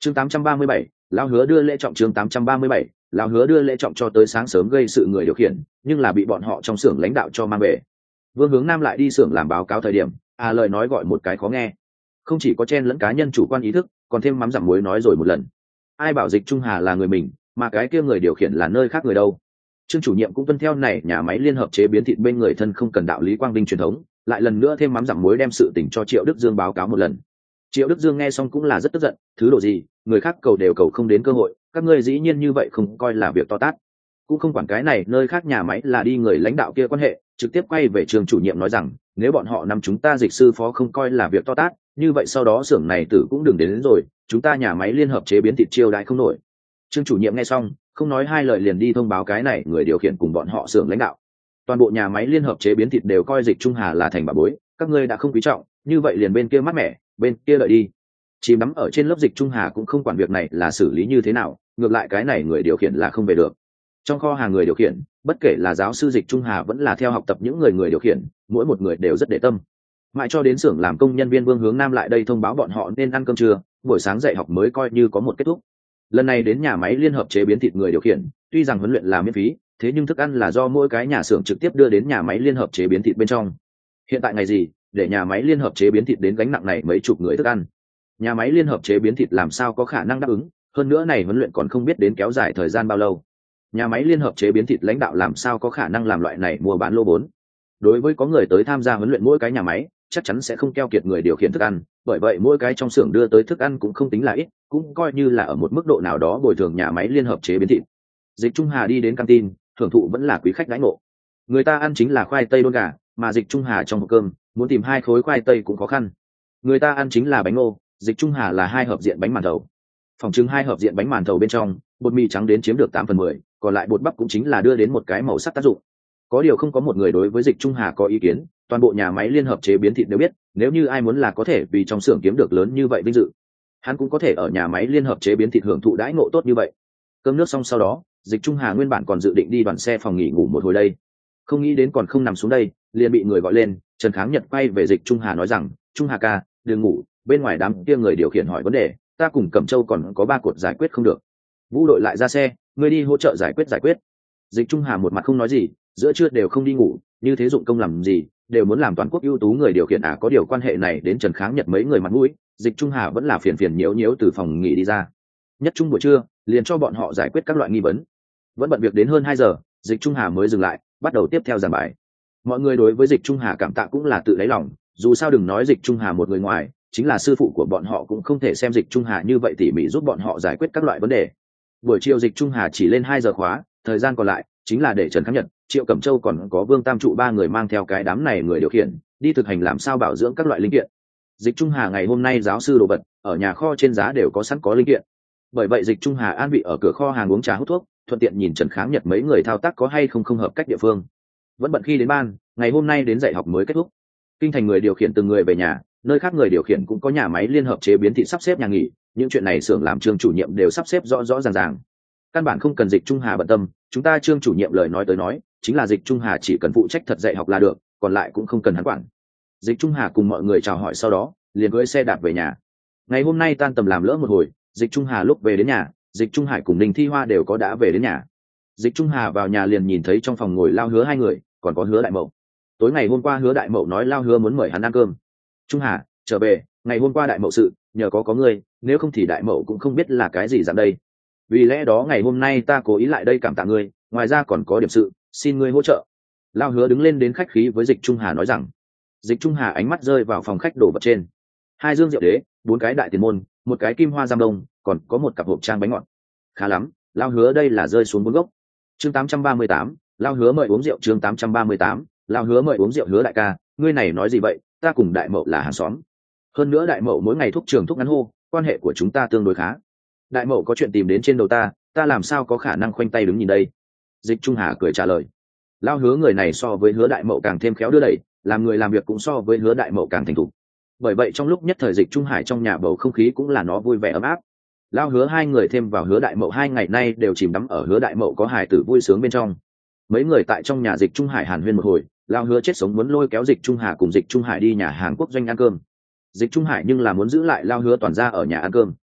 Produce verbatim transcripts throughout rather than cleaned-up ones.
chương tám trăm ba mươi bảy, lao hứa đưa lễ trọng. chương tám trăm ba mươi bảy, lao hứa đưa lễ trọng cho tới sáng sớm gây sự người điều khiển, nhưng là bị bọn họ trong xưởng lãnh đạo cho mang về. Vương Hướng Nam lại đi xưởng làm báo cáo thời điểm, à lời nói gọi một cái khó nghe, không chỉ có chen lẫn cá nhân chủ quan ý thức, còn thêm mắm dặm muối nói rồi một lần. Ai bảo Dịch Trung Hà là người mình, mà cái kia người điều khiển là nơi khác người đâu? Trương chủ nhiệm cũng tuân theo này nhà máy liên hợp chế biến thịt bên người thân không cần đạo lý quang vinh truyền thống, lại lần nữa thêm mắm dặm muối đem sự tình cho Triệu Đức Dương báo cáo một lần. Triệu Đức Dương nghe xong cũng là rất tức giận, thứ độ gì, người khác cầu đều cầu không đến cơ hội, các ngươi dĩ nhiên như vậy không coi là việc to tát. Cũng không quản cái này nơi khác nhà máy là đi người lãnh đạo kia quan hệ, trực tiếp quay về Trương chủ nhiệm nói rằng, nếu bọn họ nằm chúng ta Dịch sư phó không coi là việc to tát, như vậy sau đó xưởng này tử cũng đừng đến, đến rồi, chúng ta nhà máy liên hợp chế biến thịt chiêu đãi không nổi. Trương chủ nhiệm nghe xong, không nói hai lời liền đi thông báo cái này người điều khiển cùng bọn họ xưởng lãnh đạo. Toàn bộ nhà máy liên hợp chế biến thịt đều coi Dịch Trung Hà là thành bà bối, các ngươi đã không quý trọng, như vậy liền bên kia mát mẻ, bên kia lợi đi. Chìm đắm ở trên lớp Dịch Trung Hà cũng không quản việc này là xử lý như thế nào, ngược lại cái này người điều khiển là không về được. Trong kho hàng người điều khiển, bất kể là giáo sư Dịch Trung Hà vẫn là theo học tập những người người điều khiển, mỗi một người đều rất để tâm. Mãi cho đến xưởng làm công nhân viên Vương Hướng Nam lại đây thông báo bọn họ nên ăn cơm trưa, buổi sáng dạy học mới coi như có một kết thúc. Lần này đến nhà máy liên hợp chế biến thịt người điều khiển, tuy rằng huấn luyện là miễn phí, thế nhưng thức ăn là do mỗi cái nhà xưởng trực tiếp đưa đến nhà máy liên hợp chế biến thịt bên trong. Hiện tại ngày gì, để nhà máy liên hợp chế biến thịt đến gánh nặng này mấy chục người thức ăn, nhà máy liên hợp chế biến thịt làm sao có khả năng đáp ứng, hơn nữa này huấn luyện còn không biết đến kéo dài thời gian bao lâu. Nhà máy liên hợp chế biến thịt lãnh đạo làm sao có khả năng làm loại này mua bán lô vốn. Đối với có người tới tham gia huấn luyện mỗi cái nhà máy, chắc chắn sẽ không keo kiệt người điều khiển thức ăn, bởi vậy mỗi cái trong xưởng đưa tới thức ăn cũng không tính là ít, cũng coi như là ở một mức độ nào đó bồi thường nhà máy liên hợp chế biến thịt. Dịch Trung Hà đi đến căng tin, thưởng thụ vẫn là quý khách đãi ngộ. Người ta ăn chính là khoai tây đôn gà, mà Dịch Trung Hà trong hộp cơm muốn tìm hai khối khoai tây cũng khó khăn. Người ta ăn chính là bánh ngô, Dịch Trung Hà là hai hộp diện bánh màn thầu. Phòng trưng hai hộp diện bánh màn thầu bên trong, bột mì trắng đến chiếm được tám phần mười, còn lại bột bắp cũng chính là đưa đến một cái màu sắc tác dụng. Có điều không có một người đối với Dịch Trung Hà có ý kiến, toàn bộ nhà máy liên hợp chế biến thịt đều biết, nếu như ai muốn là có thể vì trong xưởng kiếm được lớn như vậy vinh dự, hắn cũng có thể ở nhà máy liên hợp chế biến thịt hưởng thụ đãi ngộ tốt như vậy. Cơm nước xong sau đó, Dịch Trung Hà nguyên bản còn dự định đi đoàn xe phòng nghỉ ngủ một hồi đây, không nghĩ đến còn không nằm xuống đây, liền bị người gọi lên. Trần Kháng Nhật quay về Dịch Trung Hà nói rằng, Trung Hà ca, đừng ngủ, bên ngoài đám kia người điều khiển hỏi vấn đề, ta cùng Cẩm Châu còn có ba cột giải quyết không được. Vũ đội lại ra xe, ngươi đi hỗ trợ giải quyết giải quyết. Dịch Trung Hà một mặt không nói gì, giữa trưa đều không đi ngủ, như thế dụng công làm gì, đều muốn làm toàn quốc ưu tú người điều khiển à. Có điều quan hệ này đến Trần Kháng Nhật mấy người mặt mũi, Dịch Trung Hà vẫn là phiền phiền nhiễu nhiễu từ phòng nghỉ đi ra. Nhất trung buổi trưa, liền cho bọn họ giải quyết các loại nghi vấn. Vẫn bận việc đến hơn hai giờ, Dịch Trung Hà mới dừng lại, bắt đầu tiếp theo giảng bài. Mọi người đối với Dịch Trung Hà cảm tạ cũng là tự đáy lòng, dù sao đừng nói Dịch Trung Hà một người ngoài, chính là sư phụ của bọn họ cũng không thể xem Dịch Trung Hà như vậy tỉ mỉ giúp bọn họ giải quyết các loại vấn đề. Buổi chiều Dịch Trung Hà chỉ lên hai giờ khóa, thời gian còn lại chính là để Trần Kháng Nhật, Triệu Cẩm Châu còn có Vương Tam Trụ ba người mang theo cái đám này người điều khiển đi thực hành làm sao bảo dưỡng các loại linh kiện. Dịch Trung Hà ngày hôm nay giáo sư đồ vật ở nhà kho trên giá đều có sẵn có linh kiện, bởi vậy Dịch Trung Hà an vị ở cửa kho hàng uống trà hút thuốc, thuận tiện nhìn Trần Kháng Nhật mấy người thao tác có hay không không hợp cách địa phương. Vẫn bận khi đến ban, ngày hôm nay đến dạy học mới kết thúc. Kinh thành người điều khiển từng người về nhà, nơi khác người điều khiển cũng có nhà máy liên hợp chế biến thịt sắp xếp nhà nghỉ, những chuyện này xưởng làm Trương chủ nhiệm đều sắp xếp rõ rõ ràng ràng. Căn bản không cần Dịch Trung Hà bận tâm, chúng ta Trương chủ nhiệm lời nói tới nói, chính là Dịch Trung Hà chỉ cần phụ trách thật dạy học là được, còn lại cũng không cần hắn quản. Dịch Trung Hà cùng mọi người chào hỏi sau đó, liền cưỡi xe đạp về nhà. Ngày hôm nay tan tầm làm lỡ một hồi, Dịch Trung Hà lúc về đến nhà, Dịch Trung Hải cùng Ninh Thi Hoa đều có đã về đến nhà. Dịch Trung Hà vào nhà liền nhìn thấy trong phòng ngồi Lao Hứa hai người, còn có Hứa Đại Mậu. Tối ngày hôm qua Hứa Đại Mậu nói Lao Hứa muốn mời hắn ăn cơm. Trung Hà, trở về, ngày hôm qua Đại Mậu sự, nhờ có có ngươi, nếu không thì Đại Mậu cũng không biết là cái gì dạng đây. Vì lẽ đó ngày hôm nay ta cố ý lại đây cảm tạ ngươi, ngoài ra còn có điểm sự, xin ngươi hỗ trợ. Lao Hứa đứng lên đến khách khí với Dịch Trung Hà nói rằng. Dịch Trung Hà ánh mắt rơi vào phòng khách đồ vật trên, hai dương rượu đế, bốn cái đại tiền môn, một cái kim hoa giam đông, còn có một cặp hộp trang bánh ngọt. Khá lắm, Lao Hứa đây là rơi xuống bốn gốc. Chương tám trăm ba mươi tám, Lao Hứa mời uống rượu. Chương tám trăm ba mươi tám, Lao Hứa mời uống rượu. Hứa đại ca, ngươi này nói gì vậy, ta cùng Đại Mậu là hàng xóm. Hơn nữa Đại Mậu mỗi ngày thúc trường thúc ngắn hô, quan hệ của chúng ta tương đối khá. Đại Mậu có chuyện tìm đến trên đầu ta, ta làm sao có khả năng khoanh tay đứng nhìn đây. Dịch Trung Hà cười trả lời. Lao Hứa người này so với Hứa Đại Mậu càng thêm khéo đưa đẩy, làm người làm việc cũng so với Hứa Đại Mậu càng thành thục. Bởi vậy trong lúc nhất thời Dịch Trung Hải trong nhà bầu không khí cũng là nó vui vẻ ấm áp. Lao Hứa hai người thêm vào Hứa Đại Mậu hai ngày nay đều chìm đắm ở Hứa Đại Mậu có hài tử vui sướng bên trong. Mấy người tại trong nhà Dịch Trung Hải hàn huyên một hồi, Lao Hứa chết sống muốn lôi kéo Dịch Trung Hà cùng Dịch Trung Hải đi nhà hàng quốc doanh ăn cơm. Dịch Trung Hải nhưng là muốn giữ lại Lao Hứa toàn ra ở nhà ăn cơm.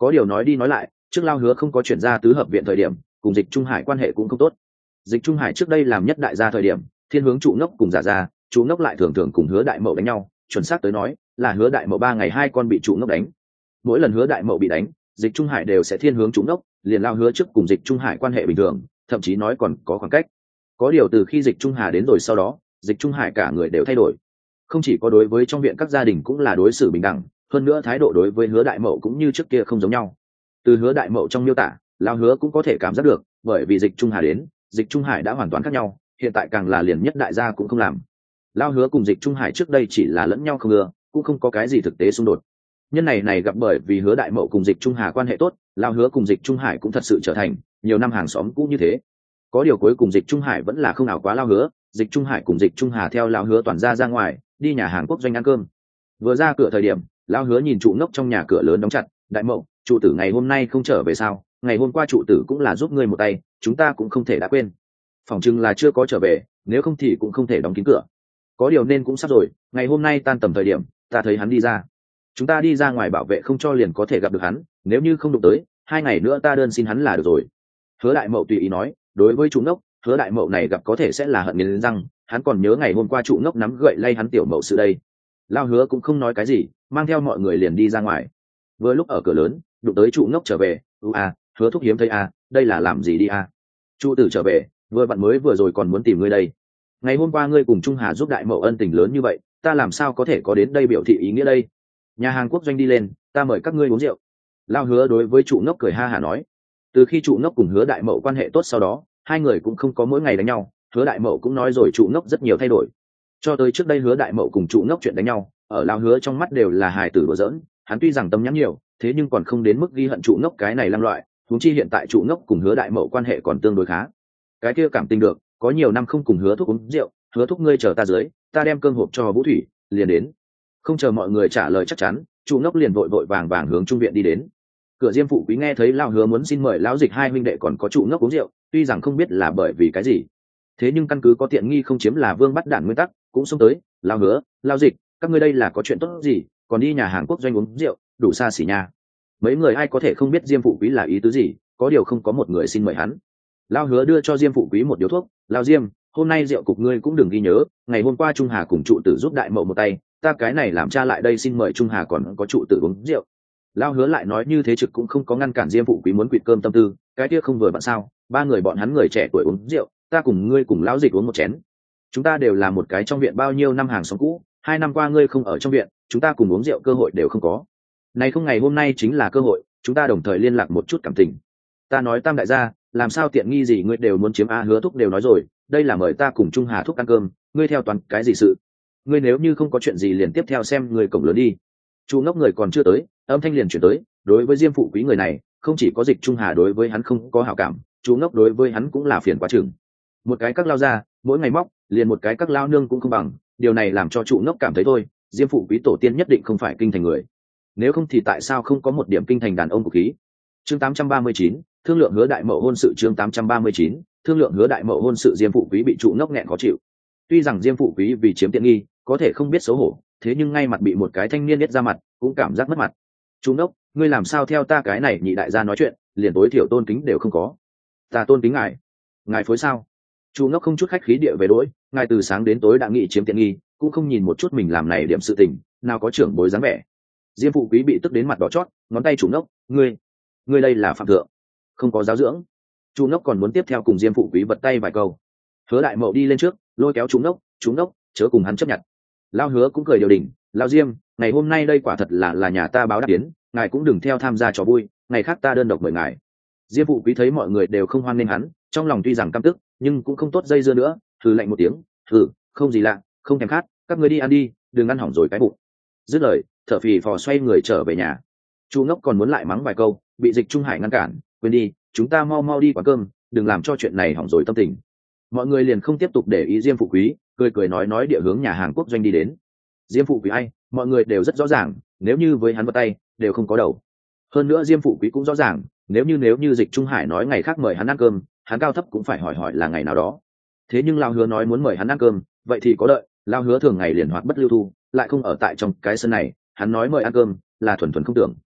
có điều nói đi nói lại, trước lao hứa không có chuyển ra tứ hợp viện thời điểm, cùng Dịch Trung Hải quan hệ cũng không tốt. Dịch Trung Hải trước đây làm nhất đại gia thời điểm, thiên hướng trụ ngốc cùng giả gia, trụ ngốc lại thường thường cùng Hứa Đại Mậu đánh nhau, chuẩn xác tới nói là Hứa Đại Mậu ba ngày hai con bị trụ ngốc đánh. Mỗi lần Hứa Đại Mậu bị đánh, Dịch Trung Hải đều sẽ thiên hướng trụ ngốc, liền lao hứa trước cùng Dịch Trung Hải quan hệ bình thường, thậm chí nói còn có khoảng cách. Có điều từ khi Dịch Trung Hà đến rồi sau đó, Dịch Trung Hải cả người đều thay đổi, không chỉ có đối với trong viện các gia đình cũng là đối xử bình đẳng, hơn nữa thái độ đối với Hứa Đại Mậu cũng như trước kia không giống nhau. Từ Hứa Đại Mậu trong miêu tả, lao hứa cũng có thể cảm giác được, bởi vì Dịch Trung Hà đến, Dịch Trung Hải đã hoàn toàn khác nhau, hiện tại càng là liền nhất đại gia cũng không làm. Lao hứa cùng Dịch Trung Hải trước đây chỉ là lẫn nhau không ưa, cũng không có cái gì thực tế xung đột. Nhân này này gặp bởi vì Hứa Đại Mậu cùng Dịch Trung Hà quan hệ tốt, lao hứa cùng Dịch Trung Hải cũng thật sự trở thành nhiều năm hàng xóm cũ như thế. Có điều cuối cùng Dịch Trung Hải vẫn là không nào quá lao hứa, Dịch Trung Hải cùng Dịch Trung Hà theo lao hứa toàn ra ra ngoài, đi nhà hàng quốc doanh ăn cơm. Vừa ra cửa thời điểm, lao hứa nhìn trụ ngốc trong nhà cửa lớn đóng chặt. Đại Mậu, trụ tử ngày hôm nay không trở về sao? Ngày hôm qua trụ tử cũng là giúp ngươi một tay, chúng ta cũng không thể đã quên. Phỏng chừng là chưa có trở về, nếu không thì cũng không thể đóng kín cửa. Có điều nên cũng sắp rồi, ngày hôm nay tan tầm thời điểm, ta thấy hắn đi ra. Chúng ta đi ra ngoài bảo vệ không cho liền có thể gặp được hắn, nếu như không đụng tới, hai ngày nữa ta đơn xin hắn là được rồi. Hứa Đại Mậu tùy ý nói, đối với trụ ngốc, Hứa Đại Mậu này gặp có thể sẽ là hận nghiến răng, hắn còn nhớ ngày hôm qua trụ ngốc nắm gậy lay hắn tiểu mậu sự đây. Lao hứa cũng không nói cái gì, mang theo mọi người liền đi ra ngoài. Vừa lúc ở cửa lớn, đụng tới trụ ngốc trở về, "U a, Hứa thúc hiếm thấy a, đây là làm gì đi a?" Trụ tử trở về, vừa bạn mới vừa rồi còn muốn tìm ngươi đây. Ngày hôm qua ngươi cùng Trung Hà giúp Đại Mậu ân tình lớn như vậy, ta làm sao có thể có đến đây biểu thị ý nghĩa đây? Nhà hàng quốc doanh đi lên, ta mời các ngươi uống rượu. Lao hứa đối với trụ ngốc cười ha hả nói. Từ khi trụ ngốc cùng Hứa Đại Mậu quan hệ tốt sau đó, hai người cũng không có mỗi ngày đánh nhau. Hứa Đại Mậu cũng nói rồi trụ ngốc rất nhiều thay đổi. Cho tới trước đây Hứa Đại Mậu cùng trụ ngốc chuyện đánh nhau, ở Lao hứa trong mắt đều là hài tử đùa giỡn. Hắn tuy rằng tâm nhắn nhiều, thế nhưng còn không đến mức ghi hận trụ ngốc cái này lăng loại. Huống chi hiện tại trụ ngốc cùng Hứa Đại Mậu quan hệ còn tương đối khá. Cái kia cảm tình được, có nhiều năm không cùng Hứa thúc uống rượu, Hứa thúc ngươi chờ ta dưới, ta đem cơm hộp cho Vũ Thủy, liền đến. Không chờ mọi người trả lời chắc chắn, trụ ngốc liền vội vội vàng vàng hướng trung viện đi đến. Cửa Diêm phụ quý nghe thấy Lao hứa muốn xin mời lão Dịch hai huynh đệ còn có trụ ngốc uống rượu, tuy rằng không biết là bởi vì cái gì, thế nhưng căn cứ có tiện nghi không chiếm là vương bắt đản nguyên tắc, cũng xông tới. Lao hứa, Lao Dịch, các ngươi đây là có chuyện tốt gì, còn đi nhà hàng quốc doanh uống rượu, đủ xa xỉ nha. Mấy người ai có thể không biết Diêm phụ quý là ý tứ gì, có điều không có một người xin mời hắn. Lao hứa đưa cho Diêm phụ quý một điếu thuốc. Lao Diêm, hôm nay rượu cục ngươi cũng đừng ghi nhớ, ngày hôm qua Trung Hà cùng trụ tử giúp Đại Mậu một tay, ta cái này làm cha lại đây xin mời Trung Hà còn có trụ tử uống rượu. Lao hứa lại nói như thế trực cũng không có ngăn cản Diêm phụ quý muốn quỵt cơm tâm tư, cái kia không vừa bạn sao? Ba người bọn hắn người trẻ tuổi uống rượu, ta cùng ngươi cùng lão Dịch uống một chén. Chúng ta đều là một cái trong viện bao nhiêu năm hàng xóm cũ, hai năm qua ngươi không ở trong viện, chúng ta cùng uống rượu cơ hội đều không có. Này không ngày hôm nay chính là cơ hội, chúng ta đồng thời liên lạc một chút cảm tình. Ta nói Tam đại gia, làm sao tiện nghi gì ngươi đều muốn chiếm a? Hứa thúc đều nói rồi, đây là mời ta cùng Trung Hà thúc ăn cơm, ngươi theo toàn cái gì sự? Ngươi nếu như không có chuyện gì liền tiếp theo xem người cổng lớn đi. Chu ngốc người còn chưa tới, âm thanh liền chuyển tới. Đối với Diêm phụ quý người này, không chỉ có Dịch Trung Hà đối với hắn không có hảo cảm, Chu ngốc đối với hắn cũng là phiền quá chừng. Một cái các lao ra, mỗi ngày móc, liền một cái các lao nương cũng không bằng. Điều này làm cho Chu ngốc cảm thấy thôi, Diêm phụ quý tổ tiên nhất định không phải kinh thành người. Nếu không thì tại sao không có một điểm kinh thành đàn ông của khí? Chương tám trăm ba mươi chín, thương lượng Hứa Đại Mậu hôn sự. Chương tám trăm ba mươi chín, thương lượng Hứa Đại Mậu hôn sự. Diêm phụ quý bị Chu ngốc nghẹn khó chịu. Tuy rằng Diêm phụ quý vì chiếm tiện nghi, có thể không biết xấu hổ, thế nhưng ngay mặt bị một cái thanh niên biết ra mặt, cũng cảm giác mất mặt. Chu ngốc, ngươi làm sao theo ta cái này nhị đại gia nói chuyện, liền tối thiểu tôn kính đều không có. Ta tôn kính ngài, ngài phối sao? Chu ngốc không chút khách khí địa về đối, ngài từ sáng đến tối đã nghị chiếm tiện nghi, cũng không nhìn một chút mình làm này điểm sự tình, nào có trưởng bối dáng vẻ. Diêm phụ quý bị tức đến mặt đỏ chót, ngón tay Chu ngốc, ngươi, ngươi đây là phạm thượng, không có giáo dưỡng. Chu ngốc còn muốn tiếp theo cùng Diêm phụ quý vật tay vài câu. Hứa Đại Mậu đi lên trước, lôi kéo Chu ngốc, Chu ngốc, chớ cùng hắn chấp nhận. Lao hứa cũng cười điều đình, Lao Diêm, ngày hôm nay đây quả thật là là nhà ta báo đáp tiến, ngài cũng đừng theo tham gia trò vui, ngày khác ta đơn độc mời ngài. Diêm phụ quý thấy mọi người đều không hoan nghênh hắn, trong lòng tuy rằng căm tức, nhưng cũng không tốt dây dưa nữa, thử lạnh một tiếng, thử, không gì lạ, không thèm khát, các ngươi đi ăn đi, đừng ăn hỏng rồi cái bụng. Dứt lời, thở phì phò xoay người trở về nhà. Chu ngốc còn muốn lại mắng vài câu, bị Dịch Trung Hải ngăn cản, quên đi, chúng ta mau mau đi quán cơm, đừng làm cho chuyện này hỏng rồi tâm tình. Mọi người liền không tiếp tục để ý Diêm phụ quý, cười cười nói nói địa hướng nhà hàng quốc doanh đi đến. Diêm phụ quý ai, mọi người đều rất rõ ràng, nếu như với hắn bắt tay, đều không có đầu. Hơn nữa Diêm phụ quý cũng rõ ràng, nếu như nếu như Dịch Trung Hải nói ngày khác mời hắn ăn cơm, hắn cao thấp cũng phải hỏi hỏi là ngày nào đó. Thế nhưng Lao hứa nói muốn mời hắn ăn cơm, vậy thì có đợi. Lao hứa thường ngày liền hoạt bất lưu thu, lại không ở tại trong cái sân này, hắn nói mời ăn cơm là thuần thuần không tưởng.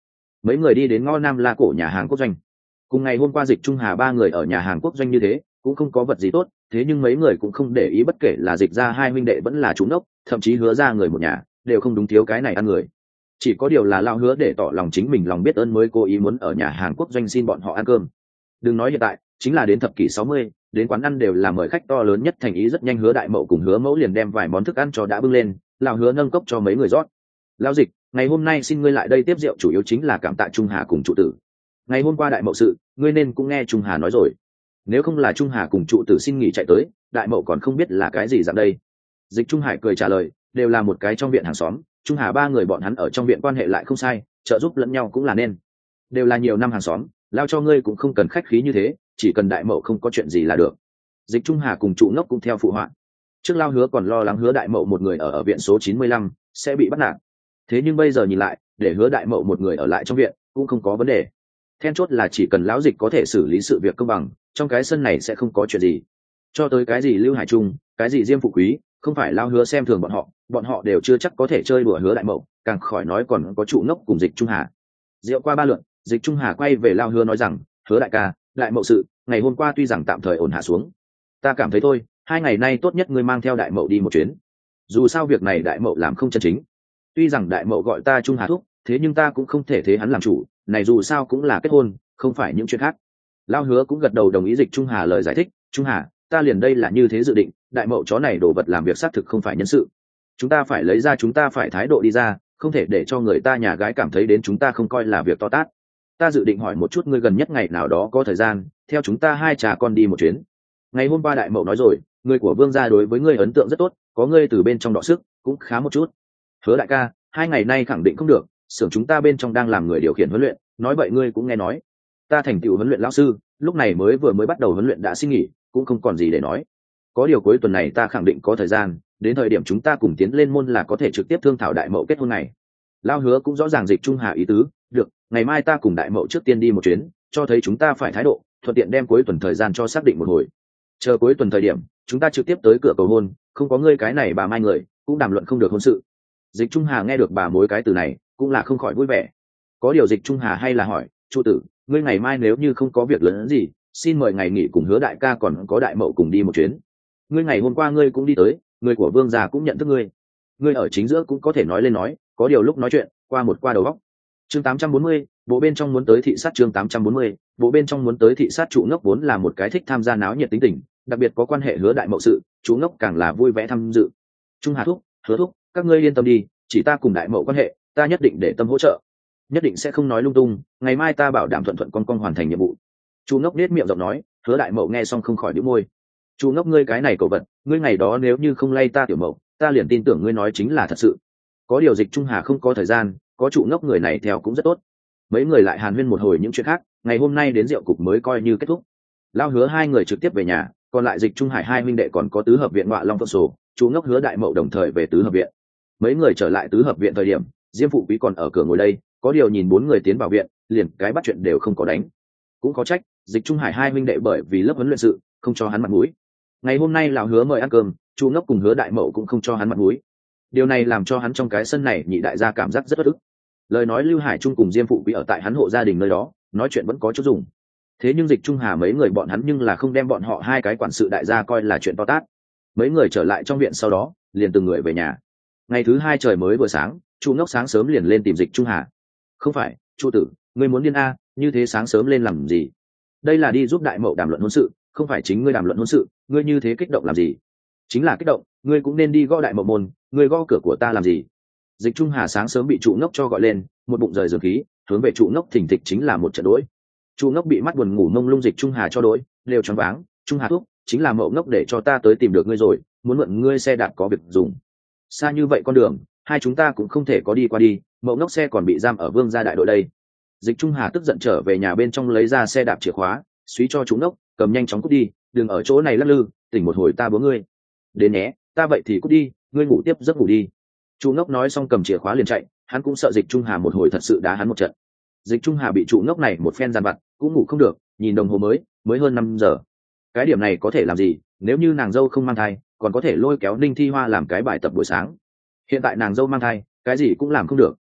mấy người đi đến ngõ Nam La cổ nhà hàng quốc doanh. Cùng ngày hôm qua Dịch Trung Hà ba người ở nhà hàng quốc doanh như thế, cũng không có vật gì tốt, thế nhưng mấy người cũng không để ý, bất kể là Dịch ra hai huynh đệ vẫn là chúng đốc, thậm chí Hứa ra người một nhà, đều không đúng thiếu cái này ăn người. Chỉ có điều là Lao Hứa để tỏ lòng chính mình lòng biết ơn mới cố ý muốn ở nhà hàng quốc doanh xin bọn họ ăn cơm. Đừng nói hiện tại, chính là đến thập kỷ sáu mươi, đến quán ăn đều là mời khách to lớn nhất, thành ý rất nhanh. Hứa Đại Mậu cùng Hứa Mẫu liền đem vài món thức ăn cho đã bưng lên, Lao Hứa nâng cốc cho mấy người rót. Lao Dịch, ngày hôm nay xin ngươi lại đây tiếp rượu chủ yếu chính là cảm tạ Trung Hà cùng trụ tử. Ngày hôm qua Đại Mậu sự, ngươi nên cũng nghe Trung Hà nói rồi. Nếu không là Trung Hà cùng trụ tử xin nghỉ chạy tới, Đại Mậu còn không biết là cái gì dạng đây. Dịch Trung Hải cười trả lời, đều là một cái trong viện hàng xóm, Trung Hà ba người bọn hắn ở trong viện quan hệ lại không sai, trợ giúp lẫn nhau cũng là nên. Đều là nhiều năm hàng xóm, Lao cho ngươi cũng không cần khách khí như thế, chỉ cần Đại Mậu không có chuyện gì là được. Dịch Trung Hà cùng trụ ngốc cũng theo phụ họa. Trước Lao Hứa còn lo lắng Hứa Đại Mậu một người ở ở viện số chín mươi lăm sẽ bị bắt nạt, thế nhưng bây giờ nhìn lại, để Hứa Đại Mậu một người ở lại trong viện cũng không có vấn đề. Then chốt là chỉ cần lão Dịch có thể xử lý sự việc công bằng, trong cái sân này sẽ không có chuyện gì. Cho tới cái gì Lưu Hải Trung, cái gì Diêm Phụ Quý, không phải Lao Hứa xem thường bọn họ, bọn họ đều chưa chắc có thể chơi đùa Hứa Đại Mậu, càng khỏi nói còn có trụ ngốc cùng Dịch Trung Hà. Rượu qua ba lượt, Dịch Trung Hà quay về Lao Hứa nói rằng, Hứa đại ca, Đại Mậu sự ngày hôm qua tuy rằng tạm thời ổn hạ xuống, ta cảm thấy thôi, hai ngày nay tốt nhất ngươi mang theo Đại Mậu đi một chuyến. Dù sao việc này Đại Mậu làm không chân chính. Tuy rằng Đại Mậu gọi ta Trung Hà thúc, thế nhưng ta cũng không thể thế hắn làm chủ, này dù sao cũng là kết hôn, không phải những chuyện khác. Lao Hứa cũng gật đầu đồng ý Dịch Trung Hà lời giải thích. Trung Hà, ta liền đây là như thế dự định, Đại Mậu chó này đổ vật làm việc xác thực không phải nhân sự, chúng ta phải lấy ra chúng ta phải thái độ đi ra, không thể để cho người ta nhà gái cảm thấy đến chúng ta không coi là việc to tát. Ta dự định hỏi một chút ngươi gần nhất ngày nào đó có thời gian, theo chúng ta hai cha con đi một chuyến. Ngày hôm qua Đại Mậu nói rồi, người của Vương gia đối với ngươi ấn tượng rất tốt, có ngươi từ bên trong đọ sức cũng khá một chút. Hứa đại ca, hai ngày nay khẳng định không được, xưởng chúng ta bên trong đang làm người điều khiển huấn luyện, nói vậy ngươi cũng nghe nói. Ta thành tựu huấn luyện lão sư, lúc này mới vừa mới bắt đầu huấn luyện đã xin nghỉ, cũng không còn gì để nói. Có điều cuối tuần này ta khẳng định có thời gian, đến thời điểm chúng ta cùng tiến lên môn là có thể trực tiếp thương thảo Đại Mậu kết hôn này. Lao Hứa cũng rõ ràng Dịch Trung Hà ý tứ, được, ngày mai ta cùng Đại Mậu trước tiên đi một chuyến, cho thấy chúng ta phải thái độ, thuận tiện đem cuối tuần thời gian cho xác định một hồi. Chờ cuối tuần thời điểm, chúng ta trực tiếp tới cửa cầu hôn, không có ngươi cái này bà mai người, cũng đàm luận không được hôn sự. Dịch Trung Hà nghe được bà mối cái từ này, cũng là không khỏi vui vẻ. Có điều Dịch Trung Hà hay là hỏi, Chu tử, ngươi ngày mai nếu như không có việc lớn gì, xin mời ngày nghỉ cùng Hứa đại ca còn có Đại Mậu cùng đi một chuyến. Ngươi ngày hôm qua ngươi cũng đi tới, người của Vương gia cũng nhận thức ngươi, ngươi ở chính giữa cũng có thể nói lên nói, có điều lúc nói chuyện qua một qua đầu góc. Chương tám trăm bốn mươi, bộ bên trong muốn tới thị sát. Chương tám trăm bốn mươi, bộ bên trong muốn tới thị sát. Trụ ngốc vốn là một cái thích tham gia náo nhiệt tính tình, đặc biệt có quan hệ Hứa Đại Mậu sự, Trụ ngốc càng là vui vẻ tham dự. Trung Hà thúc, Hứa thúc, các ngươi yên tâm đi, chỉ ta cùng Đại Mậu quan hệ, ta nhất định để tâm hỗ trợ, nhất định sẽ không nói lung tung, ngày mai ta bảo đảm thuận thuận con con hoàn thành nhiệm vụ. Trụ ngốc nết miệng giọng nói. Hứa Đại Mậu nghe xong không khỏi nhíu môi. Trụ ngốc, ngươi cái này cẩu vật, ngươi ngày đó nếu như không lay ta Tiểu Mậu, ta liền tin tưởng ngươi nói chính là thật sự. Có điều Dịch Trung Hà không có thời gian, có Trụ ngốc người này theo cũng rất tốt. Mấy người lại hàn huyên một hồi những chuyện khác, ngày hôm nay đến rượu cục mới coi như kết thúc. Lao Hứa hai người trực tiếp về nhà, còn lại Dịch Trung Hải hai huynh đệ còn có tứ hợp viện Ngọa Long Phượng Sổ, Trụ ngốc Hứa Đại Mậu đồng thời về tứ hợp viện. Mấy người trở lại tứ hợp viện thời điểm, Diêm Phụ Quý còn ở cửa ngồi đây, có điều nhìn bốn người tiến vào viện, liền cái bắt chuyện đều không có đánh. Cũng có trách, Dịch Trung Hải hai huynh đệ bởi vì lớp huấn luyện sự, không cho hắn mặt mũi. Ngày hôm nay Lão Hứa mời ăn cơm, Chu ngốc cùng Hứa Đại Mậu cũng không cho hắn mặt mũi. Điều này làm cho hắn trong cái sân này nhị đại gia cảm giác rất bất ức. Lời nói Lưu Hải Trung cùng Diêm Phụ Quý ở tại hắn hộ gia đình nơi đó, nói chuyện vẫn có chút dùng. Thế nhưng Dịch Trung Hà mấy người bọn hắn nhưng là không đem bọn họ hai cái quản sự đại gia coi là chuyện to tát. Mấy người trở lại trong viện sau đó, liền từng người về nhà. Ngày thứ hai trời mới vừa sáng, Chu ngốc sáng sớm liền lên tìm Dịch Trung Hà. Không phải, Chu tử, ngươi muốn điên a, như thế sáng sớm lên làm gì? Đây là đi giúp Đại Mậu đàm luận hôn sự, không phải chính ngươi đàm luận hôn sự, ngươi như thế kích động làm gì? Chính là kích động, ngươi cũng nên đi gõ Đại Mậu môn, ngươi gõ cửa của ta làm gì? Dịch Trung Hà sáng sớm bị Trụ ngốc cho gọi lên, một bụng rời dường khí, hướng về Trụ ngốc thỉnh thịch chính là một trận đỗi. Trụ ngốc bị mắt buồn ngủ mông lung Dịch Trung Hà cho đỗi, đều choáng váng. Trung Hà thúc, chính là Mậu ngốc để cho ta tới tìm được ngươi rồi, muốn mượn ngươi xe đạp có việc dùng. Xa như vậy con đường, hai chúng ta cũng không thể có đi qua đi, Mậu ngốc xe còn bị giam ở Vương gia đại đội đây. Dịch Trung Hà tức giận trở về nhà bên trong lấy ra xe đạp chìa khóa, suý cho Trụ ngốc, cầm nhanh chóng cút đi, đừng ở chỗ này lắc lư, tỉnh một hồi ta bố ngươi. Đến nhé, ta vậy thì cút đi, ngươi ngủ tiếp giấc ngủ đi. Trụ ngốc nói xong cầm chìa khóa liền chạy, hắn cũng sợ Dịch Trung Hà một hồi thật sự đá hắn một trận. Dịch Trung Hà bị Trụ ngốc này một phen giàn vặt, cũng ngủ không được, nhìn đồng hồ mới, mới hơn năm giờ. Cái điểm này có thể làm gì, nếu như nàng dâu không mang thai, còn có thể lôi kéo Ninh Thi Hoa làm cái bài tập buổi sáng. Hiện tại nàng dâu mang thai, cái gì cũng làm không được.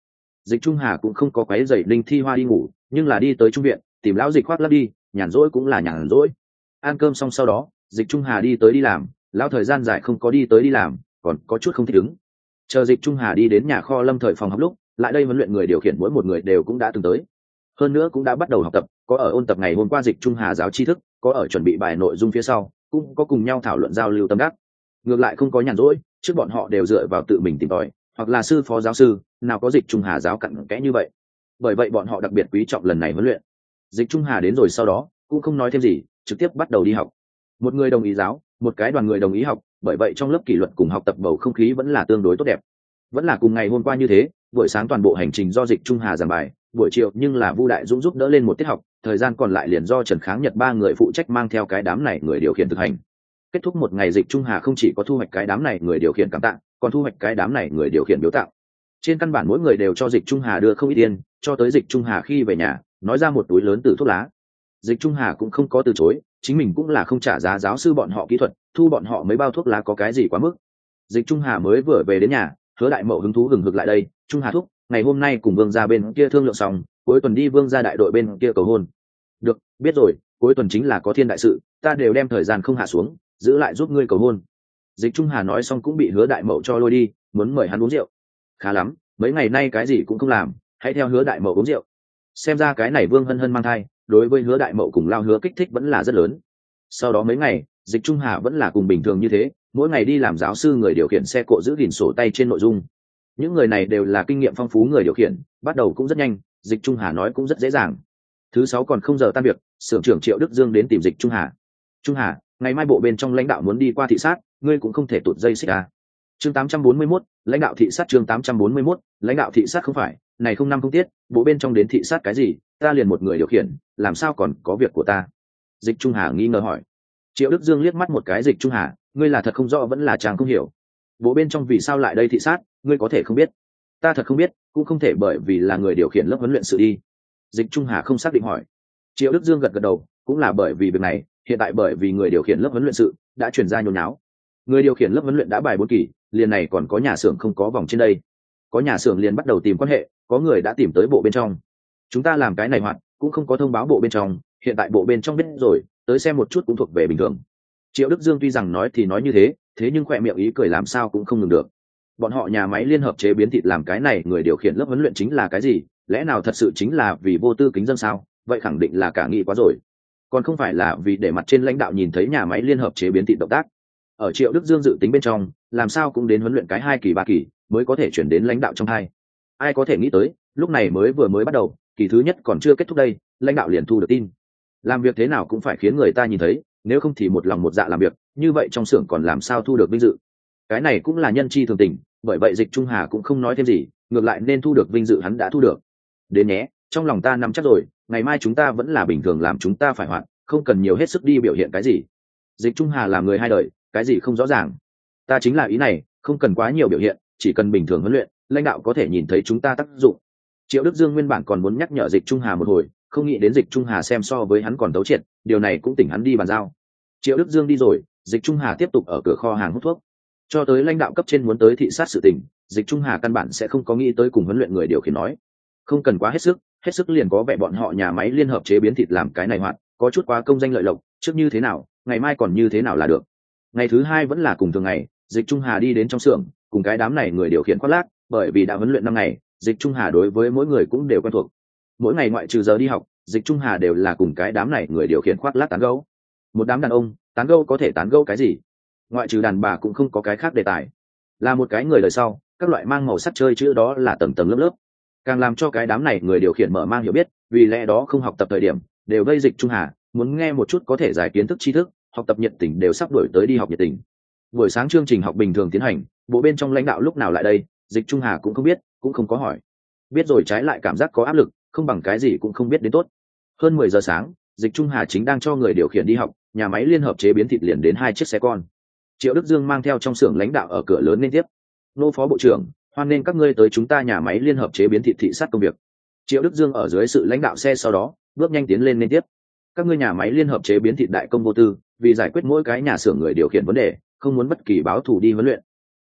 Dịch Trung Hà cũng không có quấy rầy Linh Thi Hoa đi ngủ, nhưng là đi tới trung viện tìm lão Dịch khoác lắp đi, nhàn rỗi cũng là nhàn rỗi. Ăn cơm xong sau đó, Dịch Trung Hà đi tới đi làm, lão thời gian dài không có đi tới đi làm, còn có chút không thích ứng. Chờ Dịch Trung Hà đi đến nhà kho Lâm Thời phòng học lúc, lại đây huấn luyện người điều khiển mỗi một người đều cũng đã từng tới. Hơn nữa cũng đã bắt đầu học tập, có ở ôn tập ngày hôm qua Dịch Trung Hà giáo tri thức, có ở chuẩn bị bài nội dung phía sau, cũng có cùng nhau thảo luận giao lưu tâm đắc. Ngược lại không có nhàn rỗi, trước bọn họ đều dựa vào tự mình tìm tòi, hoặc là sư phó giáo sư, nào có Dịch Trung Hà giáo cặn kẽ như vậy. Bởi vậy bọn họ đặc biệt quý trọng lần này huấn luyện. Dịch Trung Hà đến rồi sau đó cũng không nói thêm gì, trực tiếp bắt đầu đi học. Một người đồng ý giáo, một cái đoàn người đồng ý học, bởi vậy trong lớp kỷ luật cùng học tập bầu không khí vẫn là tương đối tốt đẹp. Vẫn là cùng ngày hôm qua như thế, buổi sáng toàn bộ hành trình do Dịch Trung Hà giảng bài, buổi chiều nhưng là Vu Đại Dũng giúp đỡ lên một tiết học, thời gian còn lại liền do Trần Kháng Nhật ba người phụ trách mang theo cái đám này người điều khiển thực hành. Kết thúc một ngày, Dịch Trung Hà không chỉ có thu hoạch cái đám này người điều khiển cảm tạ, còn thu hoạch cái đám này người điều khiển biếu tặng. Trên căn bản mỗi người đều cho Dịch Trung Hà đưa không ít tiền, cho tới Dịch Trung Hà khi về nhà, nói ra một túi lớn từ thuốc lá. Dịch Trung Hà cũng không có từ chối, chính mình cũng là không trả giá giáo sư bọn họ kỹ thuật, thu bọn họ mấy bao thuốc lá có cái gì quá mức. Dịch Trung Hà mới vừa về đến nhà, Hứa Đại Mậu hứng thú hừng hực lại đây, Trung Hà thúc, ngày hôm nay cùng Vương gia bên kia thương lượng xong, cuối tuần đi Vương gia đại đội bên kia cầu hôn. Được, biết rồi, cuối tuần chính là có thiên đại sự, ta đều đem thời gian không hạ xuống, giữ lại giúp ngươi cầu hôn. Dịch Trung Hà nói xong cũng bị Hứa Đại Mậu cho lôi đi, muốn mời hắn uống rượu. Khá lắm, mấy ngày nay cái gì cũng không làm, hãy theo Hứa Đại Mậu uống rượu. Xem ra cái này Vương Hân Hân mang thai, đối với Hứa Đại Mậu cùng Lao Hứa kích thích vẫn là rất lớn. Sau đó mấy ngày, Dịch Trung Hà vẫn là cùng bình thường như thế, mỗi ngày đi làm giáo sư người điều khiển xe cộ giữ gìn sổ tay trên nội dung. Những người này đều là kinh nghiệm phong phú người điều khiển, bắt đầu cũng rất nhanh, Dịch Trung Hà nói cũng rất dễ dàng. Thứ sáu còn không giờ tan việc, xưởng trưởng Triệu Đức Dương đến tìm Dịch Trung Hà. Trung Hà, ngày mai bộ bên trong lãnh đạo muốn đi qua thị sát, ngươi cũng không thể tụt dây xích à. Chương tám trăm bốn mươi mốt, lãnh đạo thị sát chương tám trăm bốn mươi mốt, lãnh đạo thị sát không phải, này không năm không tiết, bộ bên trong đến thị sát cái gì, ta liền một người điều khiển, làm sao còn có việc của ta? Dịch Trung Hà nghi ngờ hỏi. Triệu Đức Dương liếc mắt một cái Dịch Trung Hà, ngươi là thật không rõ vẫn là chàng không hiểu. Bộ bên trong vì sao lại đây thị sát, ngươi có thể không biết. Ta thật không biết, cũng không thể bởi vì là người điều khiển lớp huấn luyện sự đi. Dịch Trung Hà không xác định hỏi. Triệu Đức Dương gật gật đầu, cũng là bởi vì việc này, hiện tại bởi vì người điều khiển lớp huấn luyện sự đã chuyển ra nhốn nháo. Người điều khiển lớp huấn luyện đã bài bốn kỳ, liền này còn có nhà xưởng không có vòng trên đây. Có nhà xưởng liền bắt đầu tìm quan hệ, có người đã tìm tới bộ bên trong. Chúng ta làm cái này hoạt, cũng không có thông báo bộ bên trong, hiện tại bộ bên trong biết rồi, tới xem một chút cũng thuộc về bình thường. Triệu Đức Dương tuy rằng nói thì nói như thế, thế nhưng khỏe miệng ý cười làm sao cũng không ngừng được. Bọn họ nhà máy liên hợp chế biến thịt làm cái này, người điều khiển lớp huấn luyện chính là cái gì? Lẽ nào thật sự chính là vì vô tư kính dân sao? Vậy khẳng định là cả nghĩ quá rồi. Còn không phải là vì để mặt trên lãnh đạo nhìn thấy nhà máy liên hợp chế biến thịt động tác. Ở Triệu Đức Dương dự tính bên trong, làm sao cũng đến huấn luyện cái hai kỳ ba kỳ mới có thể chuyển đến lãnh đạo trong hai. Ai có thể nghĩ tới, lúc này mới vừa mới bắt đầu, kỳ thứ nhất còn chưa kết thúc đây, lãnh đạo liền thu được tin. Làm việc thế nào cũng phải khiến người ta nhìn thấy, nếu không thì một lòng một dạ làm việc, như vậy trong xưởng còn làm sao thu được vinh dự. Cái này cũng là nhân chi thường tình, bởi vậy Dịch Trung Hà cũng không nói thêm gì, ngược lại nên thu được vinh dự hắn đã thu được. Đến nhé, trong lòng ta nắm chắc rồi, ngày mai chúng ta vẫn là bình thường làm, chúng ta phải hoạt, không cần nhiều hết sức đi biểu hiện cái gì. Dịch Trung Hà là người hai đời, cái gì không rõ ràng. Ta chính là ý này, không cần quá nhiều biểu hiện, chỉ cần bình thường huấn luyện, lãnh đạo có thể nhìn thấy chúng ta tác dụng. Triệu Đức Dương nguyên bản còn muốn nhắc nhở Dịch Trung Hà một hồi, không nghĩ đến Dịch Trung Hà xem so với hắn còn tấu triệt, điều này cũng tỉnh hắn đi bàn giao. Triệu Đức Dương đi rồi, Dịch Trung Hà tiếp tục ở cửa kho hàng hút thuốc. Cho tới lãnh đạo cấp trên muốn tới thị sát sự tình, Dịch Trung Hà căn bản sẽ không có nghĩ tới cùng huấn luyện người điều khiển nói. Không cần quá hết sức, hết sức liền có vẻ bọn họ nhà máy liên hợp chế biến thịt làm cái này hoạt, có chút quá công danh lợi lộc, trước như thế nào, ngày mai còn như thế nào là được. Ngày thứ hai vẫn là cùng thường ngày, Dịch Trung Hà đi đến trong xưởng, cùng cái đám này người điều khiển khoác lác, bởi vì đã huấn luyện năm ngày, Dịch Trung Hà đối với mỗi người cũng đều quen thuộc. Mỗi ngày ngoại trừ giờ đi học, Dịch Trung Hà đều là cùng cái đám này người điều khiển khoác lác tán gẫu. Một đám đàn ông, tán gẫu có thể tán gẫu cái gì? Ngoại trừ đàn bà cũng không có cái khác đề tài. Là một cái người đời sau, các loại mang màu sắc chơi chữ đó là tầng tầng lớp lớp. Càng làm cho cái đám này người điều khiển mở mang hiểu biết, vì lẽ đó không học tập thời điểm, đều vây Dịch Trung Hà, muốn nghe một chút có thể giải kiến thức tri thức, học tập nhiệt tình đều sắp đổi tới đi học nhiệt tình. Buổi sáng chương trình học bình thường tiến hành, bộ bên trong lãnh đạo lúc nào lại đây, Dịch Trung Hà cũng không biết, cũng không có hỏi. Biết rồi trái lại cảm giác có áp lực, không bằng cái gì cũng không biết đến tốt. Hơn mười giờ sáng, Dịch Trung Hà chính đang cho người điều khiển đi học, nhà máy liên hợp chế biến thịt liền đến hai chiếc xe con. Triệu Đức Dương mang theo trong xưởng lãnh đạo ở cửa lớn nên tiếp. Nô phó bộ trưởng, hoan nên các ngươi tới chúng ta nhà máy liên hợp chế biến thịt thị sát công việc. Triệu Đức Dương ở dưới sự lãnh đạo xe sau đó, bước nhanh tiến lên nên tiếp. Các ngươi nhà máy liên hợp chế biến thịt đại công vô tư, vì giải quyết mỗi cái nhà xưởng người điều khiển vấn đề, không muốn bất kỳ báo thù đi huấn luyện.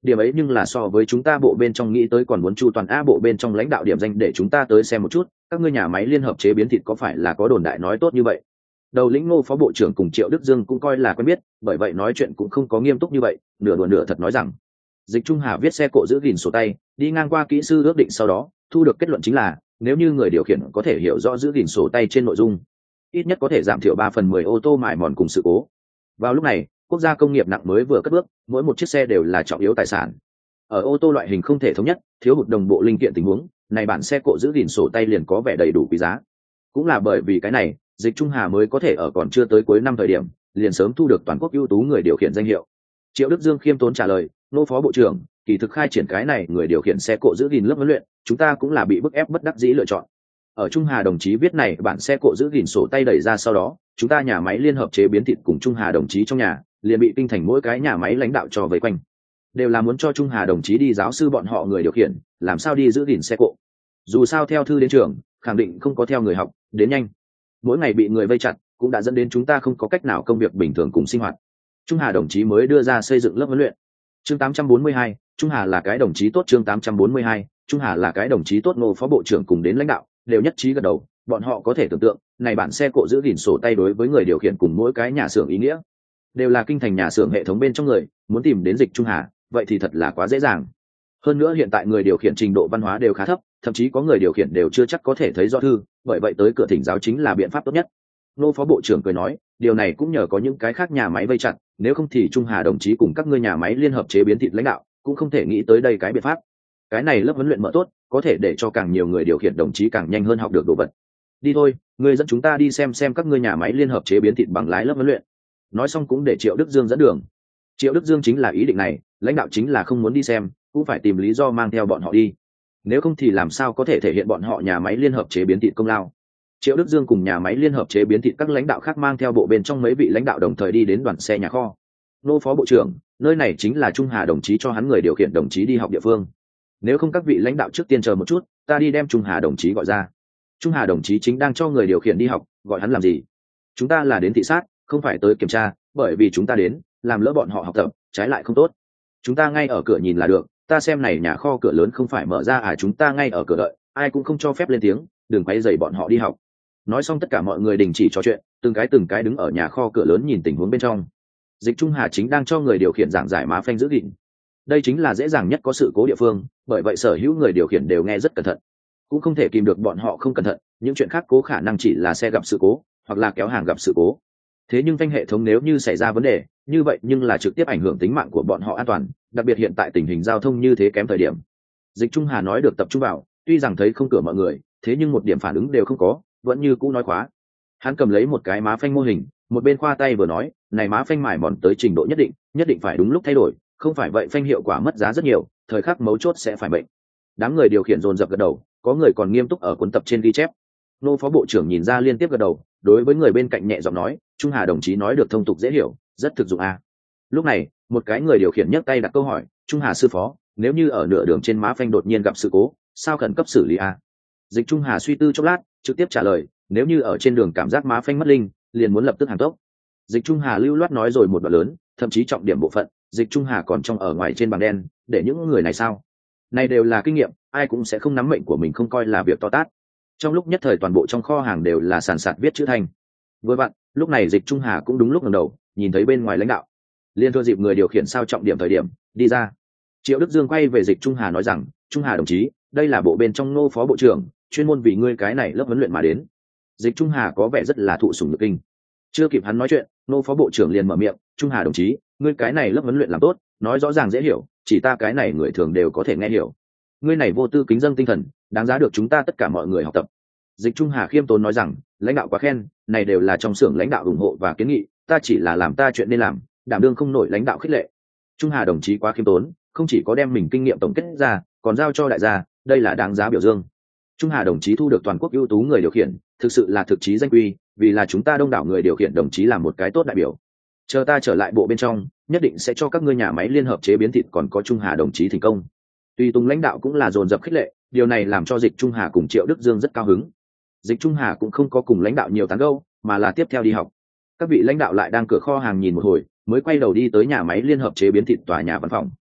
điểm ấy nhưng là so với chúng ta bộ bên trong nghĩ tới còn muốn chu toàn a bộ bên trong lãnh đạo điểm danh để chúng ta tới xem một chút các ngươi nhà máy liên hợp chế biến thịt có phải là có đồn đại nói tốt như vậy. Đầu lĩnh Ngô phó bộ trưởng cùng Triệu Đức Dương cũng coi là quen biết, bởi vậy nói chuyện cũng không có nghiêm túc như vậy, nửa đùa nửa thật nói rằng Dịch Trung Hà viết xe cộ giữ gìn sổ tay đi ngang qua kỹ sư ước định, sau đó thu được kết luận chính là nếu như người điều khiển có thể hiểu rõ giữ gìn sổ tay trên nội dung, ít nhất có thể giảm thiểu ba phần mười ô tô mài mòn cùng sự cố. Vào lúc này quốc gia công nghiệp nặng mới vừa cất bước, mỗi một chiếc xe đều là trọng yếu tài sản. Ở ô tô loại hình không thể thống nhất, thiếu hụt đồng bộ linh kiện tình huống này, bản xe cộ giữ gìn sổ tay liền có vẻ đầy đủ quý giá. Cũng là bởi vì cái này, Dịch Trung Hà mới có thể ở còn chưa tới cuối năm thời điểm liền sớm thu được toàn quốc ưu tú người điều khiển danh hiệu. Triệu Đức Dương khiêm tốn trả lời, Ngô phó bộ trưởng, kỳ thực khai triển cái này người điều khiển xe cộ giữ gìn lớp huấn luyện, chúng ta cũng là bị bức ép bất đắc dĩ lựa chọn. Ở Trung Hà đồng chí viết này bản xe cộ giữ gìn sổ tay đẩy ra sau đó, chúng ta nhà máy liên hợp chế biến thịt cùng Trung Hà đồng chí trong nhà liền bị kinh thành mỗi cái nhà máy lãnh đạo cho vây quanh, đều là muốn cho Trung Hà đồng chí đi giáo sư bọn họ người điều khiển làm sao đi giữ gìn xe cộ. Dù sao theo thư đến trường khẳng định không có theo người học đến nhanh, mỗi ngày bị người vây chặt cũng đã dẫn đến chúng ta không có cách nào công việc bình thường cùng sinh hoạt. Trung Hà đồng chí mới đưa ra xây dựng lớp huấn luyện. Chương tám trăm bốn mươi hai, Trung Hà là cái đồng chí tốt. Chương tám trăm bốn mươi hai, Trung Hà là cái đồng chí tốt. Ngô phó bộ trưởng cùng đến lãnh đạo đều nhất trí gật đầu, bọn họ có thể tưởng tượng này bản xe cộ giữ gìn sổ tay đối với người điều khiển cùng mỗi cái nhà xưởng ý nghĩa, đều là kinh thành nhà xưởng hệ thống bên trong người, muốn tìm đến Dịch Trung Hà vậy thì thật là quá dễ dàng. Hơn nữa hiện tại người điều khiển trình độ văn hóa đều khá thấp, thậm chí có người điều khiển đều chưa chắc có thể thấy rõ thư, bởi vậy tới cửa thỉnh giáo chính là biện pháp tốt nhất. Ngô phó bộ trưởng cười nói, điều này cũng nhờ có những cái khác nhà máy vây chặt, nếu không thì Trung Hà đồng chí cùng các ngươi nhà máy liên hợp chế biến thịt lãnh đạo cũng không thể nghĩ tới đây cái biện pháp. Cái này lớp huấn luyện mở tốt, có thể để cho càng nhiều người điều khiển đồng chí càng nhanh hơn học được đồ vật. Đi thôi, người dẫn chúng ta đi xem xem các ngươi nhà máy liên hợp chế biến thịt bằng lái lớp huấn luyện. Nói xong cũng để Triệu Đức Dương dẫn đường. Triệu Đức Dương chính là ý định này, lãnh đạo chính là không muốn đi xem, cũng phải tìm lý do mang theo bọn họ đi. Nếu không thì làm sao có thể thể hiện bọn họ nhà máy liên hợp chế biến thịt công lao. Triệu Đức Dương cùng nhà máy liên hợp chế biến thịt các lãnh đạo khác mang theo bộ bên trong mấy vị lãnh đạo đồng thời đi đến đoàn xe nhà kho. Nô phó bộ trưởng, nơi này chính là Trung Hà đồng chí cho hắn người điều khiển đồng chí đi học địa phương. Nếu không các vị lãnh đạo trước tiên chờ một chút, ta đi đem Trung Hà đồng chí gọi ra. Trung Hà đồng chí chính đang cho người điều khiển đi học, gọi hắn làm gì? Chúng ta là đến thị sát, không phải tới kiểm tra, bởi vì chúng ta đến làm lỡ bọn họ học tập, trái lại không tốt. Chúng ta ngay ở cửa nhìn là được, ta xem này nhà kho cửa lớn không phải mở ra à, chúng ta ngay ở cửa đợi, ai cũng không cho phép lên tiếng, đừng quấy rầy bọn họ đi học. Nói xong tất cả mọi người đình chỉ trò chuyện, từng cái từng cái đứng ở nhà kho cửa lớn nhìn tình huống bên trong. Dịch Trung Hà chính đang cho người điều khiển giảng giải má phanh giữ gìn. Đây chính là dễ dàng nhất có sự cố địa phương, bởi vậy sở hữu người điều khiển đều nghe rất cẩn thận, cũng không thể kìm được bọn họ không cẩn thận. Những chuyện khác cố khả năng chỉ là xe gặp sự cố hoặc là kéo hàng gặp sự cố, thế nhưng phanh hệ thống nếu như xảy ra vấn đề như vậy nhưng là trực tiếp ảnh hưởng tính mạng của bọn họ an toàn, đặc biệt hiện tại tình hình giao thông như thế kém thời điểm. Dịch Trung Hà nói được tập trung vào, tuy rằng thấy không cửa mọi người, thế nhưng một điểm phản ứng đều không có, vẫn như cũ nói khóa. Hắn cầm lấy một cái má phanh mô hình, một bên khoa tay vừa nói, này má phanh mài mòn tới trình độ nhất định, nhất định phải đúng lúc thay đổi, không phải vậy phanh hiệu quả mất giá rất nhiều, thời khắc mấu chốt sẽ phải bệnh. Đám người điều khiển dồn dập gật đầu, có người còn nghiêm túc ở cuốn tập trên ghi chép. Nô phó bộ trưởng nhìn ra liên tiếp gật đầu, đối với người bên cạnh nhẹ giọng nói, Trung Hà đồng chí nói được thông tục dễ hiểu, rất thực dụng à. Lúc này một cái người điều khiển nhấc tay đặt câu hỏi, Trung Hà sư phó, nếu như ở nửa đường trên má phanh đột nhiên gặp sự cố, sao khẩn cấp xử lý à? Dịch Trung Hà suy tư chốc lát, trực tiếp trả lời, nếu như ở trên đường cảm giác má phanh mất linh, liền muốn lập tức hàng tốc. Dịch Trung Hà lưu loát nói rồi một đoạn lớn, thậm chí trọng điểm bộ phận Dịch Trung Hà còn trong ở ngoài trên bảng đen, để những người này sao này đều là kinh nghiệm, ai cũng sẽ không nắm mệnh của mình không coi là việc to tát. Trong lúc nhất thời toàn bộ trong kho hàng đều là sàn sạt viết chữ thành. Vừa vặn lúc này Dịch Trung Hà cũng đúng lúc ngẩng đầu nhìn thấy bên ngoài lãnh đạo, liên thừa dịp người điều khiển sao trọng điểm thời điểm đi ra. Triệu Đức Dương quay về Dịch Trung Hà nói rằng, Trung Hà đồng chí, đây là bộ bên trong Nô phó bộ trưởng chuyên môn vì ngươi cái này lớp huấn luyện mà đến. Dịch Trung Hà có vẻ rất là thụ sủng nhược kinh, chưa kịp hắn nói chuyện, Nô phó bộ trưởng liền mở miệng, Trung Hà đồng chí, ngươi cái này lớp huấn luyện làm tốt, nói rõ ràng dễ hiểu, chỉ ta cái này người thường đều có thể nghe hiểu. Ngươi này vô tư kính dâng tinh thần, đáng giá được chúng ta tất cả mọi người học tập. Dịch Trung Hà khiêm tốn nói rằng, lãnh đạo quá khen, này đều là trong xưởng lãnh đạo ủng hộ và kiến nghị, ta chỉ là làm ta chuyện nên làm, đảm đương không nổi lãnh đạo khích lệ. Trung Hà đồng chí quá khiêm tốn, không chỉ có đem mình kinh nghiệm tổng kết ra, còn giao cho đại gia, đây là đáng giá biểu dương. Trung Hà đồng chí thu được toàn quốc ưu tú người điều khiển, thực sự là thực chí danh quy, vì là chúng ta đông đảo người điều khiển đồng chí làm một cái tốt đại biểu. Chờ ta trở lại bộ bên trong, nhất định sẽ cho các ngươi nhà máy liên hợp chế biến thịt còn có Trung Hà đồng chí thành công. Tuy Tùng lãnh đạo cũng là dồn dập khích lệ, điều này làm cho Dịch Trung Hà cùng Triệu Đức Dương rất cao hứng. Dịch Trung Hà cũng không có cùng lãnh đạo nhiều tán gẫu, mà là tiếp theo đi học. Các vị lãnh đạo lại đang cửa kho hàng nhìn một hồi, mới quay đầu đi tới nhà máy liên hợp chế biến thịt tòa nhà văn phòng.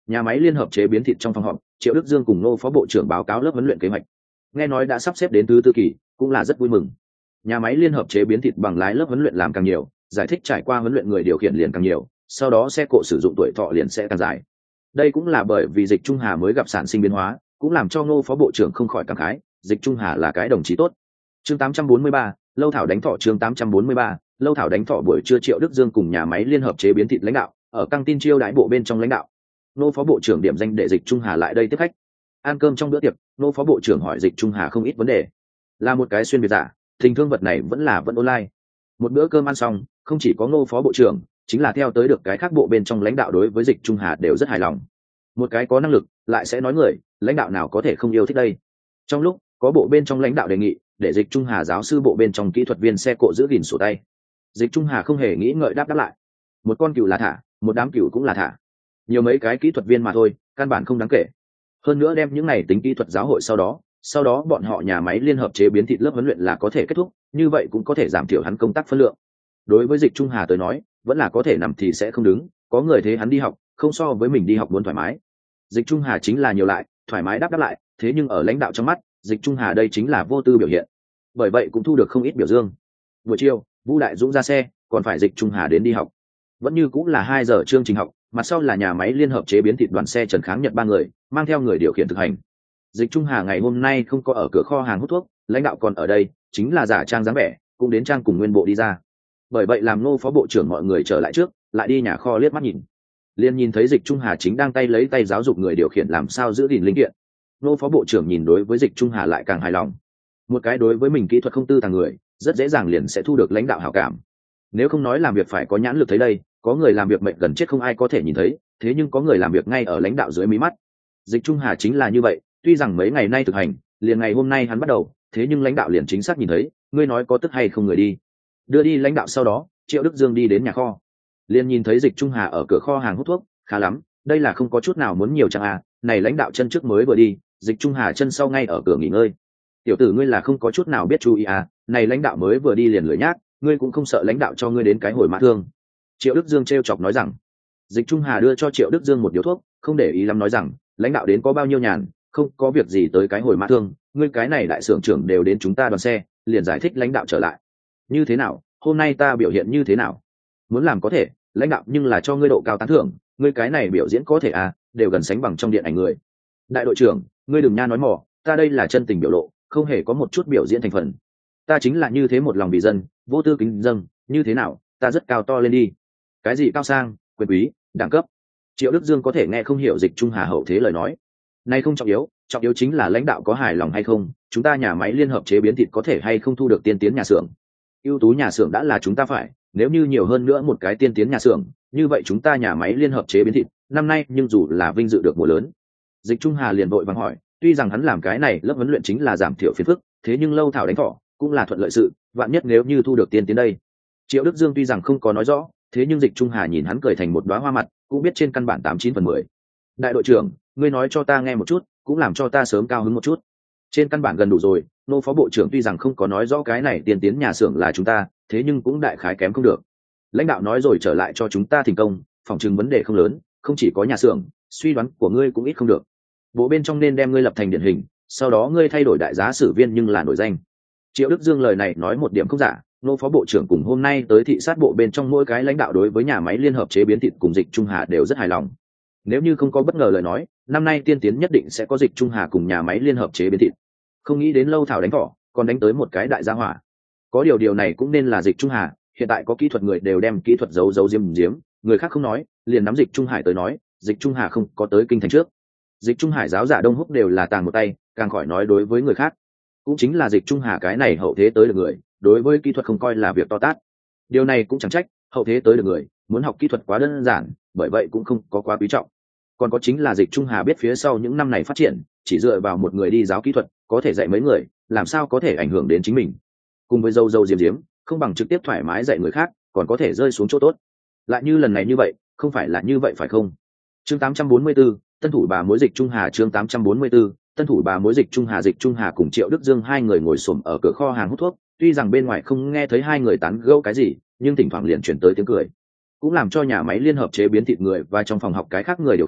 Nhà máy liên hợp chế biến thịt trong phòng họp, Triệu Đức Dương cùng Ngô phó bộ trưởng báo cáo lớp huấn luyện kế hoạch. Nghe nói đã sắp xếp đến thứ tư kỳ, cũng là rất vui mừng. Nhà máy liên hợp chế biến thịt bằng lái lớp huấn luyện làm càng nhiều, giải thích trải qua huấn luyện người điều khiển liền càng nhiều, sau đó xe cộ sử dụng tuổi thọ liền sẽ càng dài. Đây cũng là bởi vì Dịch Trung Hà mới gặp sản sinh biến hóa, cũng làm cho Ngô phó bộ trưởng không khỏi cảm khái, Dịch Trung Hà là cái đồng chí tốt. Chương tám trăm bốn mươi ba, Lâu Thảo đánh thọ. Chương tám trăm bốn mươi ba, Lâu Thảo đánh thọ. Buổi trưa Triệu Đức Dương cùng nhà máy liên hợp chế biến thịt lãnh đạo ở căng tin chiêu đãi bộ bên trong lãnh đạo. Ngô phó bộ trưởng điểm danh để Dịch Trung Hà lại đây tiếp khách. Ăn cơm trong bữa tiệc, Ngô phó bộ trưởng hỏi Dịch Trung Hà không ít vấn đề. Là một cái xuyên việt giả, tình thương vật này vẫn là vẫn online. Một bữa cơm ăn xong, không chỉ có Ngô phó bộ trưởng, chính là theo tới được cái khác bộ bên trong lãnh đạo đối với Dịch Trung Hà đều rất hài lòng. Một cái có năng lực, lại sẽ nói người, lãnh đạo nào có thể không yêu thích đây. Trong lúc có bộ bên trong lãnh đạo đề nghị để Dịch Trung Hà giáo sư bộ bên trong kỹ thuật viên xe cộ giữ gìn sổ tay, Dịch Trung Hà không hề nghĩ ngợi đáp đáp lại. Một con cừu là thả, một đám cừu cũng là thả, nhiều mấy cái kỹ thuật viên mà thôi, căn bản không đáng kể. Hơn nữa đem những này tính kỹ thuật giáo hội sau đó sau đó bọn họ nhà máy liên hợp chế biến thịt lớp huấn luyện là có thể kết thúc, như vậy cũng có thể giảm thiểu hắn công tác phân lượng. Đối với Dịch Trung Hà tới nói, vẫn là có thể nằm thì sẽ không đứng, có người thế hắn đi học không so với mình đi học muốn thoải mái. Dịch Trung Hà chính là nhiều lại thoải mái đáp đáp lại, thế nhưng ở lãnh đạo trong mắt, Dịch Trung Hà đây chính là vô tư biểu hiện, bởi vậy cũng thu được không ít biểu dương. Buổi chiều, Vũ Đại Dũng ra xe, còn phải Dịch Trung Hà đến đi học. Vẫn như cũng là hai giờ chương trình học, mặt sau là nhà máy liên hợp chế biến thịt đoàn xe Trần Kháng Nhật ba người, mang theo người điều khiển thực hành. Dịch Trung Hà ngày hôm nay không có ở cửa kho hàng hút thuốc, lãnh đạo còn ở đây, chính là giả trang dáng vẻ, cũng đến trang cùng nguyên bộ đi ra. Bởi vậy làm Ngô phó bộ trưởng mọi người trở lại trước, lại đi nhà kho liếc mắt nhìn. Liên nhìn thấy Dịch Trung Hà chính đang tay lấy tay giáo dục người điều khiển làm sao giữ gìn linh kiện. Ngô phó bộ trưởng nhìn đối với Dịch Trung Hà lại càng hài lòng. Một cái đối với mình kỹ thuật không tư thằng người, rất dễ dàng liền sẽ thu được lãnh đạo hảo cảm. Nếu không nói làm việc phải có nhãn lực thấy đây, có người làm việc mệnh gần chết không ai có thể nhìn thấy, thế nhưng có người làm việc ngay ở lãnh đạo dưới mí mắt. Dịch Trung Hà chính là như vậy, tuy rằng mấy ngày nay thực hành, liền ngày hôm nay hắn bắt đầu, thế nhưng lãnh đạo liền chính xác nhìn thấy, ngươi nói có tức hay không người đi. Đưa đi lãnh đạo sau đó, Triệu Đức Dương đi đến nhà kho, liền nhìn thấy Dịch Trung Hà ở cửa kho hàng hút thuốc, khá lắm, đây là không có chút nào muốn nhiều chẳng à, này lãnh đạo chân trước mới vừa đi, Dịch Trung Hà chân sau ngay ở cửa nghỉ ngơi. Tiểu tử ngươi là không có chút nào biết chú ý à, này lãnh đạo mới vừa đi liền lười nhác, ngươi cũng không sợ lãnh đạo cho ngươi đến cái hồi mã thương. Triệu Đức Dương trêu chọc nói rằng. Dịch Trung Hà đưa cho Triệu Đức Dương một điếu thuốc, không để ý lắm nói rằng, lãnh đạo đến có bao nhiêu nhàn, không có việc gì tới cái hồi mã thương, ngươi cái này đại xưởng trưởng đều đến chúng ta đoàn xe, liền giải thích lãnh đạo trở lại. Như thế nào, hôm nay ta biểu hiện như thế nào? Muốn làm có thể, lãnh đạo nhưng là cho ngươi độ cao tán thưởng, ngươi cái này biểu diễn có thể à, đều gần sánh bằng trong điện ảnh người. Đại đội trưởng, ngươi đừng nha nói mỏ, ta đây là chân tình biểu lộ, không hề có một chút biểu diễn thành phần. Ta chính là như thế một lòng vì dân, vô tư kính dâng, như thế nào, ta rất cao to lên đi. Cái gì cao sang, quyền quý, đẳng cấp? Triệu Đức Dương có thể nghe không hiểu Dịch Trung Hà hậu thế lời nói. Này không trọng yếu, trọng yếu chính là lãnh đạo có hài lòng hay không, chúng ta nhà máy liên hợp chế biến thịt có thể hay không thu được tiên tiến nhà xưởng. Ưu tú nhà xưởng đã là chúng ta phải, nếu như nhiều hơn nữa một cái tiên tiến nhà xưởng, như vậy chúng ta nhà máy liên hợp chế biến thịt, năm nay nhưng dù là vinh dự được mùa lớn. Dịch Trung Hà liền vội vàng hỏi, tuy rằng hắn làm cái này lớp huấn luyện chính là giảm thiểu phiền phức, thế nhưng Lâu Thảo đánh thọ cũng là thuận lợi sự, vạn nhất nếu như thu được tiên tiến đây. Triệu Đức Dương tuy rằng không có nói rõ, thế nhưng Dịch Trung Hà nhìn hắn cười thành một đóa hoa mặt, cũng biết trên căn bản tám chín phần mười. Đại đội trưởng, ngươi nói cho ta nghe một chút, cũng làm cho ta sớm cao hứng một chút. Trên căn bản gần đủ rồi, Nô phó bộ trưởng tuy rằng không có nói rõ cái này tiên tiến nhà xưởng là chúng ta, thế nhưng cũng đại khái kém không được. Lãnh đạo nói rồi trở lại cho chúng ta thành công, phòng trừng vấn đề không lớn, không chỉ có nhà xưởng, suy đoán của ngươi cũng ít không được. Bộ bên trong nên đem ngươi lập thành điển hình, sau đó ngươi thay đổi đại giá sử viên nhưng là nổi danh. Triệu Đức Dương lời này nói một điểm không giả, Nô phó bộ trưởng cùng hôm nay tới thị sát bộ bên trong mỗi cái lãnh đạo đối với nhà máy liên hợp chế biến thịt cùng Dịch Trung Hà đều rất hài lòng. Nếu như không có bất ngờ lời nói, năm nay tiên tiến nhất định sẽ có Dịch Trung Hà cùng nhà máy liên hợp chế biến thịt. Không nghĩ đến Lâu Thảo đánh thỏ, còn đánh tới một cái đại gia hỏa. Có điều điều này cũng nên là Dịch Trung Hà, hiện tại có kỹ thuật người đều đem kỹ thuật giấu giấu diếm diếm, người khác không nói, liền nắm Dịch Trung Hải tới nói, Dịch Trung Hà không có tới kinh thành trước. Dịch Trung Hải giáo giả Đông Húc đều là tàng một tay, càng khỏi nói đối với người khác. Cũng chính là Dịch Trung Hà cái này hậu thế tới được người, đối với kỹ thuật không coi là việc to tát. Điều này cũng chẳng trách, hậu thế tới được người, muốn học kỹ thuật quá đơn giản, bởi vậy cũng không có quá quý trọng. Còn có chính là Dịch Trung Hà biết phía sau những năm này phát triển, chỉ dựa vào một người đi giáo kỹ thuật, có thể dạy mấy người, làm sao có thể ảnh hưởng đến chính mình. Cùng với dâu dâu diếm diếm, không bằng trực tiếp thoải mái dạy người khác, còn có thể rơi xuống chỗ tốt. Lại như lần này như vậy, không phải là như vậy phải không? Chương tám trăm bốn mươi 4, tân thủ bà mối Dịch Trung Hà. Chương tám trăm bốn mươi 4, tân thủ bà mối Dịch Trung Hà. Dịch Trung Hà cùng Triệu Đức Dương hai người ngồi xổm ở cửa kho hàng hút thuốc, tuy rằng bên ngoài không nghe thấy hai người tán gẫu cái gì, nhưng thỉnh thoảng liền chuyển tới tiếng cười, cũng làm cho nhà máy liên hợp chế biến thịt người và trong phòng học cái khác người điều khiển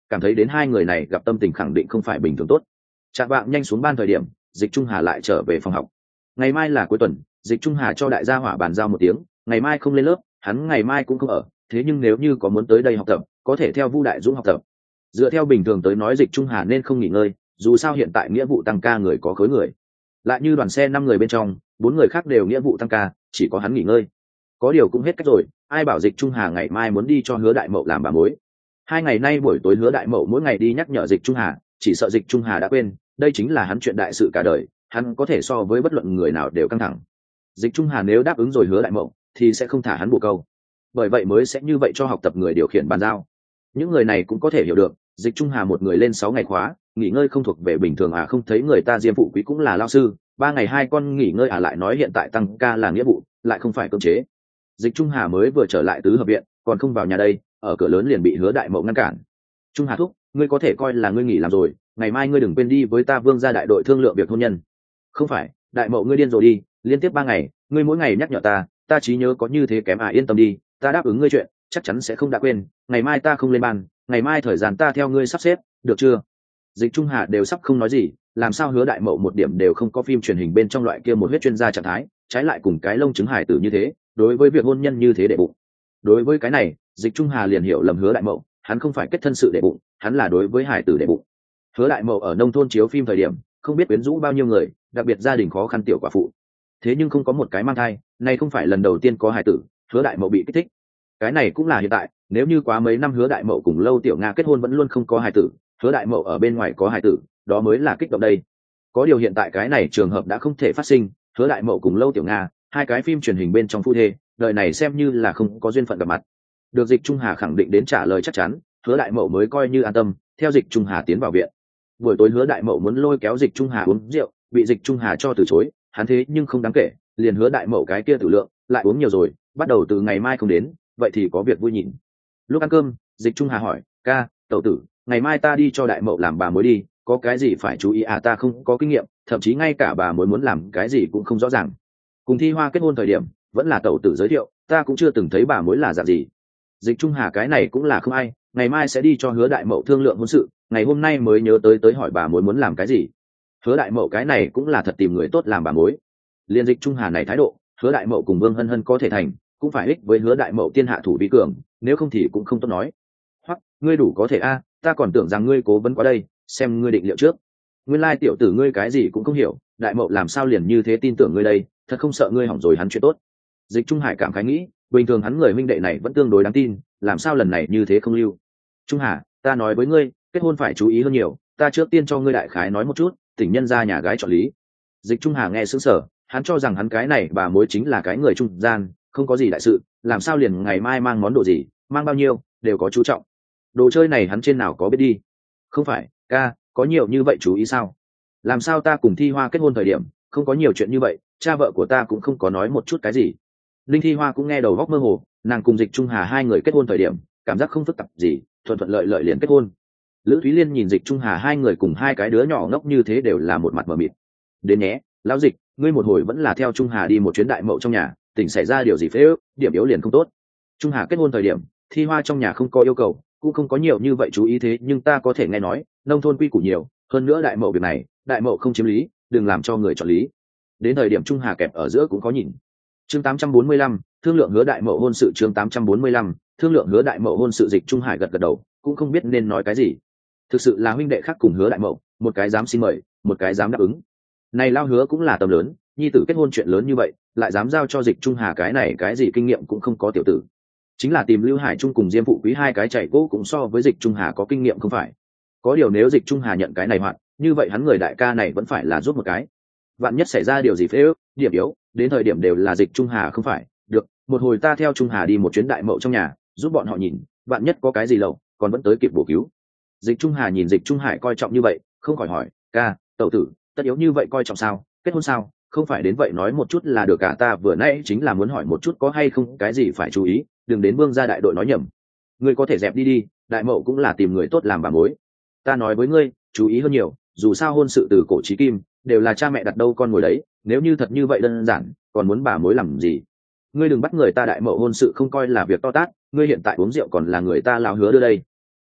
cảm thấy đến hai người này gặp tâm tình khẳng định không phải bình thường tốt. Trạng vạng nhanh xuống ban thời điểm, Dịch Trung Hà lại trở về phòng học. Ngày mai là cuối tuần, Dịch Trung Hà cho đại gia hỏa bàn giao một tiếng, ngày mai không lên lớp, hắn ngày mai cũng không ở, thế nhưng nếu như có muốn tới đây học tập, có thể theo Vu Đại Dũng học tập. Dựa theo bình thường tới nói Dịch Trung Hà nên không nghỉ ngơi, dù sao hiện tại nghĩa vụ tăng ca người có khối người. Lại như đoàn xe năm người bên trong, bốn người khác đều nghĩa vụ tăng ca, chỉ có hắn nghỉ ngơi. Có điều cũng hết cách rồi, ai bảo Dịch Trung Hà ngày mai muốn đi cho Hứa Đại Mậu làm bà mối. Hai ngày nay buổi tối Hứa Đại Mậu mỗi ngày đi nhắc nhở Dịch Trung Hà, chỉ sợ Dịch Trung Hà đã quên, đây chính là hắn chuyện đại sự cả đời, hắn có thể so với bất luận người nào đều căng thẳng. Dịch Trung Hà nếu đáp ứng rồi Hứa Đại Mậu thì sẽ không thả hắn bồ câu, bởi vậy mới sẽ như vậy cho học tập người điều khiển bàn giao. Những người này cũng có thể hiểu được, Dịch Trung Hà một người lên sáu ngày khóa, nghỉ ngơi không thuộc về bình thường à, không thấy người ta Diêm Phụ Quý cũng là lao sư, ba ngày hai con nghỉ ngơi à, lại nói hiện tại tăng ca là nghĩa vụ, lại không phải cưỡng chế. Dịch Trung Hà mới vừa trở lại tứ hợp viện, còn không vào nhà đây, ở cửa lớn liền bị Hứa Đại Mậu ngăn cản. Trung Hà thúc, ngươi có thể coi là ngươi nghỉ làm rồi, ngày mai ngươi đừng quên đi với ta Vương gia đại đội thương lượng việc hôn nhân. Không phải, Đại Mậu ngươi điên rồi đi, liên tiếp ba ngày, ngươi mỗi ngày nhắc nhở ta, ta trí nhớ có như thế kém à, yên tâm đi, ta đáp ứng ngươi chuyện, chắc chắn sẽ không đã quên, ngày mai ta không lên bàn, ngày mai thời gian ta theo ngươi sắp xếp, được chưa? Dịch Trung Hà đều sắp không nói gì, làm sao Hứa Đại Mậu một điểm đều không có phim truyền hình bên trong loại kia một huyết chuyên gia trạng thái, trái lại cùng cái lông chứng hải tử như thế, đối với việc hôn nhân như thế để bụng. Đối với cái này, Dịch Trung Hà liền hiểu lầm Hứa Đại Mậu, hắn không phải kết thân sự để bụng, hắn là đối với hải tử để bụng. Hứa Đại Mậu ở nông thôn chiếu phim thời điểm, không biết quyến rũ bao nhiêu người, đặc biệt gia đình khó khăn tiểu quả phụ. Thế nhưng không có một cái mang thai, này không phải lần đầu tiên có hải tử, Hứa Đại Mậu bị kích thích. Cái này cũng là hiện tại, nếu như quá mấy năm Hứa Đại Mậu cùng Lâu Tiểu Nga kết hôn vẫn luôn không có hải tử, Hứa Đại Mậu ở bên ngoài có hải tử, đó mới là kích động đây. Có điều hiện tại cái này trường hợp đã không thể phát sinh, Hứa Đại Mậu cùng Lâu Tiểu Nga, hai cái phim truyền hình bên trong phu thê, đời này xem như là không có duyên phận gặp mặt. Được Dịch Trung Hà khẳng định đến trả lời chắc chắn, Hứa Đại Mậu mới coi như an tâm, theo Dịch Trung Hà tiến vào viện. Buổi tối Hứa Đại Mậu muốn lôi kéo Dịch Trung Hà uống rượu, bị Dịch Trung Hà cho từ chối, hắn thế nhưng không đáng kể, liền Hứa Đại Mậu cái kia tử lượng, lại uống nhiều rồi, bắt đầu từ ngày mai không đến, vậy thì có việc vui nhìn. Lúc ăn cơm, Dịch Trung Hà hỏi, ca, tẩu tử, ngày mai ta đi cho Đại Mậu làm bà mối đi, có cái gì phải chú ý à, ta không có kinh nghiệm, thậm chí ngay cả bà mối muốn làm cái gì cũng không rõ ràng. Cùng Thi Hoa kết hôn thời điểm, vẫn là tẩu tử giới thiệu, ta cũng chưa từng thấy bà mối là dạng gì. Dịch Trung Hà cái này cũng là không ai, ngày mai sẽ đi cho Hứa Đại Mậu thương lượng hôn sự, ngày hôm nay mới nhớ tới tới hỏi bà mối muốn làm cái gì. Hứa Đại Mậu cái này cũng là thật tìm người tốt làm bà mối. Liên Dịch Trung Hà này thái độ, Hứa Đại Mậu cùng Vương Hân Hân có thể thành, cũng phải ích với Hứa Đại Mậu tiên hạ thủ vi cường, nếu không thì cũng không tốt nói. Hoặc, ngươi đủ có thể a, ta còn tưởng rằng ngươi cố vấn quá đây, xem ngươi định liệu trước. Nguyên lai tiểu tử ngươi cái gì cũng không hiểu, Đại Mậu làm sao liền như thế tin tưởng ngươi đây, thật không sợ ngươi hỏng rồi hắn chuyện tốt. Dịch Trung Hải cảm khái nghĩ, bình thường hắn người huynh đệ này vẫn tương đối đáng tin, làm sao lần này như thế không lưu. Trung Hà, ta nói với ngươi, kết hôn phải chú ý hơn nhiều, ta trước tiên cho ngươi đại khái nói một chút, tỉnh nhân ra nhà gái chọn lý. Dịch Trung Hà nghe sững sờ, hắn cho rằng hắn cái này bà mối chính là cái người trung gian, không có gì đại sự, làm sao liền ngày mai mang món đồ gì, mang bao nhiêu, đều có chú trọng. Đồ chơi này hắn trên nào có biết đi. Không phải, ca, có nhiều như vậy chú ý sao? Làm sao ta cùng Thi Hoa kết hôn thời điểm, không có nhiều chuyện như vậy, cha vợ của ta cũng không có nói một chút cái gì. Linh Thi Hoa cũng nghe đầu góc mơ hồ, nàng cùng Dịch Trung Hà hai người kết hôn thời điểm, cảm giác không phức tạp gì, thuận thuận lợi lợi liền kết hôn. Lữ Thúy Liên nhìn Dịch Trung Hà hai người cùng hai cái đứa nhỏ ngốc như thế đều là một mặt mờ mịt. Đến nhé, lão Dịch, ngươi một hồi vẫn là theo Trung Hà đi một chuyến Đại Mậu trong nhà, tỉnh xảy ra điều gì phế ước, điểm yếu liền không tốt. Trung Hà kết hôn thời điểm, Thi Hoa trong nhà không có yêu cầu, cũng không có nhiều như vậy chú ý, thế nhưng ta có thể nghe nói, nông thôn quy củ nhiều, hơn nữa Đại Mậu việc này, Đại Mậu không chiếm lý, đừng làm cho người chọn lý. Đến thời điểm Trung Hà kẹp ở giữa cũng có nhìn. Chương tám trăm bốn mươi lăm, thương lượng Hứa Đại Mậu hôn sự. Chương tám trăm bốn mươi lăm, thương lượng Hứa Đại Mậu hôn sự. Dịch Trung Hải gật gật đầu, cũng không biết nên nói cái gì. Thực sự là huynh đệ khác cùng Hứa Đại Mậu, một cái dám xin mời, một cái dám đáp ứng. Này lao Hứa cũng là tầm lớn, nhi tử kết hôn chuyện lớn như vậy, lại dám giao cho Dịch Trung Hà cái này cái gì kinh nghiệm cũng không có tiểu tử. Chính là tìm Lưu Hải Trung cùng Diêm Phụ Quý hai cái chạy gỗ cũng so với Dịch Trung Hà có kinh nghiệm không phải. Có điều nếu Dịch Trung Hà nhận cái này hoạt, như vậy hắn người đại ca này vẫn phải là giúp một cái. Vạn nhất xảy ra điều gì phế ước, điểm yếu, đến thời điểm đều là Dịch Trung Hà không phải. Được, một hồi ta theo Trung Hà đi một chuyến Đại Mậu trong nhà, giúp bọn họ nhìn, vạn nhất có cái gì lậu, còn vẫn tới kịp bổ cứu. Dịch Trung Hà nhìn Dịch Trung Hải coi trọng như vậy, không khỏi hỏi, ca, tẩu tử, tất yếu như vậy coi trọng sao, kết hôn sao, không phải đến vậy nói một chút là được cả, ta vừa nãy chính là muốn hỏi một chút có hay không cái gì phải chú ý, đừng đến Vương gia đại đội nói nhầm. Ngươi có thể dẹp đi đi, Đại Mậu cũng là tìm người tốt làm bà mối. Ta nói với ngươi, chú ý hơn nhiều, dù sao hôn sự từ cổ chí kim, đều là cha mẹ đặt đâu con ngồi đấy, nếu như thật như vậy đơn giản, còn muốn bà mối làm gì? Ngươi đừng bắt người ta Đại Mậu hôn sự không coi là việc to tát, ngươi hiện tại uống rượu còn là người ta lão Hứa đưa đây.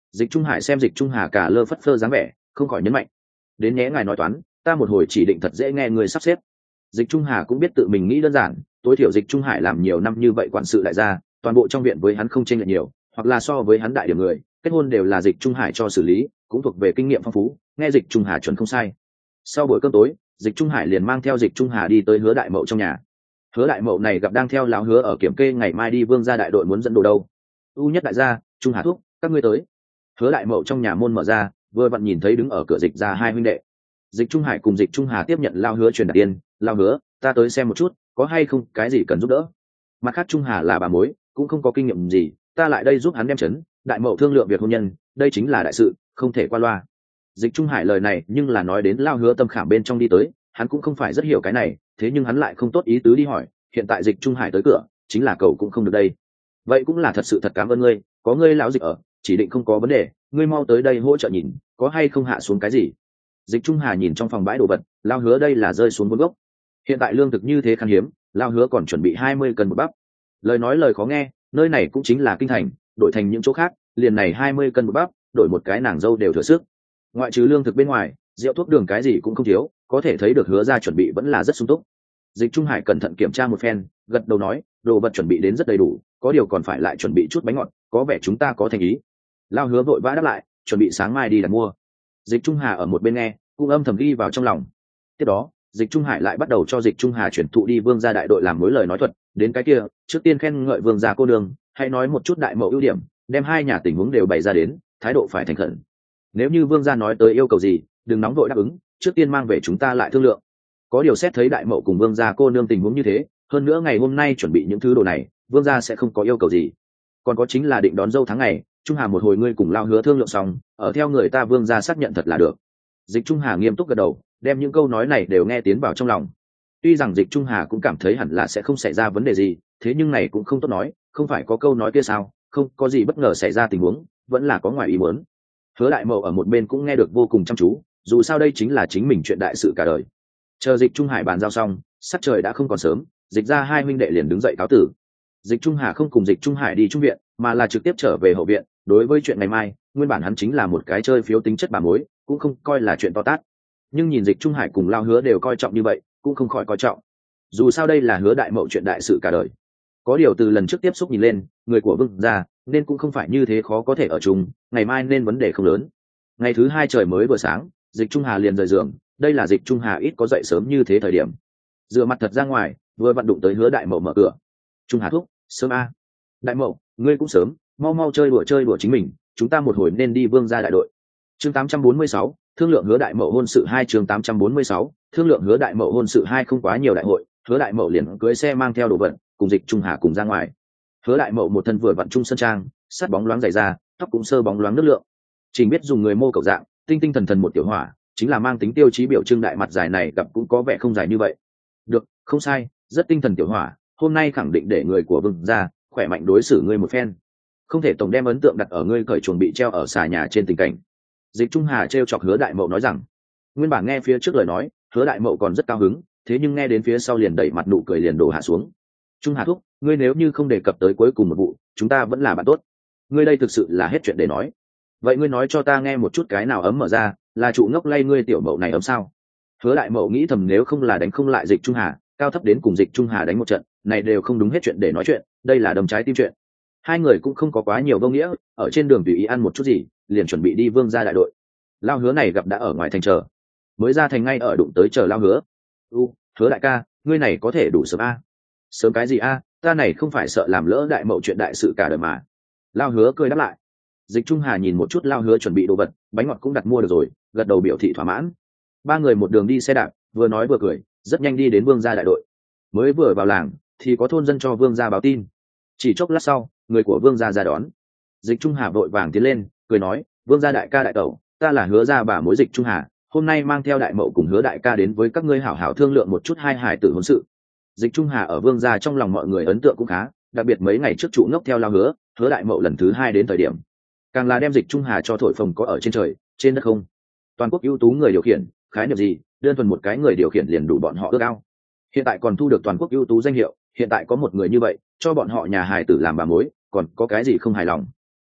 Dịch Trung Hải xem Dịch Trung Hà cả lơ phất phơ dáng vẻ, không khỏi nhấn mạnh: đến nhé ngài nói toán, ta một hồi chỉ định thật dễ nghe người sắp xếp. Dịch Trung Hà cũng biết tự mình nghĩ đơn giản, tối thiểu Dịch Trung Hải làm nhiều năm như vậy quản sự đại gia, toàn bộ trong viện với hắn không chênh lệch nhiều, hoặc là so với hắn đại điểm người, kết hôn đều là Dịch Trung Hải cho xử lý, cũng thuộc về kinh nghiệm phong phú, nghe Dịch Trung Hà chuẩn không sai. Sau buổi cơm tối, Dịch Trung Hải liền mang theo Dịch Trung Hà đi tới Hứa Đại Mậu trong nhà. Hứa Đại Mậu này gặp đang theo lão Hứa ở kiểm kê ngày mai đi Vương gia đại đội muốn dẫn đồ đâu. U nhất đại gia, Trung Hà thúc, các ngươi tới. Hứa Đại Mậu trong nhà môn mở ra, vừa vặn nhìn thấy đứng ở cửa Dịch gia hai huynh đệ. Dịch Trung Hải cùng Dịch Trung Hà tiếp nhận lão Hứa truyền đạt tiền, lão Hứa, ta tới xem một chút, có hay không cái gì cần giúp đỡ. Mặt khác Trung Hà là bà mối, cũng không có kinh nghiệm gì, ta lại đây giúp hắn đem chấn, Đại Mậu thương lượng việc hôn nhân, đây chính là đại sự, không thể qua loa. Dịch Trung Hải lời này nhưng là nói đến lão Hứa tâm khảm bên trong đi tới, hắn cũng không phải rất hiểu cái này, thế nhưng hắn lại không tốt ý tứ đi hỏi, hiện tại Dịch Trung Hải tới cửa, chính là cầu cũng không được đây. Vậy cũng là thật sự thật cảm ơn ngươi, có ngươi lão Dịch ở, chỉ định không có vấn đề, ngươi mau tới đây hỗ trợ nhìn, có hay không hạ xuống cái gì. Dịch Trung Hà nhìn trong phòng bãi đồ vật, lão Hứa đây là rơi xuống bốn gốc. Hiện tại lương thực như thế khan hiếm, lão Hứa còn chuẩn bị hai mươi cân một bắp. Lời nói lời khó nghe, nơi này cũng chính là kinh thành, đổi thành những chỗ khác, liền này hai mươi cân một bắp, đổi một cái nàng dâu đều thừa sức. Ngoại trừ lương thực bên ngoài, rượu thuốc đường cái gì cũng không thiếu, có thể thấy được Hứa ra chuẩn bị vẫn là rất sung túc. Dịch Trung Hải cẩn thận kiểm tra một phen, gật đầu nói, đồ vật chuẩn bị đến rất đầy đủ, có điều còn phải lại chuẩn bị chút bánh ngọt, có vẻ chúng ta có thành ý. Lão Hứa vội vã đáp lại, chuẩn bị sáng mai đi đặt mua. Dịch Trung Hà ở một bên nghe, cũng âm thầm ghi vào trong lòng. Tiếp đó, Dịch Trung Hải lại bắt đầu cho Dịch Trung Hà chuyển thụ đi Vương gia đại đội làm mối lời nói thuật, đến cái kia, trước tiên khen ngợi Vương gia cô nương, hãy nói một chút Đại Mậu ưu điểm, đem hai nhà tình huống đều bày ra đến, thái độ phải thành khẩn. Nếu như Vương gia nói tới yêu cầu gì, đừng nóng vội đáp ứng, trước tiên mang về chúng ta lại thương lượng. Có điều xét thấy Đại Mậu cùng Vương gia cô nương tình huống như thế, hơn nữa ngày hôm nay chuẩn bị những thứ đồ này, Vương gia sẽ không có yêu cầu gì. Còn có chính là định đón dâu tháng ngày, Trung Hà một hồi ngươi cùng Lão Hứa thương lượng xong, ở theo người ta Vương gia xác nhận thật là được. Dịch Trung Hà nghiêm túc gật đầu, đem những câu nói này đều nghe tiến vào trong lòng. Tuy rằng Dịch Trung Hà cũng cảm thấy hẳn là sẽ không xảy ra vấn đề gì, thế nhưng này cũng không tốt nói, không phải có câu nói kia sao, không có gì bất ngờ xảy ra tình huống, vẫn là có ngoài ý muốn. Hứa Đại Mậu ở một bên cũng nghe được vô cùng chăm chú, dù sao đây chính là chính mình chuyện đại sự cả đời. Chờ Dịch Trung Hải bàn giao xong, sắc trời đã không còn sớm, Dịch ra hai huynh đệ liền đứng dậy cáo tử. Dịch Trung Hà không cùng Dịch Trung Hải đi trung viện, mà là trực tiếp trở về hậu viện. Đối với chuyện ngày mai, nguyên bản hắn chính là một cái chơi phiếu tính chất bà mối, cũng không coi là chuyện to tát. Nhưng nhìn Dịch Trung Hải cùng Lão Hứa đều coi trọng như vậy, cũng không khỏi coi trọng. Dù sao đây là Hứa Đại Mậu chuyện đại sự cả đời. Có điều từ lần trước tiếp xúc nhìn lên, người của Vương gia nên cũng không phải như thế khó có thể ở chung, ngày mai nên vấn đề không lớn. Ngày thứ hai trời mới vừa sáng, Dịch Trung Hà liền rời giường, đây là Dịch Trung Hà ít có dậy sớm như thế thời điểm. Dựa mặt thật ra ngoài, vừa vặn đụng tới Hứa Đại Mậu mở cửa. Trung Hà thúc, sớm a. Đại Mậu, ngươi cũng sớm, mau mau chơi đùa chơi đùa chính mình, chúng ta một hồi nên đi Vương gia đại đội. Chương tám trăm bốn mươi sáu, thương lượng Hứa Đại Mậu hôn sự hai chương tám trăm bốn mươi sáu, thương lượng Hứa Đại Mậu hôn sự hai không quá nhiều đại hội, Hứa Đại Mậu liền cưới xe mang theo đồ vật, cùng Dịch Trung Hà cùng ra ngoài. Hứa Đại Mậu một thân vừa vặn trung sơn trang, sắt bóng loáng dày da, tóc cũng sơ bóng loáng nước lượng. Trình biết dùng người mô cầu dạng, tinh tinh thần thần một tiểu hỏa, chính là mang tính tiêu chí biểu trưng đại mặt dài này gặp cũng có vẻ không dài như vậy. Được, không sai, rất tinh thần tiểu hỏa, hôm nay khẳng định để người của Vương gia khỏe mạnh đối xử ngươi một phen. Không thể tổng đem ấn tượng đặt ở ngươi cởi chuồng bị treo ở xà nhà trên tình cảnh. Dịch Trung Hà trêu chọc Hứa Đại Mậu nói rằng, nguyên bản nghe phía trước lời nói, Hứa Đại Mậu còn rất cao hứng, thế nhưng nghe đến phía sau liền đẩy mặt nụ cười liền đổ hạ xuống. Trung Hà thúc, ngươi nếu như không đề cập tới cuối cùng một vụ, chúng ta vẫn là bạn tốt. Ngươi đây thực sự là hết chuyện để nói. Vậy ngươi nói cho ta nghe một chút cái nào ấm mở ra, là trụ ngốc lay ngươi tiểu Mậu này ấm sao? Hứa Đại Mậu nghĩ thầm nếu không là đánh không lại Dịch Trung Hà, cao thấp đến cùng Dịch Trung Hà đánh một trận, này đều không đúng hết chuyện để nói chuyện, đây là đâm trái tim chuyện. Hai người cũng không có quá nhiều vô nghĩa, ở trên đường tùy ý ăn một chút gì, liền chuẩn bị đi Vương gia đại đội. Lao Hứa này gặp đã ở ngoài thành chờ, mới ra thành ngay ở đụng tới chờ Lao Hứa. U, Hứa đại ca, ngươi này có thể đủ sớm a? Sớm cái gì a? Ta này không phải sợ làm lỡ Đại Mậu chuyện đại sự cả đời mà. Lao Hứa cười đáp lại. Dịch Trung Hà nhìn một chút Lao Hứa chuẩn bị đồ vật, bánh ngọt cũng đặt mua được rồi, gật đầu biểu thị thỏa mãn. Ba người một đường đi xe đạp, vừa nói vừa cười, rất nhanh đi đến Vương gia đại đội. Mới vừa vào làng, thì có thôn dân cho Vương gia báo tin. Chỉ chốc lát sau, người của Vương gia ra đón. Dịch Trung Hà vội vàng tiến lên, cười nói, Vương gia đại ca đại tẩu, ta là Hứa gia bà mối Dịch Trung Hà, hôm nay mang theo Đại Mậu cùng Hứa đại ca đến với các ngươi hảo hảo thương lượng một chút hai hải tử hôn sự. Dịch Trung Hà ở Vương gia trong lòng mọi người ấn tượng cũng khá, đặc biệt mấy ngày trước trụ ngốc theo Lao Hứa, Hứa Đại Mậu lần thứ hai đến thời điểm, càng là đem Dịch Trung Hà cho thổi phồng có ở trên trời, trên đất không. Toàn quốc ưu tú người điều khiển, khái niệm gì, đơn thuần một cái người điều khiển liền đủ bọn họ ước ao. Hiện tại còn thu được toàn quốc ưu tú danh hiệu, hiện tại có một người như vậy, cho bọn họ nhà hài tử làm bà mối, còn có cái gì không hài lòng.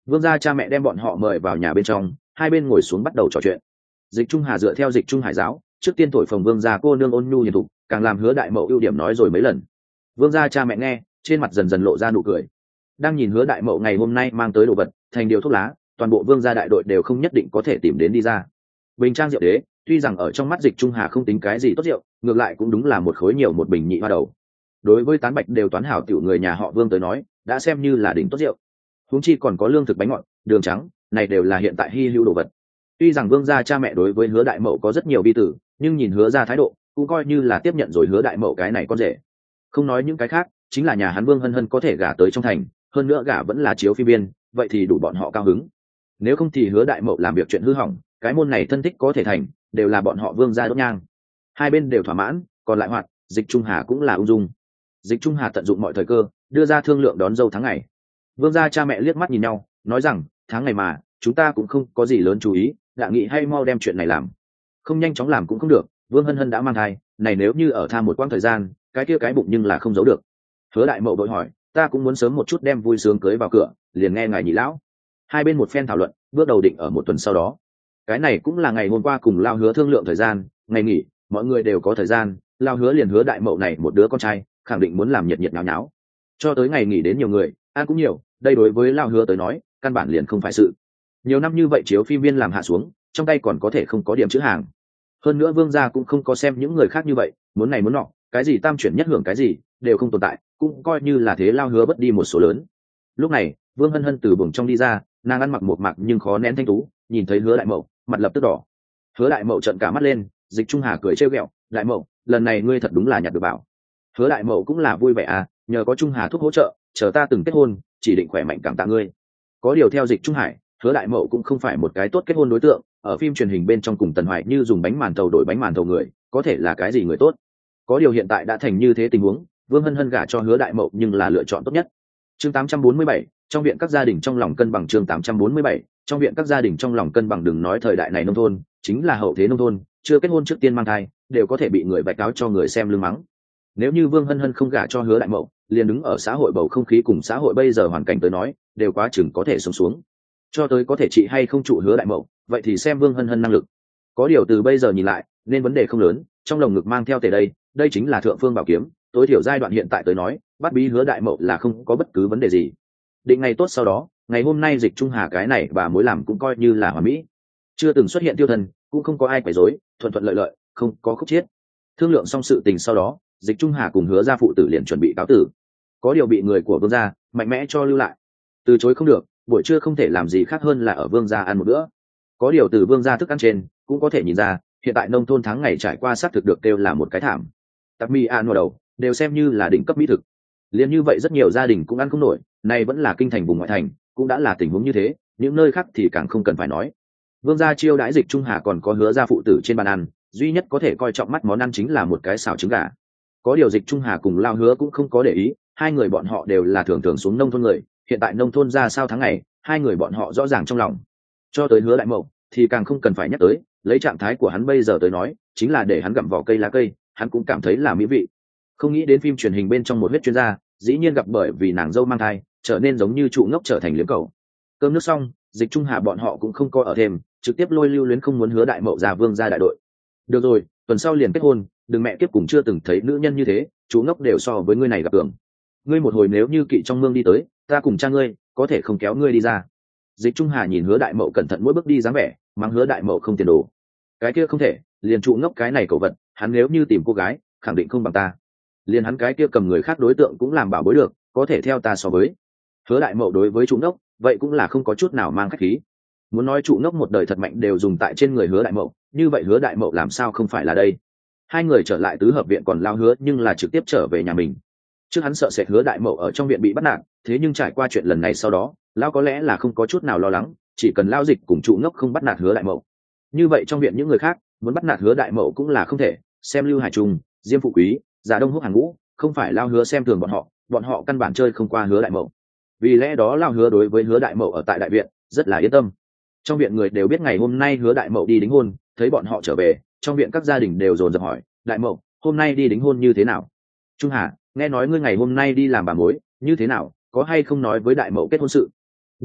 Vương gia cha mẹ đem bọn họ mời vào nhà bên trong, hai bên ngồi xuống bắt đầu trò chuyện. Dịch Trung Hà dựa theo Dịch Trung Hải giáo, trước tiên thổi phồng Vương gia cô nương ôn nhu hiền thục, càng làm Hứa Đại Mậu ưu điểm nói rồi mấy lần. Vương gia cha mẹ nghe, trên mặt dần dần lộ ra nụ cười. Đang nhìn Hứa Đại Mậu ngày hôm nay mang tới đồ vật, thành điều thuốc lá, toàn bộ Vương gia đại đội đều không nhất định có thể tìm đến đi ra. Bình trang rượu đế, tuy rằng ở trong mắt Dịch Trung Hà không tính cái gì tốt rượu, ngược lại cũng đúng là một khối nhiều một bình nhị hoa đầu. Đối với tán bạch đều toán hảo tiểu người nhà họ Vương tới nói, đã xem như là đỉnh tốt rượu. Huống chi còn có lương thực bánh ngọt, đường trắng, này đều là hiện tại hi hữu đồ vật. Tuy rằng Vương gia cha mẹ đối với Hứa Đại Mậu có rất nhiều bi tử, nhưng nhìn Hứa gia thái độ, cũng coi như là tiếp nhận rồi Hứa Đại Mậu cái này con rể. Không nói những cái khác, chính là nhà hắn Vương Hân Hân có thể gả tới trong thành, hơn nữa gả vẫn là chiếu phi biên, vậy thì đủ bọn họ cao hứng. Nếu không thì Hứa Đại Mậu làm việc chuyện hư hỏng, cái môn này thân thích có thể thành, đều là bọn họ Vương gia đốt nhang. Hai bên đều thỏa mãn, còn lại Hoạt, Dịch Trung Hà cũng là ung dung. Dịch Trung Hà tận dụng mọi thời cơ, đưa ra thương lượng đón dâu tháng ngày. Vương gia cha mẹ liếc mắt nhìn nhau, nói rằng, tháng ngày mà, chúng ta cũng không có gì lớn chú ý, đã nghĩ hay mau đem chuyện này làm. Không nhanh chóng làm cũng không được, Vương Hân Hân đã mang thai, này nếu như ở tha một quãng thời gian, cái kia cái bụng nhưng là không giấu được. Hứa Đại Mậu đội hỏi, ta cũng muốn sớm một chút đem vui sướng cưới vào cửa, liền nghe ngài nhị lão. Hai bên một phen thảo luận, bước đầu định ở một tuần sau đó. Cái này cũng là ngày hôm qua cùng Lao Hứa thương lượng thời gian, ngày nghỉ, mọi người đều có thời gian, Lao Hứa liền Hứa Đại Mậu này một đứa con trai, khẳng định muốn làm nhiệt nhiệt nháo nháo. Cho tới ngày nghỉ đến nhiều người, ăn cũng nhiều, đây đối với Lao Hứa tới nói, căn bản liền không phải sự. Nhiều năm như vậy chiếu phim viên làm hạ xuống, trong tay còn có thể không có điểm chữ hàng. Hơn nữa Vương gia cũng không có xem những người khác như vậy, muốn này muốn nọ, cái gì tam chuyển nhất hưởng cái gì, đều không tồn tại, cũng coi như là thế Lao Hứa bất đi một số lớn. Lúc này, Vương Hân Hân từ buồng trong đi ra, nàng ăn mặc một mặc nhưng khó nén thanh tú, nhìn thấy Hứa Đại Mậu, mặt lập tức đỏ. Hứa Đại Mậu trợn cả mắt lên, Dịch Trung Hà cười trêu ghẹo, Đại Mậu, lần này ngươi thật đúng là nhặt được bảo. Hứa Đại Mậu cũng là vui vẻ à, nhờ có Trung Hà thuốc hỗ trợ, chờ ta từng kết hôn, chỉ định khỏe mạnh cảm tạ ngươi. Có điều theo Dịch Trung Hải, Hứa Đại Mậu cũng không phải một cái tốt kết hôn đối tượng, ở phim truyền hình bên trong cùng Tần Hoài Như dùng bánh màn thầu đổi bánh màn thầu người, có thể là cái gì người tốt. Có điều hiện tại đã thành như thế tình huống, Vương Hân Hân gả cho Hứa Đại Mậu nhưng là lựa chọn tốt nhất. Chương tám trăm bốn mươi bảy, trong viện các gia đình trong lòng cân bằng. Chương tám trăm bốn mươi bảy, trong viện các gia đình trong lòng cân bằng. Đừng nói thời đại này nông thôn, chính là hậu thế nông thôn, chưa kết hôn trước tiên mang thai, đều có thể bị người vạch áo cho người xem lưng mắng. Nếu như Vương Hân Hân không gả cho Hứa Đại Mậu, liền đứng ở xã hội bầu không khí cùng xã hội bây giờ hoàn cảnh tới nói, đều quá chừng có thể sống xuống. Cho tới có thể trị hay không trụ Hứa Đại Mậu, vậy thì xem Vương Hân Hân năng lực. Có điều từ bây giờ nhìn lại, nên vấn đề không lớn, trong lồng ngực mang theo tề đây, đây chính là thượng phương bảo kiếm, tối thiểu giai đoạn hiện tại tới nói, bắt bí Hứa Đại Mậu là không có bất cứ vấn đề gì. Định ngày tốt sau đó, ngày hôm nay Dịch Trung Hà cái này bà mối làm cũng coi như là hoàn mỹ. Chưa từng xuất hiện tiêu thần, cũng không có ai quấy rối, thuận thuận lợi lợi, không có khúc chiết. Thương lượng xong sự tình sau đó, Dịch Trung Hà cùng Hứa gia phụ tử liền chuẩn bị cáo tử. Có điều bị người của Vương gia mạnh mẽ cho lưu lại. Từ chối không được, buổi trưa không thể làm gì khác hơn là ở Vương gia ăn một bữa. Có điều từ Vương gia thức ăn trên, cũng có thể nhìn ra, hiện tại nông thôn tháng ngày trải qua xác thực được kêu là một cái thảm. Tạp mì ăn vào đầu, đều xem như là đỉnh cấp mỹ thực. Liên như vậy rất nhiều gia đình cũng ăn không nổi, này vẫn là kinh thành vùng ngoại thành, cũng đã là tình huống như thế, những nơi khác thì càng không cần phải nói. Vương gia chiêu đãi Dịch Trung Hà còn có Hứa gia phụ tử trên bàn ăn, duy nhất có thể coi trọng mắt món ăn chính là một cái xào trứng gà. Có điều Dịch Trung Hà cùng Lao Hứa cũng không có để ý, hai người bọn họ đều là thường thường xuống nông thôn người, hiện tại nông thôn ra sao tháng ngày, hai người bọn họ rõ ràng trong lòng. Cho tới Hứa Đại Mậu thì càng không cần phải nhắc tới, lấy trạng thái của hắn bây giờ tới nói, chính là để hắn gặm vỏ cây lá cây, hắn cũng cảm thấy là mỹ vị. Không nghĩ đến phim truyền hình bên trong một huyết chuyên gia, dĩ nhiên gặp bởi vì nàng dâu mang thai, trở nên giống như trụ ngốc trở thành liếm cầu. Cơm nước xong, Dịch Trung Hà bọn họ cũng không coi ở thêm, trực tiếp lôi Lưu Luyến không muốn Hứa Đại Mậu ra Vương gia đại đội. Được rồi, tuần sau liền kết hôn, đừng mẹ kiếp cùng chưa từng thấy nữ nhân như thế, chú ngốc đều so với ngươi này gặp tưởng. Ngươi một hồi nếu như kỵ trong mương đi tới, ta cùng cha ngươi, có thể không kéo ngươi đi ra. Dịch Trung Hà nhìn Hứa Đại Mậu cẩn thận mỗi bước đi dáng vẻ, mắng Hứa Đại Mậu không tiền đồ. Cái kia không thể, liền trụ ngốc cái này cẩu vật, hắn nếu như tìm cô gái, khẳng định không bằng ta. Liền hắn cái kia cầm người khác đối tượng cũng làm bảo bối được, có thể theo ta so với. Hứa Đại Mậu đối với trụ ngốc, vậy cũng là không có chút nào mang khách khí. Muốn nói trụ ngốc một đời thật mạnh đều dùng tại trên người Hứa Đại Mậu, như vậy Hứa Đại Mậu làm sao không phải là đây. Hai người trở lại tứ hợp viện còn Lao Hứa nhưng là trực tiếp trở về nhà mình. Trước hắn sợ sệt Hứa Đại Mậu ở trong viện bị bắt nạt, thế nhưng trải qua chuyện lần này sau đó, Lao có lẽ là không có chút nào lo lắng, chỉ cần Lao Dịch cùng trụ ngốc không bắt nạt Hứa Đại Mậu. Như vậy trong viện những người khác muốn bắt nạt Hứa Đại Mậu cũng là không thể, xem Lưu Hải Trung, Diêm Phụ Quý, Giả Đông Húc Hàn Ngũ, không phải Lao Hứa xem thường bọn họ, bọn họ căn bản chơi không qua Hứa Đại Mậu. Vì lẽ đó Lao Hứa đối với Hứa Đại Mậu ở tại đại viện rất là yên tâm. Trong viện người đều biết ngày hôm nay Hứa Đại Mậu đi đính hôn, thấy bọn họ trở về, trong viện các gia đình đều dồn dập hỏi, Đại Mậu, hôm nay đi đính hôn như thế nào? Trung Hà, nghe nói ngươi ngày hôm nay đi làm bà mối, như thế nào, có hay không nói với Đại Mậu kết hôn sự? Đại Mậu,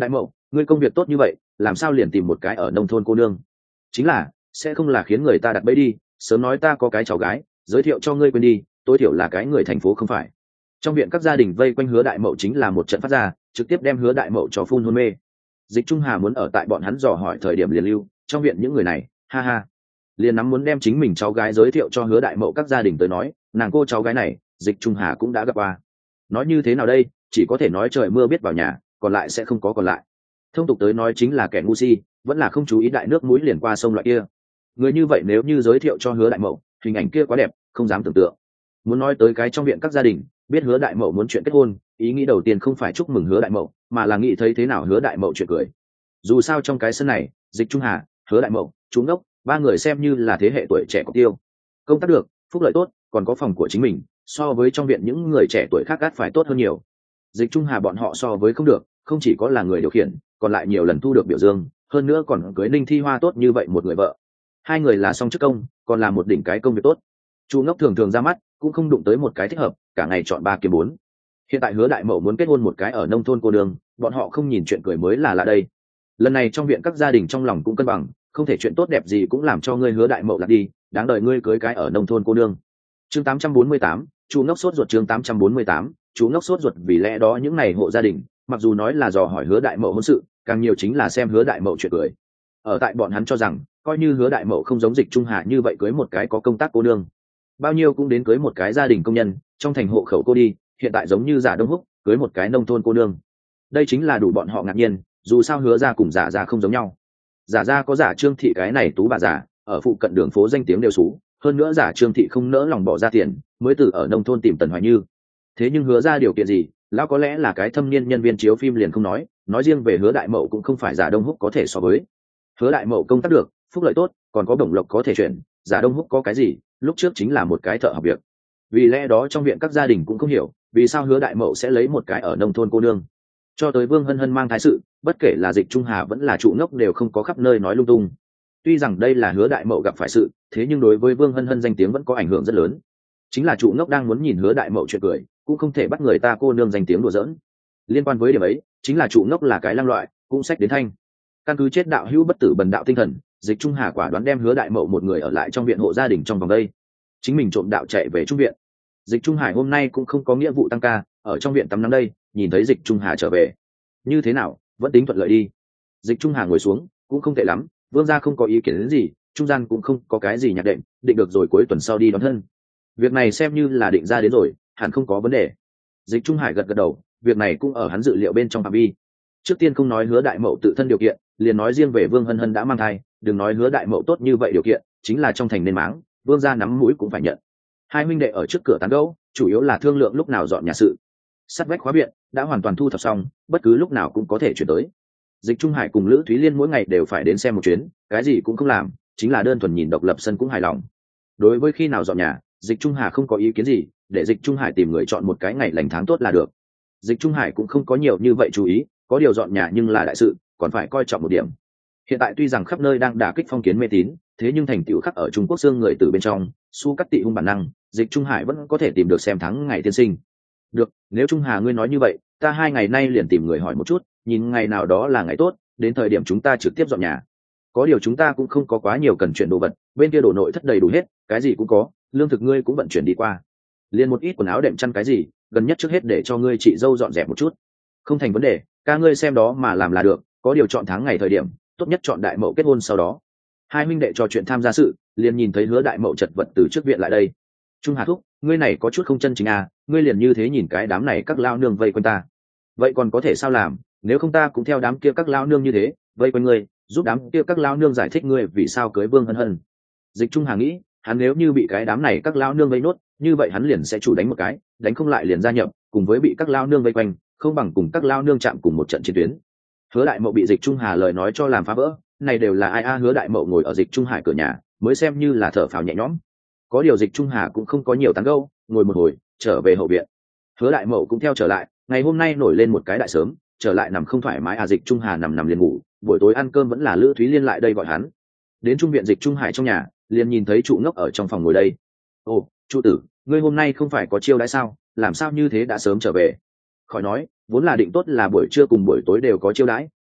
ngươi công việc tốt như vậy làm sao liền tìm một cái ở nông thôn cô nương? Chính là sẽ không là khiến người ta đặt bẫy đi, sớm nói ta có cái cháu gái giới thiệu cho ngươi quên đi, tối thiểu là cái người thành phố không phải. Trong viện các gia đình vây quanh Hứa Đại Mậu chính là một trận phát ra, trực tiếp đem Hứa Đại Mậu cho phun hôn mê. Dịch Trung Hà muốn ở tại bọn hắn dò hỏi thời điểm liền lưu trong viện những người này, ha ha, liền nắm muốn đem chính mình cháu gái giới thiệu cho Hứa Đại Mậu các gia đình tới nói, nàng cô cháu gái này Dịch Trung Hà cũng đã gặp qua. Nói như thế nào đây, chỉ có thể nói trời mưa biết vào nhà, còn lại sẽ không có còn lại. Thông tục tới nói chính là kẻ ngu si, vẫn là không chú ý đại nước mũi liền qua sông loại kia. Người như vậy nếu như giới thiệu cho Hứa Đại Mậu, hình ảnh kia quá đẹp, không dám tưởng tượng. Muốn nói tới cái trong viện các gia đình biết Hứa Đại Mậu muốn chuyện kết hôn, ý nghĩ đầu tiên không phải chúc mừng Hứa Đại Mậu, mà là nghĩ thấy thế nào Hứa Đại Mậu chuyện cười. Dù sao trong cái sân này, Dịch Trung Hà, Hứa Đại Mậu, chú Ngốc, ba người xem như là thế hệ tuổi trẻ có tiêu. Công tác được, phúc lợi tốt, còn có phòng của chính mình, so với trong viện những người trẻ tuổi khác gắt phải tốt hơn nhiều. Dịch Trung Hà bọn họ so với không được, không chỉ có là người điều khiển, còn lại nhiều lần thu được biểu dương, hơn nữa còn cưới Ninh Thi Hoa tốt như vậy một người vợ. Hai người là song chức công, còn là một đỉnh cái công việc tốt. Chu Ngốc thường thường ra mắt, cũng không đụng tới một cái thích hợp, cả ngày chọn ba kiếm bốn. Hiện tại Hứa Đại Mậu muốn kết hôn một cái ở nông thôn cô đường, bọn họ không nhìn chuyện cười mới là lạ đây. Lần này trong viện các gia đình trong lòng cũng cân bằng, không thể chuyện tốt đẹp gì cũng làm cho ngươi Hứa Đại Mậu lạc đi, đáng đợi ngươi cưới cái ở nông thôn cô nương. Chương tám trăm bốn mươi tám, Chu Ngốc sốt ruột. Chương tám trăm bốn mươi tám, Chu Ngốc sốt ruột. Vì lẽ đó những này hộ gia đình, mặc dù nói là dò hỏi Hứa Đại Mậu hôn sự, càng nhiều chính là xem Hứa Đại Mậu chuyện cười. Ở tại bọn hắn cho rằng, coi như Hứa Đại Mậu không giống Dịch Trung Hà như vậy cưới một cái có công tác cô nương, bao nhiêu cũng đến cưới một cái gia đình công nhân trong thành hộ khẩu cô đi, hiện tại giống như Giả Đông Húc cưới một cái nông thôn cô nương, đây chính là đủ bọn họ ngạc nhiên. Dù sao Hứa gia cùng Giả gia không giống nhau, Giả gia có Giả Trương thị cái này tú bà giả ở phụ cận đường phố danh tiếng đều xú, hơn nữa Giả Trương thị không nỡ lòng bỏ ra tiền mới từ ở nông thôn tìm Tần Hoài Như. Thế nhưng Hứa gia điều kiện gì, lão có lẽ là cái thâm niên nhân viên chiếu phim liền không nói, nói riêng về Hứa Đại Mậu cũng không phải Giả Đông Húc có thể so với. Hứa Đại Mậu công tác được, phúc lợi tốt, còn có bổng lộc có thể chuyển, Giả Đông Húc có cái gì, lúc trước chính là một cái thợ học việc. Vì lẽ đó trong viện các gia đình cũng không hiểu vì sao Hứa Đại Mậu sẽ lấy một cái ở nông thôn cô nương. Cho tới Vương Hân Hân mang thái sự, bất kể là Dịch Trung Hà vẫn là Trụ Ngốc đều không có khắp nơi nói lung tung. Tuy rằng đây là Hứa Đại Mậu gặp phải sự, thế nhưng đối với Vương Hân Hân danh tiếng vẫn có ảnh hưởng rất lớn. Chính là Trụ Ngốc đang muốn nhìn Hứa Đại Mậu chuyện cười, cũng không thể bắt người ta cô nương danh tiếng đùa giỡn. Liên quan với điểm ấy, chính là Trụ Ngốc là cái lang loại, cũng sách đến thanh. Căn cứ chết đạo hữu bất tử bần đạo tinh thần, Dịch Trung Hà quả đoán đem Hứa Đại Mậu một người ở lại trong viện hộ gia đình trong vòng đây, chính mình trộm đạo chạy về trung viện. Dịch Trung Hải hôm nay cũng không có nghĩa vụ tăng ca, ở trong viện tắm nắng đây, nhìn thấy Dịch Trung Hà trở về, như thế nào, vẫn tính thuận lợi đi. Dịch Trung Hà ngồi xuống, cũng không tệ lắm, Vương gia không có ý kiến đến gì, trung gian cũng không có cái gì nhạc định, định được rồi cuối tuần sau đi đón thân. Việc này xem như là định ra đến rồi, hẳn không có vấn đề. Dịch Trung Hải gật gật đầu, việc này cũng ở hắn dự liệu bên trong phạm vi. Trước tiên không nói Hứa Đại Mậu tự thân điều kiện, liền nói riêng về Vương Hân Hân đã mang thai, đừng nói Hứa Đại Mậu tốt như vậy điều kiện, chính là trong thành nên máng, Vương gia nắm mũi cũng phải nhận. Hai huynh đệ ở trước cửa tán gẫu, chủ yếu là thương lượng lúc nào dọn nhà sự. Sắt vách khóa viện đã hoàn toàn thu thập xong, bất cứ lúc nào cũng có thể chuyển tới. Dịch Trung Hải cùng Lữ Thúy Liên mỗi ngày đều phải đến xem một chuyến, cái gì cũng không làm, chính là đơn thuần nhìn độc lập sân cũng hài lòng. Đối với khi nào dọn nhà, Dịch Trung Hà không có ý kiến gì, để Dịch Trung Hải tìm người chọn một cái ngày lành tháng tốt là được. Dịch Trung Hải cũng không có nhiều như vậy chú ý, có điều dọn nhà nhưng là đại sự, còn phải coi trọng một điểm. Hiện tại tuy rằng khắp nơi đang đả kích phong kiến mê tín, thế nhưng thành tựu khắc ở Trung Quốc xương người từ bên trong, su cắt tị hung bản năng, Dịch Trung Hải vẫn có thể tìm được xem thắng ngày tiên sinh. Được, nếu Trung Hà ngươi nói như vậy, ta hai ngày nay liền tìm người hỏi một chút, nhìn ngày nào đó là ngày tốt, đến thời điểm chúng ta trực tiếp dọn nhà. Có điều chúng ta cũng không có quá nhiều cần chuyển đồ vật, bên kia đồ nội thất đầy đủ hết, cái gì cũng có, lương thực ngươi cũng vận chuyển đi qua. Liền một ít quần áo đệm chăn cái gì, gần nhất trước hết để cho ngươi chị dâu dọn dẹp một chút. Không thành vấn đề, ca ngươi xem đó mà làm là được, có điều chọn tháng ngày thời điểm, tốt nhất chọn Đại Mậu kết hôn sau đó. Hai huynh đệ trò chuyện tham gia sự, liền nhìn thấy Hứa Đại Mậu chật vật từ trước viện lại đây. Trung Hà thúc, ngươi này có chút không chân chính à, ngươi liền như thế nhìn cái đám này các lao nương vây quanh ta, vậy còn có thể sao làm, nếu không ta cũng theo đám kia các lao nương như thế vây quanh ngươi, giúp đám kia các lao nương giải thích ngươi vì sao cưới Vương Hân Hân. Dịch Trung Hà nghĩ, hắn nếu như bị cái đám này các lao nương vây nốt, như vậy hắn liền sẽ chủ đánh một cái, đánh không lại liền gia nhập, cùng với bị các lao nương vây quanh, không bằng cùng các lao nương chạm cùng một trận chiến tuyến. Hứa Đại Mậu bị Dịch Trung Hà lời nói cho làm phá vỡ, này đều là ai a? Hứa Đại Mậu ngồi ở Dịch Trung Hải cửa nhà, mới xem như là thở phào nhẹ nhõm. Có điều Dịch Trung Hà cũng không có nhiều tán gẫu, ngồi một hồi, trở về hậu viện. Hứa Đại Mậu cũng theo trở lại, ngày hôm nay nổi lên một cái đại sớm, trở lại nằm không thoải mái à. Dịch Trung Hà nằm nằm liền ngủ, buổi tối ăn cơm vẫn là Lữ Thúy Liên lại đây gọi hắn. Đến trung viện Dịch Trung Hải trong nhà, liền nhìn thấy Trụ Ngốc ở trong phòng ngồi đây. Ồ, Trụ tử, ngươi hôm nay không phải có chiêu đãi sao, làm sao như thế đã sớm trở về? Khỏi nói, vốn là định tốt là buổi trưa cùng buổi tối đều có chiêu đãi,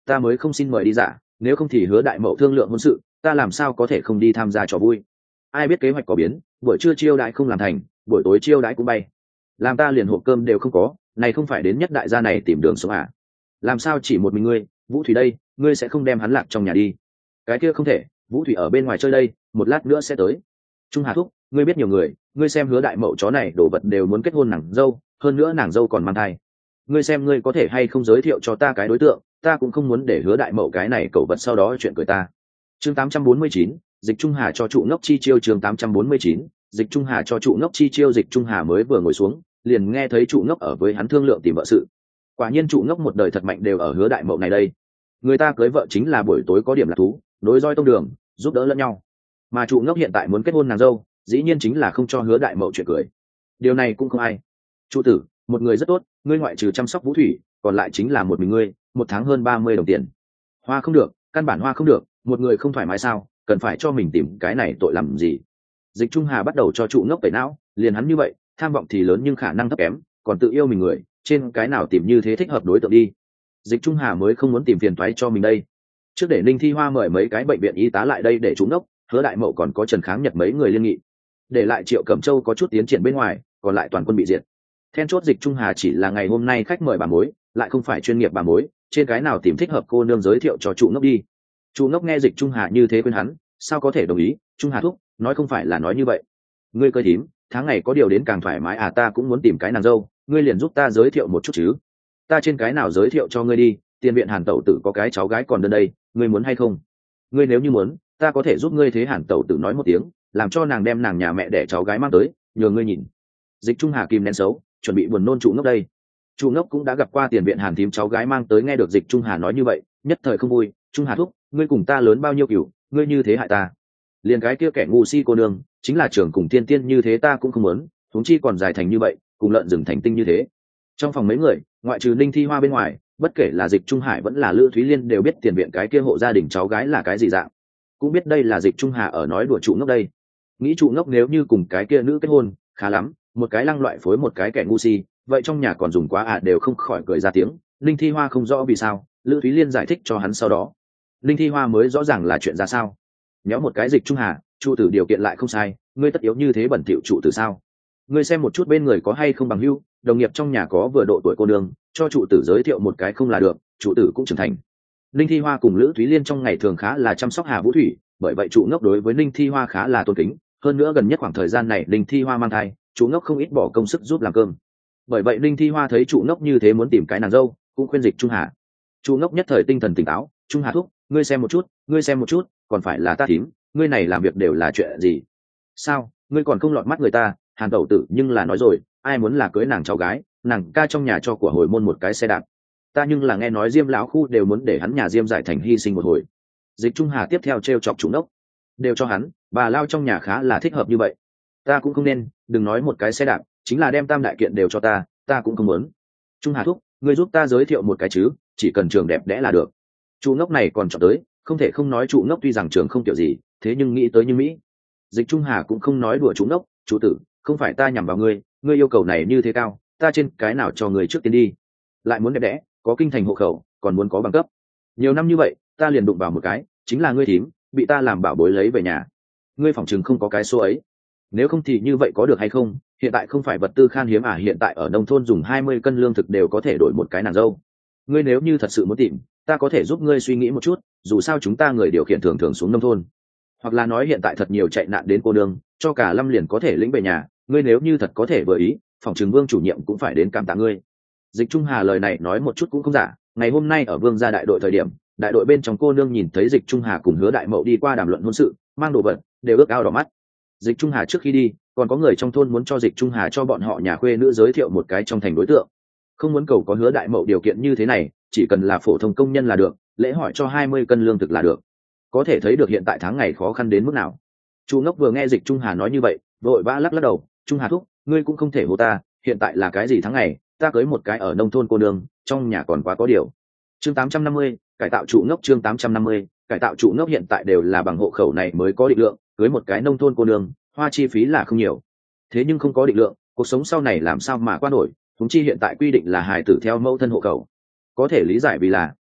ta mới không xin mời đi giả, nếu không thì Hứa đại mậu thương lượng hôn sự, ta làm sao có thể không đi tham gia trò vui. Ai biết kế hoạch có biến, buổi trưa chiêu đãi không làm thành, buổi tối chiêu đãi cũng bay, làm ta liền hộp cơm đều không có, này không phải đến nhất đại gia này tìm đường sống à? Làm sao chỉ một mình ngươi, Vũ Thủy đây, ngươi sẽ không đem hắn lạc trong nhà đi? Cái kia không thể, Vũ Thủy ở bên ngoài chơi đây, một lát nữa sẽ tới. Trung Hà thúc, ngươi biết nhiều người, ngươi xem Hứa đại mậu chó này đổ vật đều muốn kết hôn nàng dâu, hơn nữa nàng dâu còn mang thai. Ngươi xem ngươi có thể hay không giới thiệu cho ta cái đối tượng, ta cũng không muốn để Hứa đại mậu cái này cẩu vật sau đó chuyện cười ta. Chương tám trăm bốn mươi chín, Dịch Trung Hà cho trụ ngốc chi chiêu. Chương tám trăm bốn mươi chín, Dịch Trung Hà cho trụ ngốc chi chiêu. Dịch Trung Hà mới vừa ngồi xuống, liền nghe thấy trụ ngốc ở với hắn thương lượng tìm vợ sự. Quả nhiên trụ ngốc một đời thật mạnh đều ở Hứa đại mậu này đây. Người ta cưới vợ chính là buổi tối có điểm lạc thú, nối roi tông đường, giúp đỡ lẫn nhau. Mà trụ ngốc hiện tại muốn kết hôn nàng dâu, dĩ nhiên chính là không cho Hứa đại mậu chuyện cười. Điều này cũng không ai. Trụ tử, một người rất tốt, ngươi ngoại trừ chăm sóc Vũ Thủy, còn lại chính là một mình ngươi, một tháng hơn ba mươi đồng tiền. Hoa không được, căn bản hoa không được, một người không thoải mái sao, cần phải cho mình tìm cái này tội làm gì. Dịch Trung Hà bắt đầu cho trụ ngốc tẩy não, liền hắn như vậy, tham vọng thì lớn nhưng khả năng thấp kém, còn tự yêu mình người, trên cái nào tìm như thế thích hợp đối tượng đi. Dịch Trung Hà mới không muốn tìm phiền toái cho mình đây. Trước để Linh Thi Hoa mời mấy cái bệnh viện y tá lại đây để trụ ngốc, Hứa đại mậu còn có Trần Kháng Nhật mấy người liên nghị. Để lại Triệu Cẩm Châu có chút tiến triển bên ngoài, còn lại toàn quân bị diệt. Then chốt Dịch Trung Hà chỉ là ngày hôm nay khách mời bà mối, lại không phải chuyên nghiệp bà mối, trên cái nào tìm thích hợp cô nương giới thiệu cho trụ ngốc đi. Trụ ngốc nghe Dịch Trung Hà như thế khuyên hắn, sao có thể đồng ý. Trung Hà thúc, nói không phải là nói như vậy. Ngươi cơi thím, tháng ngày có điều đến càng thoải mái à, ta cũng muốn tìm cái nàng dâu, ngươi liền giúp ta giới thiệu một chút chứ. Ta trên cái nào giới thiệu cho ngươi đi, tiền viện Hàn tẩu tử có cái cháu gái còn đơn đây, ngươi muốn hay không? Ngươi nếu như muốn, ta có thể giúp ngươi thế Hàn tẩu tử nói một tiếng, làm cho nàng đem nàng nhà mẹ đẻ cháu gái mang tới, nhờ ngươi nhìn. Dịch Trung Hà kìm nén xấu, chuẩn bị buồn nôn trụ ngốc đây. Trụ ngốc cũng đã gặp qua tiền viện Hàn thím cháu gái mang tới, nghe được Dịch Trung Hà nói như vậy, nhất thời không vui. Trung Hà thúc, ngươi cùng ta lớn bao nhiêu cửu, ngươi như thế hại ta. Liền cái kia kẻ ngu si cô nương, chính là trưởng cùng tiên tiên như thế ta cũng không muốn, huống chi còn dài thành như vậy, cùng lợn rừng thành tinh như thế. Trong phòng mấy người, ngoại trừ Ninh Thi Hoa bên ngoài, bất kể là Dịch Trung Hải vẫn là Lữ Thúy Liên đều biết tiền viện cái kia hộ gia đình cháu gái là cái gì dạng, cũng biết đây là Dịch Trung Hà ở nói đùa trụ ngốc đây. Nghĩ trụ ngốc nếu như cùng cái kia nữ kết hôn, khá lắm, một cái lăng loại phối một cái kẻ ngu si, vậy trong nhà còn dùng quá à, đều không khỏi cười ra tiếng. Ninh Thi Hoa không rõ vì sao, Lữ Thúy Liên giải thích cho hắn sau đó, Ninh Thi Hoa mới rõ ràng là chuyện ra sao. Nhéo một cái Dịch Trung Hà, trụ tử điều kiện lại không sai, ngươi tất yếu như thế bẩn thỉu trụ tử sao? Ngươi xem một chút bên người có hay không bằng hữu, đồng nghiệp trong nhà có vừa độ tuổi cô nương, cho trụ tử giới thiệu một cái không là được, trụ tử cũng trưởng thành. Ninh Thi Hoa cùng Lữ Thúy Liên trong ngày thường khá là chăm sóc Hà Vũ Thủy, bởi vậy trụ ngốc đối với Ninh Thi Hoa khá là tôn kính, hơn nữa gần nhất khoảng thời gian này Ninh Thi Hoa mang thai, trụ ngốc không ít bỏ công sức giúp làm cơm. Bởi vậy Ninh Thi Hoa thấy trụ ngốc như thế muốn tìm cái nàng dâu, cũng khuyên Dịch Trung Hà. Trụ ngốc nhất thời tinh thần tỉnh táo, Trung Hà thúc, ngươi xem một chút, ngươi xem một chút, còn phải là ta thím, ngươi này làm việc đều là chuyện gì? Sao, ngươi còn không lọt mắt người ta? Hàn tẩu tử nhưng là nói rồi, ai muốn là cưới nàng cháu gái, nàng ca trong nhà cho của hồi môn một cái xe đạp. Ta nhưng là nghe nói Diêm lão khu đều muốn để hắn nhà Diêm giải thành hy sinh một hồi. Dịch Trung Hà tiếp theo trêu chọc chủ đốc, đều cho hắn, bà lao trong nhà khá là thích hợp như vậy. Ta cũng không nên, đừng nói một cái xe đạp, chính là đem tam đại kiện đều cho ta, ta cũng không muốn. Trung Hà thúc, ngươi giúp ta giới thiệu một cái chứ, chỉ cần trường đẹp đẽ là được. Chủ ngốc này còn chọn tới, không thể không nói chủ ngốc tuy rằng trường không kiểu gì, thế nhưng nghĩ tới như Mỹ. Dịch Trung Hà cũng không nói đùa chủ ngốc, chủ tử, không phải ta nhằm vào ngươi, ngươi yêu cầu này như thế cao, ta trên cái nào cho người trước tiên đi. Lại muốn đẹp đẽ, có kinh thành hộ khẩu, còn muốn có bằng cấp. Nhiều năm như vậy, ta liền đụng vào một cái, chính là ngươi thím, bị ta làm bảo bối lấy về nhà. Ngươi phỏng chừng không có cái số ấy. Nếu không thì như vậy có được hay không? Hiện tại không phải vật tư khan hiếm à, hiện tại ở nông thôn dùng hai mươi cân lương thực đều có thể đổi một cái nàng dâu. Ngươi nếu như thật sự muốn tìm, ta có thể giúp ngươi suy nghĩ một chút, dù sao chúng ta người điều khiển thường thường xuống nông thôn. Hoặc là nói hiện tại thật nhiều chạy nạn đến cô nương, cho cả lâm liền có thể lĩnh về nhà, ngươi nếu như thật có thể vừa ý, phòng trường Vương chủ nhiệm cũng phải đến cảm tạ ngươi. Dịch Trung Hà lời này nói một chút cũng không giả, ngày hôm nay ở Vương gia đại đội thời điểm, đại đội bên trong cô nương nhìn thấy Dịch Trung Hà cùng Hứa đại mậu đi qua đàm luận hôn sự, mang đồ vật, đều ước ao đỏ mắt. Dịch Trung Hà trước khi đi, còn có người trong thôn muốn cho Dịch Trung Hà cho bọn họ nhà khuê nữ giới thiệu một cái trong thành đối tượng. Không muốn cầu có Hứa đại mậu điều kiện như thế này, chỉ cần là phổ thông công nhân là được, lễ hỏi cho hai mươi cân lương thực là được. Có thể thấy được hiện tại tháng ngày khó khăn đến mức nào. Chu Ngốc vừa nghe Dịch Trung Hà nói như vậy, vội vã lắc lắc đầu, Trung Hà thúc, ngươi cũng không thể hô ta, hiện tại là cái gì tháng ngày, ta cưới một cái ở nông thôn cô nương, trong nhà còn quá có điều. Chương tám trăm năm mươi, cải tạo trụ ngốc. Chương tám trăm năm mươi, cải tạo trụ ngốc hiện tại đều là bằng hộ khẩu này mới có định lượng, cưới một cái nông thôn cô nương, hoa chi phí là không nhiều. Thế nhưng không có định lượng, cuộc sống sau này làm sao mà qua nổi, chúng chi hiện tại quy định là hài tử theo mẫu thân hộ khẩu. Có thể lý giải vì là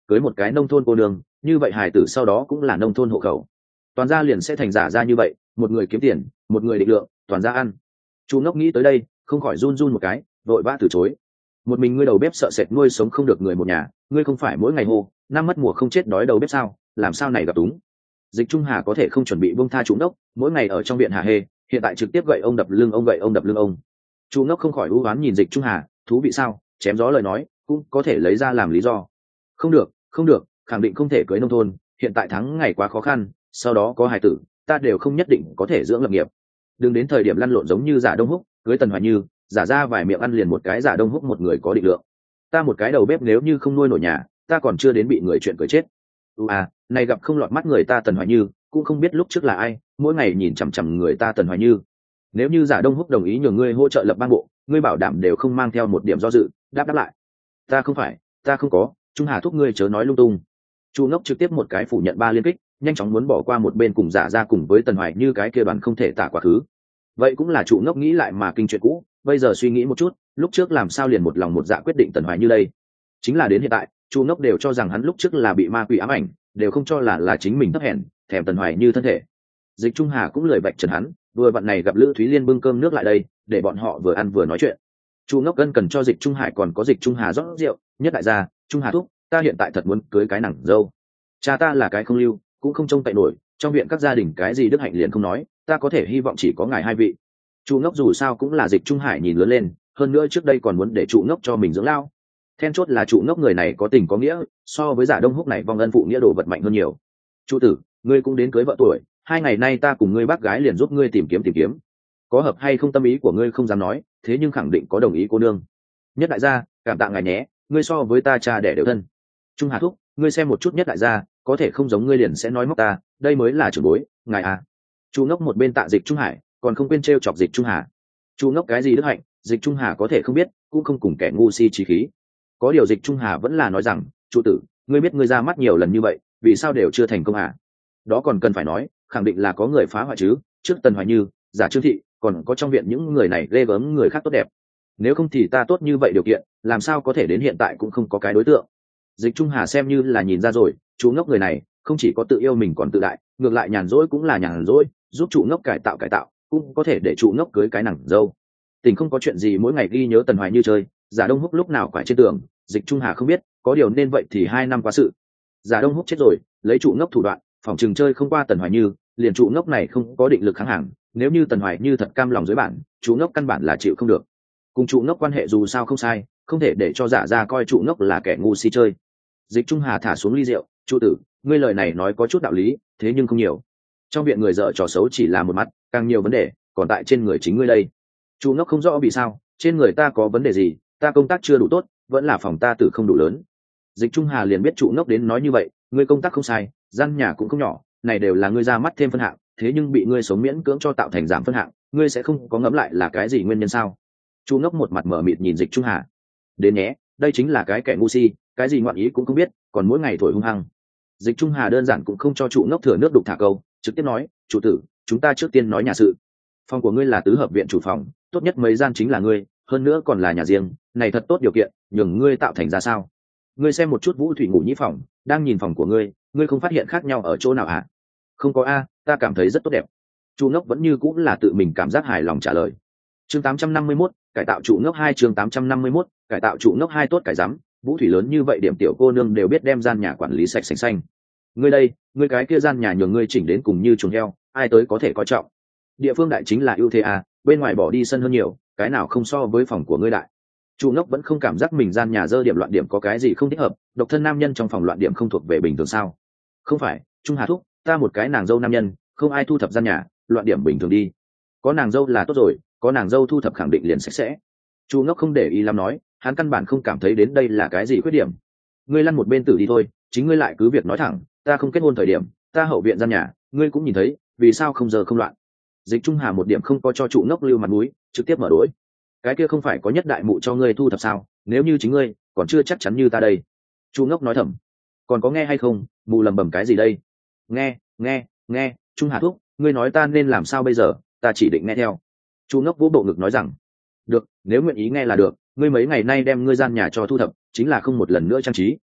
cưới một cái nông thôn cô nương, như vậy hài tử sau đó cũng là nông thôn hộ khẩu, toàn gia liền sẽ thành giả ra như vậy, một người kiếm tiền, một người định lượng, toàn gia ăn. Chu Ngốc nghĩ tới đây, không khỏi run run một cái, vội vã từ chối. Một mình ngươi đầu bếp sợ sệt nuôi sống không được người một nhà, ngươi không phải mỗi ngày hô năm mất mùa không chết đói đầu bếp sao, làm sao này gặp túng. Dịch Trung Hà có thể không chuẩn bị buông tha Chu Ngốc, mỗi ngày ở trong viện hà hê, hiện tại trực tiếp gậy ông đập lưng ông gậy ông đập lưng ông. Chu Ngốc không khỏi u oán nhìn Dịch Trung Hà, thú vị sao, chém gió lời nói cũng có thể lấy ra làm lý do. Không được, không được, khẳng định không thể cưới nông thôn, hiện tại tháng ngày quá khó khăn, sau đó có hài tử, ta đều không nhất định có thể dưỡng lập nghiệp. Đừng đến thời điểm lăn lộn giống như giả Đông Húc, cưới Tần Hoài Như, giả ra vài miệng ăn liền một cái giả Đông Húc một người có định lượng. Ta một cái đầu bếp nếu như không nuôi nổi nhà, ta còn chưa đến bị người chuyện cười chết. U à, này gặp không lọt mắt người ta Tần Hoài Như, cũng không biết lúc trước là ai, mỗi ngày nhìn chằm chằm người ta Tần Hoài Như. Nếu như giả Đông Húc đồng ý nhường ngươi hỗ trợ lập ban bộ, ngươi bảo đảm đều không mang theo một điểm do dự, đáp đáp lại. Ta không phải, ta không có, Trung Hà thúc ngươi chớ nói lung tung. Chu Ngốc trực tiếp một cái phủ nhận ba liên kích, nhanh chóng muốn bỏ qua một bên cùng giả ra cùng với Tần Hoài Như cái kia đoàn không thể tả quá khứ. Vậy cũng là Chu Ngốc nghĩ lại mà kinh chuyện cũ, bây giờ suy nghĩ một chút, lúc trước làm sao liền một lòng một dạ quyết định Tần Hoài Như đây? Chính là đến hiện tại, Chu Ngốc đều cho rằng hắn lúc trước là bị ma quỷ ám ảnh, đều không cho là là chính mình thấp hèn, thèm Tần Hoài Như thân thể. Dịch Trung Hà cũng lười vạch trần hắn, vừa vặn này gặp Lữ Thúy Liên bưng cơm nước lại đây, để bọn họ vừa ăn vừa nói chuyện. Chu Ngốc Gân cần cho Dịch Trung Hải còn có Dịch Trung Hà rót rượu, nhất đại gia, Trung Hà thúc, ta hiện tại thật muốn cưới cái nàng dâu. Cha ta là cái không lưu, cũng không trông cậy nổi, trong viện các gia đình cái gì đức hạnh liền không nói, ta có thể hy vọng chỉ có ngài hai vị. Chu Ngốc dù sao cũng là Dịch Trung Hải nhìn lớn lên, hơn nữa trước đây còn muốn để Chu Ngốc cho mình dưỡng lao. Then chốt là Chu Ngốc người này có tình có nghĩa, so với giả Đông Húc này vong ân phụ nghĩa đồ vật mạnh hơn nhiều. Chu tử, ngươi cũng đến cưới vợ tuổi, hai ngày nay ta cùng ngươi bác gái liền giúp ngươi tìm kiếm tìm kiếm. Có hợp hay không tâm ý của ngươi không dám nói, thế nhưng khẳng định có đồng ý cô nương. Nhất đại gia, cảm tạ ngài nhé, ngươi so với ta cha đẻ đều thân. Trung Hà thúc, ngươi xem một chút Nhất đại gia, có thể không giống ngươi liền sẽ nói móc ta, đây mới là trưởng bối, ngài à. Chu Ngốc một bên tạ Dịch Trung Hải, còn không quên trêu chọc Dịch Trung Hà. Chu Ngốc cái gì đức hạnh, Dịch Trung Hà có thể không biết, cũng không cùng kẻ ngu si trí khí. Có điều Dịch Trung Hà vẫn là nói rằng, chủ tử, ngươi biết ngươi ra mắt nhiều lần như vậy, vì sao đều chưa thành công à? Đó còn cần phải nói, khẳng định là có người phá hoại chứ, trước Tần Hoài Như, giả Trương Thị, còn có trong viện những người này ghê gớm người khác tốt đẹp. Nếu không thì ta tốt như vậy điều kiện, làm sao có thể đến hiện tại cũng không có cái đối tượng. Dịch Trung Hà xem như là nhìn ra rồi, chú Ngốc người này không chỉ có tự yêu mình còn tự đại, ngược lại nhàn rỗi cũng là nhàn rỗi, giúp chủ Ngốc cải tạo cải tạo, cũng có thể để chủ Ngốc cưới cái nàng dâu. Tình không có chuyện gì mỗi ngày ghi nhớ Tần Hoài Như chơi, giả Đông Húc lúc nào quải trên tường, Dịch Trung Hà không biết, có điều nên vậy thì hai năm qua sự. Giả Đông Húc chết rồi, lấy chủ Ngốc thủ đoạn, phòng trường chơi không qua Tần Hoài Như, liền chủ Ngốc này không có định lực kháng hàng, nếu như Tần Hoài Như thật cam lòng dưới bản, chủ Ngốc căn bản là chịu không được. Cùng chủ Ngốc quan hệ dù sao không sai, không thể để cho giả ra coi chủ Ngốc là kẻ ngu si chơi. Dịch Trung Hà thả xuống ly rượu, chủ tử, ngươi lời này nói có chút đạo lý, thế nhưng không nhiều. Trong viện người dở trò xấu chỉ là một mặt, càng nhiều vấn đề còn tại trên người chính ngươi đây. Chủ Ngốc không rõ vì sao, trên người ta có vấn đề gì, ta công tác chưa đủ tốt, vẫn là phòng ta tử không đủ lớn. Dịch Trung Hà liền biết chủ Ngốc đến nói như vậy, ngươi công tác không sai, gian nhà cũng không nhỏ, này đều là ngươi ra mắt thêm phân hạng, thế nhưng bị ngươi sống miễn cưỡng cho tạo thành giảm phân hạng, ngươi sẽ không có ngẫm lại là cái gì nguyên nhân sao? Chu Ngốc một mặt mở mịt nhìn Dịch Trung Hà. Đến nhé, đây chính là cái kẻ ngu si, cái gì ngoạn ý cũng không biết, còn mỗi ngày thổi hung hăng. Dịch Trung Hà đơn giản cũng không cho Chu Ngốc thừa nước đục thả câu, trực tiếp nói, chủ tử, chúng ta trước tiên nói nhà sự. Phòng của ngươi là tứ hợp viện chủ phòng, tốt nhất mấy gian chính là ngươi, hơn nữa còn là nhà riêng, này thật tốt điều kiện, nhường ngươi tạo thành ra sao? Ngươi xem một chút Vũ Thủy ngủ nhĩ phòng, đang nhìn phòng của ngươi, ngươi không phát hiện khác nhau ở chỗ nào hả? Không có a, ta cảm thấy rất tốt đẹp. Chu Ngốc vẫn như cũng là tự mình cảm giác hài lòng trả lời. Chương tám trăm năm mươi mốt, cải tạo Chu Ngốc hai chương tám trăm năm mươi mốt, cải tạo Chu Ngốc hai tốt cải rắm, Vũ Thủy lớn như vậy điểm tiểu cô nương đều biết đem gian nhà quản lý sạch sành xanh. Ngươi đây, ngươi cái kia gian nhà nhường ngươi chỉnh đến cùng như chuồng heo, ai tới có thể coi trọng. Địa phương đại chính là ưu thế à, bên ngoài bỏ đi sân hơn nhiều, cái nào không so với phòng của ngươi đại. Chu Ngốc vẫn không cảm giác mình gian nhà dơ điểm loạn điểm có cái gì không thích hợp, độc thân nam nhân trong phòng loạn điểm không thuộc về bình thường sao? Không phải, Trung Hà thúc, ta một cái nàng dâu nam nhân, không ai thu thập gian nhà, loạn điểm bình thường đi. Có nàng dâu là tốt rồi, có nàng dâu thu thập khẳng định liền sạch sẽ. Chu Ngốc không để ý lắm nói, hắn căn bản không cảm thấy đến đây là cái gì khuyết điểm. Ngươi lăn một bên tử đi thôi, chính ngươi lại cứ việc nói thẳng, ta không kết hôn thời điểm, ta hậu viện gian nhà, ngươi cũng nhìn thấy, vì sao không giờ không loạn. Dịch Trung Hà một điểm không có cho Chu Ngốc lưu mặt mũi, trực tiếp mở đối. Cái kia không phải có nhất đại mụ cho ngươi thu thập sao, nếu như chính ngươi còn chưa chắc chắn như ta đây. Chu Ngốc nói thầm, còn có nghe hay không, mụ lầm bầm cái gì đây? Nghe, nghe, nghe, Trung Hà thúc, ngươi nói ta nên làm sao bây giờ, ta chỉ định nghe theo. Chu Ngốc vỗ bộ ngực nói rằng, được, nếu nguyện ý nghe là được, ngươi mấy ngày nay đem ngươi gian nhà cho thu thập, chính là không một lần nữa trang trí,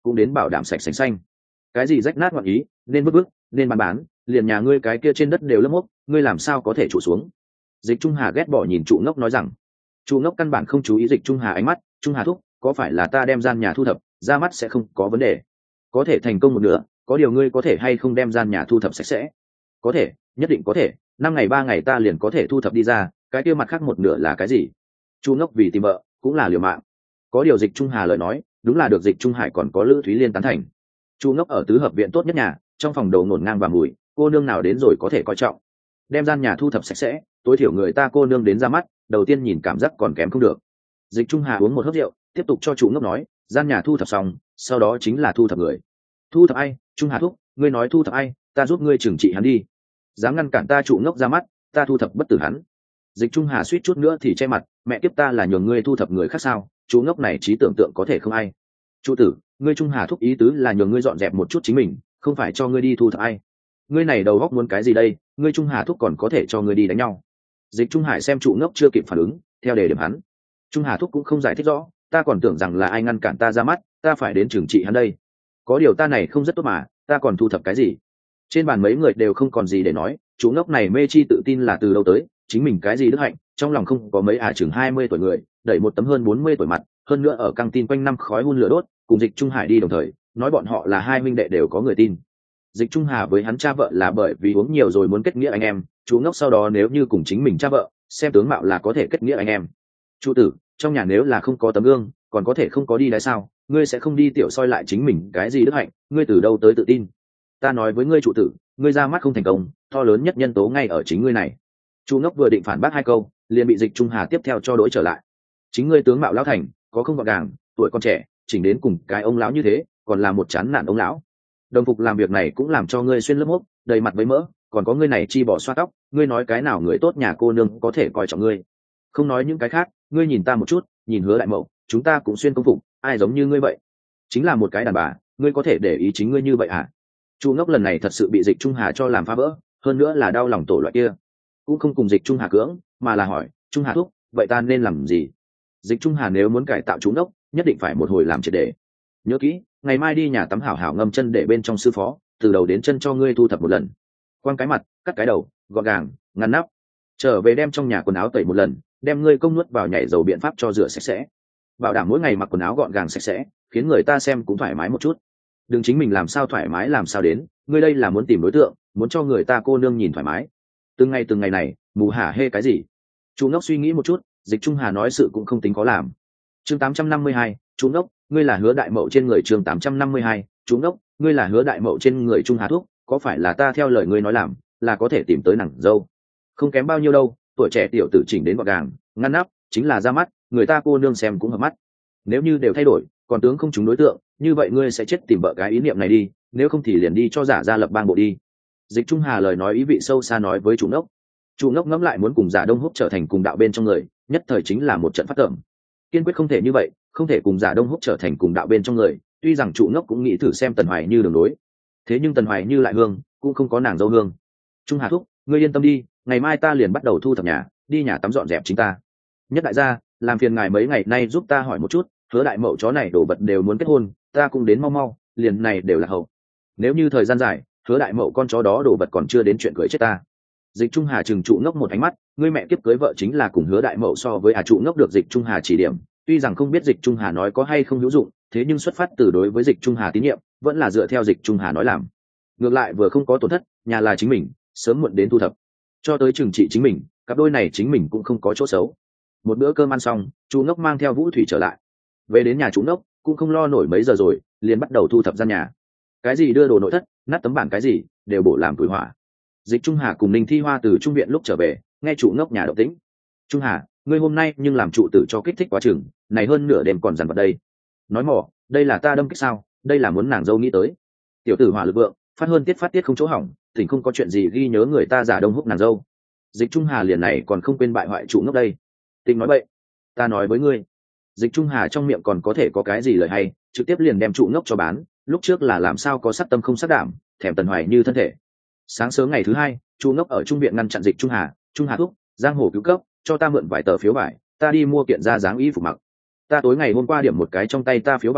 cũng đến bảo đảm sạch sành xanh. Cái gì rách nát ngoạn ý, nên vứt vứt, nên bán bán, liền nhà ngươi cái kia trên đất đều lấp mốc, ngươi làm sao có thể trụ xuống. Dịch Trung Hà ghét bỏ nhìn trụ ngốc nói rằng. Trụ ngốc căn bản không chú ý Dịch Trung Hà ánh mắt. Trung Hà thúc, có phải là ta đem gian nhà thu thập ra mắt sẽ không có vấn đề, có thể thành công một nửa, có điều ngươi có thể hay không đem gian nhà thu thập sạch sẽ? Có thể, nhất định có thể, năm ngày ba ngày ta liền có thể thu thập đi ra. Cái kia mặt khác một nửa là cái gì? Chu ngốc vì tìm vợ cũng là liều mạng. Có điều Dịch Trung Hà lời nói đúng là được Dịch Trung Hải còn có Lữ Thúy Liên tán thành. Chu ngốc ở tứ hợp viện tốt nhất nhà, trong phòng đầu nổn ngang và mùi, cô nương nào đến rồi có thể coi trọng. Đem gian nhà thu thập sạch sẽ, tối thiểu người ta cô nương đến ra mắt, đầu tiên nhìn cảm giác còn kém không được. Dịch Trung Hà uống một hớp rượu, tiếp tục cho chủ ngốc nói, gian nhà thu thập xong, sau đó chính là thu thập người. Thu thập ai? Trung Hà thúc, ngươi nói thu thập ai, ta giúp ngươi trừng trị hắn đi. Dám ngăn cản ta chủ ngốc ra mắt, ta thu thập bất tử hắn. Dịch Trung Hà suýt chút nữa thì che mặt, mẹ kiếp, ta là nhường ngươi thu thập người khác sao? Chú ngốc này trí tưởng tượng có thể không ai. Chủ tử, ngươi Trung Hà thúc ý tứ là nhường ngươi dọn dẹp một chút chính mình, không phải cho ngươi đi thu thập ai. Ngươi này đầu góc muốn cái gì đây? Ngươi Trung Hà thúc còn có thể cho ngươi đi đánh nhau. Dịch Trung Hải xem trụ ngốc chưa kịp phản ứng, theo đề điểm hắn. Trung Hà thúc cũng không giải thích rõ, ta còn tưởng rằng là ai ngăn cản ta ra mắt, ta phải đến trừng trị hắn đây. Có điều ta này không rất tốt mà, ta còn thu thập cái gì? Trên bàn mấy người đều không còn gì để nói, chú ngốc này mê chi tự tin là từ đâu tới, chính mình cái gì đức hạnh, trong lòng không có mấy à chừng hai mươi tuổi người, đẩy một tấm hơn bốn mươi tuổi mặt, hơn nữa ở căng tin quanh năm khói hun lửa đốt, cùng Dịch Trung Hải đi đồng thời, nói bọn họ là hai huynh đệ đều có người tin. Dịch Trung Hà với hắn cha vợ là bởi vì uống nhiều rồi muốn kết nghĩa anh em, chú ngốc sau đó nếu như cùng chính mình cha vợ, xem tướng mạo là có thể kết nghĩa anh em. Chủ tử, trong nhà nếu là không có tấm gương, còn có thể không có đi đáy sao? Ngươi sẽ không đi tiểu soi lại chính mình cái gì đức hạnh, ngươi từ đâu tới tự tin? Ta nói với ngươi chủ tử, ngươi ra mắt không thành công, to lớn nhất nhân tố ngay ở chính ngươi này. Chu ngốc vừa định phản bác hai câu, liền bị Dịch Trung Hà tiếp theo cho đối trở lại. Chính ngươi tướng mạo lão thành, có không gọn gàng, tuổi còn trẻ, chỉnh đến cùng cái ông lão như thế, còn là một chán nản ông lão. Đồng phục làm việc này cũng làm cho ngươi xuyên lớp mốc, đầy mặt với mỡ, còn có ngươi này chi bỏ xoa tóc, ngươi nói cái nào người tốt nhà cô nương có thể coi trọng ngươi? Không nói những cái khác, ngươi nhìn ta một chút, nhìn Hứa đại mậu, chúng ta cũng xuyên công phục, ai giống như ngươi vậy? Chính là một cái đàn bà, ngươi có thể để ý chính ngươi như vậy à? Chu ngốc lần này thật sự bị Dịch Trung Hà cho làm phá vỡ, hơn nữa là đau lòng tổ loại kia, cũng không cùng Dịch Trung Hà cưỡng, mà là hỏi, Trung Hà thúc, vậy ta nên làm gì? Dịch Trung Hà nếu muốn cải tạo Chu ngốc, nhất định phải một hồi làm triệt để. Nhớ kỹ, ngày mai đi nhà tắm hảo hảo ngâm chân để bên trong sư phó, từ đầu đến chân cho ngươi thu thập một lần, quăng cái mặt, cắt cái đầu, gọn gàng, ngăn nắp. Trở về đem trong nhà quần áo tẩy một lần, đem ngươi công nuốt vào nhảy dầu biện pháp cho rửa sạch sẽ, bảo đảm mỗi ngày mặc quần áo gọn gàng sạch sẽ, khiến người ta xem cũng thoải mái một chút. Đừng chính mình làm sao thoải mái làm sao đến, ngươi đây là muốn tìm đối tượng, muốn cho người ta cô nương nhìn thoải mái. Từng ngày từng ngày này, mù hả hê cái gì? Chu ngốc suy nghĩ một chút, Dịch Trung Hà nói sự cũng không tính có làm. Chương tám trăm năm mươi hai, Chu ngốc, ngươi là Hứa đại mậu trên người. Chương tám trăm năm mươi hai, Chu ngốc, ngươi là Hứa đại mậu trên người. Trung Hà thúc, có phải là ta theo lời ngươi nói làm, là có thể tìm tới nàng dâu? Không kém bao nhiêu đâu, tuổi trẻ tiểu tử chỉnh đến gọn gàng, ngăn nắp, chính là ra mắt, người ta cô nương xem cũng hợp mắt. Nếu như đều thay đổi, còn tướng không trúng đối tượng, như vậy ngươi sẽ chết tìm vợ cái ý niệm này đi, nếu không thì liền đi cho giả ra lập bang bộ đi. Dịch Trung Hà lời nói ý vị sâu xa nói với chủ ngốc. Chủ ngốc ngẫm lại muốn cùng giả Đông Húc trở thành cùng đạo bên trong người, nhất thời chính là một trận phát tưởng. Kiên quyết không thể như vậy, không thể cùng giả Đông Húc trở thành cùng đạo bên trong người. Tuy rằng chủ ngốc cũng nghĩ thử xem Tần Hoài Như đường đối, thế nhưng Tần Hoài Như lại hương, cũng không có nàng dâu hương. Trung Hà thúc, ngươi yên tâm đi, ngày mai ta liền bắt đầu thu thập nhà, đi nhà tắm dọn dẹp chính ta. Nhất đại gia, làm phiền ngài mấy ngày nay giúp ta hỏi một chút, Hứa đại mậu chó này đổ vật đều muốn kết hôn, ta cũng đến mau mau, liền này đều là hậu. Nếu như thời gian dài, Hứa đại mậu con chó đó đổ vật còn chưa đến chuyện cưới chết ta. Dịch Trung Hà chừng trụ ngốc một ánh mắt, ngươi mẹ kiếp cưới vợ chính là cùng Hứa đại mậu so với à trụ ngốc được Dịch Trung Hà chỉ điểm, tuy rằng không biết Dịch Trung Hà nói có hay không hữu dụng, thế nhưng xuất phát từ đối với Dịch Trung Hà tín nhiệm, vẫn là dựa theo Dịch Trung Hà nói làm. Ngược lại vừa không có tổn thất, nhà là chính mình, sớm muộn đến thu thập. Cho tới trừng trị chính mình, cặp đôi này chính mình cũng không có chỗ xấu. Một bữa cơm ăn xong, chú ngốc mang theo Vũ Thủy trở lại. Về đến nhà chú ngốc cũng không lo nổi mấy giờ rồi, liền bắt đầu thu thập gian nhà. Cái gì đưa đồ nội thất, nát tấm bảng cái gì, đều bổ làm tuổi hỏa. Dịch Trung Hà cùng Ninh Thi Hoa từ trung viện lúc trở về, nghe chủ ngốc nhà động tĩnh. Trung Hà, ngươi hôm nay nhưng làm trụ tử cho kích thích quá chừng, này hơn nửa đêm còn dằn vặt đây. Nói mỏ, đây là ta đâm kích sao, đây là muốn nàng dâu nghĩ tới. Tiểu tử hỏa lực vượng, phát hơn tiết phát tiết không chỗ hỏng, tỉnh không có chuyện gì ghi nhớ người ta giả Đông Húc nàng dâu. Dịch Trung Hà liền này còn không quên bại hoại trụ ngốc đây. Tình nói bậy, ta nói với ngươi. Dịch Trung Hà trong miệng còn có thể có cái gì lời hay, trực tiếp liền đem trụ ngốc cho bán, lúc trước là làm sao có sắc tâm không sắc đảm, thèm Tần Hoài Như thân thể. Sáng sớm ngày thứ hai, trụ ngốc ở trung viện ngăn chặn Dịch Trung Hà. Trung Hà thúc, giang hồ cứu cấp, cho ta mượn vài tờ phiếu vải, ta đi mua kiện ra dáng y phục mặc. Ta tối ngày hôm qua điểm một cái trong tay ta phiếu vải,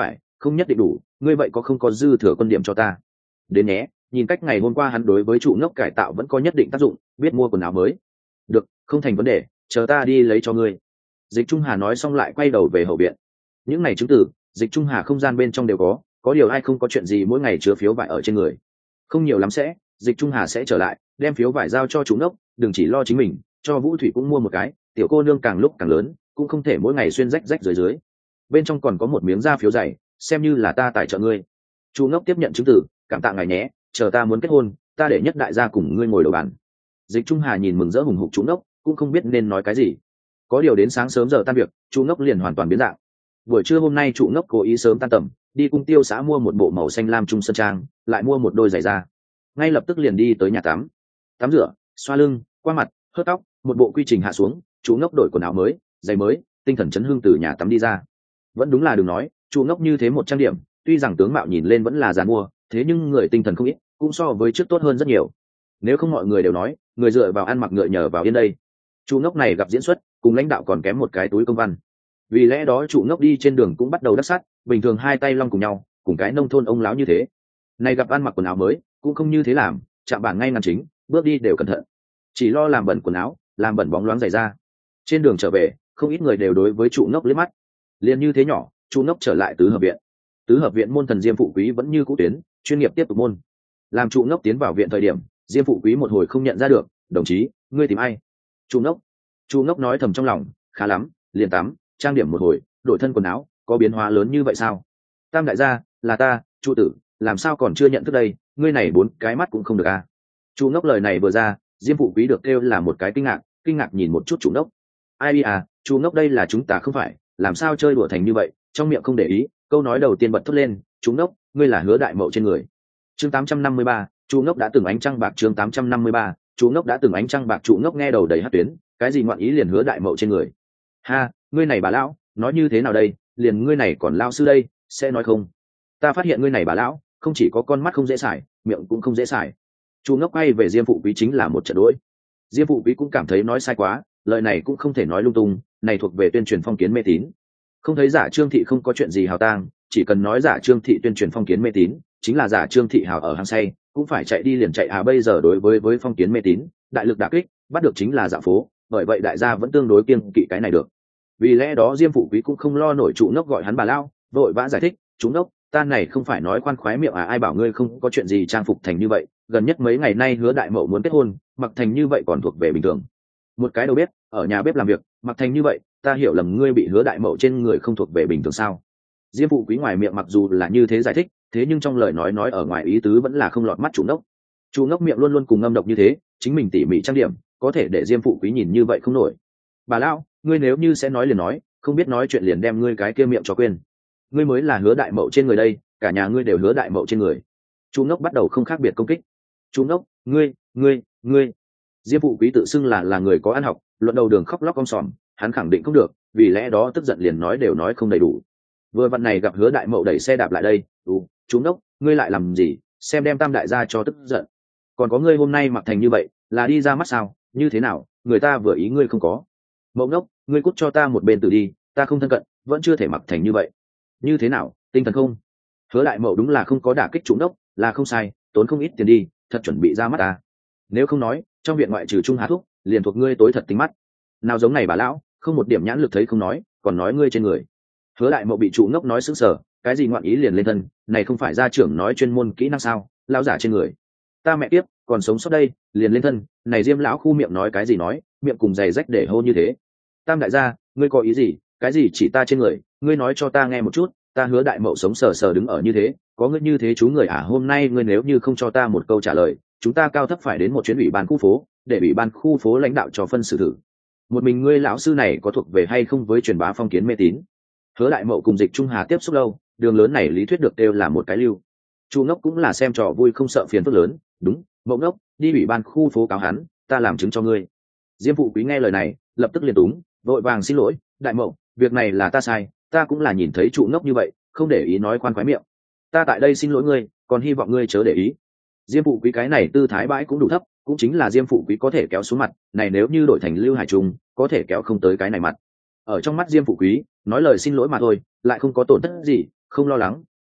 không nhất định đủ, ngươi vậy có không có dư thừa quân điểm cho ta đến nhé. Nhìn cách ngày hôm qua hắn đối với trụ ngốc cải tạo vẫn có nhất định tác dụng, biết mua quần áo mới. Được, không thành vấn đề, chờ ta đi lấy cho ngươi. Dịch Trung Hà nói xong lại quay đầu về hậu viện. Những này chứng tử Dịch Trung Hà không gian bên trong đều có, có điều ai không có chuyện gì mỗi ngày chứa phiếu vải ở trên người. Không nhiều lắm sẽ Dịch Trung Hà sẽ trở lại đem phiếu vải giao cho trụ ngốc, đừng chỉ lo chính mình, cho Vũ Thủy cũng mua một cái, tiểu cô nương càng lúc càng lớn cũng không thể mỗi ngày xuyên rách rách dưới dưới. Bên trong còn có một miếng da phiếu dày, xem như là ta tài trợ ngươi. Trụ ngốc tiếp nhận chứng tử, cảm tạ ngài nhé, chờ ta muốn kết hôn ta để nhất đại gia cùng ngươi ngồi đầu bàn. Dịch Trung Hà nhìn mừng rỡ hùng hục trụ ngốc, cũng không biết nên nói cái gì. Có điều đến sáng sớm giờ tan việc, trụ ngốc liền hoàn toàn biến dạng. Buổi trưa hôm nay trụ ngốc cố ý sớm tan tầm, đi cung tiêu xã mua một bộ màu xanh lam trung sơn trang, lại mua một đôi giày da, ngay lập tức liền đi tới nhà tắm. Tắm rửa, xoa lưng, qua mặt, hớt tóc, một bộ quy trình hạ xuống, trụ ngốc đổi quần áo mới, giày mới, tinh thần chấn hưng từ nhà tắm đi ra. Vẫn đúng là đừng nói, trụ ngốc như thế một trang điểm, tuy rằng tướng mạo nhìn lên vẫn là giàn mua, thế nhưng người tinh thần không ít, cũng so với trước tốt hơn rất nhiều. Nếu không mọi người đều nói người dựa vào ăn mặc ngựa nhờ vào yên đây. Trụ ngốc này gặp diễn xuất, cùng lãnh đạo còn kém một cái túi công văn. Vì lẽ đó trụ ngốc đi trên đường cũng bắt đầu đắc sát, bình thường hai tay long cùng nhau, cùng cái nông thôn ông láo như thế. Này gặp ăn mặc quần áo mới cũng không như thế làm, chạm bản ngay ngắn chính, bước đi đều cẩn thận, chỉ lo làm bẩn quần áo, làm bẩn bóng loáng giày ra. Trên đường trở về, không ít người đều đối với trụ ngốc liếc mắt. Liền như thế nhỏ, trụ ngốc trở lại tứ hợp viện. Tứ hợp viện môn thần Diêm Phụ Quý vẫn như cũ tuyến, chuyên nghiệp tiếp tục môn. Làm trụ ngốc tiến vào viện thời điểm, Diêm Phụ Quý một hồi không nhận ra được, đồng chí, ngươi tìm ai? Trụ ngốc. Trụ ngốc nói thầm trong lòng, khá lắm, liền tắm, trang điểm một hồi, đổi thân quần áo, có biến hóa lớn như vậy sao? Tam đại gia, là ta, trụ tử, làm sao còn chưa nhận thức đây, ngươi này bốn cái mắt cũng không được à? Trụ ngốc lời này vừa ra, Diêm Phụ Quý được kêu là một cái kinh ngạc, kinh ngạc nhìn một chút trụ ngốc. Ai à, trụ ngốc đây là chúng ta không phải, làm sao chơi đùa thành như vậy, trong miệng không để ý, câu nói đầu tiên bật thốt lên, trụ ngốc, ngươi là Hứa Đại Mậu trên người. Chương tám trăm năm mươi ba, trụ ngốc đã từng ánh trăng bạc. Chương tám trăm năm mươi ba, trụ ngốc đã từng ánh trăng bạc. Trụ ngốc nghe đầu đầy hát tuyến, cái gì ngoạn ý liền Hứa Đại Mậu trên người? Ha, ngươi này bà lão, nói như thế nào đây, liền ngươi này còn lao sư đây, sẽ nói không? Ta phát hiện ngươi này bà lão, không chỉ có con mắt không dễ xài, miệng cũng không dễ xài. Trụ ngốc quay về Diêm Phụ Quý chính là một trận đuổi. Diêm Phụ Quý cũng cảm thấy nói sai quá, lời này cũng không thể nói lung tung, này thuộc về tuyên truyền phong kiến mê tín. Không thấy giả Trương thị không có chuyện gì hào tang, chỉ cần nói giả Trương thị tuyên truyền phong kiến mê tín, chính là giả Trương thị hào ở hang say, cũng phải chạy đi liền chạy à. Bây giờ đối với với phong kiến mê tín, đại lực đả kích, bắt được chính là dạo phố, bởi vậy đại gia vẫn tương đối kiêng kỵ cái này được. Vì lẽ đó Diêm Phụ Quý cũng không lo nổi trụ ngốc gọi hắn bà lao, vội vã giải thích, trụ ngốc, ta này không phải nói khoan khoái miệng à, ai bảo ngươi không có chuyện gì trang phục thành như vậy, gần nhất mấy ngày nay Hứa Đại Mậu muốn kết hôn, mặc thành như vậy còn thuộc về bình thường. Một cái đầu bếp, ở nhà bếp làm việc, mặc thành như vậy, ta hiểu lầm ngươi bị Hứa Đại Mậu trên người không thuộc về bình thường sao? Diêm Phụ Quý ngoài miệng mặc dù là như thế giải thích, thế nhưng trong lời nói nói ở ngoài ý tứ vẫn là không lọt mắt trụ ngốc. Trụ ngốc miệng luôn luôn cùng ngâm độc như thế, chính mình tỉ mỉ trang điểm, có thể để Diêm Phụ Quý nhìn như vậy không nổi. Bà lão, ngươi nếu như sẽ nói liền nói, không biết nói chuyện liền đem ngươi cái kia miệng cho quên. Ngươi mới là Hứa Đại Mậu trên người đây, cả nhà ngươi đều Hứa Đại Mậu trên người. Trụ ngốc bắt đầu không khác biệt công kích. Trụ ngốc, ngươi, ngươi, ngươi. Diêm Phụ Quý tự xưng là là người có ăn học, luận đầu đường khóc lóc om sòm, hắn khẳng định không được, vì lẽ đó tức giận liền nói đều nói không đầy đủ. Vừa vặn này gặp Hứa Đại Mậu đẩy xe đạp lại đây, "Ừ, chú ngốc, ngươi lại làm gì, xem đem Tam đại gia cho tức giận. Còn có ngươi hôm nay mặc thành như vậy, là đi ra mắt sao, như thế nào, người ta vừa ý ngươi không có. Mậu ngốc, ngươi cút cho ta một bên từ đi, ta không thân cận, vẫn chưa thể mặc thành như vậy. Như thế nào, tinh thần không?" Hứa Đại Mậu đúng là không có đả kích chú ngốc, là không sai, tốn không ít tiền đi, thật chuẩn bị ra mắt ta. Nếu không nói, trong viện ngoại trừ Trung Hà Thúc, liền thuộc ngươi tối thật tính mắt. Nào giống này bà lão, không một điểm nhãn lực thấy không nói, còn nói ngươi trên người. Hứa Đại Mậu bị trụ ngốc nói sững sờ, cái gì ngoạn ý liền lên thân, này không phải gia trưởng nói chuyên môn kỹ năng sao, lão giả trên người. Ta mẹ tiếp, còn sống sót đây, liền lên thân, này Diêm lão khu miệng nói cái gì nói, miệng cùng giày rách để hô như thế. Tam đại gia, ngươi có ý gì, cái gì chỉ ta trên người, ngươi nói cho ta nghe một chút, ta Hứa Đại Mậu sống sờ sờ đứng ở như thế, có ngươi như thế chú người à, hôm nay ngươi nếu như không cho ta một câu trả lời, chúng ta cao thấp phải đến một chuyến ủy ban khu phố, để ủy ban khu phố lãnh đạo cho phân xử thử. Một mình ngươi lão sư này có thuộc về hay không với truyền bá phong kiến mê tín. Hứa Đại Mậu cùng Dịch Trung Hà tiếp xúc lâu, đường lớn này lý thuyết được đều là một cái lưu. Chu ngốc cũng là xem trò vui không sợ phiền phức lớn, đúng, Mậu ngốc, đi ủy ban khu phố cáo hắn, ta làm chứng cho ngươi. Diêm Phụ Quý nghe lời này, lập tức liền túng, vội vàng xin lỗi, Đại Mậu, việc này là ta sai, ta cũng là nhìn thấy trụ ngốc như vậy, không để ý nói khoan khoái miệng. Ta tại đây xin lỗi ngươi, còn hy vọng ngươi chớ để ý. Diêm Phụ Quý cái này tư thái bãi cũng đủ thấp, cũng chính là Diêm Phụ Quý có thể kéo xuống mặt, này nếu như đổi thành Lưu Hải Trung, có thể kéo không tới cái này mặt. Ở trong mắt Diêm Phụ Quý, nói lời xin lỗi mà thôi, lại không có tổn thất gì, không lo lắng,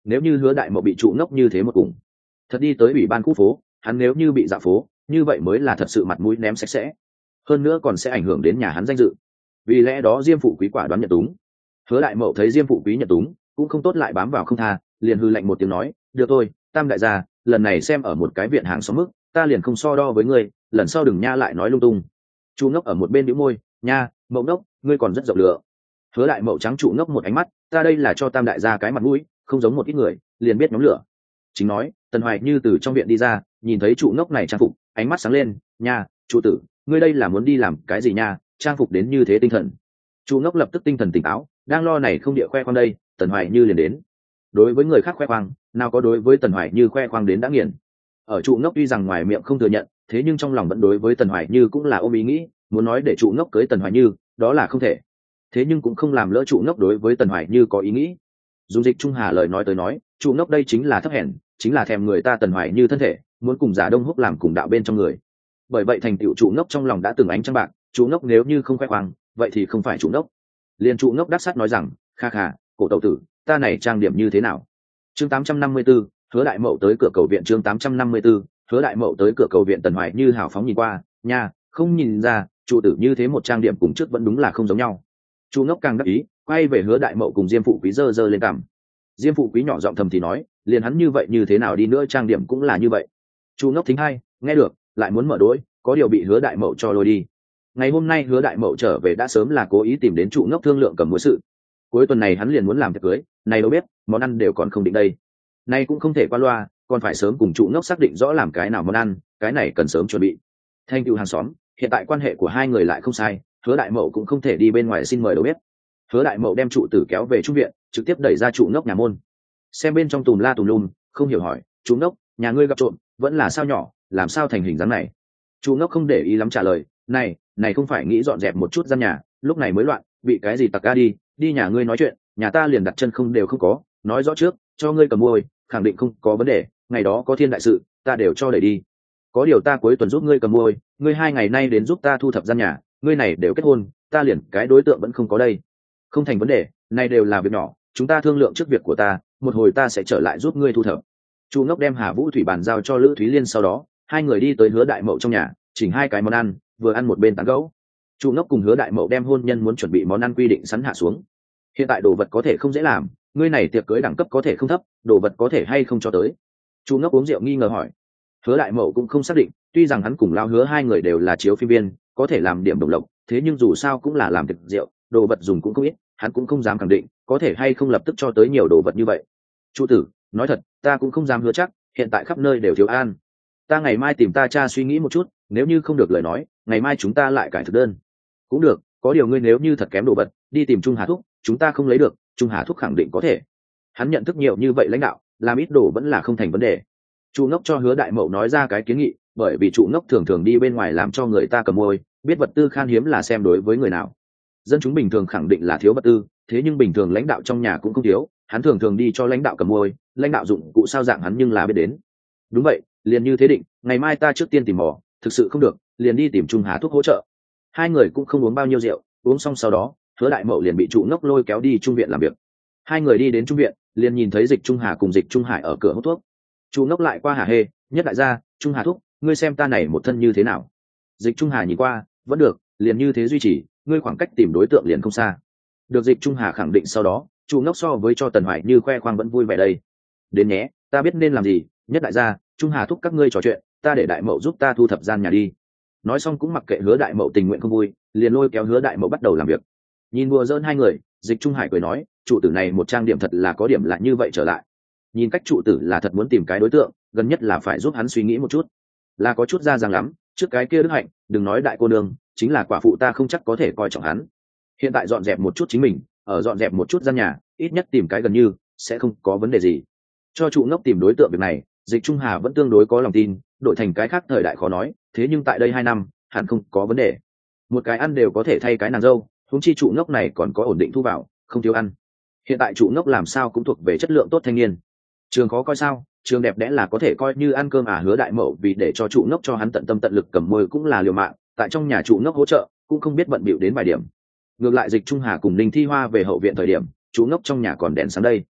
nếu như hứa đại mậu bị trụ ngốc như thế một cùng thật đi tới ủy ban khu phố, hắn nếu như bị dạo phố như vậy mới là thật sự mặt mũi ném sạch sẽ, hơn nữa còn sẽ ảnh hưởng đến nhà hắn danh dự. Vì lẽ đó Diêm Phụ Quý quả đoán nhận túng. Hứa đại mậu thấy Diêm Phụ Quý nhận túng cũng không tốt lại bám vào không tha, liền hư lạnh một tiếng nói, được thôi, Tam đại gia, lần này xem ở một cái viện hàng xóm mức, ta liền không so đo với ngươi, lần sau đừng nha lại nói lung tung. Chu ngốc ở một bên bĩu môi, nha, Mậu ngốc, ngươi còn rất rộng lửa. Hứa đại mậu trắng trụ ngốc một ánh mắt, ta đây là cho Tam đại gia cái mặt mũi, không giống một ít người liền biết nhóm lửa. Chính nói, Tần Hoài Như từ trong viện đi ra, nhìn thấy trụ ngốc này trang phục, ánh mắt sáng lên, nha, trụ tử, ngươi đây là muốn đi làm cái gì nha, trang phục đến như thế tinh thần. Trụ ngốc lập tức tinh thần tỉnh táo, đang lo này không địa khoe khoang đây, Tần Hoài Như liền đến. Đối với người khác khoe khoang, nào có đối với Tần Hoài Như khoe khoang đến đã nghiền. Ở trụ ngốc tuy rằng ngoài miệng không thừa nhận, thế nhưng trong lòng vẫn đối với Tần Hoài Như cũng là ôm ý nghĩ, muốn nói để trụ ngốc cưới Tần Hoài Như, đó là không thể. Thế nhưng cũng không làm lỡ trụ ngốc đối với Tần Hoài Như có ý nghĩ. Dùng Dịch Trung Hà lời nói tới nói, trụ ngốc đây chính là thấp hèn, chính là thèm người ta Tần Hoài Như thân thể, muốn cùng giả Đông Húc làm cùng đạo bên trong người. Bởi vậy thành tựu trụ ngốc trong lòng đã từng ánh trăng bạc, trụ ngốc nếu như không khoe khoang, vậy thì không phải trụ ngốc. Liên trụ ngốc đắc sắt nói rằng, kha kha, cổ tẩu tử, ta này trang điểm như thế nào? Chương tám trăm năm mươi tư, Hứa đại mậu tới cửa cầu viện. Chương tám trăm năm mươi tư, Hứa đại mậu tới cửa cầu viện. Tần Hoài Như hào phóng nhìn qua, nha, không nhìn ra, trụ tử như thế một trang điểm cùng trước vẫn đúng là không giống nhau. Trụ ngốc càng đắc ý, quay về Hứa đại mậu cùng Diêm Phụ Quý giơ giơ lên cằm. Diêm Phụ Quý nhỏ giọng thầm thì nói, liền hắn như vậy như thế nào đi nữa trang điểm cũng là như vậy. Trụ ngốc thính hay, nghe được, lại muốn mở đối, có điều bị Hứa đại mậu cho lôi đi. Ngày hôm nay Hứa đại mậu trở về đã sớm là cố ý tìm đến trụ ngốc thương lượng cầm mối sự. Cuối tuần này hắn liền muốn làm tiệc cưới, này đâu biết, món ăn đều còn không định đây. Nay cũng không thể qua loa, còn phải sớm cùng trụ ngốc xác định rõ làm cái nào món ăn, cái này cần sớm chuẩn bị. Thanh cựu hàng xóm, hiện tại quan hệ của hai người lại không sai, Hứa đại mậu cũng không thể đi bên ngoài xin mời đâu biết. Hứa đại mậu đem trụ tử kéo về trung viện, trực tiếp đẩy ra trụ ngốc nhà môn. Xem bên trong tùm la tùm lum, không hiểu hỏi, trụ ngốc, nhà ngươi gặp trộm, vẫn là sao nhỏ, làm sao thành hình dáng này? Trụ ngốc không để ý lắm trả lời, này, này không phải nghĩ dọn dẹp một chút gian nhà, lúc này mới loạn, bị cái gì tặc ga đi, đi nhà ngươi nói chuyện, nhà ta liền đặt chân không đều không có, nói rõ trước, cho ngươi cầm môi, khẳng định không có vấn đề, ngày đó có thiên đại sự, ta đều cho đẩy đi. Có điều ta cuối tuần giúp ngươi cầm môi, ngươi hai ngày nay đến giúp ta thu thập gian nhà, ngươi này đều kết hôn, ta liền cái đối tượng vẫn không có đây. Không thành vấn đề, này đều là việc nhỏ, chúng ta thương lượng trước việc của ta, một hồi ta sẽ trở lại giúp ngươi thu thập. Chu ngốc đem Hà Vũ Thủy bàn giao cho Lữ Thúy Liên, sau đó hai người đi tới Hứa đại mậu trong nhà, chỉnh hai cái món ăn, vừa ăn một bên tán gẫu. Chu ngốc cùng Hứa đại mậu đem hôn nhân muốn chuẩn bị món ăn quy định sẵn hạ xuống. Hiện tại đồ vật có thể không dễ làm, ngươi này tiệc cưới đẳng cấp có thể không thấp, đồ vật có thể hay không cho tới. Chu ngốc uống rượu nghi ngờ hỏi. Hứa đại mậu cũng không xác định, tuy rằng hắn cùng Lao Hứa hai người đều là chiếu phim viên, có thể làm điểm đồng lộc, thế nhưng dù sao cũng là làm tiệc rượu, đồ vật dùng cũng không ít, hắn cũng không dám khẳng định có thể hay không lập tức cho tới nhiều đồ vật như vậy. Chu tử, nói thật, ta cũng không dám hứa chắc, hiện tại khắp nơi đều thiếu an. Ta ngày mai tìm ta cha suy nghĩ một chút, nếu như không được lời nói, ngày mai chúng ta lại cải thực đơn. Cũng được, có điều ngươi nếu như thật kém đồ vật, đi tìm Trung Hà Thúc, chúng ta không lấy được, Trung Hà Thúc khẳng định có thể. Hắn nhận thức nhiều như vậy lãnh đạo, làm ít đồ vẫn là không thành vấn đề. Chu ngốc cho Hứa đại mậu nói ra cái kiến nghị, bởi vì trụ ngốc thường thường đi bên ngoài làm cho người ta cầm môi, biết vật tư khan hiếm là xem đối với người nào. Dân chúng bình thường khẳng định là thiếu vật tư, thế nhưng bình thường lãnh đạo trong nhà cũng không thiếu, hắn thường thường đi cho lãnh đạo cầm môi, lãnh đạo dụng cụ sao dạng hắn nhưng là biết đến. Đúng vậy, liền như thế định, ngày mai ta trước tiên tìm mò, thực sự không được, liền đi tìm Trung Hà Thúc hỗ trợ. Hai người cũng không uống bao nhiêu rượu, uống xong sau đó, Hứa đại mậu liền bị trụ ngốc lôi kéo đi trung viện làm việc. Hai người đi đến trung viện, liền nhìn thấy Dịch Trung Hà cùng Dịch Trung Hải ở cửa hút thuốc. Trụ ngốc lại qua hà hê, nhất đại gia, Trung Hà Thúc, ngươi xem ta này một thân như thế nào? Dịch Trung Hà nhìn qua, vẫn được, liền như thế duy trì, ngươi khoảng cách tìm đối tượng liền không xa. Được Dịch Trung Hà khẳng định sau đó, Trụ ngốc so với cho Tần Hoài Như khoe khoang vẫn vui vẻ đây. Đến nhé, ta biết nên làm gì, nhất đại gia, Trung Hà Thúc các ngươi trò chuyện, ta để đại mậu giúp ta thu thập gian nhà đi. Nói xong cũng mặc kệ Hứa đại mậu tình nguyện không vui, liền lôi kéo Hứa đại mậu bắt đầu làm việc. Nhìn đùa giỡn hai người, Dịch Trung Hải cười nói, trụ tử này một trang điểm thật là có điểm lại như vậy trở lại. Nhìn cách trụ tử là thật muốn tìm cái đối tượng, gần nhất là phải giúp hắn suy nghĩ một chút, là có chút ra ràng lắm, trước cái kia đức hạnh, đừng nói đại cô nương, chính là quả phụ ta không chắc có thể coi trọng hắn. Hiện tại dọn dẹp một chút chính mình, ở dọn dẹp một chút gian nhà, ít nhất tìm cái gần như sẽ không có vấn đề gì. Cho trụ ngốc tìm đối tượng việc này, Dịch Trung Hà vẫn tương đối có lòng tin, đổi thành cái khác thời đại khó nói, thế nhưng tại đây hai năm hẳn không có vấn đề. Một cái ăn đều có thể thay cái nàng dâu, huống chi trụ ngốc này còn có ổn định thu vào, không thiếu ăn. Hiện tại trụ ngốc làm sao cũng thuộc về chất lượng tốt thanh niên. Trường khó coi sao, trường đẹp đẽ là có thể coi như ăn cơm à. Hứa đại mậu vì để cho trụ ngốc cho hắn tận tâm tận lực cầm môi cũng là liều mạng, tại trong nhà trụ ngốc hỗ trợ cũng không biết bận bịu đến vài điểm. Ngược lại Dịch Trung Hà cùng Ninh Thi Hoa về hậu viện thời điểm, trụ ngốc trong nhà còn đèn sáng đây.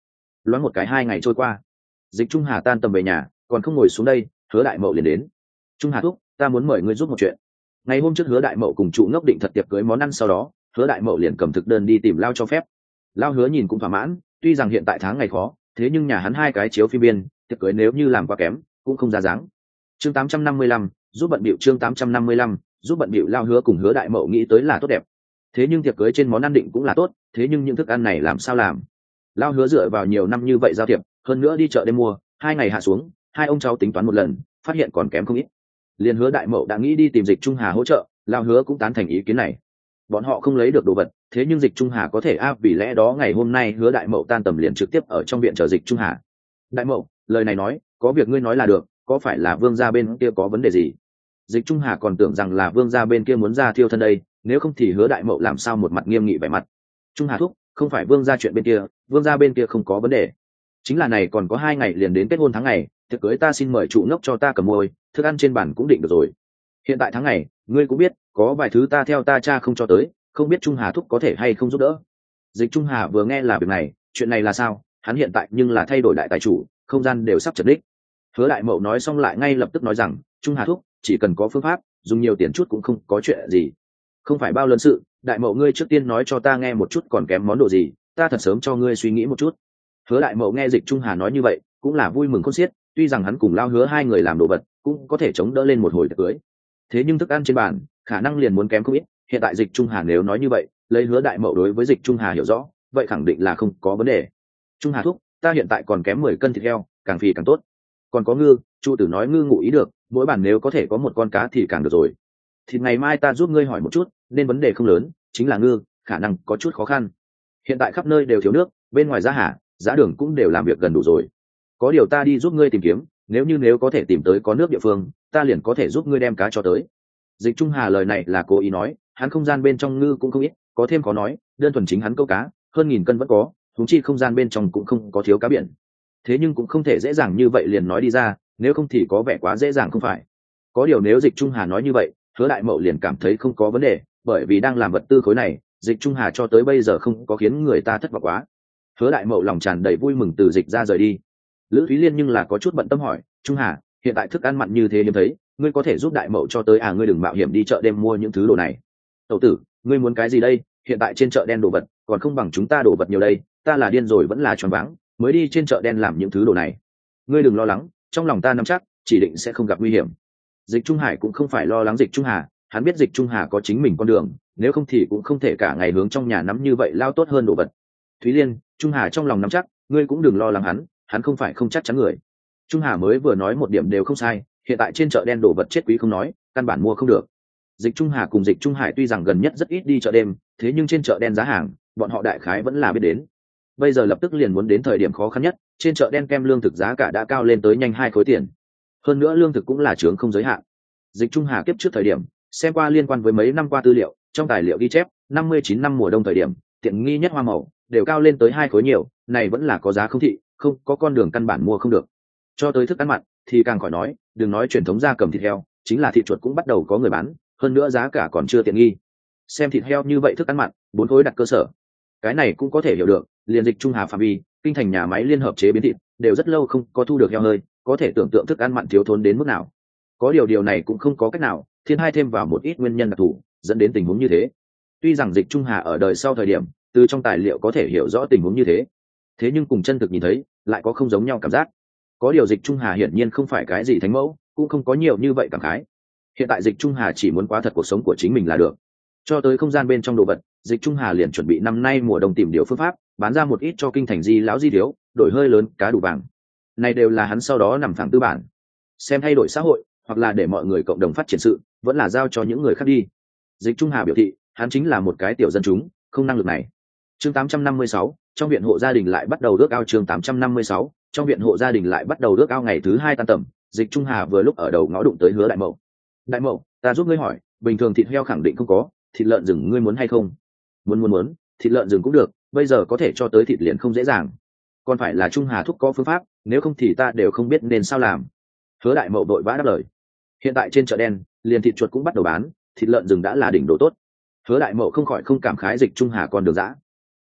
loáng một cái hai ngày trôi qua, Dịch Trung Hà tan tầm về nhà, còn không ngồi xuống đây, Hứa Đại Mậu liền đến. Trung Hà thúc, ta muốn mời ngươi giúp một chuyện. Ngày hôm trước Hứa Đại Mậu cùng trụ ngốc định thật tiệc cưới món ăn, sau đó Hứa Đại Mậu liền cầm thực đơn đi tìm Lao cho phép. Lao Hứa nhìn cũng thỏa mãn, tuy rằng hiện tại tháng ngày khó, thế nhưng nhà hắn hai cái chiếu phim biên, tiệc cưới nếu như làm quá kém, cũng không ra dáng. Chương tám trăm năm mươi lăm, giúp bận bịu chương tám trăm năm mươi lăm, giúp bận bịu. Lao Hứa cùng Hứa Đại Mậu nghĩ tới là tốt đẹp. Thế nhưng tiệc cưới trên món ăn định cũng là tốt, thế nhưng những thức ăn này làm sao làm? Lao Hứa dựa vào nhiều năm như vậy giao thiệp, hơn nữa đi chợ đêm mua, hai ngày hạ xuống, hai ông cháu tính toán một lần, phát hiện còn kém không ít. Liên Hứa Đại Mậu đã nghĩ đi tìm Dịch Trung Hà hỗ trợ, Lao Hứa cũng tán thành ý kiến này. Bọn họ không lấy được đồ vật, thế nhưng Dịch Trung Hà có thể áp, vì lẽ đó ngày hôm nay Hứa Đại Mậu tan tầm liền trực tiếp ở trong viện chờ Dịch Trung Hà. Đại Mậu, lời này nói, có việc ngươi nói là được, có phải là Vương gia bên kia có vấn đề gì? Dịch Trung Hà còn tưởng rằng là Vương gia bên kia muốn ra thiêu thân đây, nếu không thì Hứa Đại Mậu làm sao một mặt nghiêm nghị vẻ mặt. Trung Hà thúc, không phải Vương gia chuyện bên kia, Vương gia bên kia không có vấn đề. Chính là này còn có hai ngày liền đến kết hôn tháng ngày, tiệc cưới ta xin mời trụ ngốc cho ta cầm môi, thức ăn trên bàn cũng định được rồi. Hiện tại tháng ngày, ngươi cũng biết, có vài thứ ta theo ta cha không cho tới, không biết Trung Hà thúc có thể hay không giúp đỡ. Dịch Trung Hà vừa nghe là việc này, chuyện này là sao? Hắn hiện tại nhưng là thay đổi đại tài chủ, không gian đều sắp chật đích. Hứa Đại Mậu nói xong lại ngay lập tức nói rằng, Trung Hà thúc, chỉ cần có phương pháp, dùng nhiều tiền chút cũng không có chuyện gì. Không phải bao lớn sự, Đại Mậu ngươi trước tiên nói cho ta nghe một chút còn kém món đồ gì, ta thật sớm cho ngươi suy nghĩ một chút. Hứa Đại Mậu nghe Dịch Trung Hà nói như vậy, cũng là vui mừng khôn xiết, tuy rằng hắn cùng Lao Hứa hai người làm đồ vật, cũng có thể chống đỡ lên một hồi tiệc cưới. Thế nhưng thức ăn trên bàn, khả năng liền muốn kém không ít, hiện tại Dịch Trung Hà nếu nói như vậy, lấy Hứa Đại Mậu đối với Dịch Trung Hà hiểu rõ, vậy khẳng định là không có vấn đề. Trung Hà thúc, ta hiện tại còn kém mười cân thịt heo, càng phì càng tốt. Còn có ngư, Chu tử nói ngư ngụ ý được, mỗi bàn nếu có thể có một con cá thì càng được rồi. Thì ngày mai ta giúp ngươi hỏi một chút, nên vấn đề không lớn, chính là ngư, khả năng có chút khó khăn. Hiện tại khắp nơi đều thiếu nước, bên ngoài giá hà, giá đường cũng đều làm việc gần đủ rồi. Có điều ta đi giúp ngươi tìm kiếm, nếu như nếu có thể tìm tới có nước địa phương, ta liền có thể giúp ngươi đem cá cho tới. Dịch Trung Hà lời này là cố ý nói, hắn không gian bên trong ngư cũng không ít, có thêm có nói, đơn thuần chính hắn câu cá, hơn nghìn cân vẫn có, huống chi không gian bên trong cũng không có thiếu cá biển. Thế nhưng cũng không thể dễ dàng như vậy liền nói đi ra, nếu không thì có vẻ quá dễ dàng không phải. Có điều nếu Dịch Trung Hà nói như vậy, Hứa Đại Mậu liền cảm thấy không có vấn đề, bởi vì đang làm vật tư khối này, Dịch Trung Hà cho tới bây giờ không có khiến người ta thất vọng quá. Hứa Đại Mậu lòng tràn đầy vui mừng từ Dịch ra rời đi. Lữ Thúy Liên nhưng là có chút bận tâm hỏi, Trung Hà, hiện tại thức ăn mặn như thế hiếm thấy, ngươi có thể giúp Đại Mậu cho tới à? Ngươi đừng mạo hiểm đi chợ đêm mua những thứ đồ này. Tẩu tử, ngươi muốn cái gì đây? Hiện tại trên chợ đen đồ vật còn không bằng chúng ta đồ vật nhiều đây, ta là điên rồi vẫn là choáng váng, mới đi trên chợ đen làm những thứ đồ này. Ngươi đừng lo lắng, trong lòng ta nắm chắc, chỉ định sẽ không gặp nguy hiểm. Dịch Trung Hải cũng không phải lo lắng Dịch Trung Hà, hắn biết Dịch Trung Hà có chính mình con đường, nếu không thì cũng không thể cả ngày hướng trong nhà nắm như vậy lao tốt hơn đồ vật. Thúy Liên, Trung Hà trong lòng nắm chắc, ngươi cũng đừng lo lắng hắn, hắn không phải không chắc chắn người. Trung Hà mới vừa nói một điểm đều không sai, hiện tại trên chợ đen đồ vật chết quý không nói, căn bản mua không được. Dịch Trung Hà cùng Dịch Trung Hải tuy rằng gần nhất rất ít đi chợ đêm, thế nhưng trên chợ đen giá hàng, bọn họ đại khái vẫn là biết đến. Bây giờ lập tức liền muốn đến thời điểm khó khăn nhất, trên chợ đen kem lương thực giá cả đã cao lên tới nhanh hai khối tiền. Hơn nữa lương thực cũng là chướng không giới hạn. Dịch Trung Hà kiếp trước thời điểm, xem qua liên quan với mấy năm qua tư liệu, trong tài liệu ghi chép, năm mươi chín năm mùa đông thời điểm, tiện nghi nhất hoa màu đều cao lên tới hai khối nhiều, này vẫn là có giá không thị, không có con đường căn bản mua không được. Cho tới thức ăn mặn thì càng khỏi nói, đừng nói truyền thống gia cầm thịt heo, chính là thịt chuột cũng bắt đầu có người bán, hơn nữa giá cả còn chưa tiện nghi. Xem thịt heo như vậy thức ăn mặn, bốn khối đặt cơ sở. Cái này cũng có thể hiểu được, liền Dịch Trung Hà phạm vi, kinh thành nhà máy liên hợp chế biến thịt, đều rất lâu không có thu được heo hơi, có thể tưởng tượng thức ăn mặn thiếu thốn đến mức nào. Có điều điều này cũng không có cách nào, thiên hai thêm vào một ít nguyên nhân đặc thù, dẫn đến tình huống như thế. Tuy rằng Dịch Trung Hà ở đời sau thời điểm, từ trong tài liệu có thể hiểu rõ tình huống như thế, thế nhưng cùng chân thực nhìn thấy, lại có không giống nhau cảm giác. Có điều Dịch Trung Hà hiển nhiên không phải cái gì thánh mẫu, cũng không có nhiều như vậy cảm khái. Hiện tại Dịch Trung Hà chỉ muốn quá thật cuộc sống của chính mình là được. Cho tới không gian bên trong đồ vật, Dịch Trung Hà liền chuẩn bị năm nay mùa đông tìm điều phương pháp, bán ra một ít cho kinh thành di lão di thiếu, đổi hơi lớn cá đủ vàng. Này đều là hắn sau đó nằm phẳng tư bản. Xem thay đổi xã hội, hoặc là để mọi người cộng đồng phát triển sự, vẫn là giao cho những người khác đi. Dịch Trung Hà biểu thị, hắn chính là một cái tiểu dân chúng, không năng lực này. Chương tám trăm năm mươi sáu, trong viện hộ gia đình lại bắt đầu rước ao. Chương tám trăm năm mươi sáu, trong viện hộ gia đình lại bắt đầu rước ao. Ngày thứ hai tan tầm, Dịch Trung Hà vừa lúc ở đầu ngõ đụng tới Hứa Đại Mậu. Đại Mậu, ta giúp ngươi hỏi, bình thường thịt heo khẳng định không có, thịt lợn rừng ngươi muốn hay không? Muốn muốn muốn, thịt lợn rừng cũng được, bây giờ có thể cho tới thịt liền không dễ dàng. Còn phải là Trung Hà thúc có phương pháp, nếu không thì ta đều không biết nên sao làm. Hứa Đại Mậu đội vã đáp lời. Hiện tại trên chợ đen, liền thịt chuột cũng bắt đầu bán, thịt lợn rừng đã là đỉnh đồ tốt. Hứa Đại Mậu không khỏi không cảm khái Dịch Trung Hà con đường dã.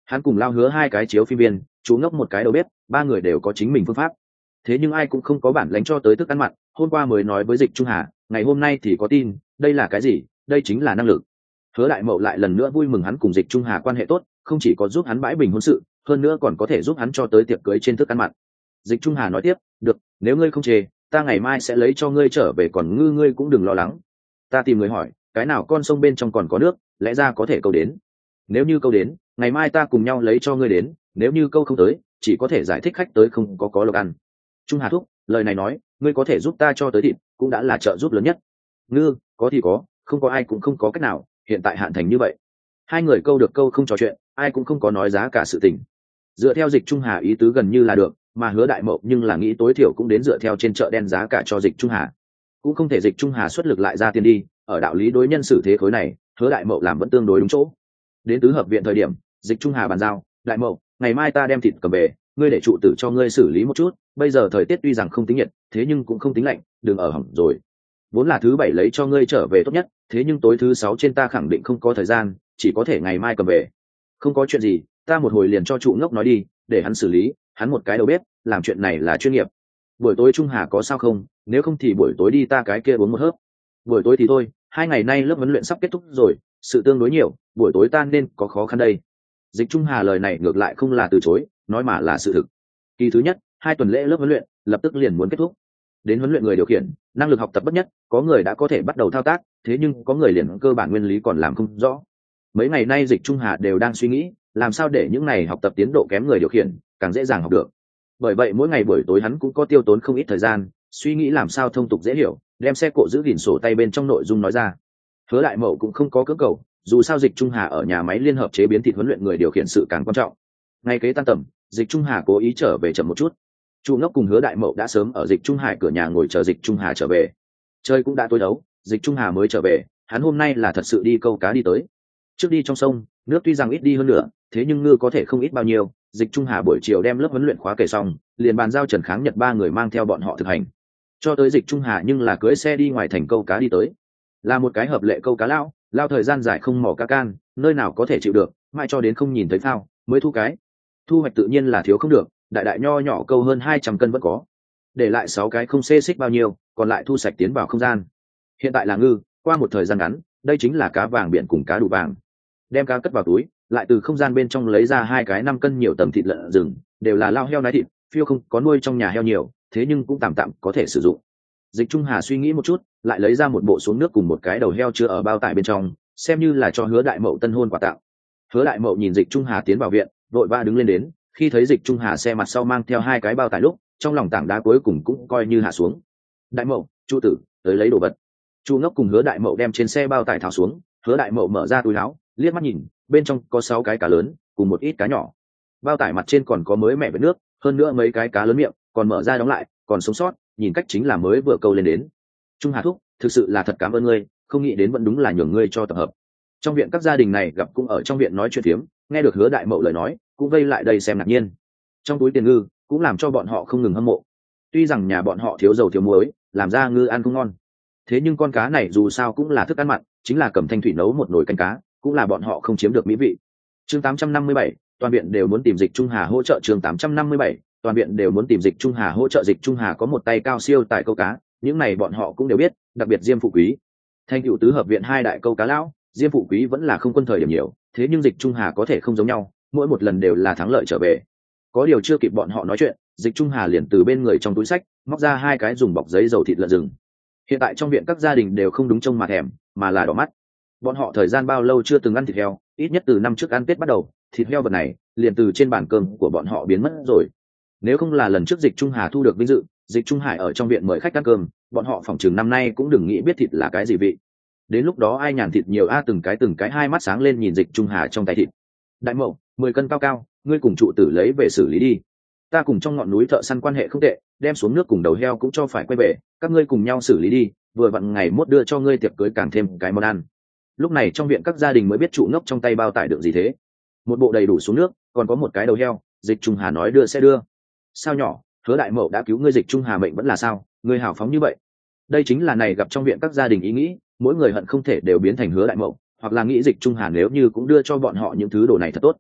Hắn cùng Lao Hứa hai cái chiếu phim viên, chú Ngốc một cái đầu bếp, ba người đều có chính mình phương pháp. Thế nhưng ai cũng không có bản lĩnh cho tới thức ăn mặn. Hôm qua mới nói với Dịch Trung Hà, ngày hôm nay thì có tin. Đây là cái gì? Đây chính là năng lực. Hứa Đại Mậu lại lần nữa vui mừng hắn cùng Dịch Trung Hà quan hệ tốt, không chỉ có giúp hắn bãi bình hôn sự, hơn nữa còn có thể giúp hắn cho tới tiệc cưới trên thức ăn mặn. Dịch Trung Hà nói tiếp, được, nếu ngươi không chê, ta ngày mai sẽ lấy cho ngươi trở về, còn ngư ngươi cũng đừng lo lắng. Ta tìm người hỏi, cái nào con sông bên trong còn có nước, lẽ ra có thể câu đến. Nếu như câu đến, ngày mai ta cùng nhau lấy cho ngươi đến, nếu như câu không tới, chỉ có thể giải thích khách tới không có có lộc ăn. Trung Hà thúc, lời này nói, ngươi có thể giúp ta cho tới thịt, cũng đã là trợ giúp lớn nhất. Ngư, có thì có, không có ai cũng không có cách nào, hiện tại hạn thành như vậy. Hai người câu được câu không trò chuyện, ai cũng không có nói giá cả sự tình. Dựa theo Dịch Trung Hà ý tứ gần như là được, mà Hứa Đại Mậu nhưng là nghĩ tối thiểu cũng đến dựa theo trên chợ đen giá cả cho Dịch Trung Hà. Cũng không thể Dịch Trung Hà xuất lực lại ra tiền đi, ở đạo lý đối nhân xử thế khối này, Hứa Đại Mậu làm vẫn tương đối đúng chỗ. Đến tứ hợp viện thời điểm, Dịch Trung Hà bàn giao, Đại Mậu, ngày mai ta đem thịt cầm về, ngươi để trụ tử cho ngươi xử lý một chút, bây giờ thời tiết tuy rằng không tính nhiệt, thế nhưng cũng không tính lạnh, đừng ở hỏng rồi. Vốn là thứ bảy lấy cho ngươi trở về tốt nhất, thế nhưng tối thứ sáu trên ta khẳng định không có thời gian, chỉ có thể ngày mai cầm về. Không có chuyện gì, ta một hồi liền cho trụ Ngốc nói đi, để hắn xử lý, hắn một cái đầu bếp, làm chuyện này là chuyên nghiệp. Buổi tối Trung Hà có sao không? Nếu không thì buổi tối đi ta cái kia uống một hớp. Buổi tối thì thôi, hai ngày nay lớp huấn luyện sắp kết thúc rồi, sự tương đối nhiều, buổi tối ta nên có khó khăn đây. Dịch Trung Hà lời này ngược lại không là từ chối, nói mà là sự thực. Kỳ thứ nhất, hai tuần lễ lớp huấn luyện lập tức liền muốn kết thúc. Đến huấn luyện người điều khiển, năng lực học tập bất nhất, có người đã có thể bắt đầu thao tác, thế nhưng có người liền cơ bản nguyên lý còn làm không rõ. Mấy ngày nay Dịch Trung Hà đều đang suy nghĩ, làm sao để những này học tập tiến độ kém người điều khiển càng dễ dàng học được. Bởi vậy mỗi ngày buổi tối hắn cũng có tiêu tốn không ít thời gian, suy nghĩ làm sao thông tục dễ hiểu, đem xe cộ giữ gìn sổ tay bên trong nội dung nói ra. Hứa Đại Mậu cũng không có cưỡng cầu, dù sao Dịch Trung Hà ở nhà máy liên hợp chế biến thịt huấn luyện người điều khiển sự càng quan trọng. Ngay kế tan tầm, Dịch Trung Hà cố ý trở về chậm một chút. Chu Ngốc cùng Hứa Đại Mậu đã sớm ở Dịch Trung Hải cửa nhà ngồi chờ Dịch Trung Hà trở về. Trời cũng đã tối đấu, Dịch Trung Hà mới trở về, hắn hôm nay là thật sự đi câu cá đi tới. Trước đi trong sông, nước tuy rằng ít đi hơn nữa, thế nhưng ngư có thể không ít bao nhiêu. Dịch Trung Hà buổi chiều đem lớp huấn luyện khóa kể xong, liền bàn giao Trần Kháng Nhật ba người mang theo bọn họ thực hành. Cho tới Dịch Trung Hà nhưng là cưỡi xe đi ngoài thành câu cá đi tới, là một cái hợp lệ câu cá lão, lao thời gian dài không mò cá can, nơi nào có thể chịu được, mãi cho đến không nhìn thấy phao mới thu cái. Thu hoạch tự nhiên là thiếu không được, đại đại nho nhỏ câu hơn hai trăm cân vẫn có, để lại sáu cái không xê xích bao nhiêu, còn lại thu sạch tiến vào không gian. Hiện tại là ngư, qua một thời gian ngắn, đây chính là cá vàng biển cùng cá đủ vàng. Đem cá cất vào túi, lại từ không gian bên trong lấy ra hai cái năm cân nhiều tầm thịt lợn rừng, đều là lao heo nái thịt, phiêu không có nuôi trong nhà heo nhiều, thế nhưng cũng tạm tạm có thể sử dụng. Dịch Trung Hà suy nghĩ một chút, lại lấy ra một bộ xuống nước cùng một cái đầu heo chưa ở bao tải bên trong, xem như là cho Hứa Đại Mậu tân hôn quà tặng. Hứa Đại Mậu nhìn Dịch Trung Hà tiến vào viện, vội vã đứng lên đến, khi thấy Dịch Trung Hà xe mặt sau mang theo hai cái bao tải lúc, trong lòng tảng đá cuối cùng cũng coi như hạ xuống. Đại Mậu, Chu tử, tới lấy đồ vật. Chu Ngốc cùng Hứa Đại Mậu đem trên xe bao tải tháo xuống, Hứa Đại Mậu mở ra túi áo, liếc mắt nhìn, bên trong có sáu cái cá lớn, cùng một ít cá nhỏ. Bao tải mặt trên còn có mới mẹ với nước, hơn nữa mấy cái cá lớn miệng, còn mở ra đóng lại, còn sống sót, nhìn cách chính là mới vừa câu lên đến. Trung Hà thúc, thực sự là thật cảm ơn ngươi, không nghĩ đến vẫn đúng là nhường ngươi cho tập hợp. Trong viện các gia đình này gặp cũng ở trong viện nói chuyện phiếm, nghe được Hứa Đại Mậu lời nói, cũng vây lại đây xem ngạc nhiên. Trong túi tiền ngư cũng làm cho bọn họ không ngừng hâm mộ. Tuy rằng nhà bọn họ thiếu dầu thiếu muối, làm ra ngư ăn không ngon, thế nhưng con cá này dù sao cũng là thức ăn mặn, chính là cầm thanh thủy nấu một nồi canh cá, cũng là bọn họ không chiếm được mỹ vị. Chương tám trăm năm mươi bảy, toàn viện đều muốn tìm Dịch Trung Hà hỗ trợ. Chương tám trăm năm mươi bảy, toàn viện đều muốn tìm Dịch Trung Hà hỗ trợ. Dịch Trung Hà có một tay cao siêu tại câu cá, những này bọn họ cũng đều biết, đặc biệt Diêm Phụ Quý, thanh cựu tứ hợp viện hai đại câu cá lão, Diêm Phụ Quý vẫn là không quân thời điểm nhiều, thế nhưng Dịch Trung Hà có thể không giống nhau, mỗi một lần đều là thắng lợi trở về. Có điều chưa kịp bọn họ nói chuyện, Dịch Trung Hà liền từ bên người trong túi sách móc ra hai cái dùng bọc giấy dầu thịt lợn rừng. Hiện tại trong viện các gia đình đều không đúng trông mà thèm, mà là đỏ mắt. Bọn họ thời gian bao lâu chưa từng ăn thịt heo, ít nhất từ năm trước ăn Tết bắt đầu, thịt heo vật này liền từ trên bàn cơm của bọn họ biến mất rồi. Nếu không là lần trước Dịch Trung Hà thu được vinh dự, Dịch Trung Hải ở trong viện mời khách ăn cơm, bọn họ phỏng chừng năm nay cũng đừng nghĩ biết thịt là cái gì vị. Đến lúc đó ai nhàn thịt nhiều a, từng cái từng cái hai mắt sáng lên nhìn Dịch Trung Hà trong tay thịt. Đại Mậu, mười cân cao cao, ngươi cùng trụ tử lấy về xử lý đi. Ta cùng trong ngọn núi thợ săn quan hệ không tệ, đem xuống nước cùng đầu heo cũng cho phải quay về, các ngươi cùng nhau xử lý đi, vừa vặn ngày mốt đưa cho ngươi tiệc cưới càng thêm cái món ăn. Lúc này trong viện các gia đình mới biết trụ Ngốc trong tay bao tải đựng gì thế. Một bộ đầy đủ xuống nước, còn có một cái đầu heo. Dịch Trung Hà nói đưa sẽ đưa. Sao nhỏ, Hứa Đại Mậu đã cứu ngươi Dịch Trung Hà mệnh vẫn là sao, ngươi hào phóng như vậy. Đây chính là này gặp trong viện các gia đình ý nghĩ, mỗi người hận không thể đều biến thành Hứa Đại Mậu, hoặc là nghĩ Dịch Trung Hà nếu như cũng đưa cho bọn họ những thứ đồ này thật tốt.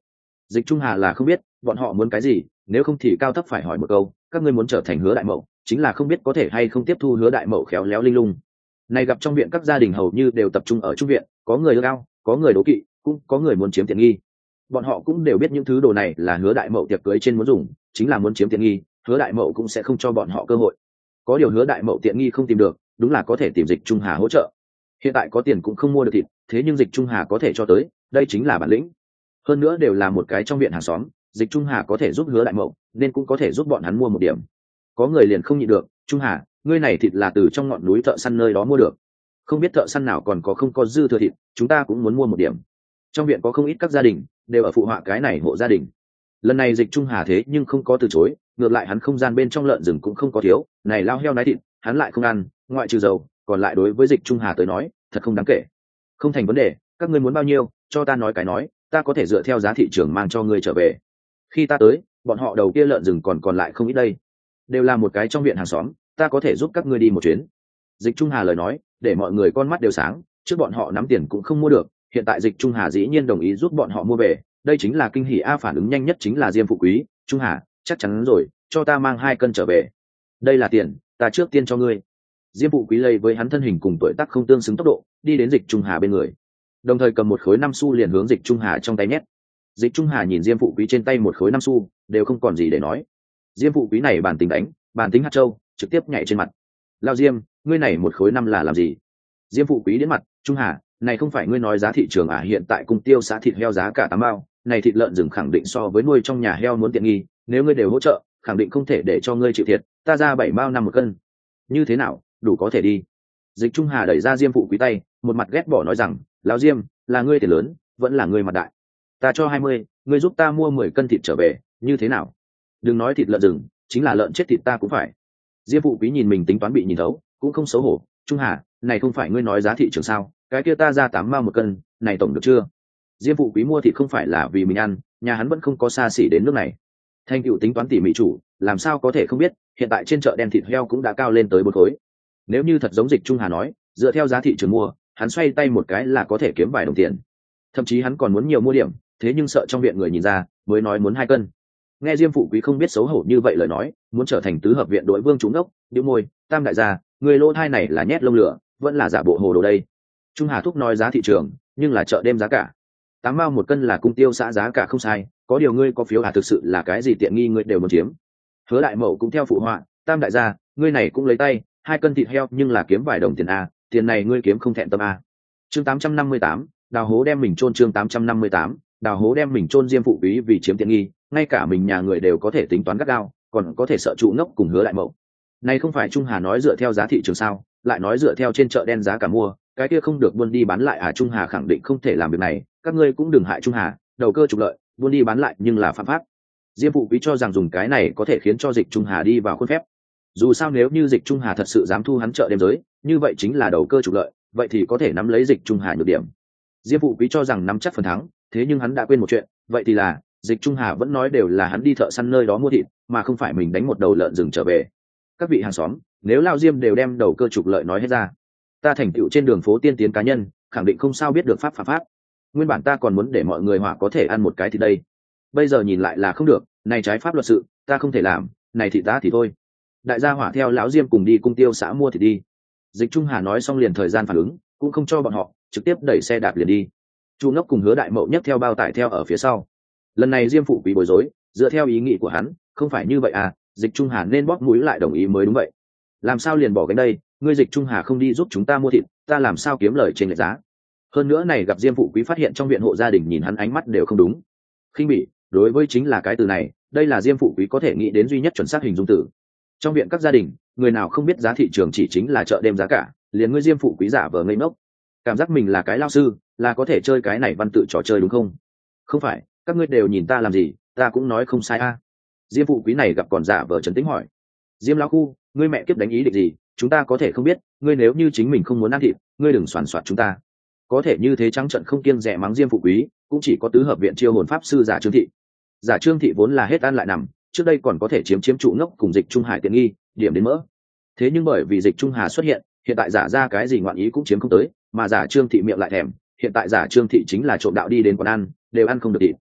Dịch Trung Hà là không biết bọn họ muốn cái gì, nếu không thì cao thấp phải hỏi một câu, các ngươi muốn trở thành Hứa đại mậu, chính là không biết có thể hay không tiếp thu Hứa đại mậu khéo léo linh lung. Này gặp trong viện các gia đình hầu như đều tập trung ở trung viện, có người ưa cao, có người đố kỵ, cũng có người muốn chiếm tiện nghi. Bọn họ cũng đều biết những thứ đồ này là Hứa đại mậu tiệc cưới trên muốn dùng, chính là muốn chiếm tiện nghi, Hứa đại mậu cũng sẽ không cho bọn họ cơ hội. Có điều Hứa đại mậu tiện nghi không tìm được, đúng là có thể tìm Dịch Trung Hà hỗ trợ. Hiện tại có tiền cũng không mua được thịt, thế nhưng Dịch Trung Hà có thể cho tới, đây chính là bản lĩnh. Hơn nữa đều là một cái trong viện hàng xóm, Dịch Trung Hà có thể giúp Hứa đại mậu, nên cũng có thể giúp bọn hắn mua một điểm. Có người liền không nhịn được, Trung Hà, ngươi này thịt là từ trong ngọn núi thợ săn nơi đó mua được, không biết thợ săn nào còn có không có dư thừa thịt, chúng ta cũng muốn mua một điểm. Trong viện có không ít các gia đình đều ở phụ họa cái này hộ gia đình. Lần này Dịch Trung Hà thế nhưng không có từ chối, ngược lại hắn không gian bên trong lợn rừng cũng không có thiếu, này lao heo nái thịt hắn lại không ăn, ngoại trừ dầu, còn lại đối với Dịch Trung Hà tới nói thật không đáng kể. Không thành vấn đề, các ngươi muốn bao nhiêu cho ta nói cái nói, ta có thể dựa theo giá thị trường mang cho ngươi trở về. Khi ta tới, bọn họ đầu kia lợn rừng còn còn lại không ít đây, đều là một cái trong viện hàng xóm, ta có thể giúp các ngươi đi một chuyến. Dịch Trung Hà lời nói để mọi người con mắt đều sáng, trước bọn họ nắm tiền cũng không mua được, hiện tại Dịch Trung Hà dĩ nhiên đồng ý giúp bọn họ mua về, đây chính là kinh hỉ a. Phản ứng nhanh nhất chính là Diêm Phụ Quý, Trung Hà chắc chắn rồi, cho ta mang hai cân trở về. Đây là tiền, ta trước tiên cho ngươi. Diêm Phụ Quý lây với hắn thân hình cùng tuổi tác không tương xứng tốc độ đi đến Dịch Trung Hà bên người, đồng thời cầm một khối năm xu liền hướng Dịch Trung Hà trong tay nhét. Dịch Trung Hà nhìn Diêm Phụ Quý trên tay một khối năm xu, đều không còn gì để nói. Diêm Phụ Quý này bản tính đánh, bản tính hạt châu, trực tiếp nhảy trên mặt. Lao Diêm, ngươi này một khối năm là làm gì? Diêm Phụ Quý đến mặt, Trung Hà, này không phải ngươi nói giá thị trường à? Hiện tại cung tiêu xã thịt heo giá cả tám bao, này thịt lợn rừng khẳng định so với nuôi trong nhà heo muốn tiện nghi, nếu ngươi đều hỗ trợ, khẳng định không thể để cho ngươi chịu thiệt, ta ra bảy bao năm một cân. Như thế nào, đủ có thể đi. Dịch Trung Hà đẩy ra Diêm Phụ Quý tay, một mặt ghét bỏ nói rằng, lão Diêm, là ngươi tiền lớn, vẫn là ngươi mặt đại. Ta cho hai mươi, ngươi giúp ta mua mười cân thịt trở về, như thế nào? Đừng nói thịt lợn rừng, chính là lợn chết thịt ta cũng phải. Diêm Phụ Quý nhìn mình tính toán bị nhìn thấu, cũng không xấu hổ. Trung Hà, này không phải ngươi nói giá thị trường sao? Cái kia ta ra tám mao một cân, này tổng được chưa? Diêm Phụ Quý mua thịt không phải là vì mình ăn, nhà hắn vẫn không có xa xỉ đến nước này. Thanh cựu tính toán tỉ mỉ chủ, làm sao có thể không biết, hiện tại trên chợ đen thịt heo cũng đã cao lên tới bốn khối. Nếu như thật giống Dịch Trung Hà nói, dựa theo giá thị trường mua, hắn xoay tay một cái là có thể kiếm vài đồng tiền. Thậm chí hắn còn muốn nhiều mua điểm, thế nhưng sợ trong viện người nhìn ra, mới nói muốn hai cân. Nghe Diêm Phụ Quý không biết xấu hổ như vậy lời nói, muốn trở thành tứ hợp viện đội vương trúng đốc, nhíu môi, Tam đại gia, người lỗ thai này là nhét lông lửa, vẫn là giả bộ hồ đồ đây. Trung Hà thúc nói giá thị trường, nhưng là chợ đêm giá cả. Tám mao một cân là cung tiêu xã giá cả không sai, có điều ngươi có phiếu à? Thực sự là cái gì tiện nghi ngươi đều muốn chiếm. Hứa đại mậu cũng theo phụ họa, Tam đại gia, ngươi này cũng lấy tay, hai cân thịt heo nhưng là kiếm vài đồng tiền a, tiền này ngươi kiếm không thẹn tâm a. Chương tám trăm năm mươi tám, đào hố đem mình chôn. Chương tám trăm năm mươi tám, đào hố đem mình chôn. Diêm Phụ Quý vì chiếm tiện nghi, ngay cả mình nhà người đều có thể tính toán gắt gao, còn có thể sợ trụ ngốc cùng Hứa đại mậu. Này không phải Trung Hà nói dựa theo giá thị trường sao, lại nói dựa theo trên chợ đen giá cả mua, cái kia không được buôn đi bán lại à? Trung Hà khẳng định không thể làm việc này, các ngươi cũng đừng hại Trung Hà, đầu cơ trục lợi, buôn đi bán lại nhưng là phạm pháp. Diêm Phụ Quý cho rằng dùng cái này có thể khiến cho Dịch Trung Hà đi vào khuôn phép. Dù sao nếu như Dịch Trung Hà thật sự dám thu hắn chợ đêm giới, như vậy chính là đầu cơ trục lợi, vậy thì có thể nắm lấy Dịch Trung Hà nhược điểm. Diêm Phụ Quý cho rằng nắm chắc phần thắng, thế nhưng hắn đã quên một chuyện, vậy thì là Dịch Trung Hà vẫn nói đều là hắn đi thợ săn nơi đó mua thịt, mà không phải mình đánh một đầu lợn rừng trở về. Các vị hàng xóm, nếu Lao Diêm đều đem đầu cơ trục lợi nói hết ra, ta thành tựu trên đường phố tiên tiến cá nhân, khẳng định không sao biết được pháp phạm pháp. Nguyên bản ta còn muốn để mọi người hỏa có thể ăn một cái thì đây, bây giờ nhìn lại là không được, này trái pháp luật sự, ta không thể làm, này thì ta thì thôi. Đại gia hỏa theo lão Diêm cùng đi cung tiêu xã mua thịt đi. Dịch Trung Hà nói xong liền thời gian phản ứng, cũng không cho bọn họ, trực tiếp đẩy xe đạp liền đi. Chu Ngốc cùng Hứa đại mậu nhấc theo bao tải theo ở phía sau. Lần này Diêm Phụ Quý bối rối, dựa theo ý nghĩ của hắn, không phải như vậy à? Dịch Trung Hà nên bóp mũi lại đồng ý mới đúng vậy. Làm sao liền bỏ cái đây, ngươi Dịch Trung Hà không đi giúp chúng ta mua thịt, ta làm sao kiếm lời trên lệch giá? Hơn nữa này gặp Diêm Phụ Quý phát hiện trong viện hộ gia đình nhìn hắn ánh mắt đều không đúng. Khinh bỉ, đối với chính là cái từ này, đây là Diêm Phụ Quý có thể nghĩ đến duy nhất chuẩn xác hình dung từ. Trong viện các gia đình, người nào không biết giá thị trường chỉ chính là chợ đêm giá cả, liền ngươi Diêm Phụ Quý giả vờ ngây ngốc, cảm giác mình là cái lao sư, là có thể chơi cái này văn tự trò chơi đúng không? Không phải, các ngươi đều nhìn ta làm gì, ta cũng nói không sai a. Diêm Phụ Quý này gặp còn giả vờ trấn tĩnh hỏi, Diêm lão khu, ngươi mẹ kiếp đánh ý định gì, chúng ta có thể không biết, ngươi nếu như chính mình không muốn ăn thịt, ngươi đừng soàn soạt chúng ta. Có thể như thế trắng trận không kiêng dè mắng Diêm Phụ Quý, cũng chỉ có tứ hợp viện chiêu hồn pháp sư giả Trương Thị. Giả Trương Thị vốn là hết ăn lại nằm, trước đây còn có thể chiếm chiếm trụ ngốc cùng Dịch Trung Hải tiện nghi, điểm đến mỡ. Thế nhưng bởi vì Dịch Trung Hà xuất hiện, hiện tại giả ra cái gì ngoạn ý cũng chiếm không tới, mà giả Trương Thị miệng lại thèm, hiện tại giả Trương Thị chính là trộm đạo đi đến quán ăn, đều ăn không được thịt.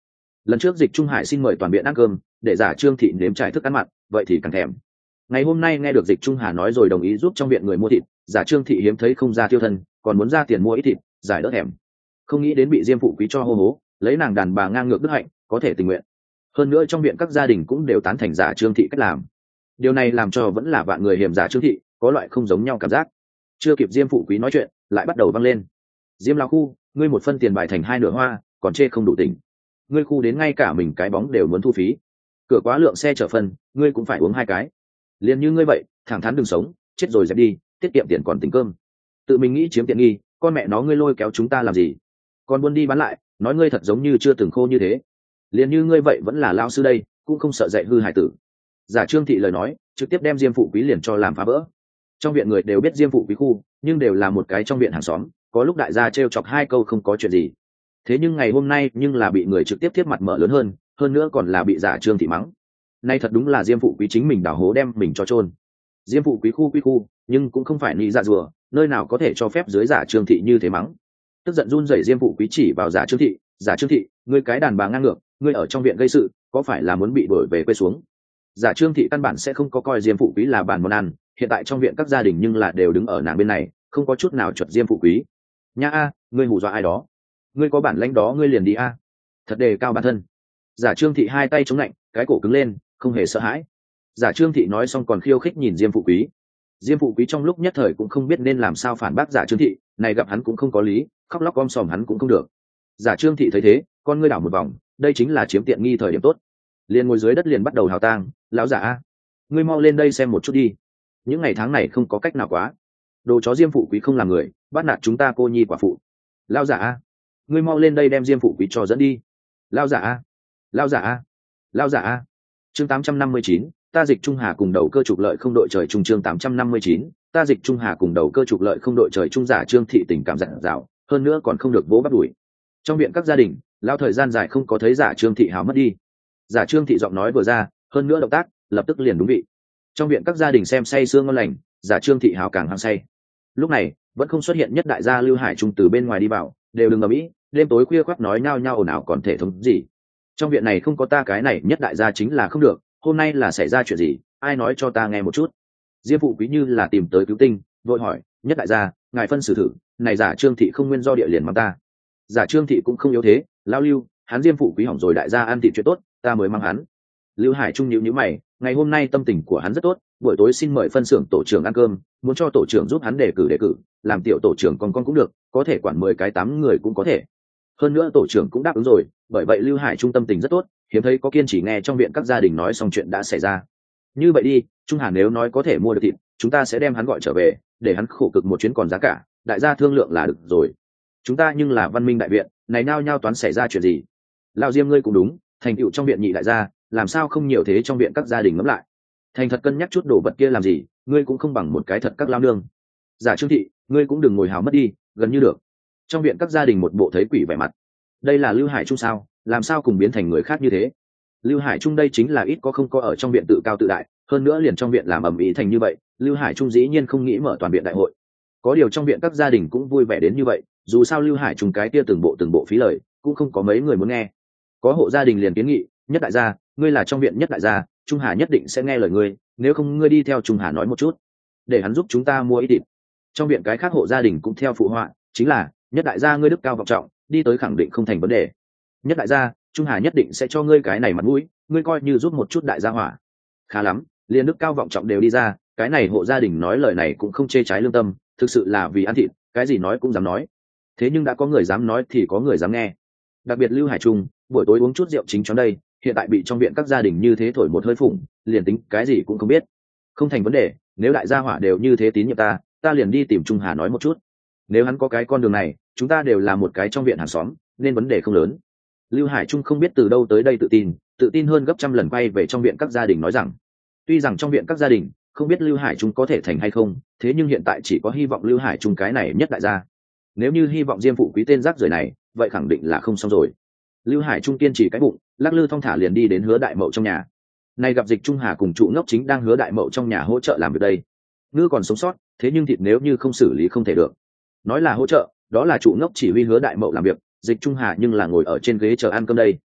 Lần trước Dịch Trung Hải xin mời toàn viện ăn cơm để giả Trương Thị nếm trải thức ăn mặn, vậy thì càng thèm. Ngày hôm nay nghe được Dịch Trung Hà nói rồi đồng ý giúp trong viện người mua thịt, giả Trương Thị hiếm thấy không ra tiêu thân, còn muốn ra tiền mua ít thịt giải đỡ thèm. Không nghĩ đến bị Diêm phụ quý cho hô hố, lấy nàng đàn bà ngang ngược đức hạnh có thể tình nguyện. Hơn nữa trong viện các gia đình cũng đều tán thành giả Trương Thị cách làm. Điều này làm cho vẫn là vạn người hiểm giả Trương Thị có loại không giống nhau cảm giác. Chưa kịp Diêm phụ quý nói chuyện lại bắt đầu văng lên: Diêm lão khu, ngươi một phân tiền bài thành hai nửa hoa, còn chê không đủ tỉnh. Ngươi khu đến ngay cả mình cái bóng đều muốn thu phí. Cửa quá lượng xe chở phân, ngươi cũng phải uống hai cái. Liền như ngươi vậy, thẳng thắn đừng sống, chết rồi dẹp đi, tiết kiệm tiền còn tính cơm. Tự mình nghĩ chiếm tiện nghi, con mẹ nó ngươi lôi kéo chúng ta làm gì? Còn buôn đi bán lại, nói ngươi thật giống như chưa từng khô như thế. Liền như ngươi vậy vẫn là lao sư đây, cũng không sợ dạy hư hải tử. Giả Trương Thị lời nói trực tiếp đem Diêm phụ quý liền cho làm phá vỡ. Trong viện người đều biết Diêm phụ quý khu, nhưng đều là một cái trong viện hàng xóm, có lúc đại gia trêu chọc hai câu không có chuyện gì. Thế nhưng ngày hôm nay nhưng là bị người trực tiếp tiếp mặt mở lớn hơn, hơn nữa còn là bị Giả Trương Thị mắng. Nay thật đúng là Diêm phụ quý chính mình đào hố đem mình cho chôn. Diêm phụ quý khu quý khu, nhưng cũng không phải nghĩ dạ rùa, nơi nào có thể cho phép dưới Giả Trương Thị như thế mắng. Tức giận run rẩy Diêm phụ quý chỉ vào Giả Trương Thị: Giả Trương Thị, ngươi cái đàn bà ngang ngược, ngươi ở trong viện gây sự, có phải là muốn bị đuổi về quê xuống? Giả Trương Thị căn bản sẽ không có coi Diêm phụ quý là bàn món ăn, hiện tại trong viện các gia đình nhưng là đều đứng ở nàng bên này, không có chút nào chuột Diêm phụ quý. Nha a, ngươi hù dọa ai đó? Ngươi có bản lãnh đó ngươi liền đi a. Thật đề cao bản thân. Giả Trương Thị hai tay chống lạnh, cái cổ cứng lên, không hề sợ hãi. Giả Trương Thị nói xong còn khiêu khích nhìn Diêm phụ quý. Diêm phụ quý trong lúc nhất thời cũng không biết nên làm sao phản bác Giả Trương Thị, này gặp hắn cũng không có lý, khóc lóc om sòm hắn cũng không được. Giả Trương Thị thấy thế, con ngươi đảo một vòng, đây chính là chiếm tiện nghi thời điểm tốt. Liền ngồi dưới đất liền bắt đầu hào tang: lão giả a, ngươi mau lên đây xem một chút đi. Những ngày tháng này không có cách nào quá. Đồ chó Diêm phụ quý không làm người, bắt nạt chúng ta cô nhi quả phụ. Lão giả a, ngươi mau lên đây đem Diêm phụ quý cho dẫn đi. Lão giả a, lão giả a, lão giả a. Chương tám trăm năm mươi chín, ta Dịch Trung Hà cùng đầu cơ trục lợi không đội trời chung. Chương tám trăm năm mươi chín, ta Dịch Trung Hà cùng đầu cơ trục lợi không đội trời chung. Giả Trương Thị tình cảm dặn dào, hơn nữa còn không được vỗ bắt đuổi. Trong viện các gia đình, lao thời gian dài không có thấy Giả Trương Thị hào mất đi. Giả Trương Thị giọng nói vừa ra, hơn nữa động tác lập tức liền đúng vị. Trong viện các gia đình xem say sương ngon lành, Giả Trương Thị hào càng hăng say. Lúc này vẫn không xuất hiện nhất đại gia Lưu Hải Trung từ bên ngoài đi vào, đều đừng ở mỹ, đêm tối khuya khoắt nói nhao nhao ồn ào còn thể thống gì. Trong viện này không có ta cái này nhất đại gia chính là không được, hôm nay là xảy ra chuyện gì, ai nói cho ta nghe một chút. Diêm phụ quý như là tìm tới cứu tinh, vội hỏi: nhất đại gia, ngài phân xử thử, này Giả Trương Thị không nguyên do địa liền mắng ta. Giả Trương Thị cũng không yếu thế, lao Lưu, hắn Diêm phụ quý hỏng rồi đại gia ăn thịt chuyện tốt, ta mới mang hắn. Lưu Hải Trung nhíu nhíu mày, ngày hôm nay tâm tình của hắn rất tốt, buổi tối xin mời phân xưởng tổ trưởng ăn cơm, muốn cho tổ trưởng giúp hắn đề cử đề cử, làm tiểu tổ trưởng con con cũng được, có thể quản mười cái tám người cũng có thể. Hơn nữa tổ trưởng cũng đáp ứng rồi, bởi vậy Lưu Hải Trung tâm tình rất tốt, hiếm thấy có kiên trì nghe trong viện các gia đình nói xong chuyện đã xảy ra. Như vậy đi, Trung Hà nếu nói có thể mua được thịt, chúng ta sẽ đem hắn gọi trở về, để hắn khổ cực một chuyến còn giá cả, đại gia thương lượng là được rồi. Chúng ta nhưng là văn minh đại viện, này nao nhau toán xảy ra chuyện gì? Lão Diêm ngươi cũng đúng, thành tựu trong viện nhị đại gia, làm sao không nhiều thế trong viện các gia đình ngẫm lại. Thành thật cân nhắc chút đồ vật kia làm gì, ngươi cũng không bằng một cái thật các lao nương. Giả Trương Thị, ngươi cũng đừng ngồi hào mất đi, gần như được. Trong viện các gia đình một bộ thấy quỷ vẻ mặt. Đây là Lưu Hải Trung sao, làm sao cùng biến thành người khác như thế? Lưu Hải Trung đây chính là ít có không có ở trong viện tự cao tự đại, hơn nữa liền trong viện làm ầm ĩ thành như vậy, Lưu Hải Trung dĩ nhiên không nghĩ mở toàn viện đại hội. Có điều trong viện các gia đình cũng vui vẻ đến như vậy, dù sao Lưu Hải Trung cái kia từng bộ từng bộ phí lời, cũng không có mấy người muốn nghe. Có hộ gia đình liền kiến nghị: nhất đại gia, ngươi là trong viện nhất đại gia, Trung Hà nhất định sẽ nghe lời ngươi, nếu không ngươi đi theo Trung Hà nói một chút, để hắn giúp chúng ta mua ít thịt. Trong viện cái khác hộ gia đình cũng theo phụ họa, chính là: nhất đại gia ngươi đức cao vọng trọng, đi tới khẳng định không thành vấn đề. Nhất đại gia, Trung Hà nhất định sẽ cho ngươi cái này mặt mũi, ngươi coi như giúp một chút đại gia hỏa. Khá lắm, liền đức cao vọng trọng đều đi ra, cái này hộ gia đình nói lời này cũng không chê trái lương tâm, thực sự là vì ăn thịt, cái gì nói cũng dám nói. Thế nhưng đã có người dám nói thì có người dám nghe. Đặc biệt Lưu Hải Trung, buổi tối uống chút rượu chính cho đây, hiện tại bị trong viện các gia đình như thế thổi một hơi phủng, liền tính cái gì cũng không biết. Không thành vấn đề, nếu đại gia hỏa đều như thế tín nhiệm ta, ta liền đi tìm Trung Hà nói một chút. Nếu hắn có cái con đường này, chúng ta đều là một cái trong viện hàng xóm, nên vấn đề không lớn. Lưu Hải Trung không biết từ đâu tới đây tự tin, tự tin hơn gấp trăm lần quay về trong viện các gia đình nói rằng, tuy rằng trong viện các gia đình không biết Lưu Hải Trung có thể thành hay không, thế nhưng hiện tại chỉ có hy vọng Lưu Hải Trung cái này nhất đại gia. Nếu như hy vọng Diêm phụ quý tên rác rưởi này, vậy khẳng định là không xong rồi. Lưu Hải Trung kiên trì cái bụng, lắc lư thong thả liền đi đến Hứa Đại Mậu trong nhà. Nay gặp Dịch Trung Hà cùng trụ ngốc chính đang Hứa Đại Mậu trong nhà hỗ trợ làm việc đây. Ngư còn sống sót, thế nhưng thịt nếu như không xử lý không thể được. Nói là hỗ trợ, đó là trụ ngốc chỉ huy Hứa Đại Mậu làm việc, Dịch Trung Hà nhưng là ngồi ở trên ghế chờ ăn cơm đây.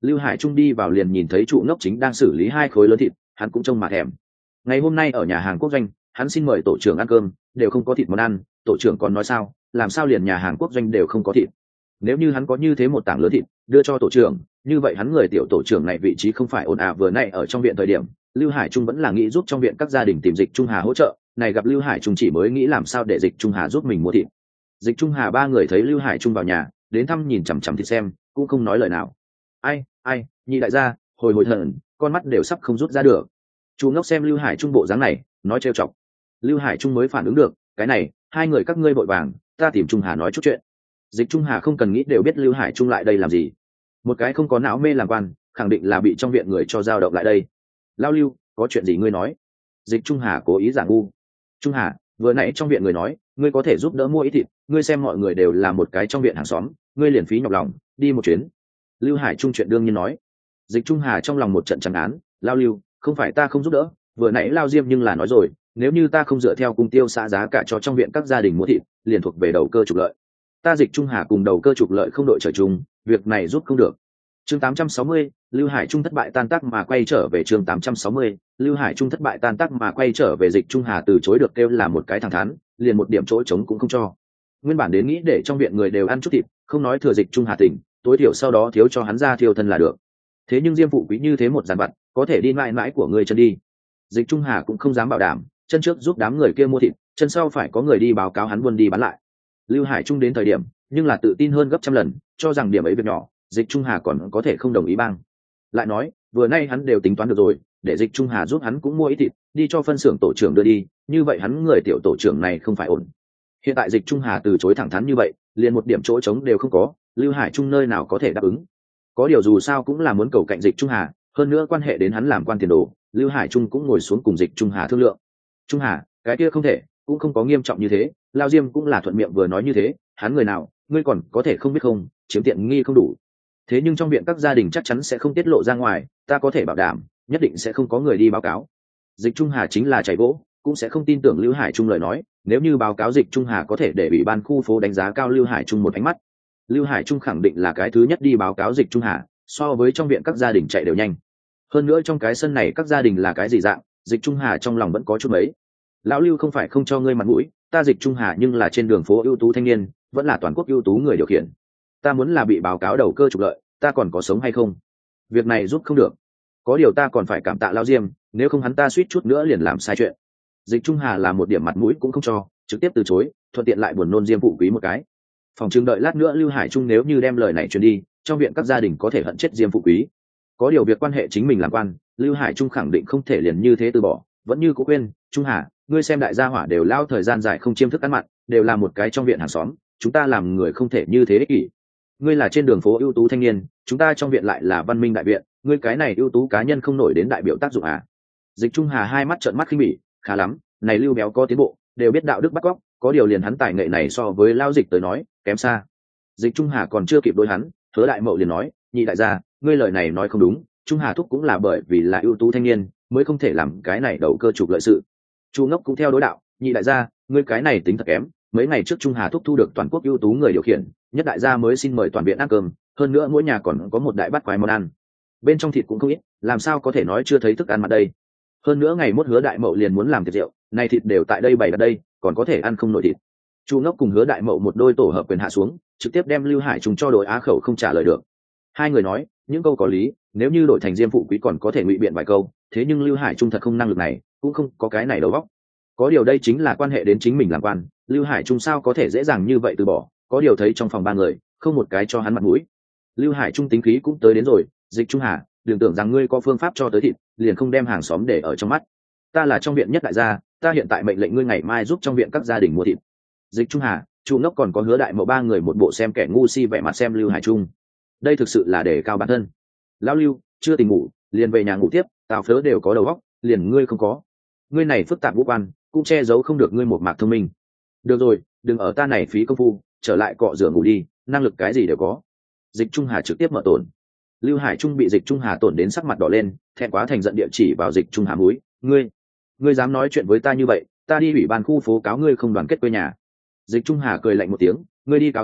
Lưu Hải Trung đi vào liền nhìn thấy trụ ngốc chính đang xử lý hai khối lớn thịt, hắn cũng trông mà thèm. Ngày hôm nay ở nhà hàng quốc doanh, hắn xin mời tổ trưởng ăn cơm, đều không có thịt món ăn, tổ trưởng còn nói sao, làm sao liền nhà hàng quốc doanh đều không có thịt. Nếu như hắn có như thế một tảng lớn thịt, đưa cho tổ trưởng, như vậy hắn người tiểu tổ trưởng này vị trí không phải ổn à. Vừa nãy ở trong viện thời điểm, Lưu Hải Trung vẫn là nghĩ giúp trong viện các gia đình tìm Dịch Trung Hà hỗ trợ, này gặp Lưu Hải Trung chỉ mới nghĩ làm sao để Dịch Trung Hà giúp mình mua thịt. Dịch Trung Hà ba người thấy Lưu Hải Trung vào nhà, đến thăm nhìn chằm chằm thịt xem, cũng không nói lời nào. Ai, ai, nhị đại gia, hồi hồi thần, con mắt đều sắp không rút ra được. Chu ngốc xem Lưu Hải Trung bộ dáng này, nói trêu chọc. Lưu Hải Trung mới phản ứng được, cái này, hai người các ngươi vội vàng, ta tìm Trung Hà nói chút chuyện. Dịch Trung Hà không cần nghĩ đều biết Lưu Hải Trung lại đây làm gì. Một cái không có não mê làm quan, khẳng định là bị trong viện người cho dao động lại đây. Lao Lưu, có chuyện gì ngươi nói? Dịch Trung Hà cố ý giả ngu. Trung Hà, vừa nãy trong viện người nói, ngươi có thể giúp đỡ mua ít thịt, ngươi xem mọi người đều là một cái trong viện hàng xóm, ngươi liền phí nhọc lòng, đi một chuyến. Lưu Hải Trung chuyện đương nhiên nói. Dịch Trung Hà trong lòng một trận trắng án, Lao Lưu, không phải ta không giúp đỡ, vừa nãy Lao Diêm nhưng là nói rồi, nếu như ta không dựa theo cung tiêu xã giá cả cho trong viện các gia đình mua thịt, liền thuộc về đầu cơ trục lợi. Ta Dịch Trung Hà cùng đầu cơ trục lợi không đội trời chung, việc này giúp không được. Chương tám trăm sáu mươi, Lưu Hải Trung thất bại tan tác mà quay trở về. Chương tám trăm sáu mươi, Lưu Hải Trung thất bại tan tác mà quay trở về. Dịch Trung Hà từ chối được kêu là một cái thẳng thắn, liền một điểm chỗ trống cũng không cho. Nguyên bản đến nghĩ để trong viện người đều ăn chút thịt, không nói thừa Dịch Trung Hà tỉnh, tối thiểu sau đó thiếu cho hắn ra thiêu thân là được. Thế nhưng Diêm phụ quý như thế một giàn vặt, có thể đi mãi mãi của người chân đi. Dịch Trung Hà cũng không dám bảo đảm, chân trước giúp đám người kia mua thịt, chân sau phải có người đi báo cáo hắn buôn đi bán lại. Lưu Hải Trung đến thời điểm, nhưng là tự tin hơn gấp trăm lần, cho rằng điểm ấy việc nhỏ, Dịch Trung Hà còn có thể không đồng ý bang. Lại nói, vừa nay hắn đều tính toán được rồi, để Dịch Trung Hà giúp hắn cũng mua ít thịt, đi cho phân xưởng tổ trưởng đưa đi, như vậy hắn người tiểu tổ trưởng này không phải ổn. Hiện tại Dịch Trung Hà từ chối thẳng thắn như vậy, liền một điểm chỗ trống đều không có, Lưu Hải Trung nơi nào có thể đáp ứng. Có điều dù sao cũng là muốn cầu cạnh Dịch Trung Hà, hơn nữa quan hệ đến hắn làm quan tiền đồ, Lưu Hải Trung cũng ngồi xuống cùng Dịch Trung Hà thương lượng. Trung Hà, cái kia không thể, cũng không có nghiêm trọng như thế, Lao Diêm cũng là thuận miệng vừa nói như thế, hắn người nào, ngươi còn có thể không biết không, chiếm tiện nghi không đủ. Thế nhưng trong viện các gia đình chắc chắn sẽ không tiết lộ ra ngoài, ta có thể bảo đảm, nhất định sẽ không có người đi báo cáo. Dịch Trung Hà chính là chảy gỗ, cũng sẽ không tin tưởng Lưu Hải Trung lời nói, nếu như báo cáo Dịch Trung Hà có thể để ủy ban khu phố đánh giá cao Lưu Hải Trung một ánh mắt. Lưu Hải Trung khẳng định là cái thứ nhất đi báo cáo Dịch Trung Hà, so với trong viện các gia đình chạy đều nhanh. Hơn nữa trong cái sân này các gia đình là cái gì dạng, Dịch Trung Hà trong lòng vẫn có chút mấy. Lão Lưu không phải không cho ngươi mặt mũi, ta Dịch Trung Hà nhưng là trên đường phố ưu tú thanh niên, vẫn là toàn quốc ưu tú người điều khiển. Ta muốn là bị báo cáo đầu cơ trục lợi, ta còn có sống hay không? Việc này giúp không được. Có điều ta còn phải cảm tạ Lão Diêm, nếu không hắn ta suýt chút nữa liền làm sai chuyện. Dịch Trung Hà là một điểm mặt mũi cũng không cho, trực tiếp từ chối, thuận tiện lại buồn nôn Diêm phụ quý một cái. Phòng trưng đợi lát nữa Lưu Hải Trung nếu như đem lời này truyền đi, trong viện các gia đình có thể hận chết Diêm phụ quý. Có điều việc quan hệ chính mình làm quan, Lưu Hải Trung khẳng định không thể liền như thế từ bỏ, vẫn như cố quên, Trung Hà, ngươi xem đại gia hỏa đều lao thời gian dài không chiêm thức ăn mặn, đều là một cái trong viện hàng xóm, chúng ta làm người không thể như thế ích kỷ. Ngươi là trên đường phố ưu tú thanh niên, chúng ta trong viện lại là văn minh đại viện, ngươi cái này ưu tú cá nhân không nổi đến đại biểu tác dụng à? Dịch Trung Hà hai mắt trợn mắt khinh bỉ, khá lắm, này Lưu béo có tiến bộ, đều biết đạo đức bắt cóc, có điều liền hắn tài nghệ này so với lao Dịch tới nói, kém xa. Dịch Trung Hà còn chưa kịp đối hắn, Hứa Đại Mậu liền nói, nhị đại gia, ngươi lời này nói không đúng, Trung Hà thúc cũng là bởi vì là ưu tú thanh niên, mới không thể làm cái này đầu cơ trục lợi sự. Chu Ngốc cũng theo đối đạo, nhị đại gia, ngươi cái này tính thật kém, mấy ngày trước Trung Hà thúc thu được toàn quốc ưu tú người điều khiển, nhất đại gia mới xin mời toàn viện ăn cơm, hơn nữa mỗi nhà còn có một đại bát quái món ăn, bên trong thịt cũng không ít, làm sao có thể nói chưa thấy thức ăn mặt đây. Hơn nữa ngày mốt Hứa Đại Mậu liền muốn làm tiệc rượu, này thịt đều tại đây bày ở đây, còn có thể ăn không nổi thịt. Chu Ngốc cùng Hứa Đại Mậu một đôi tổ hợp quyền hạ xuống, trực tiếp đem Lưu Hải Trung cho đội á khẩu không trả lời được. Hai người nói những câu có lý, nếu như đổi thành Diêm phụ quý còn có thể ngụy biện vài câu, thế nhưng Lưu Hải Trung thật không năng lực này, cũng không có cái này đầu óc. Có điều đây chính là quan hệ đến chính mình làm quan, Lưu Hải Trung sao có thể dễ dàng như vậy từ bỏ, có điều thấy trong phòng ba người, không một cái cho hắn mặt mũi. Lưu Hải Trung tính khí cũng tới đến rồi, Dịch Trung Hà, đừng tưởng rằng ngươi có phương pháp cho tới thịt, liền không đem hàng xóm để ở trong mắt. Ta là trong viện nhất đại gia, ta hiện tại mệnh lệnh ngươi ngày mai giúp trong viện các gia đình mua thịt. Dịch Trung Hà, Chu Ngốc còn có Hứa Đại Mậu ba người một bộ xem kẻ ngu si vẻ mặt xem Lưu Hải Trung. Đây thực sự là để cao bản thân. Lão Lưu, chưa tỉnh ngủ, liền về nhà ngủ tiếp, Tào Phớ đều có đầu óc, liền ngươi không có. Ngươi này phức tạp vũ quan, cũng che giấu không được ngươi một mạc thông minh. Được rồi, đừng ở ta này phí công phu, trở lại cọ rửa ngủ đi, năng lực cái gì đều có. Dịch Trung Hà trực tiếp mở tổn. Lưu Hải Trung bị Dịch Trung Hà tổn đến sắc mặt đỏ lên, thẹn quá thành giận địa chỉ vào Dịch Trung Hà mũi, ngươi, ngươi dám nói chuyện với ta như vậy, ta đi ủy ban khu phố cáo ngươi không đoàn kết quê nhà. Dịch Trung Hà cười lạnh một tiếng, ngươi đi cáo à,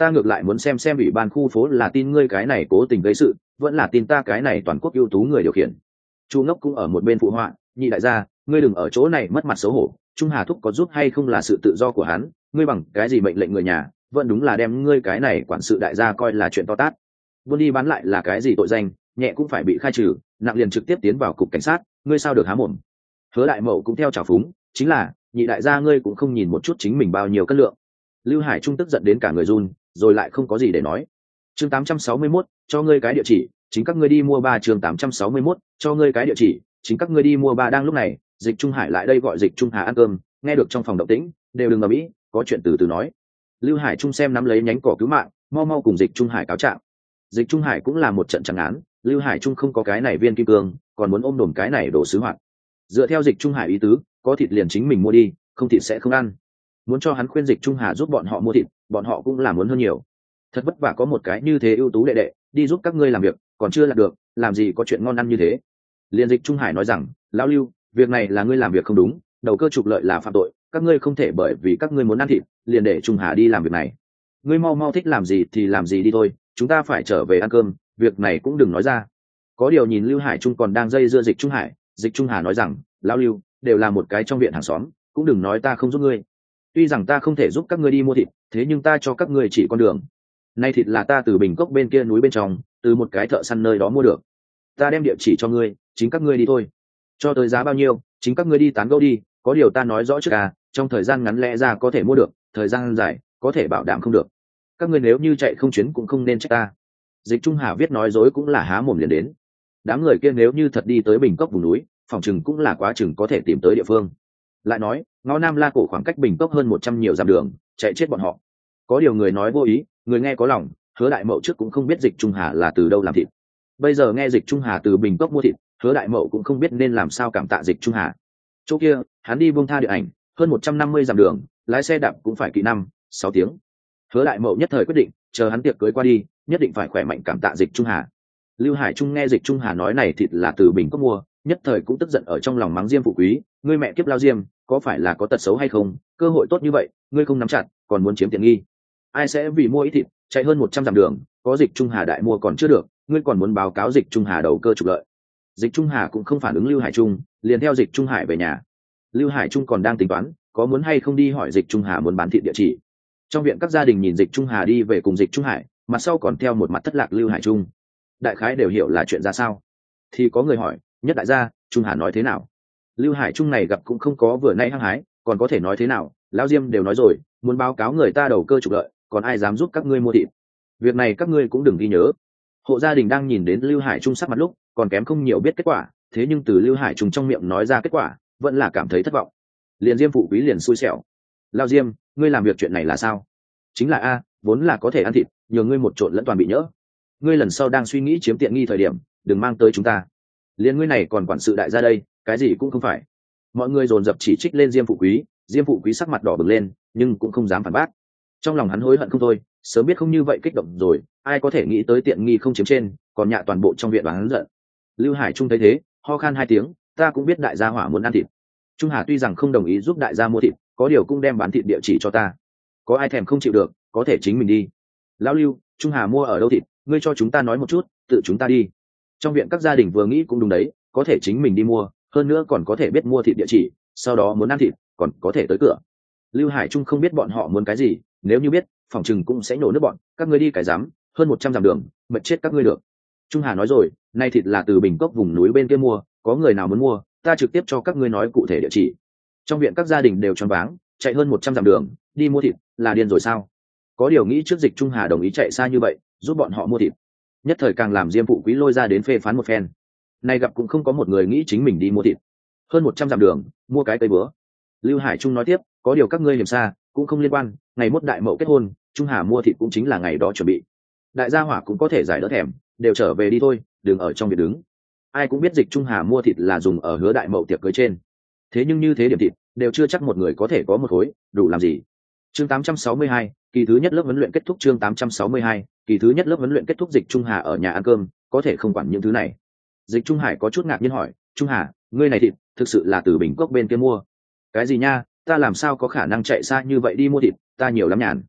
ta ngược lại muốn xem xem ủy ban khu phố là tin ngươi cái này cố tình gây sự, vẫn là tin ta cái này toàn quốc ưu tú người điều khiển. Chu Ngốc cũng ở một bên phụ họa, nhị đại gia, ngươi đừng ở chỗ này mất mặt xấu hổ, Trung Hà thúc có giúp hay không là sự tự do của hắn, ngươi bằng cái gì mệnh lệnh người nhà, vẫn đúng là đem ngươi cái này quản sự đại gia coi là chuyện to tát. Buôn đi bán lại là cái gì tội danh, nhẹ cũng phải bị khai trừ, nặng liền trực tiếp tiến vào cục cảnh sát, ngươi sao được há mồm. Hứa Đại Mậu cũng theo trào phúng, chính là, nhị đại gia ngươi cũng không nhìn một chút chính mình bao nhiêu cân lượng. Lưu Hải Trung tức giận đến cả người run, rồi lại không có gì để nói. Chương tám trăm sáu mươi mốt, cho ngươi cái địa chỉ, chính các ngươi đi mua ba. Chương tám trăm sáu mươi mốt, cho ngươi cái địa chỉ, chính các ngươi đi mua ba. Đang lúc này, Dịch Trung Hải lại đây gọi Dịch Trung Hà ăn cơm, nghe được trong phòng động tĩnh, đều đừng ở mỹ, có chuyện từ từ nói. Lưu Hải Trung xem nắm lấy nhánh cỏ cứu mạng, mau mau cùng Dịch Trung Hải cáo trạng. Dịch Trung Hải cũng là một trận chẳng án, Lưu Hải Trung không có cái này viên kim cương, còn muốn ôm đồm cái này đồ sứ hoạt. Dựa theo Dịch Trung Hải ý tứ, có thịt liền chính mình mua đi, không thịt sẽ không ăn. Muốn cho hắn khuyên Dịch Trung Hà giúp bọn họ mua thịt, bọn họ cũng là muốn hơn nhiều. Thật vất vả có một cái như thế ưu tú đệ đệ, đi giúp các ngươi làm việc, còn chưa là được, làm gì có chuyện ngon ăn như thế. Liên Dịch Trung Hải nói rằng, lão Lưu, việc này là ngươi làm việc không đúng, đầu cơ trục lợi là phạm tội, các ngươi không thể bởi vì các ngươi muốn ăn thịt, liền để Trung Hà đi làm việc này. Ngươi mau mau thích làm gì thì làm gì đi thôi, chúng ta phải trở về ăn cơm, việc này cũng đừng nói ra. Có điều nhìn Lưu Hải Trung còn đang dây dưa Dịch Trung Hải, Dịch Trung Hà nói rằng, lão Lưu, đều là một cái trong viện hàng xóm, cũng đừng nói ta không giúp ngươi. Tuy rằng ta không thể giúp các ngươi đi mua thịt, thế nhưng ta cho các ngươi chỉ con đường. Nay thịt là ta từ Bình Cốc bên kia núi bên trong, từ một cái thợ săn nơi đó mua được. Ta đem địa chỉ cho ngươi, chính các ngươi đi thôi. Cho tới giá bao nhiêu, chính các ngươi đi tán gẫu đi, có điều ta nói rõ trước à, trong thời gian ngắn lẽ ra có thể mua được, thời gian dài có thể bảo đảm không được. Các ngươi nếu như chạy không chuyến cũng không nên trách ta. Dịch Trung Hà viết nói dối cũng là há mồm liền đến. Đám người kia nếu như thật đi tới Bình Cốc vùng núi, phòng chừng cũng là quá chừng có thể tìm tới địa phương. Lại nói, ngõ Nam La Cổ khoảng cách Bình Cốc hơn một trăm nhiều dặm đường, chạy chết bọn họ. Có điều người nói vô ý, người nghe có lòng, Hứa Đại Mậu trước cũng không biết Dịch Trung Hà là từ đâu làm thịt. Bây giờ nghe Dịch Trung Hà từ Bình Cốc mua thịt, Hứa Đại Mậu cũng không biết nên làm sao cảm tạ Dịch Trung Hà. Chỗ kia, hắn đi buông tha địa ảnh, hơn một trăm năm mươi dặm đường, lái xe đạp cũng phải kỵ năm, sáu tiếng. Hứa Đại Mậu nhất thời quyết định, chờ hắn tiệc cưới qua đi, nhất định phải khỏe mạnh cảm tạ Dịch Trung Hà. Lưu Hải Trung nghe Dịch Trung Hà nói này thịt là từ Bình Cốc mua, nhất thời cũng tức giận ở trong lòng mắng Diêm Phụ Quý, ngươi mẹ kiếp lao Diêm, có phải là có tật xấu hay không, cơ hội tốt như vậy, ngươi không nắm chặt, còn muốn chiếm tiện nghi. Ai sẽ vì mua ít thịt, chạy hơn một trăm dặm đường, có Dịch Trung Hà đại mua còn chưa được, ngươi còn muốn báo cáo Dịch Trung Hà đầu cơ trục lợi. Dịch Trung Hà cũng không phản ứng Lưu Hải Trung, liền theo Dịch Trung Hải về nhà. Lưu Hải Trung còn đang tính toán, có muốn hay không đi hỏi Dịch Trung Hà muốn bán thịt địa chỉ. Trong viện các gia đình nhìn Dịch Trung Hà đi về cùng Dịch Trung Hải, mặt sau còn theo một mặt thất lạc Lưu Hải Trung. Đại khái đều hiểu là chuyện ra sao. Thì có người hỏi, nhất đại gia, Trung Hà nói thế nào? Lưu Hải Trung này gặp cũng không có vừa nay hăng hái, còn có thể nói thế nào? Lão Diêm đều nói rồi, muốn báo cáo người ta đầu cơ trục lợi, còn ai dám giúp các ngươi mua thịt? Việc này các ngươi cũng đừng ghi nhớ. Hộ gia đình đang nhìn đến Lưu Hải Trung sắc mặt lúc, còn kém không nhiều biết kết quả, thế nhưng từ Lưu Hải Trung trong miệng nói ra kết quả, vẫn là cảm thấy thất vọng. Liền Diêm Phụ Quý liền xui xẻo. Lão Diêm, ngươi làm việc chuyện này là sao? Chính là a, vốn là có thể ăn thịt, nhờ ngươi một trộn lẫn toàn bị nhỡ. Ngươi lần sau đang suy nghĩ chiếm tiện nghi thời điểm, đừng mang tới chúng ta. Liên ngươi này còn quản sự đại gia đây, cái gì cũng không phải. Mọi người dồn dập chỉ trích lên Diêm Phụ Quý, Diêm Phụ Quý sắc mặt đỏ bừng lên, nhưng cũng không dám phản bác. Trong lòng hắn hối hận không thôi, sớm biết không như vậy kích động rồi, ai có thể nghĩ tới tiện nghi không chiếm trên, còn nhạ toàn bộ trong viện bán giận. Lưu Hải Trung thấy thế, ho khan hai tiếng, ta cũng biết đại gia hỏa muốn ăn thịt. Trung Hà tuy rằng không đồng ý giúp đại gia mua thịt, có điều cũng đem bán thịt địa chỉ cho ta. Có ai thèm không chịu được, có thể chính mình đi. Lão Lưu, Trung Hà mua ở đâu thịt, ngươi cho chúng ta nói một chút, tự chúng ta đi. Trong viện các gia đình vừa nghĩ cũng đúng đấy, có thể chính mình đi mua, hơn nữa còn có thể biết mua thịt địa chỉ, sau đó muốn ăn thịt, còn có thể tới cửa. Lưu Hải Trung không biết bọn họ muốn cái gì, nếu như biết, phòng chừng cũng sẽ nổ nước bọn, các ngươi đi cái dám, hơn một trăm dặm đường, mệt chết các ngươi được. Trung Hà nói rồi, nay thịt là từ Bình Cốc vùng núi bên kia mua, có người nào muốn mua, ta trực tiếp cho các ngươi nói cụ thể địa chỉ. Trong viện các gia đình đều choáng váng, chạy hơn một trăm dặm đường, đi mua thịt, là điên rồi sao? Có điều nghĩ trước Dịch Trung Hà đồng ý chạy xa như vậy, giúp bọn họ mua thịt, nhất thời càng làm Diêm Phụ Quý lôi ra đến phê phán một phen. Nay gặp cũng không có một người nghĩ chính mình đi mua thịt, hơn một trăm dặm đường, mua cái cây búa. Lưu Hải Trung nói tiếp, có điều các ngươi hiểm xa, cũng không liên quan, ngày mốt đại mậu kết hôn, Trung Hà mua thịt cũng chính là ngày đó chuẩn bị. Đại gia hỏa cũng có thể giải đỡ thèm, đều trở về đi thôi, đừng ở trong việc đứng. Ai cũng biết Dịch Trung Hà mua thịt là dùng ở Hứa đại mậu tiệc cưới trên. Thế nhưng như thế điểm thịt, đều chưa chắc một người có thể có một khối, đủ làm gì. Chương tám trăm sáu mươi hai, kỳ thứ nhất lớp huấn luyện kết thúc. Chương tám trăm sáu mươi hai, kỳ thứ nhất lớp huấn luyện kết thúc. Dịch Trung Hà ở nhà ăn cơm, có thể không quản những thứ này. Dịch Trung Hải có chút ngạc nhiên hỏi, Trung Hà, ngươi này thịt, thực sự là từ Bình Cốc bên kia mua? Cái gì nha, ta làm sao có khả năng chạy xa như vậy đi mua thịt, ta nhiều lắm nhàn.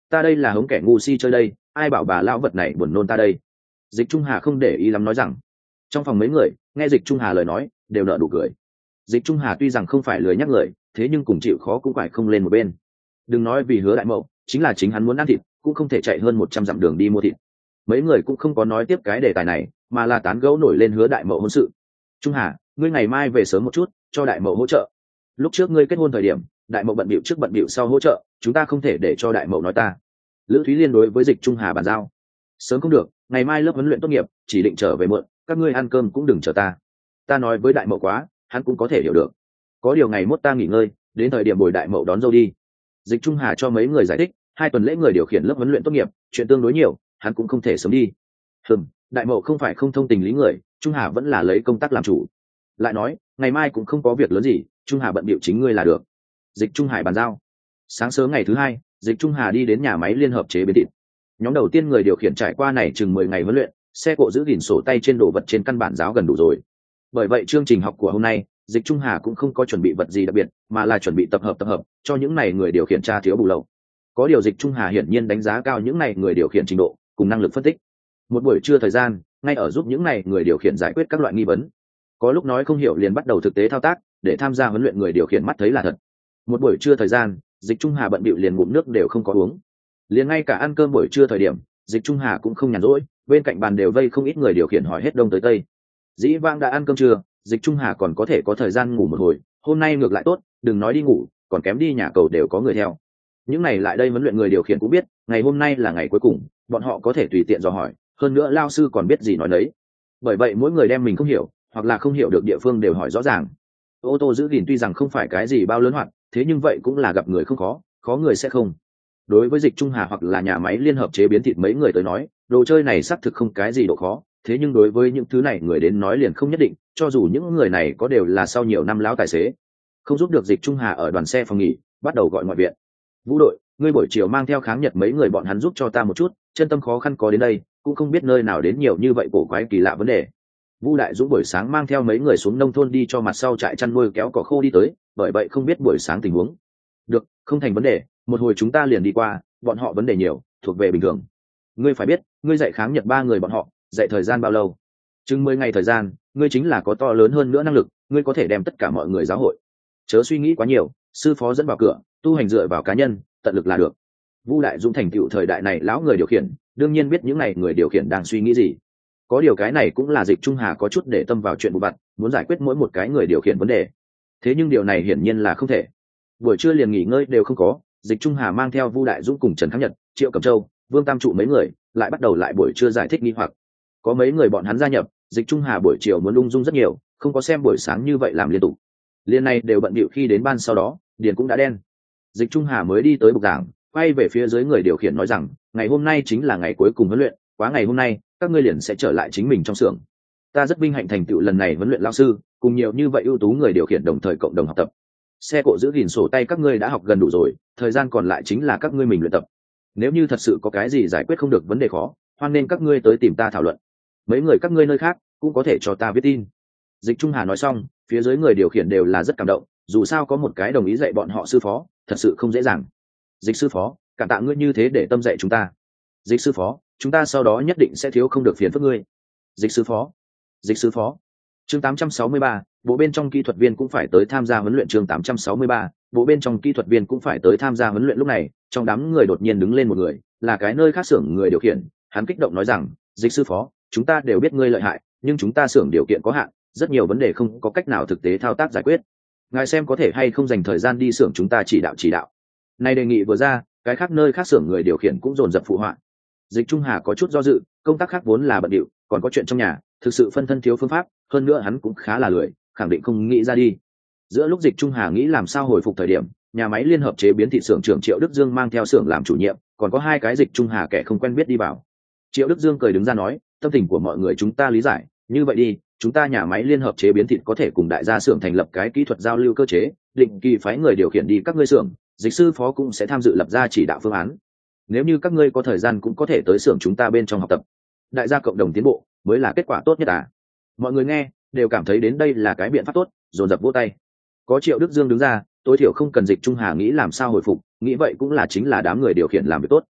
ta đây là hống kẻ ngu si chơi đây, ai bảo bà lão vật này buồn nôn ta đây. Dịch Trung Hà không để ý lắm nói rằng. Trong phòng mấy người nghe Dịch Trung Hà lời nói đều nở nụ cười. Dịch Trung Hà tuy rằng không phải lười nhắc người, thế nhưng cùng chịu khó cũng phải không lên một bên. Đừng nói vì Hứa Đại Mậu, chính là chính hắn muốn ăn thịt cũng không thể chạy hơn một trăm dặm đường đi mua thịt. Mấy người cũng không có nói tiếp cái đề tài này, mà là tán gẫu nổi lên Hứa Đại Mậu hôn sự. Trung Hà, ngươi ngày mai về sớm một chút, cho Đại Mậu hỗ trợ. Lúc trước ngươi kết hôn thời điểm, Đại Mậu bận bịu trước bận bịu sau hỗ trợ, chúng ta không thể để cho Đại Mậu nói ta. Lữ Thúy Liên đối với Dịch Trung Hà bàn giao. Sớm không được, ngày mai lớp huấn luyện tốt nghiệp, chỉ định trở về muộn, các ngươi ăn cơm cũng đừng chờ ta. Ta nói với Đại Mậu quá, hắn cũng có thể hiểu được. Có điều ngày mốt ta nghỉ ngơi, đến thời điểm bồi Đại Mậu đón dâu đi. Dịch Trung Hà cho mấy người giải thích, hai tuần lễ người điều khiển lớp huấn luyện tốt nghiệp, chuyện tương đối nhiều, hắn cũng không thể sớm đi. Hừm, Đại Mậu không phải không thông tình lý người, Trung Hà vẫn là lấy công tác làm chủ. Lại nói, ngày mai cũng không có việc lớn gì, Trung Hà bận bịu chính ngươi là được. Dịch Trung Hải bàn giao. Sáng sớm ngày thứ hai, Dịch Trung Hà đi đến nhà máy liên hợp chế biến thịt. Nhóm đầu tiên người điều khiển trải qua này chừng mười ngày huấn luyện, xe cộ giữ gìn sổ tay trên đồ vật trên căn bản giáo gần đủ rồi. Bởi vậy chương trình học của hôm nay, Dịch Trung Hà cũng không có chuẩn bị vật gì đặc biệt, mà là chuẩn bị tập hợp tập hợp cho những này người điều khiển tra thiếu bù lậu. Có điều Dịch Trung Hà hiển nhiên đánh giá cao những này người điều khiển trình độ cùng năng lực phân tích. Một buổi trưa thời gian, ngay ở giúp những này người điều khiển giải quyết các loại nghi vấn. Có lúc nói không hiểu liền bắt đầu thực tế thao tác, để tham gia huấn luyện người điều khiển mắt thấy là thật. Một buổi trưa thời gian, Dịch Trung Hà bận bịu liền ngụm nước đều không có uống. Liền ngay cả ăn cơm buổi trưa thời điểm, Dịch Trung Hà cũng không nhàn rỗi, bên cạnh bàn đều vây không ít người điều khiển hỏi hết đông tới tây. Dĩ vãng đã ăn cơm trưa, Dịch Trung Hà còn có thể có thời gian ngủ một hồi, hôm nay ngược lại tốt, đừng nói đi ngủ, còn kém đi nhà cầu đều có người theo. Những này lại đây huấn luyện người điều khiển cũng biết, ngày hôm nay là ngày cuối cùng, bọn họ có thể tùy tiện dò hỏi, hơn nữa lao sư còn biết gì nói đấy. Bởi vậy mỗi người đem mình không hiểu, hoặc là không hiểu được địa phương đều hỏi rõ ràng. Ô tô giữ gìn tuy rằng không phải cái gì bao lớn hoạt, thế nhưng vậy cũng là gặp người không khó, khó người sẽ không. Đối với Dịch Trung Hà hoặc là nhà máy liên hợp chế biến thịt mấy người tới nói, đồ chơi này xác thực không cái gì độ khó, thế nhưng đối với những thứ này người đến nói liền không nhất định, cho dù những người này có đều là sau nhiều năm lão tài xế. Không giúp được Dịch Trung Hà ở đoàn xe phòng nghỉ, bắt đầu gọi ngoại viện. Vũ đội, ngươi buổi chiều mang theo Kháng Nhật mấy người bọn hắn giúp cho ta một chút, chân tâm khó khăn có đến đây, cũng không biết nơi nào đến nhiều như vậy cổ quái kỳ lạ vấn đề. Vu Đại Dũng buổi sáng mang theo mấy người xuống nông thôn đi cho mặt sau trại chăn nuôi kéo cỏ khô đi tới, bởi vậy không biết buổi sáng tình huống. Được, không thành vấn đề, một hồi chúng ta liền đi qua, bọn họ vấn đề nhiều, thuộc về bình thường. Ngươi phải biết, ngươi dạy Kháng Nhật ba người bọn họ, dạy thời gian bao lâu? Chừng mười ngày thời gian, ngươi chính là có to lớn hơn nữa năng lực, ngươi có thể đem tất cả mọi người giáo hội. Chớ suy nghĩ quá nhiều, sư phó dẫn vào cửa, tu hành dựa vào cá nhân, tận lực là được. Vu Đại Dũng thành tựu thời đại này lão người điều khiển, đương nhiên biết những này người điều khiển đang suy nghĩ gì. Có điều cái này cũng là Dịch Trung Hà có chút để tâm vào chuyện vụ vặt, muốn giải quyết mỗi một cái người điều khiển vấn đề. Thế nhưng điều này hiển nhiên là không thể. Buổi trưa liền nghỉ ngơi đều không có, Dịch Trung Hà mang theo Vu Đại Dũng cùng Trần Khắc Nhật, Triệu Cẩm Châu, Vương Tam Trụ mấy người, lại bắt đầu lại buổi trưa giải thích nghi hoặc. Có mấy người bọn hắn gia nhập, Dịch Trung Hà buổi chiều muốn lung dung rất nhiều, không có xem buổi sáng như vậy làm liên tục. Liên này đều bận bịu khi đến ban sau đó, điền cũng đã đen. Dịch Trung Hà mới đi tới bục giảng, quay về phía dưới người điều khiển nói rằng, ngày hôm nay chính là ngày cuối cùng huấn luyện, quá ngày hôm nay, các ngươi liền sẽ trở lại chính mình trong xưởng. Ta rất vinh hạnh thành tựu lần này huấn luyện lao sư, cùng nhiều như vậy ưu tú người điều khiển đồng thời cộng đồng học tập. Xe cộ giữ gìn sổ tay các ngươi đã học gần đủ rồi, thời gian còn lại chính là các ngươi mình luyện tập. Nếu như thật sự có cái gì giải quyết không được vấn đề khó, hoan nên các ngươi tới tìm ta thảo luận. Mấy người các ngươi nơi khác cũng có thể cho ta viết tin. Dịch Trung Hà nói xong, phía dưới người điều khiển đều là rất cảm động, dù sao có một cái đồng ý dạy bọn họ sư phó, thật sự không dễ dàng. Dịch sư phó, cảm tạ ngươi như thế để tâm dạy chúng ta. Dịch sư phó, chúng ta sau đó nhất định sẽ thiếu không được phiền phức ngươi. Dịch sư phó, dịch sư phó. Chương tám trăm sáu mươi ba, bộ bên trong kỹ thuật viên cũng phải tới tham gia huấn luyện. Chương tám trăm sáu mươi ba, bộ bên trong kỹ thuật viên cũng phải tới tham gia huấn luyện. Lúc này, trong đám người đột nhiên đứng lên một người, là cái nơi khác xưởng người điều khiển, hắn kích động nói rằng, dịch sư phó, chúng ta đều biết ngươi lợi hại, nhưng chúng ta xưởng điều kiện có hạn, rất nhiều vấn đề không có cách nào thực tế thao tác giải quyết. Ngài xem có thể hay không dành thời gian đi xưởng chúng ta chỉ đạo chỉ đạo. Này đề nghị vừa ra, cái khác nơi khác xưởng người điều khiển cũng dồn dập phụ họa. Dịch Trung Hà có chút do dự, công tác khác vốn là bận điệu, còn có chuyện trong nhà, thực sự phân thân thiếu phương pháp, hơn nữa hắn cũng khá là lười, khẳng định không nghĩ ra đi. Giữa lúc Dịch Trung Hà nghĩ làm sao hồi phục thời điểm, nhà máy liên hợp chế biến thịt xưởng trưởng Triệu Đức Dương mang theo xưởng làm chủ nhiệm, còn có hai cái Dịch Trung Hà kẻ không quen biết đi vào. Triệu Đức Dương cười đứng ra nói, tâm tình của mọi người chúng ta lý giải, như vậy đi, chúng ta nhà máy liên hợp chế biến thịt có thể cùng đại gia xưởng thành lập cái kỹ thuật giao lưu cơ chế, định kỳ phái người điều khiển đi các ngươi xưởng, dịch sư phó cũng sẽ tham dự lập ra chỉ đạo phương án. Nếu như các ngươi có thời gian cũng có thể tới xưởng chúng ta bên trong học tập. Đại gia cộng đồng tiến bộ mới là kết quả tốt nhất à. Mọi người nghe đều cảm thấy đến đây là cái biện pháp tốt, dồn dập vỗ tay. Có Triệu Đức Dương đứng ra, tối thiểu không cần Dịch Trung Hà nghĩ làm sao hồi phục, nghĩ vậy cũng là chính là đám người điều khiển làm việc tốt.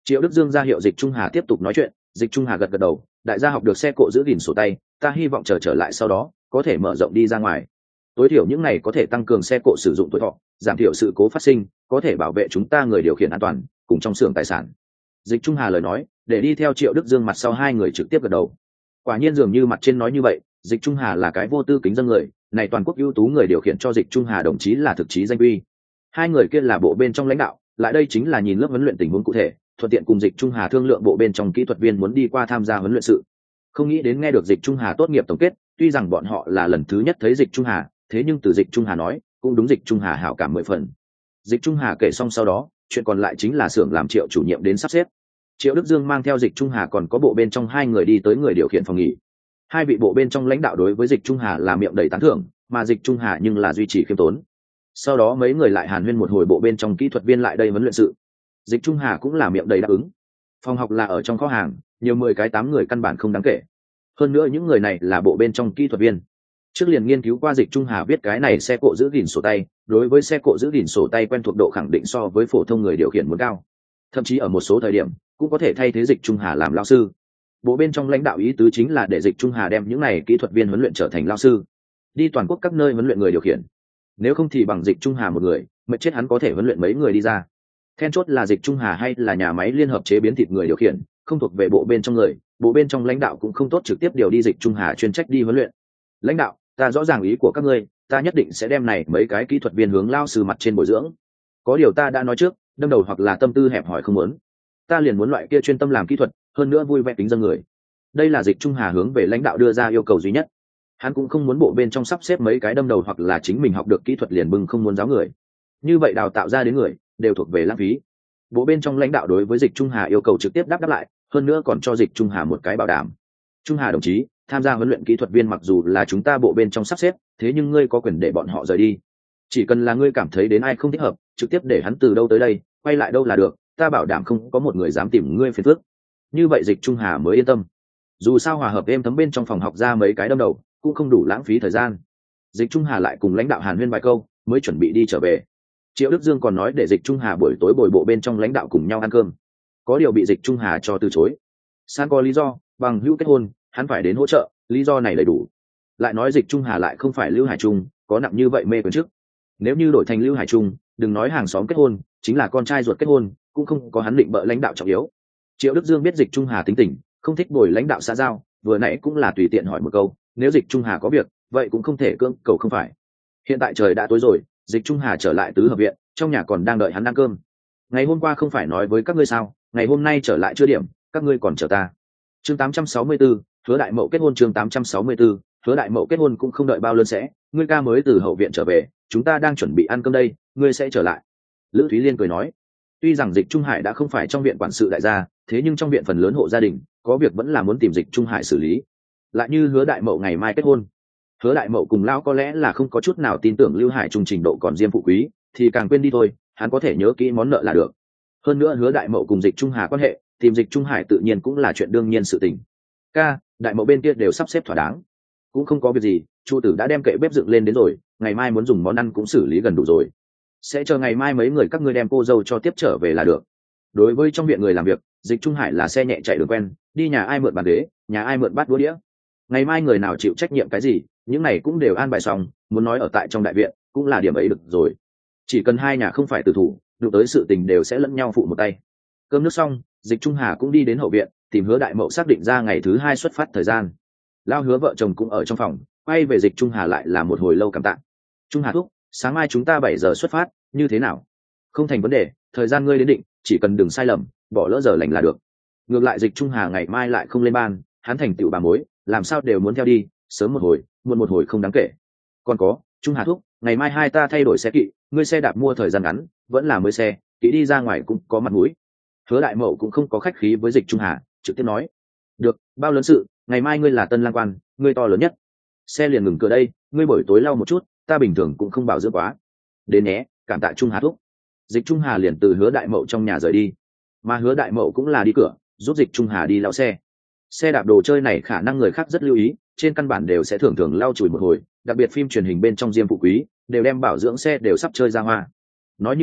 Triệu Đức Dương ra hiệu Dịch Trung Hà tiếp tục nói chuyện. Dịch Trung Hà gật gật đầu, đại gia học được xe cộ giữ gìn sổ tay, ta hy vọng chờ trở lại sau đó có thể mở rộng đi ra ngoài. Tối thiểu những này có thể tăng cường xe cộ sử dụng tuổi thọ, giảm thiểu sự cố phát sinh, có thể bảo vệ chúng ta người điều khiển an toàn cùng trong xưởng tài sản. Dịch Trung Hà lời nói để đi theo Triệu Đức Dương mặt sau hai người trực tiếp gật đầu. Quả nhiên dường như mặt trên nói như vậy, Dịch Trung Hà là cái vô tư kính dân người, này toàn quốc ưu tú người điều khiển cho Dịch Trung Hà đồng chí là thực chí danh uy. Hai người kia là bộ bên trong lãnh đạo, lại đây chính là nhìn lớp huấn luyện tình huống cụ thể, thuận tiện cùng Dịch Trung Hà thương lượng bộ bên trong kỹ thuật viên muốn đi qua tham gia huấn luyện sự. Không nghĩ đến nghe được Dịch Trung Hà tốt nghiệp tổng kết, tuy rằng bọn họ là lần thứ nhất thấy Dịch Trung Hà, thế nhưng từ Dịch Trung Hà nói cũng đúng Dịch Trung Hà hảo cảm mười phần. Dịch Trung Hà kể xong sau đó, chuyện còn lại chính là xưởng làm Triệu chủ nhiệm đến sắp xếp. Triệu Đức Dương mang theo Dịch Trung Hà còn có bộ bên trong hai người đi tới người điều khiển phòng nghỉ. Hai vị bộ bên trong lãnh đạo đối với Dịch Trung Hà là miệng đầy tán thưởng, mà Dịch Trung Hà nhưng là duy trì khiêm tốn. Sau đó mấy người lại hàn huyên một hồi bộ bên trong kỹ thuật viên lại đây huấn luyện sự. Dịch Trung Hà cũng là miệng đầy đáp ứng. Phòng học là ở trong kho hàng, nhiều mười cái tám người căn bản không đáng kể. Hơn nữa những người này là bộ bên trong kỹ thuật viên. Trước liền nghiên cứu qua Dịch Trung Hà viết cái này xe cộ giữ gìn sổ tay, đối với xe cộ giữ gìn sổ tay quen thuộc độ khẳng định so với phổ thông người điều khiển muốn cao. Thậm chí ở một số thời điểm cũng có thể thay thế Dịch Trung Hà làm lao sư. Bộ bên trong lãnh đạo ý tứ chính là để Dịch Trung Hà đem những này kỹ thuật viên huấn luyện trở thành lao sư, đi toàn quốc các nơi huấn luyện người điều khiển. Nếu không thì bằng Dịch Trung Hà một người, mệt chết hắn có thể huấn luyện mấy người đi ra. Then chốt là Dịch Trung Hà hay là nhà máy liên hợp chế biến thịt người điều khiển, không thuộc về bộ bên trong người, bộ bên trong lãnh đạo cũng không tốt trực tiếp điều đi Dịch Trung Hà chuyên trách đi huấn luyện. Lãnh đạo, ta rõ ràng ý của các ngươi, ta nhất định sẽ đem này mấy cái kỹ thuật viên hướng lao sư mặt trên bồi dưỡng. Có điều ta đã nói trước, đâm đầu hoặc là tâm tư hẹp hòi không muốn, ta liền muốn loại kia chuyên tâm làm kỹ thuật, hơn nữa vui vẻ tính dân người. Đây là Dịch Trung Hà hướng về lãnh đạo đưa ra yêu cầu duy nhất. Hắn cũng không muốn bộ bên trong sắp xếp mấy cái đâm đầu hoặc là chính mình học được kỹ thuật liền bưng không muốn giáo người. Như vậy đào tạo ra đến người đều thuộc về lãng phí. Bộ bên trong lãnh đạo đối với Dịch Trung Hà yêu cầu trực tiếp đáp đáp lại, hơn nữa còn cho Dịch Trung Hà một cái bảo đảm. Trung Hà đồng chí, tham gia huấn luyện kỹ thuật viên mặc dù là chúng ta bộ bên trong sắp xếp, thế nhưng ngươi có quyền để bọn họ rời đi. Chỉ cần là ngươi cảm thấy đến ai không thích hợp, trực tiếp để hắn từ đâu tới đây, quay lại đâu là được, ta bảo đảm không có một người dám tìm ngươi phiền phức. Như vậy Dịch Trung Hà mới yên tâm. Dù sao hòa hợp êm thấm bên trong phòng học ra mấy cái đâm đầu, cũng không đủ lãng phí thời gian. Dịch Trung Hà lại cùng lãnh đạo hàn huyên vài câu, mới chuẩn bị đi trở về. Triệu Đức Dương còn nói để Dịch Trung Hà buổi tối bồi bộ bên trong lãnh đạo cùng nhau ăn cơm. Có điều bị Dịch Trung Hà cho từ chối. San có lý do, bằng hữu kết hôn, hắn phải đến hỗ trợ, lý do này đầy đủ. Lại nói Dịch Trung Hà lại không phải Lưu Hải Trung, có nặng như vậy mê quyền trước. Nếu như đổi thành Lưu Hải Trung, đừng nói hàng xóm kết hôn, chính là con trai ruột kết hôn, cũng không có hắn định bợ lãnh đạo trọng yếu. Triệu Đức Dương biết Dịch Trung Hà tính tình, không thích bồi lãnh đạo xã giao, vừa nãy cũng là tùy tiện hỏi một câu, nếu Dịch Trung Hà có việc, vậy cũng không thể cưỡng cầu không phải. Hiện tại trời đã tối rồi, Dịch Trung Hà trở lại tứ hợp viện, trong nhà còn đang đợi hắn ăn cơm. Ngày hôm qua không phải nói với các ngươi sao, ngày hôm nay trở lại chưa điểm, các ngươi còn chờ ta. Chương tám trăm sáu mươi tư, Hứa Đại Mậu kết hôn. Chương tám trăm sáu mươi tư, Hứa Đại Mậu kết hôn cũng không đợi bao lớn sẽ, ngươi ca mới từ hậu viện trở về, chúng ta đang chuẩn bị ăn cơm đây, ngươi sẽ trở lại. Lữ Thúy Liên cười nói, tuy rằng Dịch Trung Hải đã không phải trong viện quản sự đại gia, thế nhưng trong viện phần lớn hộ gia đình có việc vẫn là muốn tìm Dịch Trung Hải xử lý. Lại như Hứa Đại Mậu ngày mai kết hôn, Hứa Đại Mậu cùng lão có lẽ là không có chút nào tin tưởng Lưu Hải Trung trình độ còn diêm phụ quý, thì càng quên đi thôi, hắn có thể nhớ kỹ món nợ là được. Hơn nữa Hứa Đại Mậu cùng Dịch Trung Hà quan hệ, tìm Dịch Trung Hải tự nhiên cũng là chuyện đương nhiên sự tình. Ca, Đại Mậu bên kia đều sắp xếp thỏa đáng, cũng không có việc gì, Chu tử đã đem kệ bếp dựng lên đến rồi, ngày mai muốn dùng món ăn cũng xử lý gần đủ rồi, sẽ chờ ngày mai mấy người các ngươi đem cô dâu cho tiếp trở về là được. Đối với trong viện người làm việc, Dịch Trung Hải là xe nhẹ chạy đường quen, đi nhà ai mượn bàn ghế, nhà ai mượn bát đũa đĩa, ngày mai người nào chịu trách nhiệm cái gì, những này cũng đều an bài xong, muốn nói ở tại trong đại viện cũng là điểm ấy được rồi. Chỉ cần hai nhà không phải tử thủ, đụng tới sự tình đều sẽ lẫn nhau phụ một tay. Cơm nước xong, Dịch Trung Hà cũng đi đến hậu viện tìm Hứa Đại Mậu xác định ra ngày thứ hai xuất phát thời gian. Lao Hứa vợ chồng cũng ở trong phòng, quay về Dịch Trung Hà lại là một hồi lâu cảm tạ. Trung Hà thúc, sáng mai chúng ta bảy giờ xuất phát, như thế nào? Không thành vấn đề, thời gian ngươi đến định, chỉ cần đừng sai lầm, bỏ lỡ giờ lành là được. Ngược lại Dịch Trung Hà ngày mai lại không lên ban, hắn thành tựu bà mối, làm sao đều muốn theo đi, sớm một hồi muộn một hồi không đáng kể. Còn có Trung Hà thúc, ngày mai hai ta thay đổi xe kỵ, ngươi xe đạp mua thời gian ngắn, vẫn là mới xe, kỵ đi ra ngoài cũng có mặt mũi. Hứa Đại Mậu cũng không có khách khí với Dịch Trung Hà, trực tiếp nói, được, bao lớn sự, ngày mai ngươi là tân lang quan, ngươi to lớn nhất, xe liền ngừng cửa đây, ngươi buổi tối lau một chút, ta bình thường cũng không bảo dưỡng quá. Đến nhé, cảm tạ Trung Hà thúc. Dịch Trung Hà liền từ Hứa Đại Mậu trong nhà rời đi, mà Hứa Đại Mậu cũng là đi cửa giúp Dịch Trung Hà đi lau xe. Xe đạp đồ chơi này khả năng người khác rất lưu ý, trên căn bản đều sẽ thường thường lau chùi một hồi, đặc biệt phim truyền hình bên trong Diêm phụ quý đều đem bảo dưỡng xe đều sắp chơi ra hoa. Nói như thế,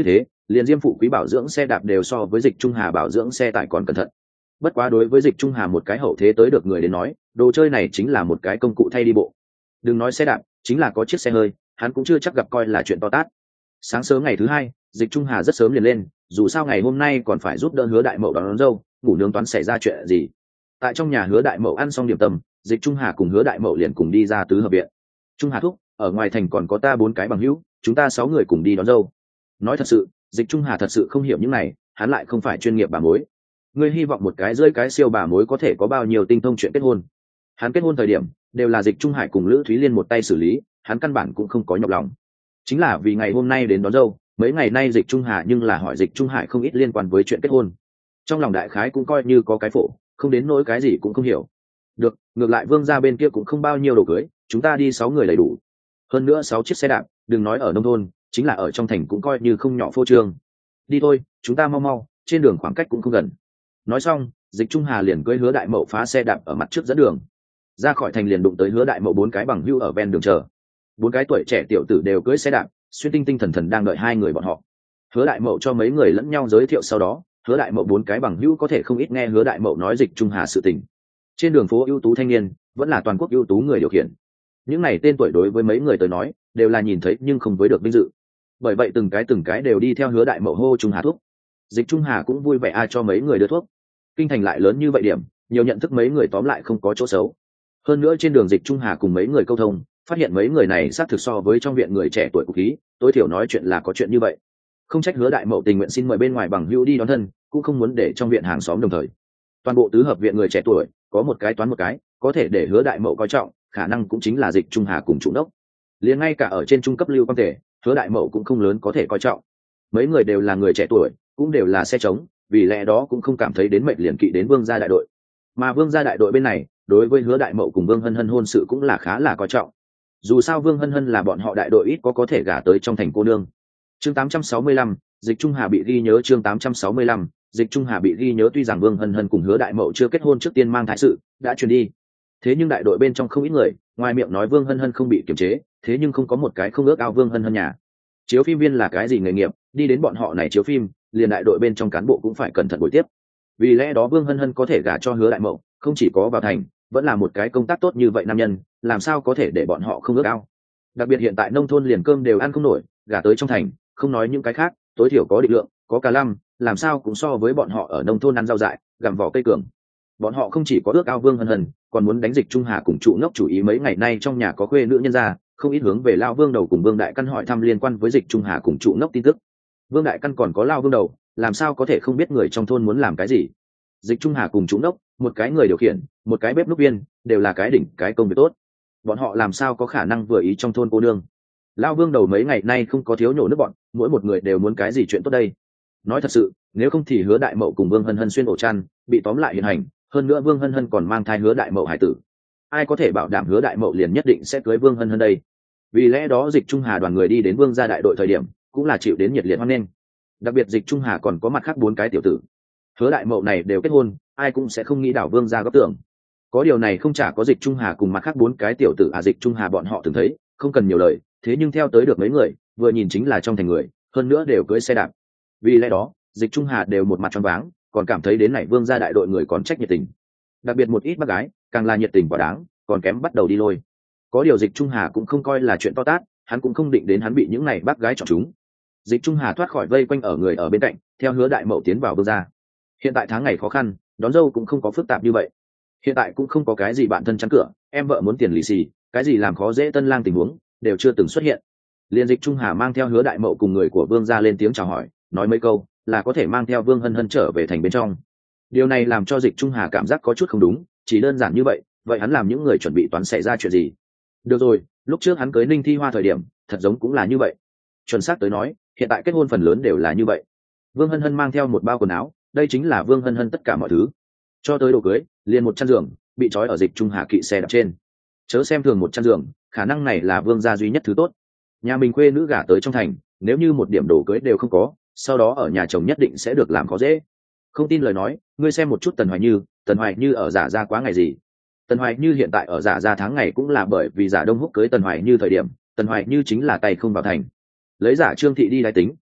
liền diêm phụ quý bảo dưỡng xe đạp đều so với Dịch Trung Hà bảo dưỡng xe tải còn cẩn thận. Bất quá đối với Dịch Trung Hà một cái hậu thế tới được người đến nói, đồ chơi này chính là một cái công cụ thay đi bộ. Đừng nói xe đạp, chính là có chiếc xe hơi, hắn cũng chưa chắc gặp coi là chuyện to tát. Sáng sớm ngày thứ hai, Dịch Trung Hà rất sớm liền lên, dù sao ngày hôm nay còn phải giúp đỡ Hứa Đại Mậu đón, đón dâu, ngủ nướng toán xảy ra chuyện gì. Tại trong nhà Hứa Đại Mậu ăn xong điểm tâm, Dịch Trung Hà cùng Hứa Đại Mậu liền cùng đi ra tứ hợp viện. Trung Hà thúc, ở ngoài thành còn có ta bốn cái bằng hữu, chúng ta sáu người cùng đi đón dâu. Nói thật sự, Dịch Trung Hà thật sự không hiểu những này, hắn lại không phải chuyên nghiệp bà mối. Ngươi hy vọng một cái rơi cái siêu bà mối có thể có bao nhiêu tinh thông chuyện kết hôn? Hắn kết hôn thời điểm đều là Dịch Trung Hải cùng Lữ Thúy Liên một tay xử lý, hắn căn bản cũng không có nhọc lòng. Chính là vì ngày hôm nay đến đón dâu, mấy ngày nay Dịch Trung Hà nhưng là hỏi Dịch Trung Hải không ít liên quan với chuyện kết hôn. Trong lòng đại khái cũng coi như có cái phổ, không đến nỗi cái gì cũng không hiểu. Được, ngược lại Vương gia bên kia cũng không bao nhiêu đồ cưới, chúng ta đi sáu người đầy đủ. Hơn nữa sáu chiếc xe đạp, đừng nói ở nông thôn, chính là ở trong thành cũng coi như không nhỏ phô trương. Đi thôi, chúng ta mau mau, trên đường khoảng cách cũng không gần. Nói xong, Dịch Trung Hà liền cưỡi Hứa Đại Mậu phá xe đạp ở mặt trước dẫn đường. Ra khỏi thành liền đụng tới Hứa Đại Mậu bốn cái bằng hữu ở ven đường chờ. Bốn cái tuổi trẻ tiểu tử đều cưỡi xe đạp, xuyên tinh tinh thần thần đang đợi hai người bọn họ. Hứa Đại Mậu cho mấy người lẫn nhau giới thiệu sau đó, Hứa Đại Mậu bốn cái bằng hữu có thể không ít nghe Hứa Đại Mậu nói Dịch Trung Hà sự tình. Trên đường phố ưu tú thanh niên, vẫn là toàn quốc ưu tú người điều khiển. Những này tên tuổi đối với mấy người tới nói, đều là nhìn thấy nhưng không với được vinh dự. Bởi vậy từng cái từng cái đều đi theo Hứa Đại Mậu hô Trung Hà thuốc. Dịch Trung Hà cũng vui vẻ ai cho mấy người đưa thuốc. Kinh thành lại lớn như vậy điểm, nhiều nhận thức mấy người tóm lại không có chỗ xấu. Hơn nữa trên đường Dịch Trung Hà cùng mấy người câu thông, phát hiện mấy người này xác thực so với trong viện người trẻ tuổi của khí, tối thiểu nói chuyện là có chuyện như vậy. Không trách Hứa Đại Mậu tình nguyện xin mời bên ngoài bằng hữu đi đón thân, cũng không muốn để trong viện hàng xóm đồng thời. Toàn bộ tứ hợp viện người trẻ tuổi, có một cái toán một cái, có thể để Hứa Đại Mậu coi trọng, khả năng cũng chính là Dịch Trung Hà cùng chủ đốc. Liền ngay cả ở trên trung cấp lưu quan thể, Hứa Đại Mậu cũng không lớn có thể coi trọng. Mấy người đều là người trẻ tuổi, cũng đều là xe trống, vì lẽ đó cũng không cảm thấy đến mệnh liền kỵ đến Vương gia đại đội. Mà Vương gia đại đội bên này, đối với Hứa Đại Mậu cùng Vương Hân Hân hôn sự cũng là khá là coi trọng. Dù sao Vương Hân Hân là bọn họ đại đội ít có có thể gả tới trong thành cô nương. Chương tám trăm sáu mươi lăm, Dịch Trung Hà bị ghi nhớ. Chương tám trăm sáu mươi lăm, Dịch Trung Hà bị ghi nhớ. Tuy rằng Vương Hân Hân cùng Hứa Đại Mậu chưa kết hôn trước tiên mang thai sự đã truyền đi, thế nhưng đại đội bên trong không ít người, ngoài miệng nói Vương Hân Hân không bị kiềm chế, thế nhưng không có một cái không ước ao Vương Hân Hân nhà. Chiếu phim viên là cái gì nghề nghiệp, đi đến bọn họ này chiếu phim, liền đại đội bên trong cán bộ cũng phải cẩn thận buổi tiếp. Vì lẽ đó Vương Hân Hân có thể gả cho Hứa Đại Mậu, không chỉ có vào thành, vẫn là một cái công tác tốt như vậy nam nhân, làm sao có thể để bọn họ không ước ao. Đặc biệt hiện tại nông thôn liền cơm đều ăn không nổi, gả tới trong thành, không nói những cái khác, tối thiểu có định lượng, có cả lăm, làm sao cũng so với bọn họ ở nông thôn ăn rau dại, gặm vỏ cây cường. Bọn họ không chỉ có ước ao Vương Hân Hân, còn muốn đánh Dịch Trung Hà cùng trụ ngốc chủ ý mấy ngày nay trong nhà có khuê nữ nhân gia, không ít hướng về Lao Vương Đầu cùng Vương Đại Căn hỏi thăm liên quan với Dịch Trung Hà cùng trụ ngốc tin tức. Vương Đại Căn còn có Lao Vương Đầu, làm sao có thể không biết người trong thôn muốn làm cái gì. Dịch Trung Hà cùng trụ ngốc, một cái người điều khiển, một cái bếp núc viên, đều là cái đỉnh cái công việc tốt. Bọn họ làm sao có khả năng vừa ý trong thôn cô nương. Lao Vương Đầu mấy ngày nay không có thiếu nhổ nước bọn, mỗi một người đều muốn cái gì chuyện tốt đây. Nói thật sự, nếu không thì Hứa Đại Mậu cùng Vương Hân Hân xuyên ổ chăn, bị tóm lại hiện hành, hơn nữa Vương Hân Hân còn mang thai Hứa Đại Mậu hải tử. Ai có thể bảo đảm Hứa Đại Mậu liền nhất định sẽ cưới Vương Hân Hân đây? Vì lẽ đó Dịch Trung Hà đoàn người đi đến Vương gia đại đội thời điểm, cũng là chịu đến nhiệt liệt hoan nghênh. Đặc biệt Dịch Trung Hà còn có mặt khác bốn cái tiểu tử. Hứa Đại Mậu này đều kết hôn, ai cũng sẽ không nghĩ đảo Vương gia góp tưởng. Có điều này không chả có Dịch Trung Hà cùng mặt khác bốn cái tiểu tử à Dịch Trung Hà bọn họ từng thấy, không cần nhiều lời, thế nhưng theo tới được mấy người, vừa nhìn chính là trong thành người, hơn nữa đều cưỡi xe đạp. Vì lẽ đó, Dịch Trung Hà đều một mặt choáng váng, còn cảm thấy đến này Vương gia đại đội người còn trách nhiệt tình. Đặc biệt một ít bác gái, càng là nhiệt tình quả đáng, còn kém bắt đầu đi lôi. Có điều Dịch Trung Hà cũng không coi là chuyện to tát, hắn cũng không định đến hắn bị những này bác gái chọn chúng. Dịch Trung Hà thoát khỏi vây quanh ở người ở bên cạnh, theo Hứa Đại Mậu tiến vào Vương gia. Hiện tại tháng ngày khó khăn, đón dâu cũng không có phức tạp như vậy. Hiện tại cũng không có cái gì bạn thân chắn cửa, em vợ muốn tiền lì xì, cái gì làm khó dễ tân lang tình huống, đều chưa từng xuất hiện. Liên Dịch Trung Hà mang theo Hứa Đại Mậu cùng người của Vương gia lên tiếng chào hỏi, nói mấy câu, là có thể mang theo Vương Hân Hân trở về thành bên trong. Điều này làm cho Dịch Trung Hà cảm giác có chút không đúng, chỉ đơn giản như vậy, vậy hắn làm những người chuẩn bị toán xảy ra chuyện gì? Được rồi, lúc trước hắn cưới Ninh Thi Hoa thời điểm, thật giống cũng là như vậy. Chuẩn xác tới nói, hiện tại kết hôn phần lớn đều là như vậy. Vương Hân Hân mang theo một bao quần áo, đây chính là Vương Hân Hân tất cả mọi thứ. Cho tới đồ cưới, liền một chăn giường, bị trói ở Dịch Trung Hà kỵ xe đạp trên. Chớ xem thường một chăn giường, khả năng này là Vương gia duy nhất thứ tốt. Nhà mình khuê nữ gả tới trong thành, nếu như một điểm đồ cưới đều không có, sau đó ở nhà chồng nhất định sẽ được làm khó dễ. Không tin lời nói, ngươi xem một chút Tần Hoài Như, Tần Hoài Như ở Giả Gia quá ngày gì? Tần Hoài Như hiện tại ở Giả Gia tháng ngày cũng là bởi vì Giả Đông Húc cưới Tần Hoài Như thời điểm, Tần Hoài Như chính là tay không vào thành. Lấy Giả Trương Thị đi đái tính,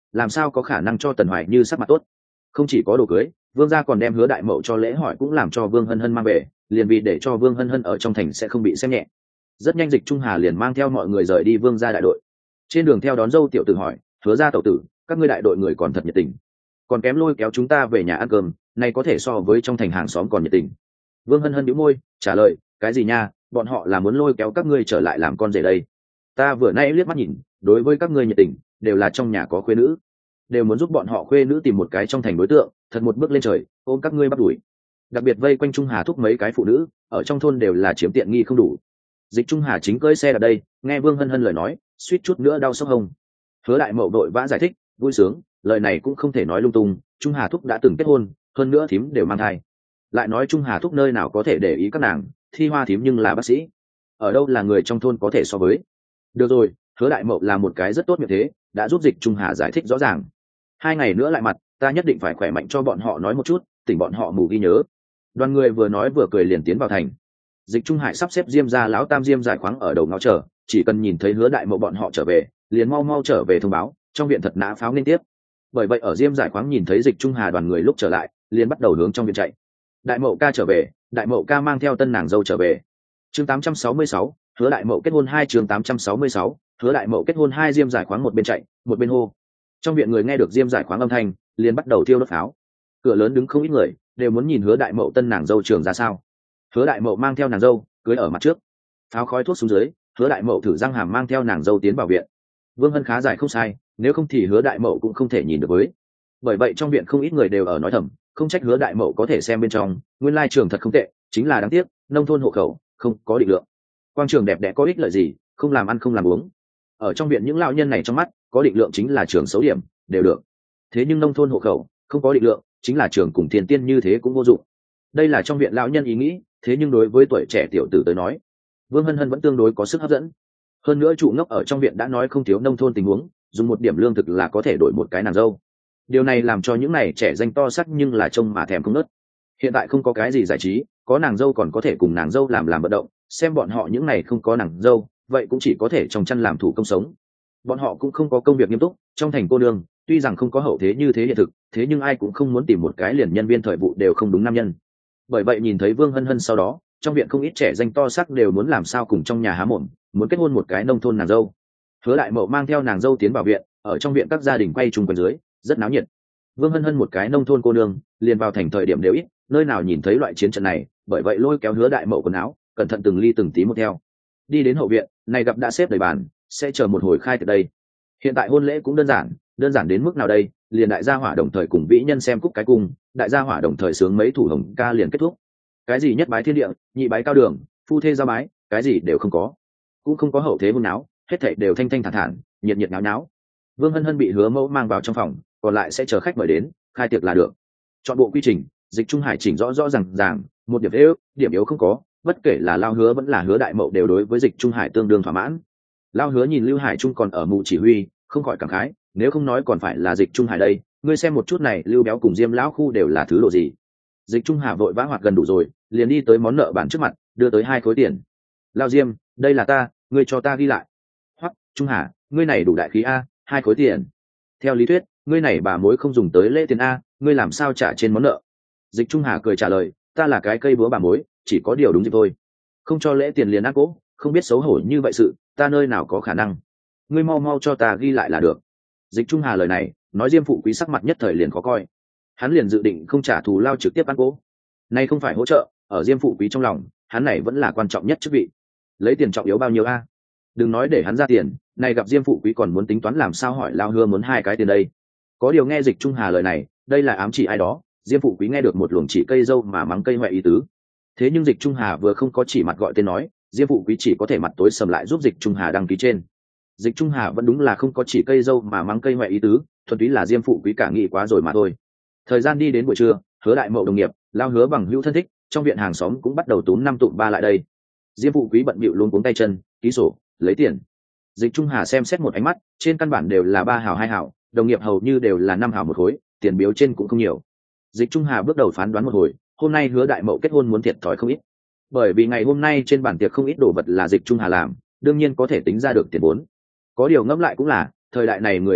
làm sao có khả năng cho Tần Hoài Như sắc mặt tốt. Không chỉ có đồ cưới, vương gia còn đem Hứa đại mậu cho lễ hỏi cũng làm cho Vương Hân Hân mang về, liền vì để cho Vương Hân Hân ở trong thành sẽ không bị xem nhẹ. Rất nhanh Dịch Trung Hà liền mang theo mọi người rời đi Vương gia đại đội. Trên đường theo đón dâu tiểu tử hỏi, Hứa gia tẩu tử, các ngươi đại đội người còn thật nhiệt tình, còn kém lôi kéo chúng ta về nhà ăn cơm, này có thể so với trong thành hàng xóm còn nhiệt tình. Vương Hân Hân nhíu môi trả lời, cái gì nha, bọn họ là muốn lôi kéo các ngươi trở lại làm con rể đây. Ta vừa nay liếc mắt nhìn, đối với các ngươi nhiệt tình, đều là trong nhà có khuê nữ, đều muốn giúp bọn họ khuê nữ tìm một cái trong thành đối tượng, thật một bước lên trời, ôm các ngươi bắt đuổi. Đặc biệt vây quanh Trung Hà thúc mấy cái phụ nữ, ở trong thôn đều là chiếm tiện nghi không đủ. Dịch Trung Hà chính cưỡi xe ở đây, nghe Vương Hân Hân lời nói, suýt chút nữa đau sốc hông. Hứa đại mậu đội vã giải thích, vui sướng, lời này cũng không thể nói lung tung, Trung Hà thúc đã từng kết hôn, hơn nữa thím đều mang thai. Lại nói Trung Hà thúc nơi nào có thể để ý các nàng, Thi Hoa thím nhưng là bác sĩ, ở đâu là người trong thôn có thể so với. Được rồi, Hứa đại mậu là một cái rất tốt như thế, đã giúp Dịch Trung Hà giải thích rõ ràng. Hai ngày nữa lại mặt, ta nhất định phải khỏe mạnh cho bọn họ nói một chút, tỉnh bọn họ mù ghi nhớ. Đoàn người vừa nói vừa cười liền tiến vào thành. Dịch Trung Hải sắp xếp Diêm gia lão tam Diêm giải khoáng ở đầu ngõ chờ, chỉ cần nhìn thấy Hứa đại mậu bọn họ trở về, liền mau mau trở về thông báo, trong viện thật nã pháo liên tiếp. Bởi vậy ở Diêm giải khoáng nhìn thấy Dịch Trung Hà đoàn người lúc trở lại, liền bắt đầu hướng trong viện chạy. Đại mậu ca trở về, đại mậu ca mang theo tân nàng dâu trở về. Chương tám trăm sáu mươi sáu, Hứa đại mậu kết hôn hai. Chương tám trăm sáu mươi sáu, Hứa đại mậu kết hôn hai. Diêm giải khoáng một bên chạy, một bên hô. Trong viện người nghe được Diêm giải khoáng âm thanh, liền bắt đầu thiêu đốt pháo. Cửa lớn đứng không ít người, đều muốn nhìn Hứa đại mậu tân nàng dâu trường ra sao. Hứa đại mậu mang theo nàng dâu, cưới ở mặt trước. Pháo khói thuốc xuống dưới, Hứa đại mậu thử răng hàm mang theo nàng dâu tiến vào viện. Vương Hân khá dài không sai, nếu không thì Hứa đại mậu cũng không thể nhìn được với. Bởi vậy trong viện không ít người đều ở nói thầm, không trách Hứa đại mậu có thể xem bên trong, nguyên lai trường thật không tệ, chính là đáng tiếc, nông thôn hộ khẩu, không có định lượng. Quang trường đẹp đẽ có ích lợi gì, không làm ăn không làm uống. Ở trong viện những lão nhân này trong mắt, có định lượng chính là trường xấu điểm, đều được. Thế nhưng nông thôn hộ khẩu, không có định lượng, chính là trường cùng tiền tiên như thế cũng vô dụng. Đây là trong viện lão nhân ý nghĩ, thế nhưng đối với tuổi trẻ tiểu tử tới nói, Vương Hân Hân vẫn tương đối có sức hấp dẫn. Hơn nữa trụ ngốc ở trong viện đã nói không thiếu nông thôn tình huống, dùng một điểm lương thực là có thể đổi một cái nàng dâu. Điều này làm cho những này trẻ danh to sắc nhưng là trông mà thèm không nớt. Hiện tại không có cái gì giải trí, có nàng dâu còn có thể cùng nàng dâu làm làm vận động, xem bọn họ những này không có nàng dâu, vậy cũng chỉ có thể trong chăn làm thủ công sống. Bọn họ cũng không có công việc nghiêm túc, trong thành cô nương, tuy rằng không có hậu thế như thế hiện thực, thế nhưng ai cũng không muốn tìm một cái liền nhân viên thời vụ đều không đúng nam nhân. Bởi vậy nhìn thấy Vương Hân Hân sau đó, trong viện không ít trẻ danh to sắc đều muốn làm sao cùng trong nhà há mồm, muốn kết hôn một cái nông thôn nàng dâu. Hứa đại mậu mang theo nàng dâu tiến vào viện, ở trong viện các gia đình quay chung quanh dưới, rất náo nhiệt. Vương Hân Hân một cái nông thôn cô nương, liền vào thành thời điểm đều ít, nơi nào nhìn thấy loại chiến trận này, bởi vậy lôi kéo Hứa đại mậu quần áo, cẩn thận từng ly từng tí một theo. Đi đến hậu viện, này gặp đã xếp đầy bàn, sẽ chờ một hồi khai từ đây. Hiện tại hôn lễ cũng đơn giản, đơn giản đến mức nào đây, liền đại gia hỏa đồng thời cùng vĩ nhân xem cúc cái cung, đại gia hỏa đồng thời sướng mấy thủ hồng ca liền kết thúc. Cái gì nhất bái thiên địa, nhị bái cao đường, phu thê giao bái, cái gì đều không có, cũng không có hậu thế hôn náo, hết thảy đều thanh thanh thản thản, nhiệt nhiệt náo náo. Vương Hân Hân bị Hứa mẫu mang vào trong phòng, còn lại sẽ chờ khách mời đến, khai tiệc là được. Chọn bộ quy trình, Dịch Trung Hải chỉnh rõ rõ ràng ràng, một điểm yếu, điểm yếu không có, bất kể là Lao Hứa vẫn là Hứa đại mậu đều đối với Dịch Trung Hải tương đương thỏa mãn. Lao Hứa nhìn Lưu Hải Trung còn ở mù chỉ huy, không khỏi cảm khái, nếu không nói còn phải là Dịch Trung Hải đây, ngươi xem một chút này, Lưu Béo cùng Diêm lão khu đều là thứ độ gì. Dịch Trung Hà vội vã hoạt gần đủ rồi, liền đi tới món nợ bản trước mặt, đưa tới hai khối tiền. Lao Diêm, đây là ta, ngươi cho ta ghi lại. Hoắc, Trung Hà, ngươi này đủ đại khí a, hai khối tiền. Theo lý thuyết, ngươi này bà mối không dùng tới lễ tiền a, ngươi làm sao trả trên món nợ? Dịch Trung Hà cười trả lời, ta là cái cây búa bà mối, chỉ có điều đúng gì thôi. Không cho lễ tiền liền ác cố, không biết xấu hổ như vậy sự, ta nơi nào có khả năng. Ngươi mau mau cho ta ghi lại là được. Dịch Trung Hà lời này, nói Diêm phụ quý sắc mặt nhất thời liền khó coi. Hắn liền dự định không trả thù lao trực tiếp ăn cố. Nay không phải hỗ trợ, ở Diêm phụ quý trong lòng, hắn này vẫn là quan trọng nhất chức vị. Lấy tiền trọng yếu bao nhiêu a? Đừng nói để hắn ra tiền, này gặp Diêm phụ quý còn muốn tính toán làm sao hỏi Lao Hứa muốn hai cái tiền đây. Có điều nghe Dịch Trung Hà lời này, đây là ám chỉ ai đó, Diêm phụ quý nghe được một luồng chỉ cây dâu mà mắng cây hoẹ ý tứ. Thế nhưng Dịch Trung Hà vừa không có chỉ mặt gọi tên nói, Diêm phụ quý chỉ có thể mặt tối sầm lại giúp Dịch Trung Hà đăng ký trên. Dịch Trung Hà vẫn đúng là không có chỉ cây dâu mà mắng cây hoẹ ý tứ, thuần túy là Diêm phụ quý cả nghĩ quá rồi mà thôi. Thời gian đi đến buổi trưa, Hứa đại mậu đồng nghiệp, Lao Hứa bằng hữu thân thích, trong viện hàng xóm cũng bắt đầu túm năm tụm ba lại đây. Diêm phụ quý bận bịu luôn cuống tay chân, ký sổ, lấy tiền. Dịch Trung Hà xem xét một ánh mắt, trên căn bản đều là ba hào hai hào, đồng nghiệp hầu như đều là năm hào một khối, tiền biếu trên cũng không nhiều. Dịch Trung Hà bước đầu phán đoán một hồi, hôm nay Hứa đại mậu kết hôn muốn thiệt thòi không ít. Bởi vì ngày hôm nay trên bàn tiệc không ít đồ vật là Dịch Trung Hà làm, đương nhiên có thể tính ra được tiền vốn. Có điều ngẫm lại cũng là, thời đại này người làm tịch,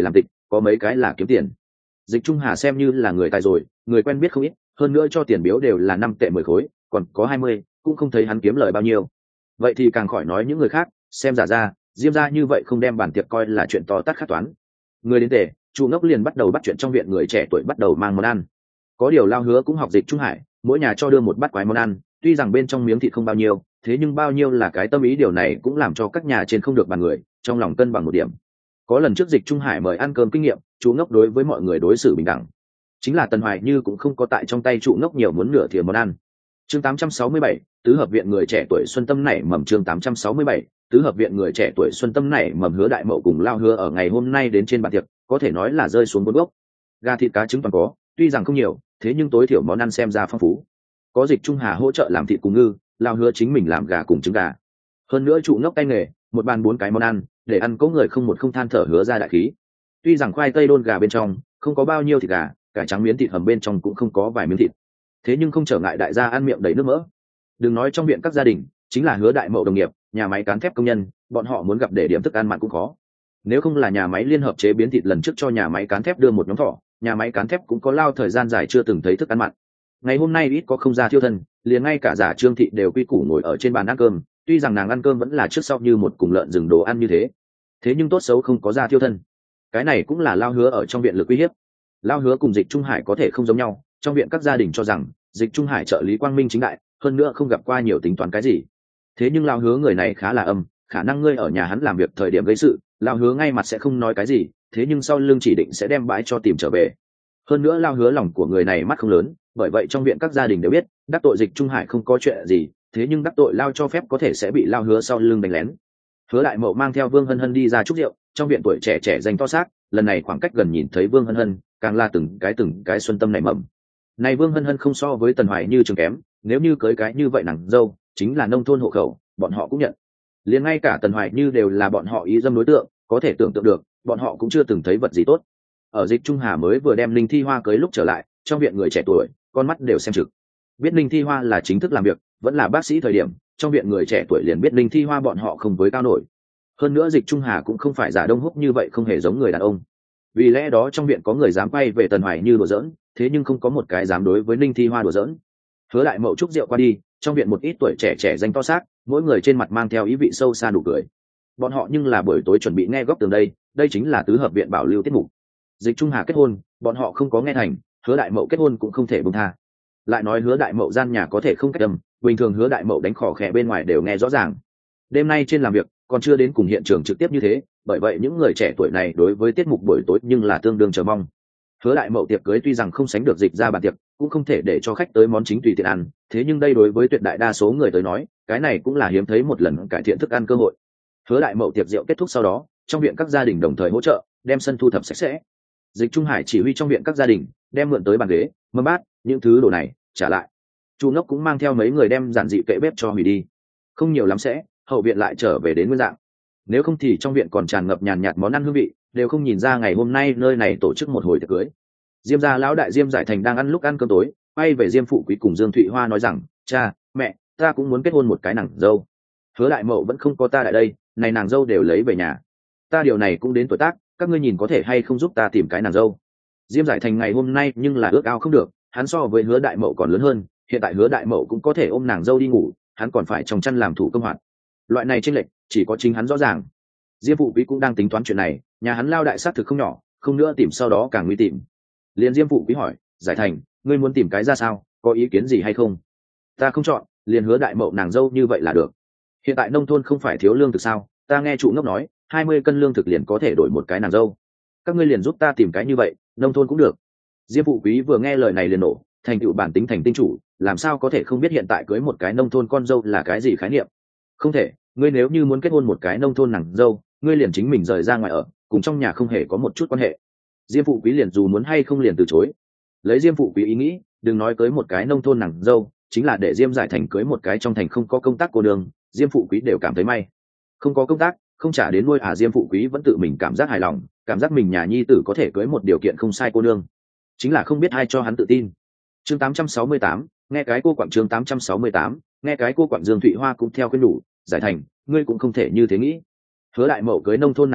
có mấy cái là kiếm tiền. Dịch Trung Hà xem như là người tài rồi, người quen biết không ít, hơn nữa cho tiền biếu đều là năm tệ mười khối, còn có hai mươi, cũng không thấy hắn kiếm lời bao nhiêu. Vậy thì càng khỏi nói những người khác, xem giả ra, Diêm gia như vậy không đem bản tiệc coi là chuyện to tát khắc toán. Người đến tề, Chu Ngốc liền bắt đầu bắt chuyện trong viện người trẻ tuổi bắt đầu mang món ăn. Có điều Lao Hứa cũng học Dịch Trung Hải, mỗi nhà cho đưa một bát quái món ăn, tuy rằng bên trong miếng thịt không bao nhiêu, thế nhưng bao nhiêu là cái tâm ý, điều này cũng làm cho các nhà trên không được bàn người, trong lòng cân bằng một điểm. Có lần trước Dịch Trung Hải mời ăn cơm kinh nghiệm, Chu Ngốc đối với mọi người đối xử bình đẳng. Chính là Tần Hoài Như cũng không có tại trong tay Chu Ngốc nhiều muốn nửa thìa món ăn. Chương tám trăm sáu mươi bảy, tứ hợp viện người trẻ tuổi Xuân Tâm nảy mầm. Chương tám trăm sáu mươi bảy, tứ hợp viện người trẻ tuổi Xuân Tâm nảy mầm. Hứa Đại Mậu cùng Lao Hứa ở ngày hôm nay đến trên bàn tiệc, có thể nói là rơi xuống bốn gốc. Gà thịt cá trứng toàn có, tuy rằng không nhiều, thế nhưng tối thiểu món ăn xem ra phong phú. Có Dịch Trung Hà hỗ trợ làm thịt cùng ngư, Lao Hứa chính mình làm gà cùng trứng gà. Hơn nữa Chu Ngốc tay nghề, một bàn bốn cái món ăn, để ăn có người không một không than thở Hứa ra đại khí. Tuy rằng khoai tây đôn gà bên trong không có bao nhiêu thịt gà, cải trắng miếng thịt hầm bên trong cũng không có vài miếng thịt, thế nhưng không trở ngại đại gia ăn miệng đầy nước mỡ. Đừng nói trong viện các gia đình, chính là Hứa Đại Mậu đồng nghiệp, nhà máy cán thép công nhân, bọn họ muốn gặp để điểm thức ăn mặn cũng khó. Nếu không là nhà máy liên hợp chế biến thịt lần trước cho nhà máy cán thép đưa một nhóm thỏ, nhà máy cán thép cũng có lao thời gian dài chưa từng thấy thức ăn mặn. Ngày hôm nay ít có không ra thiêu thân, liền ngay cả giả Trương Thị đều quy củ ngồi ở trên bàn ăn cơm, tuy rằng nàng ăn cơm vẫn là trước sau như một cùng lợn rừng đồ ăn như thế, thế nhưng tốt xấu không có ra thiêu thân. Cái này cũng là Lao Hứa ở trong viện lực uy hiếp. Lao Hứa cùng Dịch Trung Hải có thể không giống nhau, trong viện các gia đình cho rằng Dịch Trung Hải trợ lý quang minh chính đại, hơn nữa không gặp qua nhiều tính toán cái gì. Thế nhưng Lao Hứa người này khá là âm, khả năng ngươi ở nhà hắn làm việc thời điểm gây sự, Lao Hứa ngay mặt sẽ không nói cái gì, thế nhưng sau lưng chỉ định sẽ đem bãi cho tìm trở về. Hơn nữa Lao Hứa lòng của người này mắt không lớn, bởi vậy trong viện các gia đình đều biết đắc tội Dịch Trung Hải không có chuyện gì, thế nhưng đắc tội Lao cho phép có thể sẽ bị Lao Hứa sau lưng đánh lén. Hứa Đại Mậu mang theo Vương Hân Hân đi ra chúc rượu, trong viện tuổi trẻ trẻ danh to xác, lần này khoảng cách gần nhìn thấy Vương Hân Hân, càng là từng cái từng cái xuân tâm nảy mầm. Này Vương Hân Hân không so với Tần Hoài Như trường kém, nếu như cưới cái như vậy nàng dâu, chính là nông thôn hộ khẩu, bọn họ cũng nhận. Liền ngay cả Tần Hoài Như đều là bọn họ ý dâm đối tượng, có thể tưởng tượng được, bọn họ cũng chưa từng thấy vật gì tốt. Ở Dịch Trung Hà mới vừa đem Linh Thi Hoa cưới lúc trở lại, trong viện người trẻ tuổi, con mắt đều xem trực. Biết Linh Thi Hoa là chính thức làm việc, vẫn là bác sĩ thời điểm, trong viện người trẻ tuổi liền biết Linh Thi Hoa bọn họ không với cao nổi. Hơn nữa Dịch Trung Hà cũng không phải giả đông húc như vậy, không hề giống người đàn ông. Vì lẽ đó trong viện có người dám quay về Tần Hoài Như đùa giỡn, thế nhưng không có một cái dám đối với Linh Thi Hoa đùa giỡn. Hứa Đại Mậu chúc rượu qua đi, trong viện một ít tuổi trẻ trẻ danh to xác, mỗi người trên mặt mang theo ý vị sâu xa nụ cười. Bọn họ nhưng là buổi tối chuẩn bị nghe góc tường đây, đây chính là tứ hợp viện bảo lưu tiết mục. Dịch Trung Hà kết hôn, bọn họ không có nghe thành, Hứa Đại Mậu kết hôn cũng không thể buông tha. Lại nói Hứa Đại Mậu gian nhà có thể không cách âm, bình thường Hứa Đại Mậu đánh khò khè bên ngoài đều nghe rõ ràng. Đêm nay trên làm việc, còn chưa đến cùng hiện trường trực tiếp như thế, bởi vậy những người trẻ tuổi này đối với tiết mục buổi tối nhưng là tương đương chờ mong. Hứa Đại Mậu tiệc cưới tuy rằng không sánh được Dịch ra bàn tiệc, cũng không thể để cho khách tới món chính tùy tiện ăn, thế nhưng đây đối với tuyệt đại đa số người tới nói, cái này cũng là hiếm thấy một lần cải thiện thức ăn cơ hội. Hứa Đại Mậu tiệc rượu kết thúc sau đó, trong viện các gia đình đồng thời hỗ trợ, đem sân thu thập sạch sẽ. Dịch Trung Hải chỉ huy trong viện các gia đình, đem mượn tới bàn ghế, mâm bát, những thứ đồ này trả lại. Chu Ngốc cũng mang theo mấy người đem giản dị kệ bếp cho hủy đi. Không nhiều lắm sẽ, hậu viện lại trở về đến nguyên dạng. Nếu không thì trong viện còn tràn ngập nhàn nhạt món ăn hương vị, đều không nhìn ra ngày hôm nay nơi này tổ chức một hồi tiệc cưới. Diêm gia lão đại Diêm Giải Thành đang ăn lúc ăn cơm tối, quay về Diêm Phụ Quý cùng Dương Thụy Hoa nói rằng, cha, mẹ, ta cũng muốn kết hôn một cái nàng dâu. Hứa Đại Mậu vẫn không có ta tại đây, này nàng dâu đều lấy về nhà. Ta điều này cũng đến tuổi tác, các ngươi nhìn có thể hay không giúp ta tìm cái nàng dâu. Diêm Giải Thành ngày hôm nay nhưng là ước ao không được, hắn so với Hứa Đại Mậu còn lớn hơn, hiện tại Hứa Đại Mậu cũng có thể ôm nàng dâu đi ngủ, hắn còn phải trong chăn làm thủ công hoạt. Loại này chênh lệch, chỉ có chính hắn rõ ràng. Diêm Phụ Quý cũng đang tính toán chuyện này, nhà hắn lao đại sát thực không nhỏ, không nữa tìm sau đó càng nguy tìm. Liền Diêm Phụ Quý hỏi, Giải Thành, ngươi muốn tìm cái ra sao, có ý kiến gì hay không? Ta không chọn, liền Hứa Đại Mậu nàng dâu như vậy là được. Hiện tại nông thôn không phải thiếu lương thực sao? Ta nghe Trụ Ngốc nói, hai mươi cân lương thực liền có thể đổi một cái nàng dâu. Các ngươi liền giúp ta tìm cái như vậy, nông thôn cũng được. Diêm Phụ Quý vừa nghe lời này liền nổ, thành tựu bản tính thành tinh chủ, làm sao có thể không biết hiện tại cưới một cái nông thôn con dâu là cái gì khái niệm? Không thể, ngươi nếu như muốn kết hôn một cái nông thôn nàng dâu, ngươi liền chính mình rời ra ngoài ở, cùng trong nhà không hề có một chút quan hệ. Diêm Phụ Quý liền dù muốn hay không liền từ chối. Lấy Diêm Phụ Quý ý nghĩ, đừng nói cưới một cái nông thôn nàng dâu, chính là để Diêm Giải Thành cưới một cái trong thành không có công tác cô đường, Diêm Phụ Quý đều cảm thấy may. Không có công tác, không trả đến nuôi à, Diêm Phụ Quý vẫn tự mình cảm giác hài lòng, cảm giác mình nhà nhi tử có thể cưới một điều kiện không sai cô nương, chính là không biết ai cho hắn tự tin. Chương tám trăm sáu mươi tám, nghe cái cô quặng. Chương tám trăm sáu mươi tám, nghe cái cô quặng. Dương Thụy Hoa cũng theo khuyên đủ, Giải Thành, ngươi cũng không thể như thế nghĩ. Hứa Đại Mậu cưới nông thôn nàng dâu,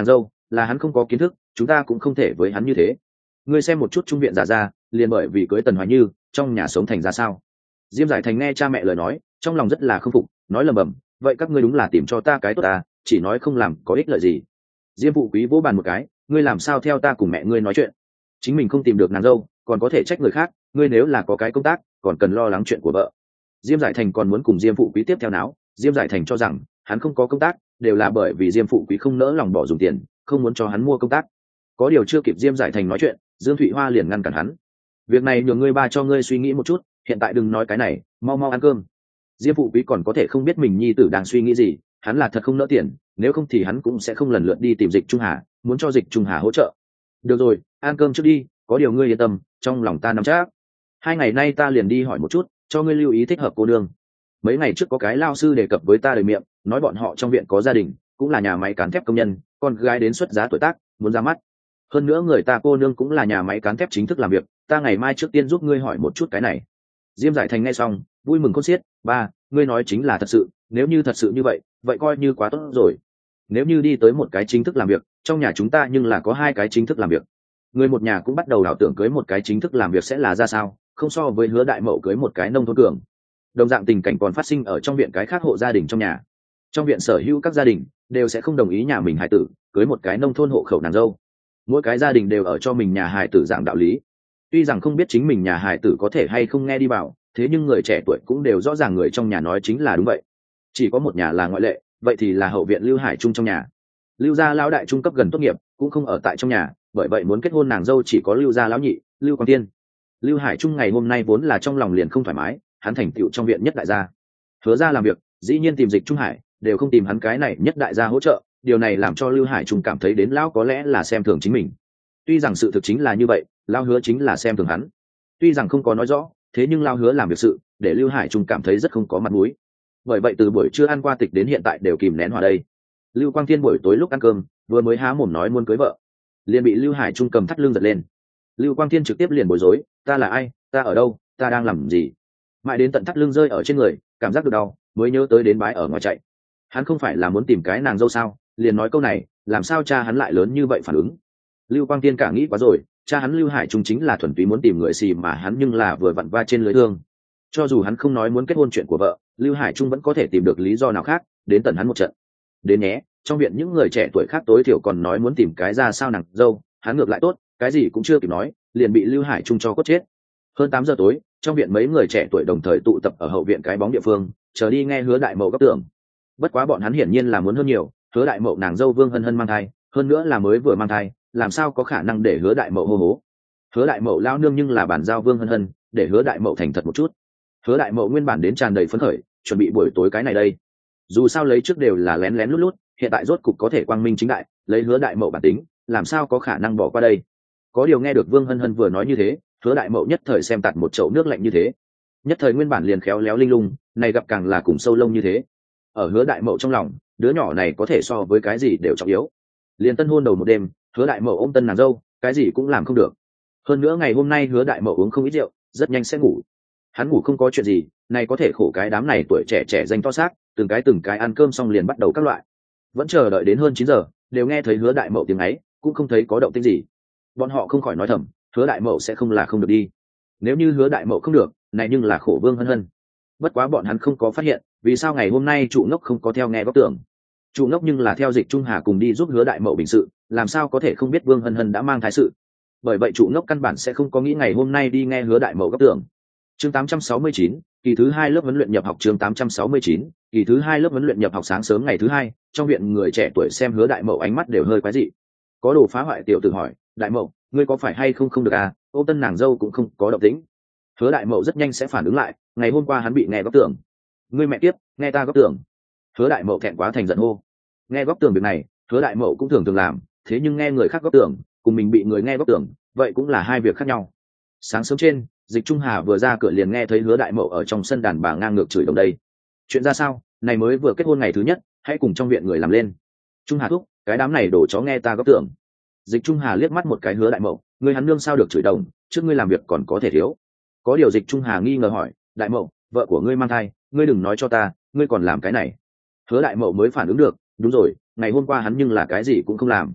là hắn không có kiến thức, chúng ta cũng không thể với hắn như thế. Ngươi xem một chút trung viện giả ra, liền bởi vì cưới Tần Hoài Như, trong nhà sống thành ra sao. Diêm Giải Thành nghe cha mẹ lời nói, trong lòng rất là không phục, nói lầm bầm, vậy các ngươi đúng là tìm cho ta cái tốt à, chỉ nói không làm có ích lợi gì. Diêm Phụ Quý vỗ bàn một cái, ngươi làm sao theo ta cùng mẹ ngươi nói chuyện, chính mình không tìm được nàng dâu còn có thể trách người khác, ngươi nếu là có cái công tác còn cần lo lắng chuyện của vợ. Diêm Giải Thành còn muốn cùng Diêm Phụ Quý tiếp theo náo. Diêm Giải Thành cho rằng hắn không có công tác đều là bởi vì Diêm Phụ Quý không nỡ lòng bỏ dùng tiền, không muốn cho hắn mua công tác. Có điều chưa kịp Diêm Giải Thành nói chuyện, Dương Thụy Hoa liền ngăn cản hắn. Việc này nhường ngươi ba cho ngươi suy nghĩ một chút, hiện tại đừng nói cái này, mau mau ăn cơm. Diêm Phụ Quý còn có thể không biết mình nhi tử đang suy nghĩ gì, hắn là thật không nỡ tiền, nếu không thì hắn cũng sẽ không lần lượt đi tìm Dịch Trung Hà, muốn cho Dịch Trung Hà hỗ trợ. Được rồi, ăn cơm trước đi, có điều ngươi yên tâm, trong lòng ta nắm chắc. Hai ngày nay ta liền đi hỏi một chút, cho ngươi lưu ý thích hợp cô nương. Mấy ngày trước có cái lao sư đề cập với ta đời miệng, nói bọn họ trong viện có gia đình, cũng là nhà máy cán thép công nhân, con gái đến xuất giá tuổi tác, muốn ra mắt. Hơn nữa người ta cô nương cũng là nhà máy cán thép chính thức làm việc, ta ngày mai trước tiên giúp ngươi hỏi một chút cái này. Diêm Giải Thành nghe xong, vui mừng khôn xiết, ba, ngươi nói chính là thật sự, nếu như thật sự như vậy, vậy coi như quá tốt rồi. Nếu như đi tới một cái chính thức làm việc, trong nhà chúng ta nhưng là có hai cái chính thức làm việc. Người một nhà cũng bắt đầu đảo tưởng cưới một cái chính thức làm việc sẽ là ra sao, không so với Hứa Đại Mậu cưới một cái nông thôn cường. Đồng dạng tình cảnh còn phát sinh ở trong viện cái khác hộ gia đình trong nhà. Trong viện sở hữu các gia đình đều sẽ không đồng ý nhà mình hài tử cưới một cái nông thôn hộ khẩu nàng dâu. Mỗi cái gia đình đều ở cho mình nhà hài tử giảng đạo lý. Tuy rằng không biết chính mình nhà hài tử có thể hay không nghe đi bảo, thế nhưng người trẻ tuổi cũng đều rõ ràng người trong nhà nói chính là đúng vậy. Chỉ có một nhà là ngoại lệ, vậy thì là hậu viện Lưu Hải Trung trong nhà. Lưu gia lão đại trung cấp gần tốt nghiệp, cũng không ở tại trong nhà, bởi vậy muốn kết hôn nàng dâu chỉ có Lưu gia lão nhị, Lưu Quang Tiên. Lưu Hải Trung ngày hôm nay vốn là trong lòng liền không thoải mái, hắn thành tựu trong viện nhất đại gia. Hứa ra làm việc, dĩ nhiên tìm Dịch Trung Hải, đều không tìm hắn cái này nhất đại gia hỗ trợ, điều này làm cho Lưu Hải Trung cảm thấy đến lão có lẽ là xem thường chính mình. Tuy rằng sự thực chính là như vậy, lão Hứa chính là xem thường hắn. Tuy rằng không có nói rõ, thế nhưng lão Hứa làm việc sự, để Lưu Hải Trung cảm thấy rất không có mặt mũi. Bởi vậy từ buổi trưa ăn qua tịch đến hiện tại đều kìm nén hòa đây. Lưu Quang Thiên buổi tối lúc ăn cơm, vừa mới há mồm nói muốn cưới vợ, liền bị Lưu Hải Trung cầm thắt lưng giật lên. Lưu Quang Thiên trực tiếp liền bối rối, ta là ai, ta ở đâu, ta đang làm gì? Mãi đến tận thắt lưng rơi ở trên người, cảm giác được đau, mới nhớ tới đến bái ở ngoài chạy. Hắn không phải là muốn tìm cái nàng dâu sao? Liền nói câu này, làm sao cha hắn lại lớn như vậy phản ứng? Lưu Quang Thiên cả nghĩ quá rồi, cha hắn Lưu Hải Trung chính là thuần túy muốn tìm người xì mà hắn nhưng là vừa vặn va trên lưới thương. Cho dù hắn không nói muốn kết hôn chuyện của vợ, Lưu Hải Trung vẫn có thể tìm được lý do nào khác đến tận hắn một trận. Đến nhé, trong viện những người trẻ tuổi khác tối thiểu còn nói muốn tìm cái ra sao nàng dâu, hắn ngược lại tốt, cái gì cũng chưa kịp nói, liền bị Lưu Hải Trung cho cốt chết. Hơn tám giờ tối, trong viện mấy người trẻ tuổi đồng thời tụ tập ở hậu viện cái bóng địa phương, chờ đi nghe Hứa Đại Mậu góp tưởng. Bất quá bọn hắn hiển nhiên là muốn hơn nhiều, Hứa Đại Mậu nàng dâu Vương Hân Hân mang thai, hơn nữa là mới vừa mang thai, làm sao có khả năng để Hứa Đại Mậu hô hố. Hứa Đại Mậu lao nương nhưng là bản giao Vương Hân Hân, để Hứa Đại Mậu thành thật một chút. Hứa Đại Mậu nguyên bản đến tràn đầy phấn khởi, chuẩn bị buổi tối cái này đây. Dù sao lấy trước đều là lén lén lút lút, hiện tại rốt cục có thể quang minh chính đại, lấy Hứa Đại Mậu bản tính, làm sao có khả năng bỏ qua đây. Có điều nghe được Vương Hân Hân vừa nói như thế, Hứa Đại Mậu nhất thời xem tạt một chậu nước lạnh như thế. Nhất thời nguyên bản liền khéo léo linh lung, này gặp càng là cùng sâu lông như thế. Ở Hứa Đại Mậu trong lòng, đứa nhỏ này có thể so với cái gì đều trọng yếu. Liền tân hôn đầu một đêm, Hứa Đại Mậu ôm tân nàng dâu, cái gì cũng làm không được. Hơn nữa ngày hôm nay Hứa Đại Mậu uống không ít rượu, rất nhanh sẽ ngủ. Hắn ngủ không có chuyện gì, này có thể khổ cái đám này tuổi trẻ trẻ danh to xác, từng cái từng cái ăn cơm xong liền bắt đầu các loại. Vẫn chờ đợi đến hơn chín giờ, đều nghe thấy Hứa Đại Mậu tiếng ấy, cũng không thấy có động tĩnh gì. Bọn họ không khỏi nói thầm, Hứa Đại Mậu sẽ không là không được đi. Nếu như Hứa Đại Mậu không được, này nhưng là khổ Vương Hân Hân. Bất quá bọn hắn không có phát hiện, vì sao ngày hôm nay trụ ngốc không có theo nghe góp tưởng. Trụ ngốc nhưng là theo Dịch Trung Hà cùng đi giúp Hứa Đại Mậu bình sự, làm sao có thể không biết Vương Hân Hân đã mang thai sự. Bởi vậy trụ ngốc căn bản sẽ không có nghĩ ngày hôm nay đi nghe Hứa Đại Mậu góp tưởng. Chương tám trăm sáu mươi chín, kỳ thứ hai lớp huấn luyện nhập học. Chương tám trăm sáu mươi chín, kỳ thứ hai lớp huấn luyện nhập học. Sáng sớm ngày thứ hai, trong viện người trẻ tuổi xem Hứa Đại Mậu ánh mắt đều hơi quái dị. Có đồ phá hoại tiểu tử hỏi, Đại Mậu, ngươi có phải hay không không được à, ô tân nàng dâu cũng không có động tĩnh. Hứa Đại Mậu rất nhanh sẽ phản ứng lại, ngày hôm qua hắn bị nghe góp tưởng. Ngươi mẹ tiếp, nghe ta góp tưởng. Hứa Đại Mậu thẹn quá thành giận hô. Nghe góp tưởng việc này, Hứa Đại Mậu cũng thường thường làm, thế nhưng nghe người khác góp tưởng, cùng mình bị người nghe góp tưởng, vậy cũng là hai việc khác nhau. Sáng sớm trên, Dịch Trung Hà vừa ra cửa liền nghe thấy Hứa Đại Mậu ở trong sân đàn bà ngang ngược chửi đồng đây. Chuyện ra sao, này mới vừa kết hôn ngày thứ nhất, hãy cùng trong viện người làm lên. Trung Hà thúc, cái đám này đổ chó nghe ta góp tưởng. Dịch Trung Hà liếc mắt một cái Hứa Đại Mậu, ngươi hắn nương sao được chửi đồng, trước ngươi làm việc còn có thể thiếu. Có điều Dịch Trung Hà nghi ngờ hỏi, Đại Mậu, vợ của ngươi mang thai, ngươi đừng nói cho ta, ngươi còn làm cái này. Hứa Đại Mậu mới phản ứng được, đúng rồi, ngày hôm qua hắn nhưng là cái gì cũng không làm.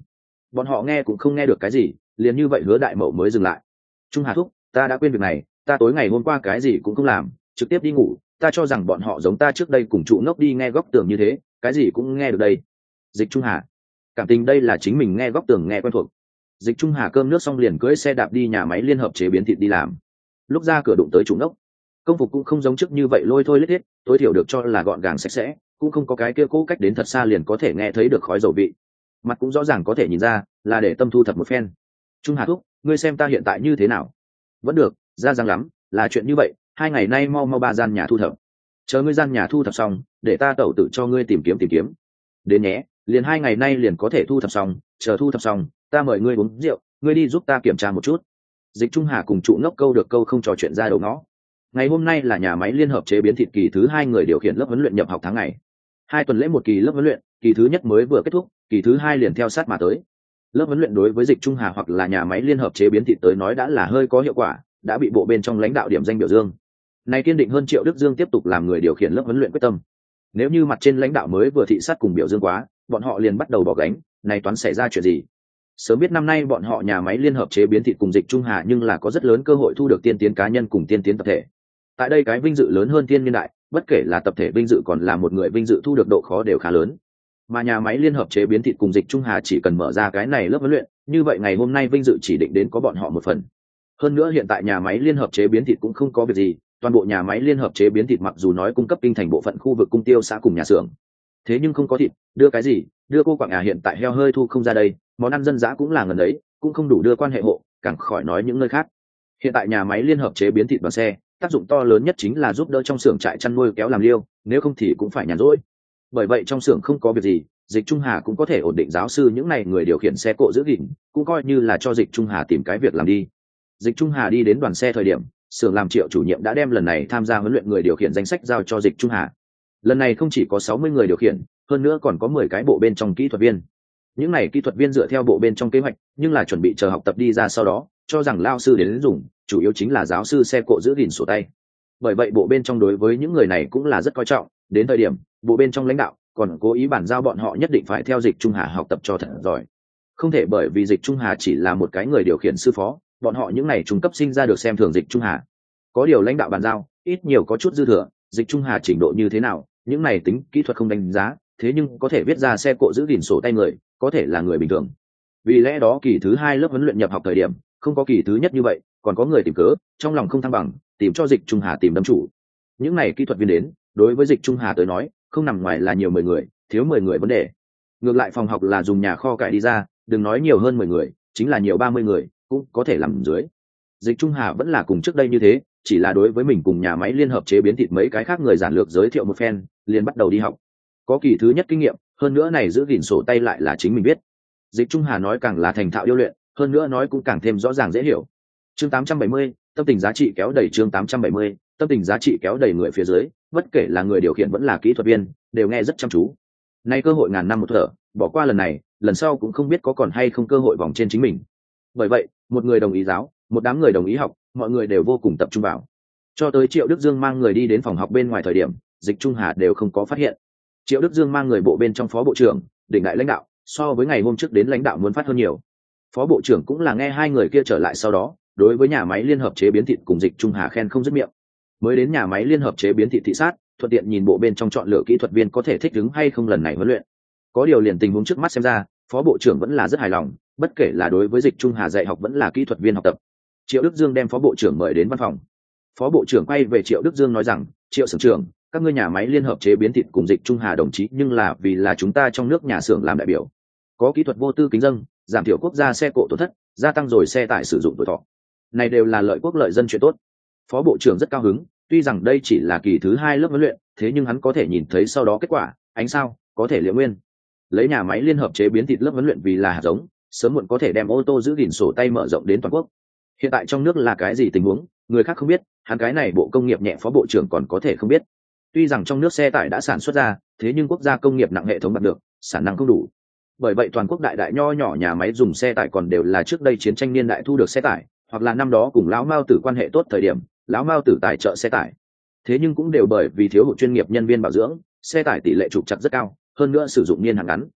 bọn họ nghe cũng không nghe được cái gì, liền như vậy Hứa Đại Mậu mới dừng lại. Trung Hà thúc, ta đã quên việc này, ta tối ngày hôm qua cái gì cũng không làm, trực tiếp đi ngủ, ta cho rằng bọn họ giống ta trước đây cùng trụ ngốc đi nghe góc tường như thế, cái gì cũng nghe được đây. Dịch Trung Hà cảm tình đây là chính mình nghe góc tường nghe quen thuộc. Dịch Trung Hà cơm nước xong liền cưỡi xe đạp đi nhà máy liên hợp chế biến thịt đi làm. Lúc ra cửa đụng tới trụ ngốc, công phục cũng không giống trước như vậy lôi thôi lết hết, tối thiểu được cho là gọn gàng sạch sẽ, cũng không có cái kia cố cách đến thật xa liền có thể nghe thấy được khói dầu vị, mặt cũng rõ ràng có thể nhìn ra là để tâm thu thập một phen. Trung Hà thúc, ngươi xem ta hiện tại như thế nào? Vẫn được, ra răng lắm, là chuyện như vậy, hai ngày nay mau mau ba gian nhà thu thập, chờ ngươi gian nhà thu thập xong để ta tẩu tự cho ngươi tìm kiếm tìm kiếm đến nhé, liền hai ngày nay liền có thể thu thập xong, chờ thu thập xong ta mời ngươi uống rượu, ngươi đi giúp ta kiểm tra một chút. Dịch Trung Hà cùng trụ ngốc câu được câu không trò chuyện ra đầu ngõ. Ngày hôm nay là nhà máy liên hợp chế biến thịt kỳ thứ hai người điều khiển lớp huấn luyện nhập học tháng ngày. Hai tuần lễ một kỳ lớp huấn luyện, kỳ thứ nhất mới vừa kết thúc, kỳ thứ hai liền theo sát mà tới. Lớp huấn luyện đối với Dịch Trung Hà hoặc là nhà máy liên hợp chế biến thịt tới nói đã là hơi có hiệu quả, đã bị bộ bên trong lãnh đạo điểm danh biểu dương. Này kiên định hơn Triệu Đức Dương tiếp tục làm người điều khiển lớp huấn luyện quyết tâm. Nếu như mặt trên lãnh đạo mới vừa thị sát cùng biểu dương quá, bọn họ liền bắt đầu bỏ gánh, này toán xảy ra chuyện gì? Sớm biết năm nay bọn họ nhà máy liên hợp chế biến thịt cùng Dịch Trung Hà nhưng là có rất lớn cơ hội thu được tiên tiến cá nhân cùng tiên tiến tập thể. Tại đây cái vinh dự lớn hơn thiên niên đại, bất kể là tập thể vinh dự còn là một người vinh dự thu được độ khó đều khá lớn. Mà nhà máy liên hợp chế biến thịt cùng Dịch Trung Hà chỉ cần mở ra cái này lớp huấn luyện, như vậy ngày hôm nay vinh dự chỉ định đến có bọn họ một phần. Hơn nữa hiện tại nhà máy liên hợp chế biến thịt cũng không có việc gì, toàn bộ nhà máy liên hợp chế biến thịt mặc dù nói cung cấp kinh thành bộ phận khu vực cung tiêu xã cùng nhà xưởng, thế nhưng không có thịt, đưa cái gì, đưa cô quạng à, hiện tại heo hơi thu không ra đây, món ăn dân dã cũng là ngần ấy, cũng không đủ đưa quan hệ hộ, càng khỏi nói những nơi khác. Hiện tại nhà máy liên hợp chế biến thịt bằng xe, tác dụng to lớn nhất chính là giúp đỡ trong xưởng trại chăn nuôi kéo làm liêu, nếu không thì cũng phải nhàn rỗi. Bởi vậy trong xưởng không có việc gì, Dịch Trung Hà cũng có thể ổn định giáo sư những này người điều khiển xe cộ giữ gìn, cũng coi như là cho Dịch Trung Hà tìm cái việc làm đi. Dịch Trung Hà đi đến đoàn xe thời điểm, xưởng làm Triệu chủ nhiệm đã đem lần này tham gia huấn luyện người điều khiển danh sách giao cho Dịch Trung Hà. Lần này không chỉ có sáu mươi người điều khiển, hơn nữa còn có mười cái bộ bên trong kỹ thuật viên. Những này kỹ thuật viên dựa theo bộ bên trong kế hoạch, nhưng là chuẩn bị chờ học tập đi ra sau đó, cho rằng lao sư đến dùng, chủ yếu chính là giáo sư xe cộ giữ gìn sổ tay. Bởi vậy bộ bên trong đối với những người này cũng là rất coi trọng, đến thời điểm bộ bên trong lãnh đạo còn cố ý bản giao bọn họ nhất định phải theo Dịch Trung Hà học tập cho thật giỏi. Không thể bởi vì Dịch Trung Hà chỉ là một cái người điều khiển sư phó, bọn họ những này trung cấp sinh ra được xem thường Dịch Trung Hà. Có điều lãnh đạo bàn giao, ít nhiều có chút dư thừa, Dịch Trung Hà trình độ như thế nào, những này tính kỹ thuật không đánh giá, thế nhưng có thể viết ra xe cộ giữ gìn sổ tay người, có thể là người bình thường. Vì lẽ đó kỳ thứ hai lớp huấn luyện nhập học thời điểm, không có kỳ thứ nhất như vậy, còn có người tìm cớ, trong lòng không thăng bằng, tìm cho Dịch Trung Hà tìm đâm chủ. Những này kỹ thuật viên đến, đối với Dịch Trung Hà tới nói, không nằm ngoài là nhiều mười người, thiếu mười người vấn đề. Ngược lại phòng học là dùng nhà kho cải đi ra, đừng nói nhiều hơn mười người, chính là nhiều ba mươi người, cũng có thể làm dưới. Dịch Trung Hà vẫn là cùng trước đây như thế, chỉ là đối với mình cùng nhà máy liên hợp chế biến thịt mấy cái khác người giản lược giới thiệu một phen, liền bắt đầu đi học. Có kỳ thứ nhất kinh nghiệm, hơn nữa này giữ gìn sổ tay lại là chính mình biết. Dịch Trung Hà nói càng là thành thạo điêu luyện, hơn nữa nói cũng càng thêm rõ ràng dễ hiểu. Chương tám trăm bảy mươi, tâm tình giá trị kéo đẩy chương tám trăm bảy mươi, tâm tình giá trị kéo đẩy người phía dưới, bất kể là người điều khiển vẫn là kỹ thuật viên, đều nghe rất chăm chú. Nay cơ hội ngàn năm một thở, bỏ qua lần này, lần sau cũng không biết có còn hay không cơ hội vòng trên chính mình. Bởi vậy, một người đồng ý giáo, một đám người đồng ý học, mọi người đều vô cùng tập trung vào. Cho tới Triệu Đức Dương mang người đi đến phòng học bên ngoài thời điểm, Dịch Trung Hà đều không có phát hiện. Triệu Đức Dương mang người bộ bên trong phó bộ trưởng, đỉnh đại lãnh đạo, so với ngày hôm trước đến lãnh đạo muốn phát hơn nhiều. Phó bộ trưởng cũng là nghe hai người kia trở lại sau đó, đối với nhà máy liên hợp chế biến thịt cùng Dịch Trung Hà khen không dứt miệng. Mới đến nhà máy liên hợp chế biến thịt thị sát, thuận tiện nhìn bộ bên trong chọn lựa kỹ thuật viên có thể thích ứng hay không lần này huấn luyện. Có điều liền tình huống trước mắt xem ra, phó bộ trưởng vẫn là rất hài lòng, bất kể là đối với Dịch Trung Hà dạy học vẫn là kỹ thuật viên học tập. Triệu Đức Dương đem phó bộ trưởng mời đến văn phòng. Phó bộ trưởng quay về Triệu Đức Dương nói rằng, Triệu xưởng trưởng, các ngươi nhà máy liên hợp chế biến thịt cùng Dịch Trung Hà đồng chí, nhưng là vì là chúng ta trong nước nhà xưởng làm đại biểu, có kỹ thuật vô tư kính dâng, giảm thiểu quốc gia xe cộ tổn thất, gia tăng rồi xe tải sử dụng tuổi thọ, này đều là lợi quốc lợi dân chuyện tốt. Phó bộ trưởng rất cao hứng, tuy rằng đây chỉ là kỳ thứ hai lớp huấn luyện, thế nhưng hắn có thể nhìn thấy sau đó kết quả, ánh sao có thể liệu nguyên. Lấy nhà máy liên hợp chế biến thịt lớp huấn luyện vì là hạt giống, sớm muộn có thể đem ô tô giữ gìn sổ tay mở rộng đến toàn quốc. Hiện tại trong nước là cái gì tình huống, người khác không biết, hắn cái này bộ công nghiệp nhẹ phó bộ trưởng còn có thể không biết. Tuy rằng trong nước xe tải đã sản xuất ra, thế nhưng quốc gia công nghiệp nặng hệ thống đạt được, sản năng không đủ. Bởi vậy toàn quốc đại đại nho nhỏ nhà máy dùng xe tải còn đều là trước đây chiến tranh niên đại thu được xe tải, hoặc là năm đó cùng lão Mao Tử quan hệ tốt thời điểm, lão Mao Tử tài trợ xe tải. Thế nhưng cũng đều bởi vì thiếu hụt chuyên nghiệp nhân viên bảo dưỡng, xe tải tỷ lệ trục trặc rất cao, hơn nữa sử dụng niên hạn ngắn.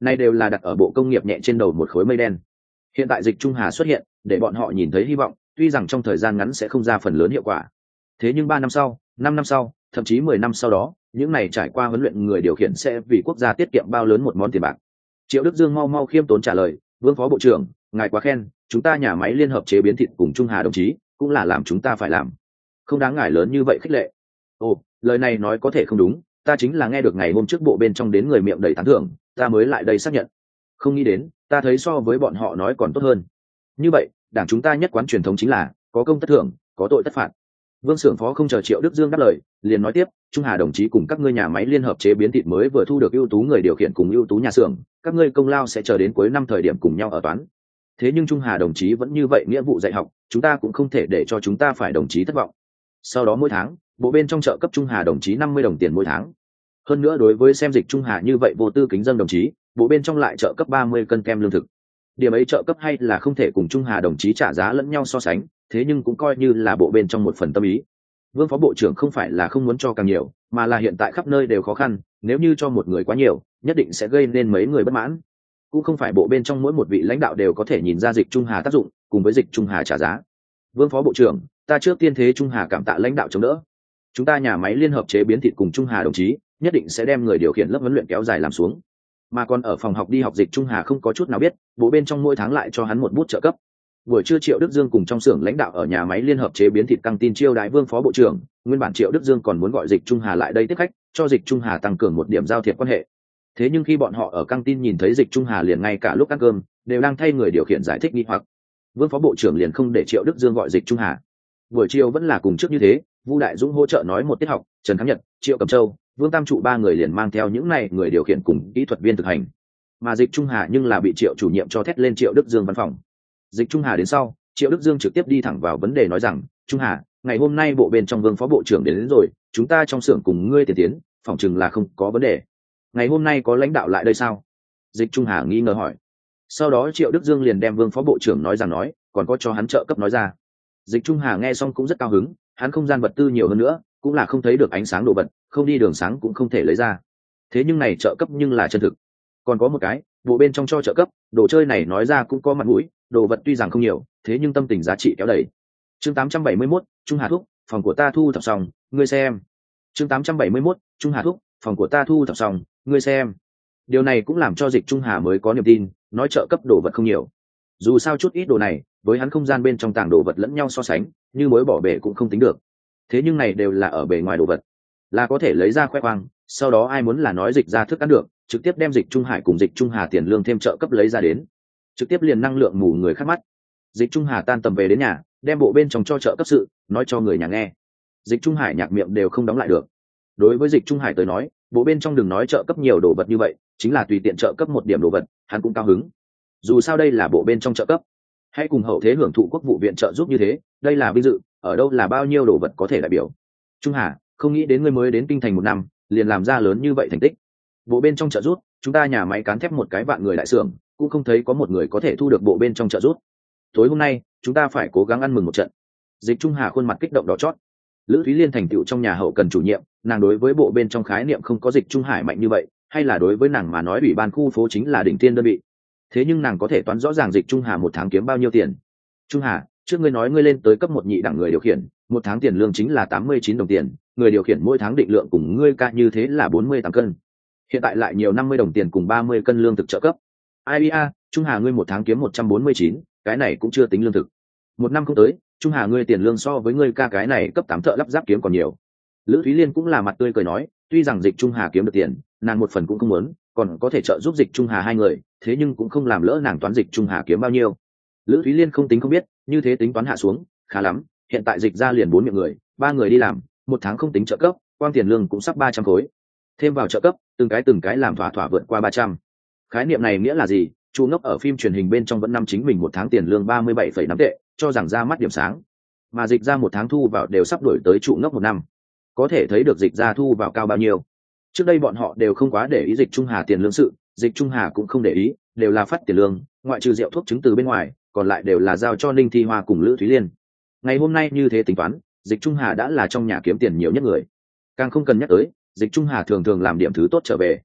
này đều là đặt ở bộ công nghiệp nhẹ trên đầu một khối mây đen. Hiện tại Dịch Trung Hà xuất hiện để bọn họ nhìn thấy hy vọng, tuy rằng trong thời gian ngắn sẽ không ra phần lớn hiệu quả, thế nhưng ba năm sau, năm năm sau, thậm chí mười năm sau đó, những này trải qua huấn luyện người điều khiển sẽ vì quốc gia tiết kiệm bao lớn một món tiền bạc. Triệu Đức Dương mau mau khiêm tốn trả lời, Vương phó bộ trưởng, ngài quá khen, chúng ta nhà máy liên hợp chế biến thịt cùng Trung Hà đồng chí cũng là làm chúng ta phải làm, không đáng ngài lớn như vậy khích lệ. Ồ, lời này nói có thể không đúng, ta chính là nghe được ngày hôm trước bộ bên trong đến người miệng đầy tán thưởng, ta mới lại đây xác nhận. Không nghĩ đến, ta thấy so với bọn họ nói còn tốt hơn. Như vậy, đảng chúng ta nhất quán truyền thống chính là có công tất thưởng, có tội tất phạt. Vương Xưởng phó không chờ Triệu Đức Dương đáp lời, liền nói tiếp, Trung Hà đồng chí cùng các ngươi nhà máy liên hợp chế biến thịt mới vừa thu được ưu tú người điều khiển cùng ưu tú nhà xưởng, các ngươi công lao sẽ chờ đến cuối năm thời điểm cùng nhau ở toán. Thế nhưng Trung Hà đồng chí vẫn như vậy nghĩa vụ dạy học, chúng ta cũng không thể để cho chúng ta phải đồng chí thất vọng. Sau đó mỗi tháng, bộ bên trong trợ cấp Trung Hà đồng chí năm mươi đồng tiền mỗi tháng. Hơn nữa đối với xem Dịch Trung Hà như vậy vô tư kính dân đồng chí, bộ bên trong lại trợ cấp ba mươi cân kem lương thực. Điểm ấy trợ cấp hay là không thể cùng Trung Hà đồng chí trả giá lẫn nhau so sánh, thế nhưng cũng coi như là bộ bên trong một phần tâm ý. Vương phó bộ trưởng không phải là không muốn cho càng nhiều, mà là hiện tại khắp nơi đều khó khăn, nếu như cho một người quá nhiều, nhất định sẽ gây nên mấy người bất mãn. Cũng không phải bộ bên trong mỗi một vị lãnh đạo đều có thể nhìn ra Dịch Trung Hà tác dụng, cùng với Dịch Trung Hà trả giá. Vương phó bộ trưởng, ta trước tiên thế Trung Hà cảm tạ lãnh đạo chống đỡ. Chúng ta nhà máy liên hợp chế biến thịt cùng Trung Hà đồng chí, nhất định sẽ đem người điều khiển lớp huấn luyện kéo dài làm xuống. Mà còn ở phòng học đi học Dịch Trung Hà không có chút nào biết, bộ bên trong mỗi tháng lại cho hắn một bút trợ cấp. Buổi trưa Triệu Đức Dương cùng trong xưởng lãnh đạo ở nhà máy liên hợp chế biến thịt căng tin chiêu đãi Vương phó bộ trưởng, nguyên bản Triệu Đức Dương còn muốn gọi Dịch Trung Hà lại đây tiếp khách, cho Dịch Trung Hà tăng cường một điểm giao thiệp quan hệ. Thế nhưng khi bọn họ ở căng tin nhìn thấy Dịch Trung Hà liền ngay cả lúc ăn cơm đều đang thay người điều khiển giải thích nghi hoặc, Vương phó bộ trưởng liền không để Triệu Đức Dương gọi Dịch Trung Hà. Buổi chiều vẫn là cùng trước như thế, Vu Đại Dũng hỗ trợ nói một tiết học, Trần Kháng Nhật, Triệu Cẩm Châu, Vương Tam Trụ ba người liền mang theo những này người điều khiển cùng kỹ thuật viên thực hành. Mà Dịch Trung Hà nhưng là bị Triệu chủ nhiệm cho thét lên Triệu Đức Dương văn phòng. Dịch Trung Hà đến sau, Triệu Đức Dương trực tiếp đi thẳng vào vấn đề nói rằng, Trung Hà, ngày hôm nay bộ bên trong Vương phó bộ trưởng đến, đến rồi, chúng ta trong xưởng cùng ngươi tiền tiến, phỏng chừng là không có vấn đề. Ngày hôm nay có lãnh đạo lại đây sao? Dịch Trung Hà nghi ngờ hỏi. Sau đó Triệu Đức Dương liền đem Vương phó bộ trưởng nói rằng nói, còn có cho hắn trợ cấp nói ra. Dịch Trung Hà nghe xong cũng rất cao hứng, hắn không gian vật tư nhiều hơn nữa, cũng là không thấy được ánh sáng đồ vật, không đi đường sáng cũng không thể lấy ra. Thế nhưng này trợ cấp nhưng là chân thực. Còn có một cái, bộ bên trong cho trợ cấp, đồ chơi này nói ra cũng có mặt mũi, đồ vật tuy rằng không nhiều, thế nhưng tâm tình giá trị kéo đầy. Chương tám trăm bảy mươi mốt, Trung Hà thúc, phòng của ta thu thập xong, ngươi xem. Chương tám trăm bảy mươi mốt, Trung Hà thúc, phòng của ta thu thập xong, ngươi xem. Điều này cũng làm cho Dịch Trung Hà mới có niềm tin, nói trợ cấp đồ vật không nhiều. Dù sao chút ít đồ này, với hắn không gian bên trong tàng đồ vật lẫn nhau so sánh, như mối bỏ bể cũng không tính được. Thế nhưng này đều là ở bề ngoài đồ vật, là có thể lấy ra khoe khoang, sau đó ai muốn là nói Dịch ra thức ăn được, trực tiếp đem Dịch Trung Hải cùng Dịch Trung Hà tiền lương thêm trợ cấp lấy ra đến, trực tiếp liền năng lượng mù người khác mắt. Dịch Trung Hà tan tầm về đến nhà, đem bộ bên trong cho trợ cấp sự nói cho người nhà nghe. Dịch Trung Hải nhạc miệng đều không đóng lại được. Đối với Dịch Trung Hải tới nói, bộ bên trong đừng nói trợ cấp nhiều đồ vật như vậy, chính là tùy tiện trợ cấp một điểm đồ vật, hắn cũng cao hứng. Dù sao đây là bộ bên trong trợ cấp, hãy cùng hậu thế hưởng thụ quốc vụ viện trợ giúp như thế, đây là vinh dự, ở đâu là bao nhiêu đồ vật có thể đại biểu. Trung Hà, không nghĩ đến ngươi mới đến kinh thành một năm, liền làm ra lớn như vậy thành tích. Bộ bên trong trợ giúp, chúng ta nhà máy cán thép một cái vạn người đại xưởng, cũng không thấy có một người có thể thu được bộ bên trong trợ giúp. Tối hôm nay, chúng ta phải cố gắng ăn mừng một trận. Dịch Trung Hà khuôn mặt kích động đỏ chót. Lữ Thúy Liên thành tựu trong nhà hậu cần chủ nhiệm, nàng đối với bộ bên trong khái niệm không có Dịch Trung Hải mạnh như vậy, hay là đối với nàng mà nói ủy ban khu phố chính là đỉnh tiên đơn vị. Thế nhưng nàng có thể toán rõ ràng Dịch Trung Hà một tháng kiếm bao nhiêu tiền. Trung Hà, trước ngươi nói ngươi lên tới cấp một nhị đẳng người điều khiển, một tháng tiền lương chính là tám mươi chín đồng tiền, người điều khiển mỗi tháng định lượng cùng ngươi ca như thế là bốn mươi tám cân. Hiện tại lại nhiều năm mươi đồng tiền cùng ba mươi cân lương thực trợ cấp. Ai bia, Trung Hà ngươi một tháng kiếm một trăm bốn mươi chín, cái này cũng chưa tính lương thực. Một năm không tới, Trung Hà ngươi tiền lương so với ngươi ca cái này cấp tám thợ lắp ráp kiếm còn nhiều. Lữ Thúy Liên cũng là mặt tươi cười nói, tuy rằng Dịch Trung Hà kiếm được tiền, nàng một phần cũng không muốn, còn có thể trợ giúp Dịch Trung Hà hai người, thế nhưng cũng không làm lỡ nàng toán Dịch Trung Hà kiếm bao nhiêu. Lữ Thúy Liên không tính không biết, như thế tính toán hạ xuống, khá lắm, hiện tại Dịch ra liền bốn miệng người, ba người đi làm, một tháng không tính trợ cấp, quang tiền lương cũng sắp ba trăm khối. Thêm vào trợ cấp, từng cái từng cái làm thỏa thỏa vượt qua ba trăm. Khái niệm này nghĩa là gì? Chu Ngốc ở phim truyền hình bên trong vẫn năm chính mình một tháng tiền lương ba mươi bảy phẩy năm tệ, cho rằng ra mắt điểm sáng. Mà Dịch ra một tháng thu vào đều sắp đổi tới Chu Ngốc một năm. Có thể thấy được Dịch ra thu vào cao bao nhiêu. Trước đây bọn họ đều không quá để ý Dịch Trung Hà tiền lương sự, Dịch Trung Hà cũng không để ý, đều là phát tiền lương, ngoại trừ rượu thuốc chứng từ bên ngoài, còn lại đều là giao cho Ninh Thi Hoa cùng Lữ Thúy Liên. Ngày hôm nay như thế tính toán, Dịch Trung Hà đã là trong nhà kiếm tiền nhiều nhất người. Càng không cần nhắc tới, Dịch Trung Hà thường thường làm điểm thứ tốt trở về.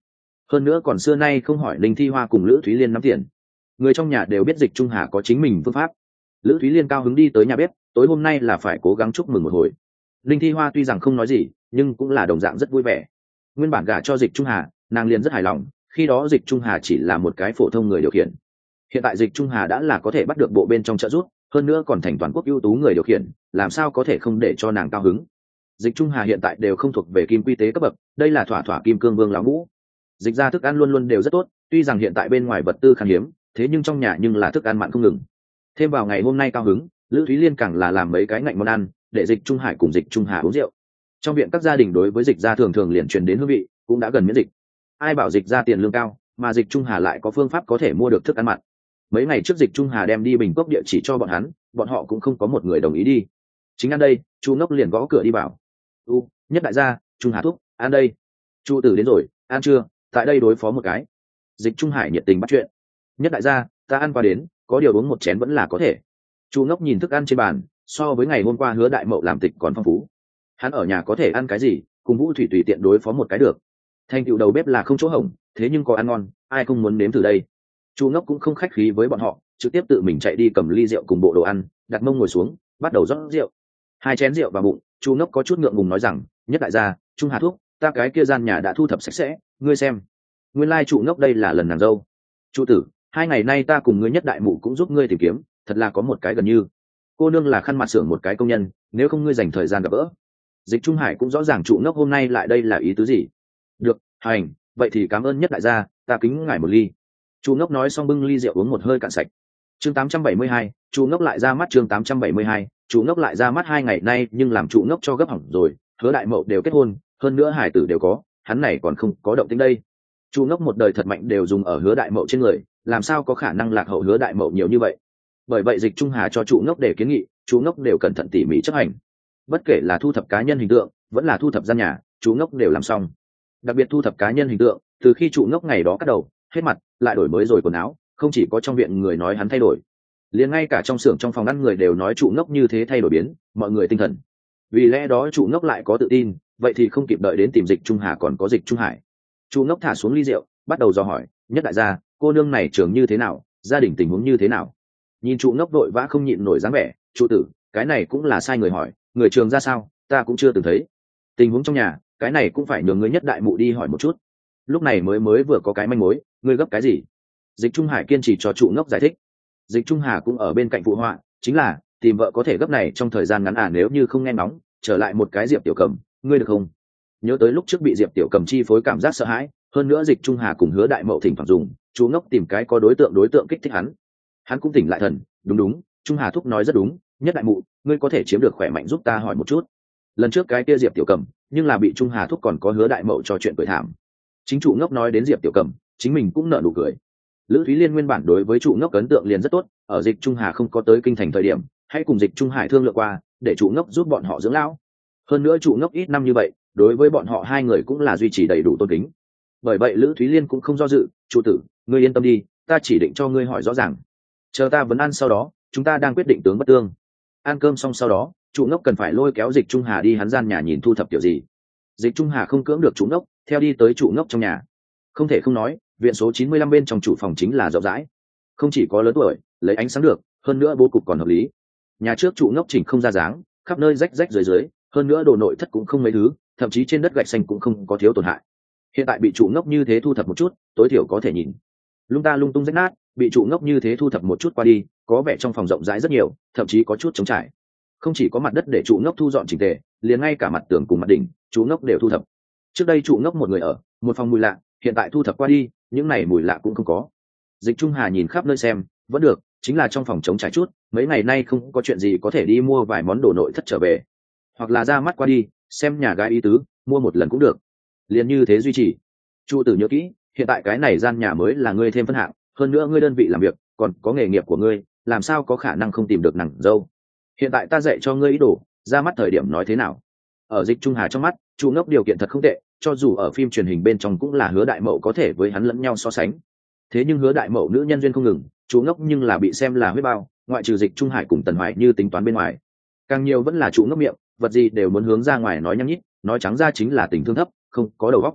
hơn nữa còn xưa nay không hỏi Linh Thi Hoa cùng Lữ Thúy Liên nắm tiền. Người trong nhà đều biết Dịch Trung Hà có chính mình phương pháp. Lữ Thúy Liên cao hứng đi tới nhà bếp, tối hôm nay là phải cố gắng chúc mừng một hồi. Linh Thi Hoa tuy rằng không nói gì, nhưng cũng là đồng dạng rất vui vẻ. Nguyên bản gả cho Dịch Trung Hà, nàng liền rất hài lòng, khi đó Dịch Trung Hà chỉ là một cái phổ thông người điều khiển. Hiện tại Dịch Trung Hà đã là có thể bắt được bộ bên trong trợ giúp, hơn nữa còn thành toàn quốc ưu tú người điều khiển, làm sao có thể không để cho nàng cao hứng. Dịch Trung Hà hiện tại đều không thuộc về kim quy tế cấp bậc, đây là thỏa thỏa kim cương vương lão ngũ. Dịch ra thức ăn luôn luôn đều rất tốt, tuy rằng hiện tại bên ngoài vật tư khan hiếm, thế nhưng trong nhà nhưng là thức ăn mặn không ngừng. Thêm vào ngày hôm nay cao hứng, Lữ Thúy Liên càng là làm mấy cái ngạnh món ăn để Dịch Trung Hải cùng Dịch Trung Hà uống rượu. Trong viện các gia đình đối với Dịch gia thường thường liền truyền đến hương vị, cũng đã gần miễn dịch. Ai bảo Dịch gia tiền lương cao, mà Dịch Trung Hà lại có phương pháp có thể mua được thức ăn mặn. Mấy ngày trước Dịch Trung Hà đem đi Bình Cốc địa chỉ cho bọn hắn, bọn họ cũng không có một người đồng ý đi. Chính ăn đây, Chu Ngốc liền gõ cửa đi bảo. "U, Nhất đại gia, Trung Hà thúc, ăn đây." "Chu tử đến rồi, ăn chưa? Tại đây đối phó một cái." Dịch Trung Hải nhiệt tình bắt chuyện. "Nhất đại gia, ta ăn qua đến, có điều uống một chén vẫn là có thể." Chu Ngốc nhìn thức ăn trên bàn, so với ngày hôm qua Hứa Đại Mậu làm tịch còn phong phú. Hắn ở nhà có thể ăn cái gì, cùng Vũ Thủy tùy tiện đối phó một cái được. Thành tựu đầu bếp là không chỗ hỏng, thế nhưng có ăn ngon, ai không muốn nếm thử đây. Chu Ngốc cũng không khách khí với bọn họ, trực tiếp tự mình chạy đi cầm ly rượu cùng bộ đồ ăn, đặt mông ngồi xuống, bắt đầu rót rượu. Hai chén rượu vào bụng, Chu Ngốc có chút ngượng ngùng nói rằng, "Nhất đại gia, Trung Hà thúc, ta cái kia gian nhà đã thu thập sạch sẽ, ngươi xem." Nguyên lai Chu Ngốc đây là lần nàng dâu. "Chu tử, hai ngày nay ta cùng ngươi Nhất đại mụ cũng giúp ngươi tìm kiếm, thật là có một cái gần như. Cô nương là khăn mặt xưởng một cái công nhân, nếu không ngươi dành thời gian gặp gỡ." Dịch Trung Hải cũng rõ ràng Chu Ngốc hôm nay lại đây là ý tứ gì. "Được, hành, vậy thì cảm ơn Nhất đại gia, ta kính ngài một ly." Chu Ngốc nói xong bưng ly rượu uống một hơi cạn sạch. Chương tám trăm bảy mươi hai, Chu Ngốc lại ra mắt chương tám trăm bảy mươi hai, Chu Ngốc lại ra mắt hai ngày nay nhưng làm Chu Ngốc cho gấp hỏng rồi, Hứa Đại Mậu đều kết hôn, hơn nữa hải tử đều có, hắn này còn không có động tĩnh đây. Chu Ngốc một đời thật mạnh đều dùng ở Hứa Đại Mậu trên người, làm sao có khả năng lạc hậu Hứa Đại Mậu nhiều như vậy. Bởi vậy Dịch Trung Hà cho Chu Ngốc để kiến nghị, Chu Ngốc đều cẩn thận tỉ mỉ chấp hành. Bất kể là thu thập cá nhân hình tượng, vẫn là thu thập gian nhà, Chu Ngốc đều làm xong. Đặc biệt thu thập cá nhân hình tượng, từ khi Chu Ngốc ngày đó cắt đầu, hết mặt, lại đổi mới rồi quần áo, không chỉ có trong viện người nói hắn thay đổi, liền ngay cả trong xưởng trong phòng ăn người đều nói Chu Ngốc như thế thay đổi biến, mọi người tinh thần. Vì lẽ đó Chu Ngốc lại có tự tin, vậy thì không kịp đợi đến tìm Dịch Trung Hà còn có Dịch Trung Hải. Chu Ngốc thả xuống ly rượu, bắt đầu dò hỏi, "Nhất đại gia, cô nương này trường như thế nào, gia đình tình huống như thế nào?" Nhìn Chu Ngốc đội vã không nhịn nổi dáng vẻ, "Chu tử, cái này cũng là sai người hỏi, người trường ra sao, ta cũng chưa từng thấy. Tình huống trong nhà, cái này cũng phải nhường người Nhất đại mụ đi hỏi một chút." Lúc này mới mới vừa có cái manh mối, ngươi gấp cái gì? Dịch Trung Hải kiên trì cho Chu Ngốc giải thích. Dịch Trung Hà cũng ở bên cạnh phụ họa, chính là tìm vợ có thể gấp này trong thời gian ngắn à, nếu như không nghe ngóng, trở lại một cái Diệp Tiểu Cầm, ngươi được không? Nhớ tới lúc trước bị Diệp Tiểu Cầm chi phối cảm giác sợ hãi, hơn nữa Dịch Trung Hà cùng Hứa Đại Mậu thỉnh thoảng dùng, Chu Ngốc tìm cái có đối tượng đối tượng kích thích hắn. Hắn cũng tỉnh lại thần, đúng đúng, Trung Hà thúc nói rất đúng, Nhất đại mụ, ngươi có thể chiếm được khỏe mạnh giúp ta hỏi một chút. Lần trước cái kia Diệp Tiểu Cầm, nhưng là bị Trung Hà thúc còn có Hứa Đại Mậu trò chuyện cười thảm. Chính Chu Ngốc nói đến Diệp Tiểu Cầm, chính mình cũng nở nụ cười. Lữ Thúy Liên nguyên bản đối với Chu Ngốc ấn tượng liền rất tốt, ở Dịch Trung Hà không có tới kinh thành thời điểm, hãy cùng Dịch Trung Hải thương lượng qua, để Chu Ngốc giúp bọn họ dưỡng lão. Hơn nữa Chu Ngốc ít năm như vậy, đối với bọn họ hai người cũng là duy trì đầy đủ tôn kính. Bởi vậy Lữ Thúy Liên cũng không do dự, "Chu tử, ngươi yên tâm đi, ta chỉ định cho ngươi hỏi rõ ràng. Chờ ta vấn ăn sau đó, chúng ta đang quyết định tướng bất tương." Ăn cơm xong sau đó, Chu Ngốc cần phải lôi kéo Dịch Trung Hà đi hắn gian nhà nhìn thu thập kiểu gì. Dịch Trung Hà không cưỡng được Chu Ngốc, theo đi tới Chu Ngốc trong nhà. Không thể không nói, viện số chín mươi lăm bên trong chủ phòng chính là rộng rãi, không chỉ có lớn tuổi, lấy ánh sáng được, hơn nữa bố cục còn hợp lý. Nhà trước Chu Ngốc chỉnh không ra dáng, khắp nơi rách rách rưới rưới, hơn nữa đồ nội thất cũng không mấy thứ, thậm chí trên đất gạch xanh cũng không có thiếu tổn hại. Hiện tại bị Chu Ngốc như thế thu thập một chút, tối thiểu có thể nhìn. Lung ta lung tung rách nát, bị Chu Ngốc như thế thu thập một chút qua đi, có vẻ trong phòng rộng rãi rất nhiều, thậm chí có chút trống trải. Không chỉ có mặt đất để Chu Ngốc thu dọn chỉnh tề, liền ngay cả mặt tường cùng mặt đỉnh, Chu Ngốc đều thu thập. Trước đây Chu Ngốc một người ở, một phòng mùi lạ, hiện tại thu thập qua đi, những này mùi lạ cũng không có. Dịch Trung Hà nhìn khắp nơi xem, vẫn được, chính là trong phòng trống trải chút, mấy ngày nay không có chuyện gì có thể đi mua vài món đồ nội thất trở về, hoặc là ra mắt qua đi, xem nhà gái ý tứ, mua một lần cũng được. Liền như thế duy trì. Chu tử nhớ kỹ, hiện tại cái này gian nhà mới là ngươi thêm phân hạng, hơn nữa ngươi đơn vị làm việc, còn có nghề nghiệp của ngươi, làm sao có khả năng không tìm được nàng dâu. Hiện tại ta dạy cho ngươi ý đồ, ra mắt thời điểm nói thế nào. Ở Dịch Trung Hà trong mắt, Chu Ngốc điều kiện thật không tệ, cho dù ở phim truyền hình bên trong cũng là Hứa Đại Mậu có thể với hắn lẫn nhau so sánh. Thế nhưng Hứa Đại Mậu nữ nhân duyên không ngừng, Chu Ngốc nhưng là bị xem là huyết bao, ngoại trừ Dịch Trung Hải cùng Tần Hoài như tính toán bên ngoài, càng nhiều vẫn là Chu Ngốc miệng, vật gì đều muốn hướng ra ngoài nói nhăng nhít, nói trắng ra chính là tình thương thấp, không có đầu óc.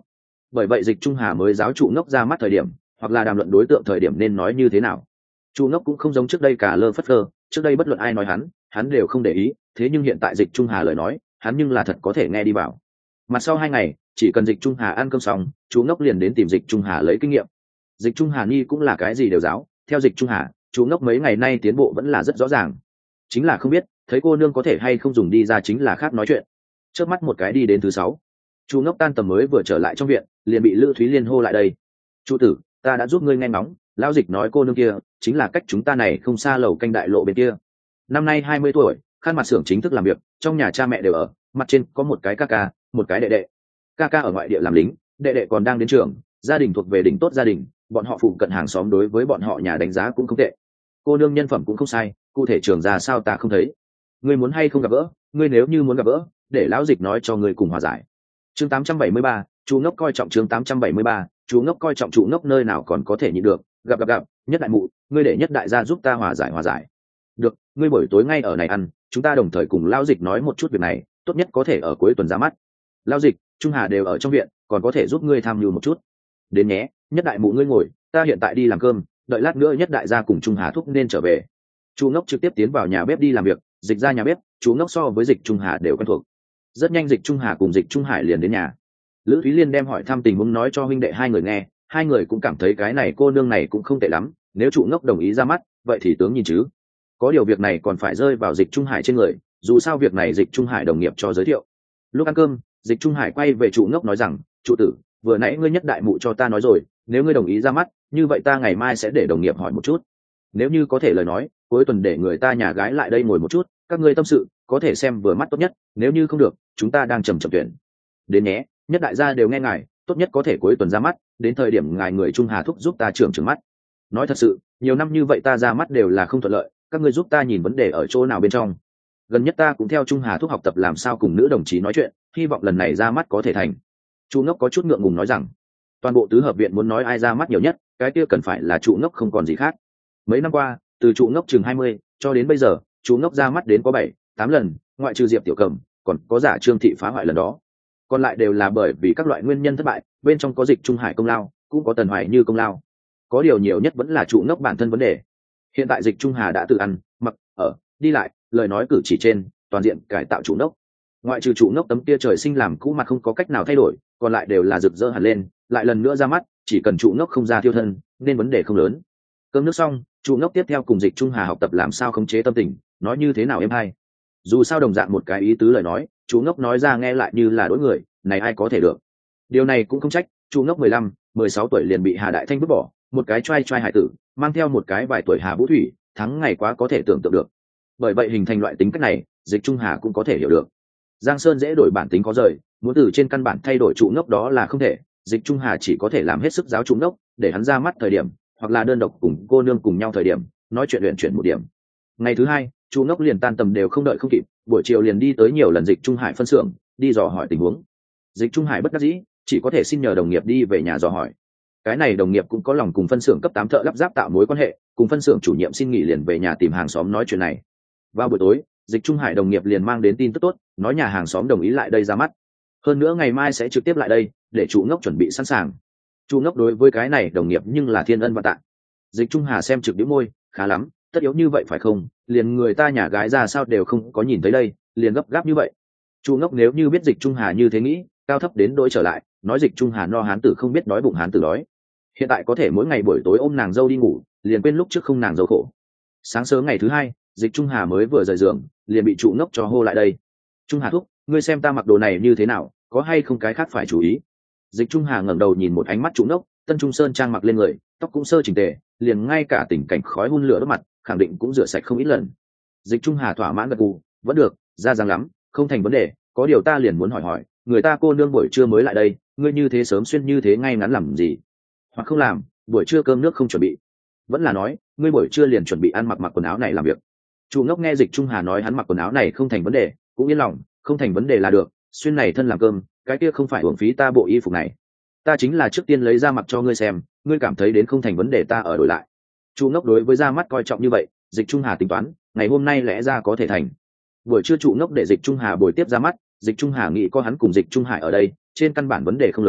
Bởi vậy Dịch Trung Hà mới giáo trụ ngốc ra mắt thời điểm, hoặc là đàm luận đối tượng thời điểm nên nói như thế nào. Trụ ngốc cũng không giống trước đây cả lơ phất lơ, trước đây bất luận ai nói hắn hắn đều không để ý, thế nhưng hiện tại Dịch Trung Hà lời nói hắn nhưng là thật có thể nghe đi vào. Mà sau hai ngày chỉ cần Dịch Trung Hà ăn cơm xong, chú ngốc liền đến tìm Dịch Trung Hà lấy kinh nghiệm. Dịch Trung Hà ni cũng là cái gì đều giáo, theo Dịch Trung Hà chú ngốc mấy ngày nay tiến bộ vẫn là rất rõ ràng, chính là không biết thấy cô nương có thể hay không dùng đi ra chính là khác nói chuyện. Trước mắt một cái đi đến thứ sáu, chú ngốc tan tầm mới vừa trở lại trong viện liền bị Lữ Thúy Liên hô lại đây. Chu tử, ta đã giúp ngươi nghe ngóng, lão Dịch nói cô nương kia chính là cách chúng ta này không xa lầu canh đại lộ bên kia, năm nay hai mươi tuổi, khăn mặt xưởng chính thức làm việc, trong nhà cha mẹ đều ở, mặt trên có một cái ca ca, một cái đệ đệ. Ca ca ở ngoại địa làm lính, đệ đệ còn đang đến trường, gia đình thuộc về đỉnh tốt gia đình, bọn họ phụ cận hàng xóm đối với bọn họ nhà đánh giá cũng không tệ. Cô nương nhân phẩm cũng không sai, cụ thể trường ra sao ta không thấy. Ngươi muốn hay không gặp gỡ, ngươi nếu như muốn gặp gỡ, để lão Dịch nói cho ngươi cùng hòa giải. Chương tám trăm bảy mươi ba, chú ngốc coi trọng chương tám trăm bảy mươi ba, chú ngốc coi trọng trụ ngốc nơi nào còn có thể nhịn được, gặp gặp gặp, nhất đại mụ, ngươi để nhất đại gia giúp ta hòa giải hòa giải. Được, ngươi buổi tối ngay ở này ăn, chúng ta đồng thời cùng lão Dịch nói một chút việc này, tốt nhất có thể ở cuối tuần ra mắt. Lão Dịch, Trung Hà đều ở trong viện, còn có thể giúp ngươi tham mưu một chút. Đến nhé, nhất đại mụ ngươi ngồi, ta hiện tại đi làm cơm, đợi lát nữa nhất đại gia cùng Trung Hà thúc nên trở về. Chu ngốc trực tiếp tiến vào nhà bếp đi làm việc, Dịch ra nhà bếp, chú ngốc so với Dịch Trung Hà đều quen thuộc. Rất nhanh Dịch Trung Hà cùng Dịch Trung Hải liền đến nhà. Lữ Thúy Liên đem hỏi thăm tình huống nói cho huynh đệ hai người nghe, hai người cũng cảm thấy cái này cô nương này cũng không tệ lắm, nếu trụ ngốc đồng ý ra mắt, vậy thì tướng nhìn chứ. Có điều việc này còn phải rơi vào Dịch Trung Hải trên người, dù sao việc này Dịch Trung Hải đồng nghiệp cho giới thiệu. Lúc ăn cơm, Dịch Trung Hải quay về trụ ngốc nói rằng, trụ tử, vừa nãy ngươi nhất đại mụ cho ta nói rồi, nếu ngươi đồng ý ra mắt, như vậy ta ngày mai sẽ để đồng nghiệp hỏi một chút. Nếu như có thể lời nói, cuối tuần để người ta nhà gái lại đây ngồi một chút, các ngươi tâm sự, có thể xem vừa mắt tốt nhất, nếu như không được, chúng ta đang chầm chậm tuyển. Đến nhé, nhất đại gia đều nghe ngài, tốt nhất có thể cuối tuần ra mắt, đến thời điểm ngài người Trung Hà thúc giúp ta trưởng trưởng mắt. Nói thật sự, nhiều năm như vậy ta ra mắt đều là không thuận lợi, các ngươi giúp ta nhìn vấn đề ở chỗ nào bên trong. Gần nhất ta cũng theo Trung Hà thúc học tập làm sao cùng nữ đồng chí nói chuyện, hy vọng lần này ra mắt có thể thành. Chu ngốc có chút ngượng ngùng nói rằng, toàn bộ tứ hợp viện muốn nói ai ra mắt nhiều nhất, cái kia cần phải là trụ ngốc không còn gì khác. Mấy năm qua, từ trụ ngốc chừng hai mươi cho đến bây giờ, trụ ngốc ra mắt đến có bảy tám lần, ngoại trừ Diệp Tiểu Cẩm, còn có giả Trương Thị phá hoại lần đó, còn lại đều là bởi vì các loại nguyên nhân thất bại, bên trong có Dịch Trung Hải công lao, cũng có Tần Hoài Như công lao, có điều nhiều nhất vẫn là trụ ngốc bản thân vấn đề. Hiện tại Dịch Trung Hà đã tự ăn mặc ở đi lại, lời nói cử chỉ trên toàn diện cải tạo trụ ngốc, ngoại trừ trụ ngốc tấm kia trời sinh làm cũ mặt không có cách nào thay đổi, còn lại đều là rực rỡ hẳn lên, lại lần nữa ra mắt, chỉ cần trụ ngốc không ra thiêu thân nên vấn đề không lớn. Cơm nước xong, trụ ngốc tiếp theo cùng Dịch Trung Hà học tập làm sao khống chế tâm tình, nói như thế nào em hay. Dù sao đồng dạng một cái ý tứ lời nói, trụ ngốc nói ra nghe lại như là đối người, này ai có thể được. Điều này cũng không trách, trụ ngốc mười lăm, mười sáu tuổi liền bị Hà Đại Thanh vứt bỏ, một cái trai trai hải tử, mang theo một cái vài tuổi Hà Vũ Thủy, thắng ngày quá có thể tưởng tượng được. Bởi vậy hình thành loại tính cách này, Dịch Trung Hà cũng có thể hiểu được. Giang Sơn dễ đổi bản tính có rời, muốn từ trên căn bản thay đổi trụ ngốc đó là không thể, Dịch Trung Hà chỉ có thể làm hết sức giáo trụ ngốc, để hắn ra mắt thời điểm, hoặc là đơn độc cùng cô nương cùng nhau thời điểm, nói chuyện luyện chuyển một điểm. Ngày thứ hai, trụ ngốc liền tan tầm đều không đợi không kịp, buổi chiều liền đi tới nhiều lần Dịch Trung Hải phân xưởng, đi dò hỏi tình huống. Dịch Trung Hải bất đắc dĩ, chỉ có thể xin nhờ đồng nghiệp đi về nhà dò hỏi. Cái này đồng nghiệp cũng có lòng cùng phân xưởng cấp tám thợ lắp ráp tạo mối quan hệ, cùng phân xưởng chủ nhiệm xin nghỉ liền về nhà tìm hàng xóm nói chuyện này. Vào buổi tối, Dịch Trung Hải đồng nghiệp liền mang đến tin tức tốt, nói nhà hàng xóm đồng ý lại đây ra mắt. Hơn nữa ngày mai sẽ trực tiếp lại đây, để trụ ngốc chuẩn bị sẵn sàng. Trụ ngốc đối với cái này đồng nghiệp nhưng là thiên ân và tạ. Dịch Trung Hà xem trực đĩu môi, khá lắm, tất yếu như vậy phải không? Liền người ta nhà gái ra sao đều không có nhìn thấy đây, liền gấp gáp như vậy. Trụ ngốc nếu như biết Dịch Trung Hà như thế nghĩ, cao thấp đến đỗi trở lại, nói Dịch Trung Hà no hán tử không biết đói bụng hán tử đói. Hiện tại có thể mỗi ngày buổi tối ôm nàng dâu đi ngủ, liền quên lúc trước không nàng dâu khổ. Sáng sớm ngày thứ hai, Dịch Trung Hà mới vừa rời giường, liền bị trụ ngốc cho hô lại đây. Trung Hà thúc, ngươi xem ta mặc đồ này như thế nào, có hay không cái khác phải chú ý? Dịch Trung Hà ngẩng đầu nhìn một ánh mắt trụ ngốc, Tân Trung Sơn trang mặc lên người, tóc cũng sơ chỉnh tề, liền ngay cả tình cảnh khói hun lửa đốt mặt, khẳng định cũng rửa sạch không ít lần. Dịch Trung Hà thỏa mãn gật gù, vẫn được, ra dáng lắm, không thành vấn đề, có điều ta liền muốn hỏi hỏi, người ta cô nương buổi trưa mới lại đây, ngươi như thế sớm xuyên như thế ngay ngắn làm gì? Hoặc không làm, buổi trưa cơm nước không chuẩn bị, vẫn là nói, ngươi buổi trưa liền chuẩn bị ăn mặc mặc quần áo này làm việc. Trụ ngốc nghe Dịch Trung Hà nói hắn mặc quần áo này không thành vấn đề, cũng yên lòng, không thành vấn đề là được, xuyên này thân làm cơm, cái kia không phải uổng phí ta bộ y phục này. Ta chính là trước tiên lấy ra mặc cho ngươi xem, ngươi cảm thấy đến không thành vấn đề ta ở đổi lại. Trụ ngốc đối với ra mắt coi trọng như vậy, Dịch Trung Hà tính toán, ngày hôm nay lẽ ra có thể thành. Buổi trưa trụ ngốc để Dịch Trung Hà buổi tiếp ra mắt, Dịch Trung Hà nghĩ có hắn cùng Dịch Trung Hải ở đây, trên căn bản vấn đề không lớn,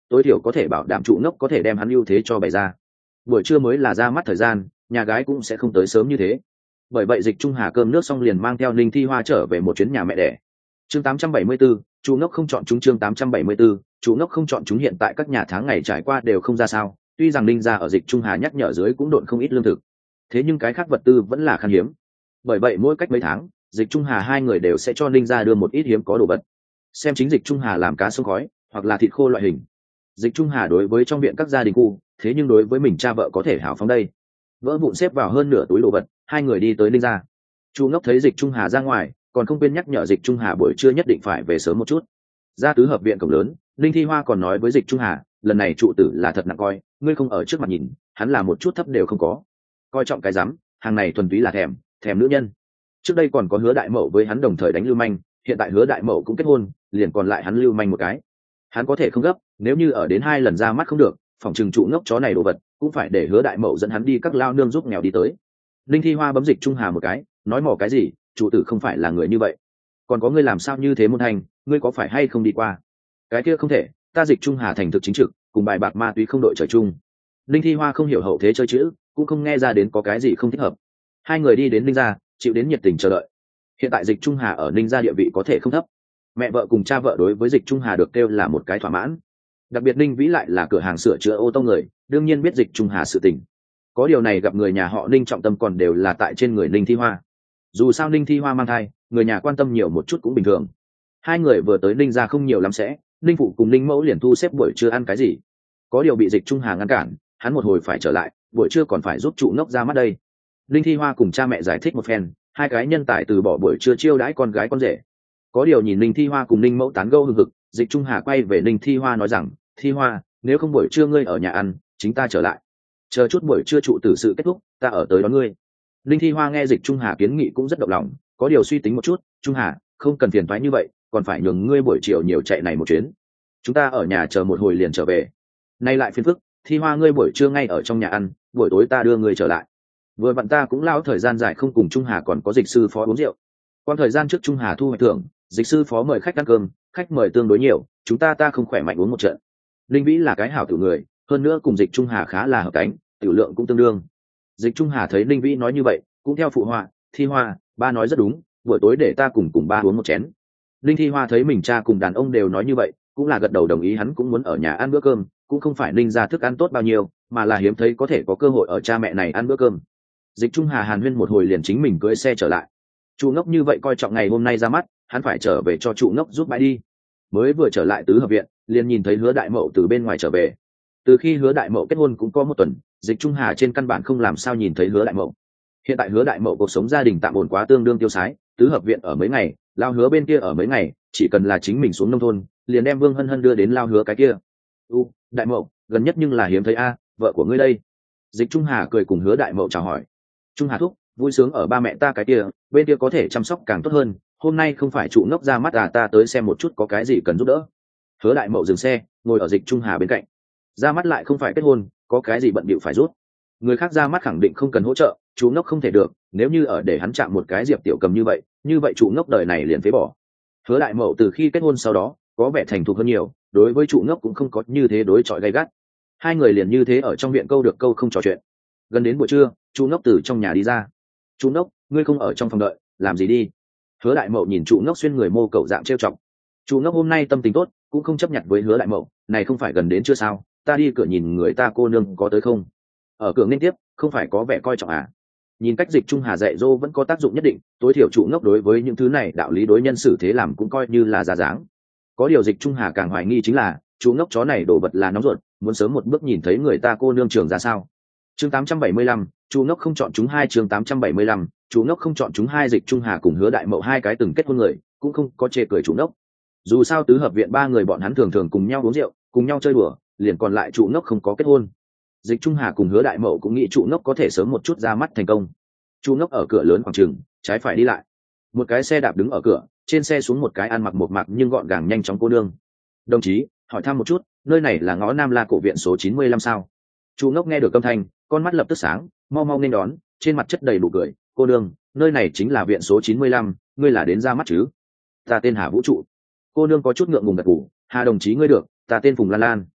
tối thiểu có thể bảo đảm trụ ngốc có thể đem hắn ưu thế cho bày ra. Buổi trưa mới là ra mắt thời gian, nhà gái cũng sẽ không tới sớm như thế. Bởi vậy Dịch Trung Hà cơm nước xong liền mang theo Ninh Thi Hoa trở về một chuyến nhà mẹ đẻ. Chương tám trăm bảy mươi 74, Trụ ngốc không chọn chúng. Chương tám trăm bảy mươi 74, Trụ ngốc không chọn chúng. Hiện tại các nhà tháng ngày trải qua đều không ra sao, tuy rằng Ninh gia ở Dịch Trung Hà nhắc nhở dưới cũng độn không ít lương thực, thế nhưng cái khác vật tư vẫn là khan hiếm. Bởi vậy mỗi cách mấy tháng, Dịch Trung Hà hai người đều sẽ cho Ninh gia đưa một ít hiếm có đồ vật. Xem chính Dịch Trung Hà làm cá sông khói, hoặc là thịt khô loại hình. Dịch Trung Hà đối với trong viện các gia đình khu, thế nhưng đối với mình cha vợ có thể hào phóng đây. Vỡ vụn xếp vào hơn nửa túi đồ vật, hai người đi tới Ninh gia. Chu Ngốc thấy Dịch Trung Hà ra ngoài, còn không quên nhắc nhở Dịch Trung Hà buổi trưa nhất định phải về sớm một chút. Ra tứ hợp viện cổng lớn, Ninh Thi Hoa còn nói với Dịch Trung Hà, lần này trụ tử là thật nặng coi, ngươi không ở trước mặt nhìn, hắn là một chút thấp đều không có. Coi trọng cái rắm, hàng này thuần túy là thèm, thèm nữ nhân. Trước đây còn có Hứa Đại Mậu với hắn đồng thời đánh lưu manh, hiện tại Hứa Đại Mậu cũng kết hôn, liền còn lại hắn lưu manh một cái. Hắn có thể không gấp, nếu như ở đến hai lần ra mắt không được, phòng trừng trụ ngốc chó này đồ vật, cũng phải để Hứa Đại Mậu dẫn hắn đi các lao nương giúp nghèo đi tới. Ninh Thi Hoa bấm Dịch Trung Hà một cái, nói mỏ cái gì, trụ tử không phải là người như vậy. Còn có ngươi làm sao như thế môn hành, ngươi có phải hay không đi qua? Cái kia không thể, ta Dịch Trung Hà thành thực chính trực, cùng bài bạc ma túy không đội trời chung. Ninh Thi Hoa không hiểu hậu thế chơi chữ, cũng không nghe ra đến có cái gì không thích hợp. Hai người đi đến Ninh gia, chịu đến nhiệt tình chờ đợi. Hiện tại Dịch Trung Hà ở Ninh gia địa vị có thể không thấp, mẹ vợ cùng cha vợ đối với Dịch Trung Hà được kêu là một cái thỏa mãn. Đặc biệt Ninh Vĩ lại là cửa hàng sửa chữa ô tô người, đương nhiên biết Dịch Trung Hà sự tình. Có điều này gặp người nhà họ Ninh trọng tâm còn đều là tại trên người Ninh Thi Hoa. Dù sao Ninh Thi Hoa mang thai, người nhà quan tâm nhiều một chút cũng bình thường. Hai người vừa tới Ninh gia không nhiều lắm sẽ, Ninh phụ cùng Ninh mẫu liền thu xếp buổi trưa ăn cái gì. Có điều bị Dịch Trung Hà ngăn cản, hắn một hồi phải trở lại, buổi trưa còn phải giúp trụ ngốc ra mắt đây. Ninh Thi Hoa cùng cha mẹ giải thích một phen, hai cái nhân tài từ bỏ buổi trưa chiêu đãi con gái con rể. Có điều nhìn Ninh Thi Hoa cùng Ninh mẫu tán gẫu hừng hực, Dịch Trung Hà quay về Ninh Thi Hoa nói rằng, Thi Hoa, nếu không buổi trưa ngươi ở nhà ăn, chính ta trở lại. Chờ chút buổi trưa trụ tử sự kết thúc, ta ở tới đón ngươi. Ninh Thi Hoa nghe Dịch Trung Hà kiến nghị cũng rất động lòng, có điều suy tính một chút, Trung Hà, không cần phiền toái như vậy, còn phải nhường ngươi buổi chiều nhiều chạy này một chuyến. Chúng ta ở nhà chờ một hồi liền trở về. Nay lại phiền phức, Thi Hoa ngươi buổi trưa ngay ở trong nhà ăn, buổi tối ta đưa ngươi trở lại. Vừa vặn ta cũng lao thời gian dài không cùng Trung Hà còn có Dịch sư phó uống rượu. Quan thời gian trước Trung Hà thu hoạch thưởng, Dịch sư phó mời khách ăn cơm, khách mời tương đối nhiều, chúng ta ta không khỏe mạnh uống một trận. Linh Vĩ là cái hảo tiểu người, hơn nữa cùng Dịch Trung Hà khá là hợp cánh, tiểu lượng cũng tương đương. Dịch Trung Hà thấy Linh Vĩ nói như vậy, cũng theo phụ họa, Thi Hoa, ba nói rất đúng, buổi tối để ta cùng cùng ba uống một chén. Linh Thi Hoa thấy mình cha cùng đàn ông đều nói như vậy, cũng là gật đầu đồng ý, hắn cũng muốn ở nhà ăn bữa cơm, cũng không phải Ninh ra thức ăn tốt bao nhiêu, mà là hiếm thấy có thể có cơ hội ở cha mẹ này ăn bữa cơm. Dịch Trung Hà hàn huyên một hồi liền chính mình cưỡi xe trở lại. Trụ ngốc như vậy coi trọng ngày hôm nay ra mắt, hắn phải trở về cho trụ ngốc giúp bãi đi. Mới vừa trở lại tứ hợp viện, liền nhìn thấy Hứa Đại Mậu từ bên ngoài trở về. Từ khi Hứa Đại Mậu kết hôn cũng có một tuần, Dịch Trung Hà trên căn bản không làm sao nhìn thấy Hứa Đại Mậu. Hiện tại Hứa Đại Mậu cuộc sống gia đình tạm ổn quá tương đương tiêu sái, tứ hợp viện ở mấy ngày, lao Hứa bên kia ở mấy ngày, chỉ cần là chính mình xuống nông thôn, liền đem Vương Hân Hân đưa đến lao Hứa cái kia. U, Đại Mậu, gần nhất nhưng là hiếm thấy a, vợ của ngươi đây. Dịch Trung Hà cười cùng Hứa Đại Mậu chào hỏi. Trung Hà thúc, vui sướng ở ba mẹ ta cái kia, bên kia có thể chăm sóc càng tốt hơn, hôm nay không phải trụ ngốc ra mắt à, ta tới xem một chút có cái gì cần giúp đỡ. Hứa Đại Mậu dừng xe, ngồi ở Dịch Trung Hà bên cạnh. Ra mắt lại không phải kết hôn, có cái gì bận bịu phải rút. Người khác ra mắt khẳng định không cần hỗ trợ, chú ngốc không thể được, nếu như ở để hắn chạm một cái Diệp Tiểu Cầm như vậy, như vậy trụ ngốc đời này liền phế bỏ. Hứa Đại Mậu từ khi kết hôn sau đó, có vẻ thành thục hơn nhiều, đối với trụ ngốc cũng không có như thế đối chọi gay gắt. Hai người liền như thế ở trong viện câu được câu không trò chuyện. Gần đến buổi trưa, trụ ngốc từ trong nhà đi ra. Trụ ngốc, ngươi không ở trong phòng đợi, làm gì đi? Hứa Đại Mậu nhìn trụ ngốc xuyên người mô cậu dạng trêu chọc. Trụ ngốc hôm nay tâm tình tốt, cũng không chấp nhận với Hứa Đại Mậu, này không phải gần đến chưa sao, ta đi cửa nhìn người ta cô nương có tới không? Ở cửa nên tiếp, không phải có vẻ coi trọng à? Nhìn cách Dịch Trung Hà dạy dỗ vẫn có tác dụng nhất định, tối thiểu trụ ngốc đối với những thứ này đạo lý đối nhân xử thế làm cũng coi như là ra dáng. Có điều Dịch Trung Hà càng hoài nghi chính là trụ ngốc chó này đồ vật là nóng ruột, muốn sớm một bước nhìn thấy người ta cô nương trường ra sao. Chương tám trăm bảy mươi lăm, trụ ngốc không chọn chúng hai. Chương tám trăm bảy mươi lăm, trụ ngốc không chọn chúng hai. Dịch Trung Hà cùng Hứa Đại Mậu hai cái từng kết hôn người, cũng không có chê cười trụ ngốc. Dù sao tứ hợp viện ba người bọn hắn thường thường cùng nhau uống rượu, cùng nhau chơi đùa, liền còn lại trụ ngốc không có kết hôn. Dịch Trung Hà cùng Hứa Đại Mậu cũng nghĩ trụ ngốc có thể sớm một chút ra mắt thành công. Trụ ngốc ở cửa lớn quảng trường, trái phải đi lại. Một cái xe đạp đứng ở cửa, trên xe xuống một cái ăn mặc một mặc nhưng gọn gàng nhanh chóng cô nương. Đồng chí, hỏi thăm một chút, nơi này là ngõ Nam La cổ viện số chín mươi lăm sao? Trụ ngốc nghe được âm thanh, con mắt lập tức sáng, mau mau nên đón, trên mặt chất đầy nụ cười. Cô nương, nơi này chính là viện số chín mươi lăm, ngươi là đến ra mắt chứ? Ta tên Hà Vũ Trụ. Cô nương có chút ngượng ngùng gật gù. Hà đồng chí ngươi được, ta tên Phùng Lan Lan.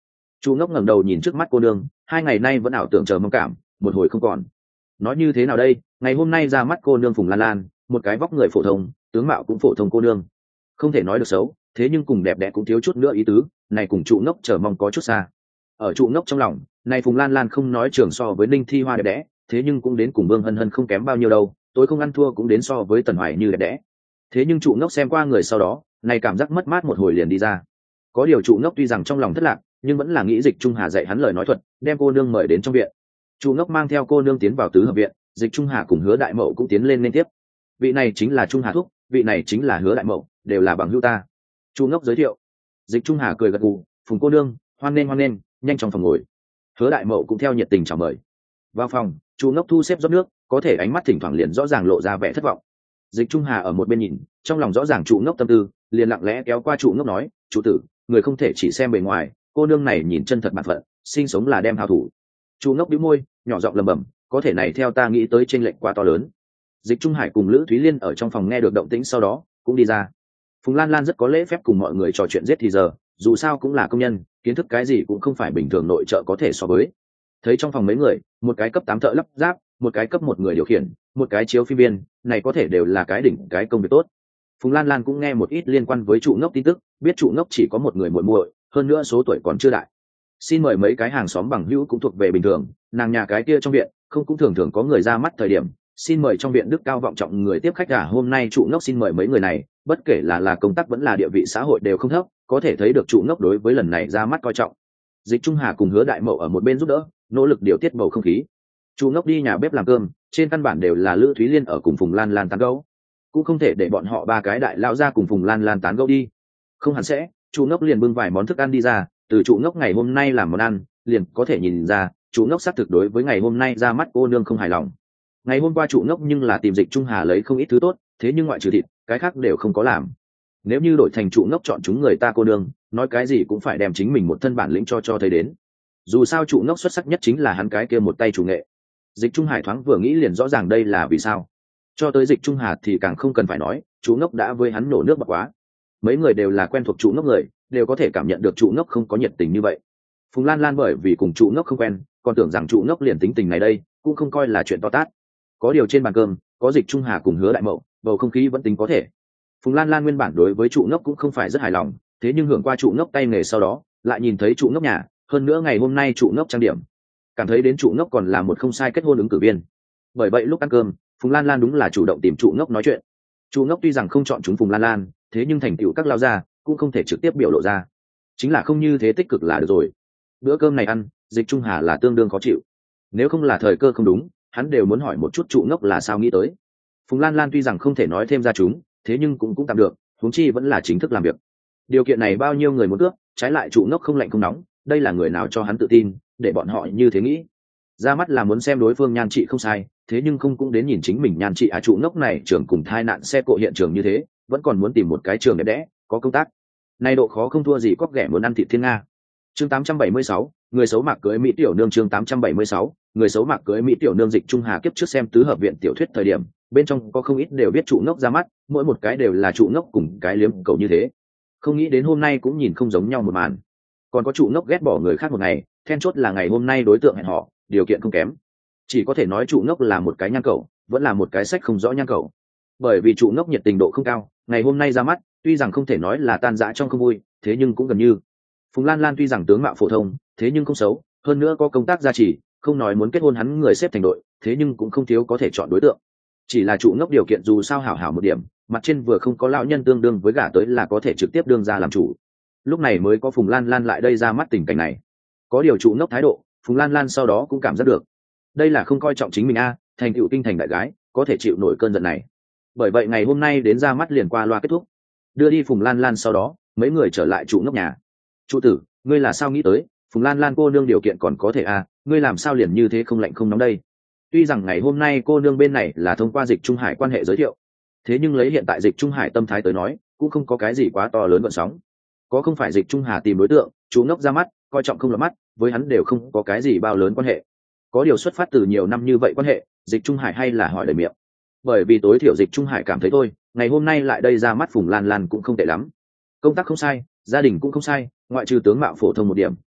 Chu Ngốc ngẩng đầu nhìn trước mắt cô nương, hai ngày nay vẫn ảo tưởng chờ mong cảm, một hồi không còn. Nói như thế nào đây, ngày hôm nay ra mắt cô nương Phùng Lan Lan, một cái vóc người phổ thông, tướng mạo cũng phổ thông cô nương, không thể nói được xấu, thế nhưng cùng đẹp đẽ cũng thiếu chút nữa ý tứ, này cùng Chu Ngốc chờ mong có chút xa. Ở Chu Ngốc trong lòng, này Phùng Lan Lan không nói trường so với Ninh Thi Hoa đẹp đẽ, thế nhưng cũng đến cùng Vương Hân Hân không kém bao nhiêu đâu, tối không ăn thua cũng đến so với Tần Hoài Như đẹp đẽ. Thế nhưng Chu Ngốc xem qua người sau đó, này cảm giác mất mát một hồi liền đi ra. Có điều Chu Ngốc tuy rằng trong lòng thất lạc, nhưng vẫn là nghĩ Dịch Trung Hà dạy hắn lời nói thuật, đem cô nương mời đến trong viện. Chu Ngốc mang theo cô nương tiến vào tứ hợp viện, Dịch Trung Hà cùng Hứa Đại Mậu cũng tiến lên liên tiếp. Vị này chính là Trung Hà thúc, vị này chính là Hứa Đại Mậu, đều là bằng hữu ta. Chu Ngốc giới thiệu. Dịch Trung Hà cười gật gù, Phùng cô nương, hoan nghênh hoan nghênh, nhanh trong phòng ngồi. Hứa Đại Mậu cũng theo nhiệt tình chào mời. Vào phòng, Chu Ngốc thu xếp rót nước, có thể ánh mắt thỉnh thoảng liền rõ ràng lộ ra vẻ thất vọng. Dịch Trung Hà ở một bên nhìn, trong lòng rõ ràng Chu Ngốc tâm tư, liền lặng lẽ kéo qua Chu Ngốc nói, "Chủ tử, người không thể chỉ xem bề ngoài, cô nương này nhìn chân thật bản phận, sinh sống là đem hào thủ." Chu Ngốc bĩu môi, nhỏ giọng lẩm bẩm, "Có thể này theo ta nghĩ tới chênh lệch quá to lớn." Dịch Trung Hải cùng Lữ Thúy Liên ở trong phòng nghe được động tĩnh sau đó, cũng đi ra. Phùng Lan Lan rất có lễ phép cùng mọi người trò chuyện giết thì giờ, dù sao cũng là công nhân, kiến thức cái gì cũng không phải bình thường nội trợ có thể so với. Thấy trong phòng mấy người, một cái cấp tám thợ lắp ráp, một cái cấp một người điều khiển, một cái chiếu phim viên, này có thể đều là cái đỉnh cái công việc tốt. Phùng Lan Lan cũng nghe một ít liên quan với Trụ Ngốc tin tức, biết Trụ Ngốc chỉ có một người muội muội, hơn nữa số tuổi còn chưa đại. Xin mời mấy cái hàng xóm bằng hữu cũng thuộc về bình thường, nàng nhà cái kia trong viện, không cũng thường thường có người ra mắt thời điểm, xin mời trong viện đức cao vọng trọng người tiếp khách cả. Hôm nay Trụ Ngốc xin mời mấy người này, bất kể là là công tác vẫn là địa vị xã hội đều không thấp, có thể thấy được Trụ Ngốc đối với lần này ra mắt coi trọng. Dịch Trung Hà cùng Hứa Đại Mậu ở một bên giúp đỡ, nỗ lực điều tiết bầu không khí. Trụ Ngốc đi nhà bếp làm cơm, trên căn bản đều là Lữ Thúy Liên ở cùng Phùng Lan Lan tán gẫu, cũng không thể để bọn họ ba cái đại lao ra cùng Phùng Lan Lan tán gẫu đi. Không hẳn sẽ, Trụ Ngốc liền bưng vài món thức ăn đi ra, từ Trụ Ngốc ngày hôm nay làm món ăn, liền có thể nhìn ra, Trụ Ngốc xác thực đối với ngày hôm nay ra mắt cô nương không hài lòng. Ngày hôm qua Trụ Ngốc nhưng là tìm Dịch Trung Hà lấy không ít thứ tốt, thế nhưng ngoại trừ thịt, cái khác đều không có làm. Nếu như đổi thành Trụ Ngốc chọn chúng người ta cô nương, nói cái gì cũng phải đem chính mình một thân bản lĩnh cho cho thấy đến. Dù sao Trụ Ngốc xuất sắc nhất chính là hắn cái kia một tay chủ nghệ. Dịch Trung Hải thoáng vừa nghĩ liền rõ ràng đây là vì sao. Cho tới Dịch Trung Hà thì càng không cần phải nói, Trụ Ngốc đã với hắn nổ nước bọt quá. Mấy người đều là quen thuộc Trụ Ngốc người, đều có thể cảm nhận được Trụ Ngốc không có nhiệt tình như vậy. Phùng Lan Lan bởi vì cùng Trụ Ngốc không quen, còn tưởng rằng Trụ Ngốc liền tính tình này đây, cũng không coi là chuyện to tát. Có điều trên bàn cơm, có Dịch Trung Hà cùng Hứa Đại Mậu, bầu không khí vẫn tính có thể. Phùng Lan Lan nguyên bản đối với Trụ Ngốc cũng không phải rất hài lòng, thế nhưng hưởng qua Trụ Ngốc tay nghề sau đó, lại nhìn thấy Trụ Ngốc nhà, hơn nữa ngày hôm nay Trụ Ngốc trang điểm, cảm thấy đến Trụ Ngốc còn là một không sai kết hôn ứng cử viên. Bởi vậy lúc ăn cơm, Phùng Lan Lan đúng là chủ động tìm Trụ Ngốc nói chuyện. Trụ Ngốc tuy rằng không chọn chúng Phùng Lan Lan, thế nhưng thành tựu các lao gia cũng không thể trực tiếp biểu lộ ra, chính là không như thế tích cực là được rồi. Bữa cơm này ăn, Dịch Trung Hà là tương đương khó chịu. Nếu không là thời cơ không đúng, hắn đều muốn hỏi một chút Trụ Ngốc là sao nghĩ tới. Phùng Lan Lan tuy rằng không thể nói thêm ra chúng, thế nhưng cũng cũng tạm được, huống chi vẫn là chính thức làm việc. Điều kiện này bao nhiêu người muốn cướp, trái lại Trụ Ngốc không lạnh không nóng, đây là người nào cho hắn tự tin, để bọn họ như thế nghĩ. Ra mắt là muốn xem đối phương nhan trị không sai, thế nhưng không cũng đến nhìn chính mình nhan trị á. Trụ Ngốc này trường cùng thai nạn xe cộ hiện trường như thế, vẫn còn muốn tìm một cái trường đẹp đẽ, có công tác. Này độ khó không thua gì cóc ghẻ muốn ăn thịt thiên nga. Chương tám trăm bảy mươi sáu, người xấu mạc cưới mỹ tiểu nương. Chương tám trăm bảy mươi sáu, người xấu mạc cưới mỹ tiểu nương. Dịch Trung Hà kiếp trước xem tứ hợp viện tiểu thuyết thời điểm, bên trong có không ít đều biết Trụ Ngốc ra mắt, mỗi một cái đều là Trụ Ngốc cùng cái liếm cầu như thế. Không nghĩ đến hôm nay cũng nhìn không giống nhau một màn. Còn có Trụ Ngốc ghét bỏ người khác một ngày, then chốt là ngày hôm nay đối tượng hẹn họ, điều kiện không kém. Chỉ có thể nói Trụ Ngốc là một cái nhan cẩu, vẫn là một cái sách không rõ nhan cẩu. Bởi vì Trụ Ngốc nhiệt tình độ không cao, ngày hôm nay ra mắt, tuy rằng không thể nói là tan rã trong không vui, thế nhưng cũng gần như. Phùng Lan Lan tuy rằng tướng mạo phổ thông, thế nhưng không xấu, hơn nữa có công tác gia trì, không nói muốn kết hôn hắn người xếp thành đội, thế nhưng cũng không thiếu có thể chọn đối tượng. Chỉ là Trụ Ngốc điều kiện dù sao hảo hảo một điểm, mặt trên vừa không có lão nhân tương đương với gả tới là có thể trực tiếp đương ra làm chủ. Lúc này mới có Phùng Lan Lan lại đây ra mắt tình cảnh này. Có điều Trụ Ngốc thái độ, Phùng Lan Lan sau đó cũng cảm giác được. Đây là không coi trọng chính mình a, thành tựu kinh thành đại gái, có thể chịu nổi cơn giận này. Bởi vậy ngày hôm nay đến ra mắt liền qua loa kết thúc. Đưa đi Phùng Lan Lan sau đó, mấy người trở lại Trụ Ngốc nhà. "Trụ tử, ngươi là sao nghĩ tới, Phùng Lan Lan cô nương điều kiện còn có thể a, ngươi làm sao liền như thế không lạnh không nóng đây?" Tuy rằng ngày hôm nay cô nương bên này là thông qua Dịch Trung Hải quan hệ giới thiệu, thế nhưng lấy hiện tại Dịch Trung Hải tâm thái tới nói, cũng không có cái gì quá to lớn gợn sóng. Có không phải Dịch Trung Hà tìm đối tượng, Trụ Ngốc ra mắt, coi trọng không lọt mắt, với hắn đều không có cái gì bao lớn quan hệ. Có điều xuất phát từ nhiều năm như vậy quan hệ, Dịch Trung Hải hay là hỏi lời miệng. Bởi vì tối thiểu Dịch Trung Hải cảm thấy thôi, ngày hôm nay lại đây ra mắt Phùng Lan Lan cũng không tệ lắm. Công tác không sai, gia đình cũng không sai, ngoại trừ tướng mạo phổ thông một điểm,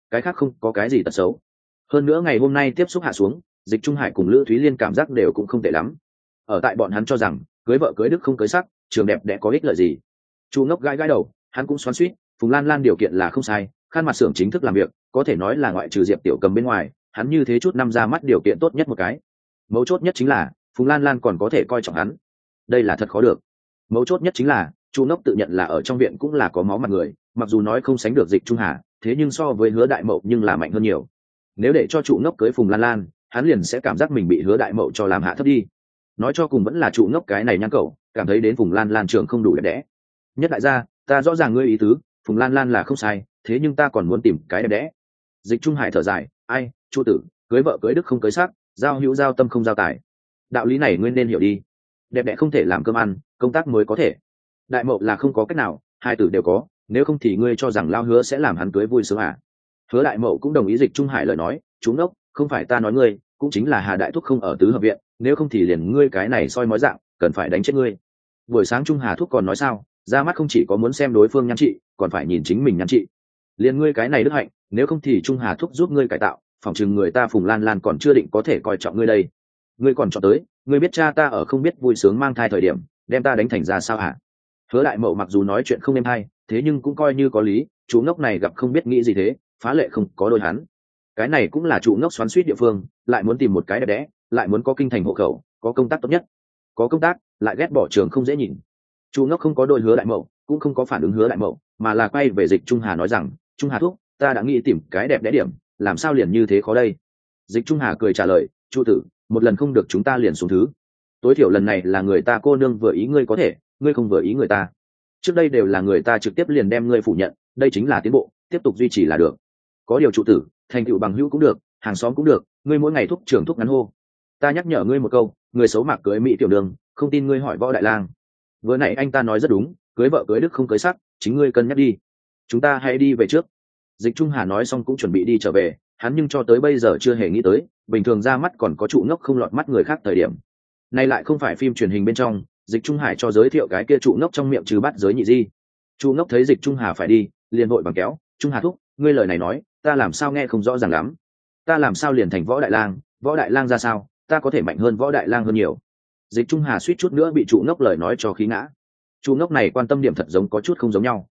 cái khác không có cái gì tật xấu. Hơn nữa ngày hôm nay tiếp xúc hạ xuống, Dịch Trung Hải cùng Lữ Thúy Liên cảm giác đều cũng không tệ lắm. Ở tại bọn hắn cho rằng cưới vợ cưới đức không cưới sắc, trường đẹp đẽ có ích lợi gì. Chu Ngốc gãi gãi đầu, hắn cũng xoắn xuýt, Phùng Lan Lan điều kiện là không sai, khăn mặt xưởng chính thức làm việc, có thể nói là ngoại trừ Diệp Tiểu Cầm bên ngoài, hắn như thế chút năm ra mắt điều kiện tốt nhất một cái. Mấu chốt nhất chính là Phùng Lan Lan còn có thể coi trọng hắn, đây là thật khó được. Mấu chốt nhất chính là Chu Ngốc tự nhận là ở trong viện cũng là có máu mặt người, mặc dù nói không sánh được Dịch Trung Hà, thế nhưng so với Hứa Đại Mậu nhưng là mạnh hơn nhiều. Nếu để cho Chu Ngốc cưới Phùng Lan Lan, hắn liền sẽ cảm giác mình bị Hứa Đại Mậu cho làm hạ thấp đi. Nói cho cùng vẫn là Chu Ngốc cái này nhăn cậu, cảm thấy đến Phùng Lan Lan trường không đủ đẹp đẽ. Nhất đại gia, ta rõ ràng ngươi ý tứ, Phùng Lan Lan là không sai, thế nhưng ta còn muốn tìm cái đẹp đẽ. Dịch Trung Hải thở dài, ai, Chu tử, cưới vợ cưới đức không cưới sắc, giao hữu giao tâm không giao tài. Đạo lý này nguyên nên hiểu đi. Đẹp đẽ không thể làm cơm ăn, công tác mới có thể. Đại Mậu là không có cách nào, hai tử đều có, nếu không thì ngươi cho rằng Lao Hứa sẽ làm hắn cưới vui sướng à? Hứa Đại Mậu cũng đồng ý Dịch Trung Hải lời nói, chúng đốc, không phải ta nói ngươi, cũng chính là Hà Đại Thúc không ở tứ hợp viện, nếu không thì liền ngươi cái này soi mói dạng, cần phải đánh chết ngươi. Buổi sáng Trung Hà Thúc còn nói sao, ra mắt không chỉ có muốn xem đối phương nhan trị, còn phải nhìn chính mình nhan trị. Liền ngươi cái này đức hạnh, nếu không thì Trung Hà Thúc giúp ngươi cải tạo, phòng chừng người ta Phùng Lan Lan còn chưa định có thể coi trọng ngươi đây. Ngươi còn chọn tới, ngươi biết cha ta ở không biết vui sướng mang thai thời điểm, đem ta đánh thành ra sao hả? Hứa Đại Mậu mặc dù nói chuyện không êm hay, thế nhưng cũng coi như có lý, chú ngốc này gặp không biết nghĩ gì thế, phá lệ không có đôi hắn. Cái này cũng là chú ngốc xoắn xuýt địa phương, lại muốn tìm một cái đẹp đẽ, lại muốn có kinh thành hộ khẩu, có công tác tốt nhất. Có công tác, lại ghét bỏ trường không dễ nhìn. Chú ngốc không có đôi Hứa Đại Mậu, cũng không có phản ứng Hứa Đại Mậu, mà là quay về Dịch Trung Hà nói rằng, Trung Hà thúc, ta đã nghĩ tìm cái đẹp đẽ điểm, làm sao liền như thế khó đây? Dịch Trung Hà cười trả lời, Chu tử, một lần không được chúng ta liền xuống thứ. Tối thiểu lần này là người ta cô nương vừa ý ngươi có thể, ngươi không vừa ý người ta. Trước đây đều là người ta trực tiếp liền đem ngươi phủ nhận, đây chính là tiến bộ, tiếp tục duy trì là được. Có điều trụ tử, thành tựu bằng hữu cũng được, hàng xóm cũng được, ngươi mỗi ngày thúc trưởng thúc ngắn hô. Ta nhắc nhở ngươi một câu, người xấu mặc cưới mỹ tiểu đường, không tin ngươi hỏi Võ Đại Lang. Vừa nãy anh ta nói rất đúng, cưới vợ cưới đức không cưới sắc, chính ngươi cân nhắc đi. Chúng ta hãy đi về trước. Dịch Trung Hà nói xong cũng chuẩn bị đi trở về, hắn nhưng cho tới bây giờ chưa hề nghĩ tới, bình thường ra mắt còn có trụ ngốc không lọt mắt người khác thời điểm. Nay lại không phải phim truyền hình bên trong, Dịch Trung Hải cho giới thiệu cái kia trụ ngốc trong miệng trừ bắt giới nhị di. Trụ ngốc thấy Dịch Trung Hà phải đi, liền vội bằng kéo, Trung Hà thúc, ngươi lời này nói, ta làm sao nghe không rõ ràng lắm. Ta làm sao liền thành Võ Đại Lang, Võ Đại Lang ra sao, ta có thể mạnh hơn Võ Đại Lang hơn nhiều. Dịch Trung Hà suýt chút nữa bị trụ ngốc lời nói cho khí ngã. Trụ ngốc này quan tâm điểm thật giống có chút không giống nhau.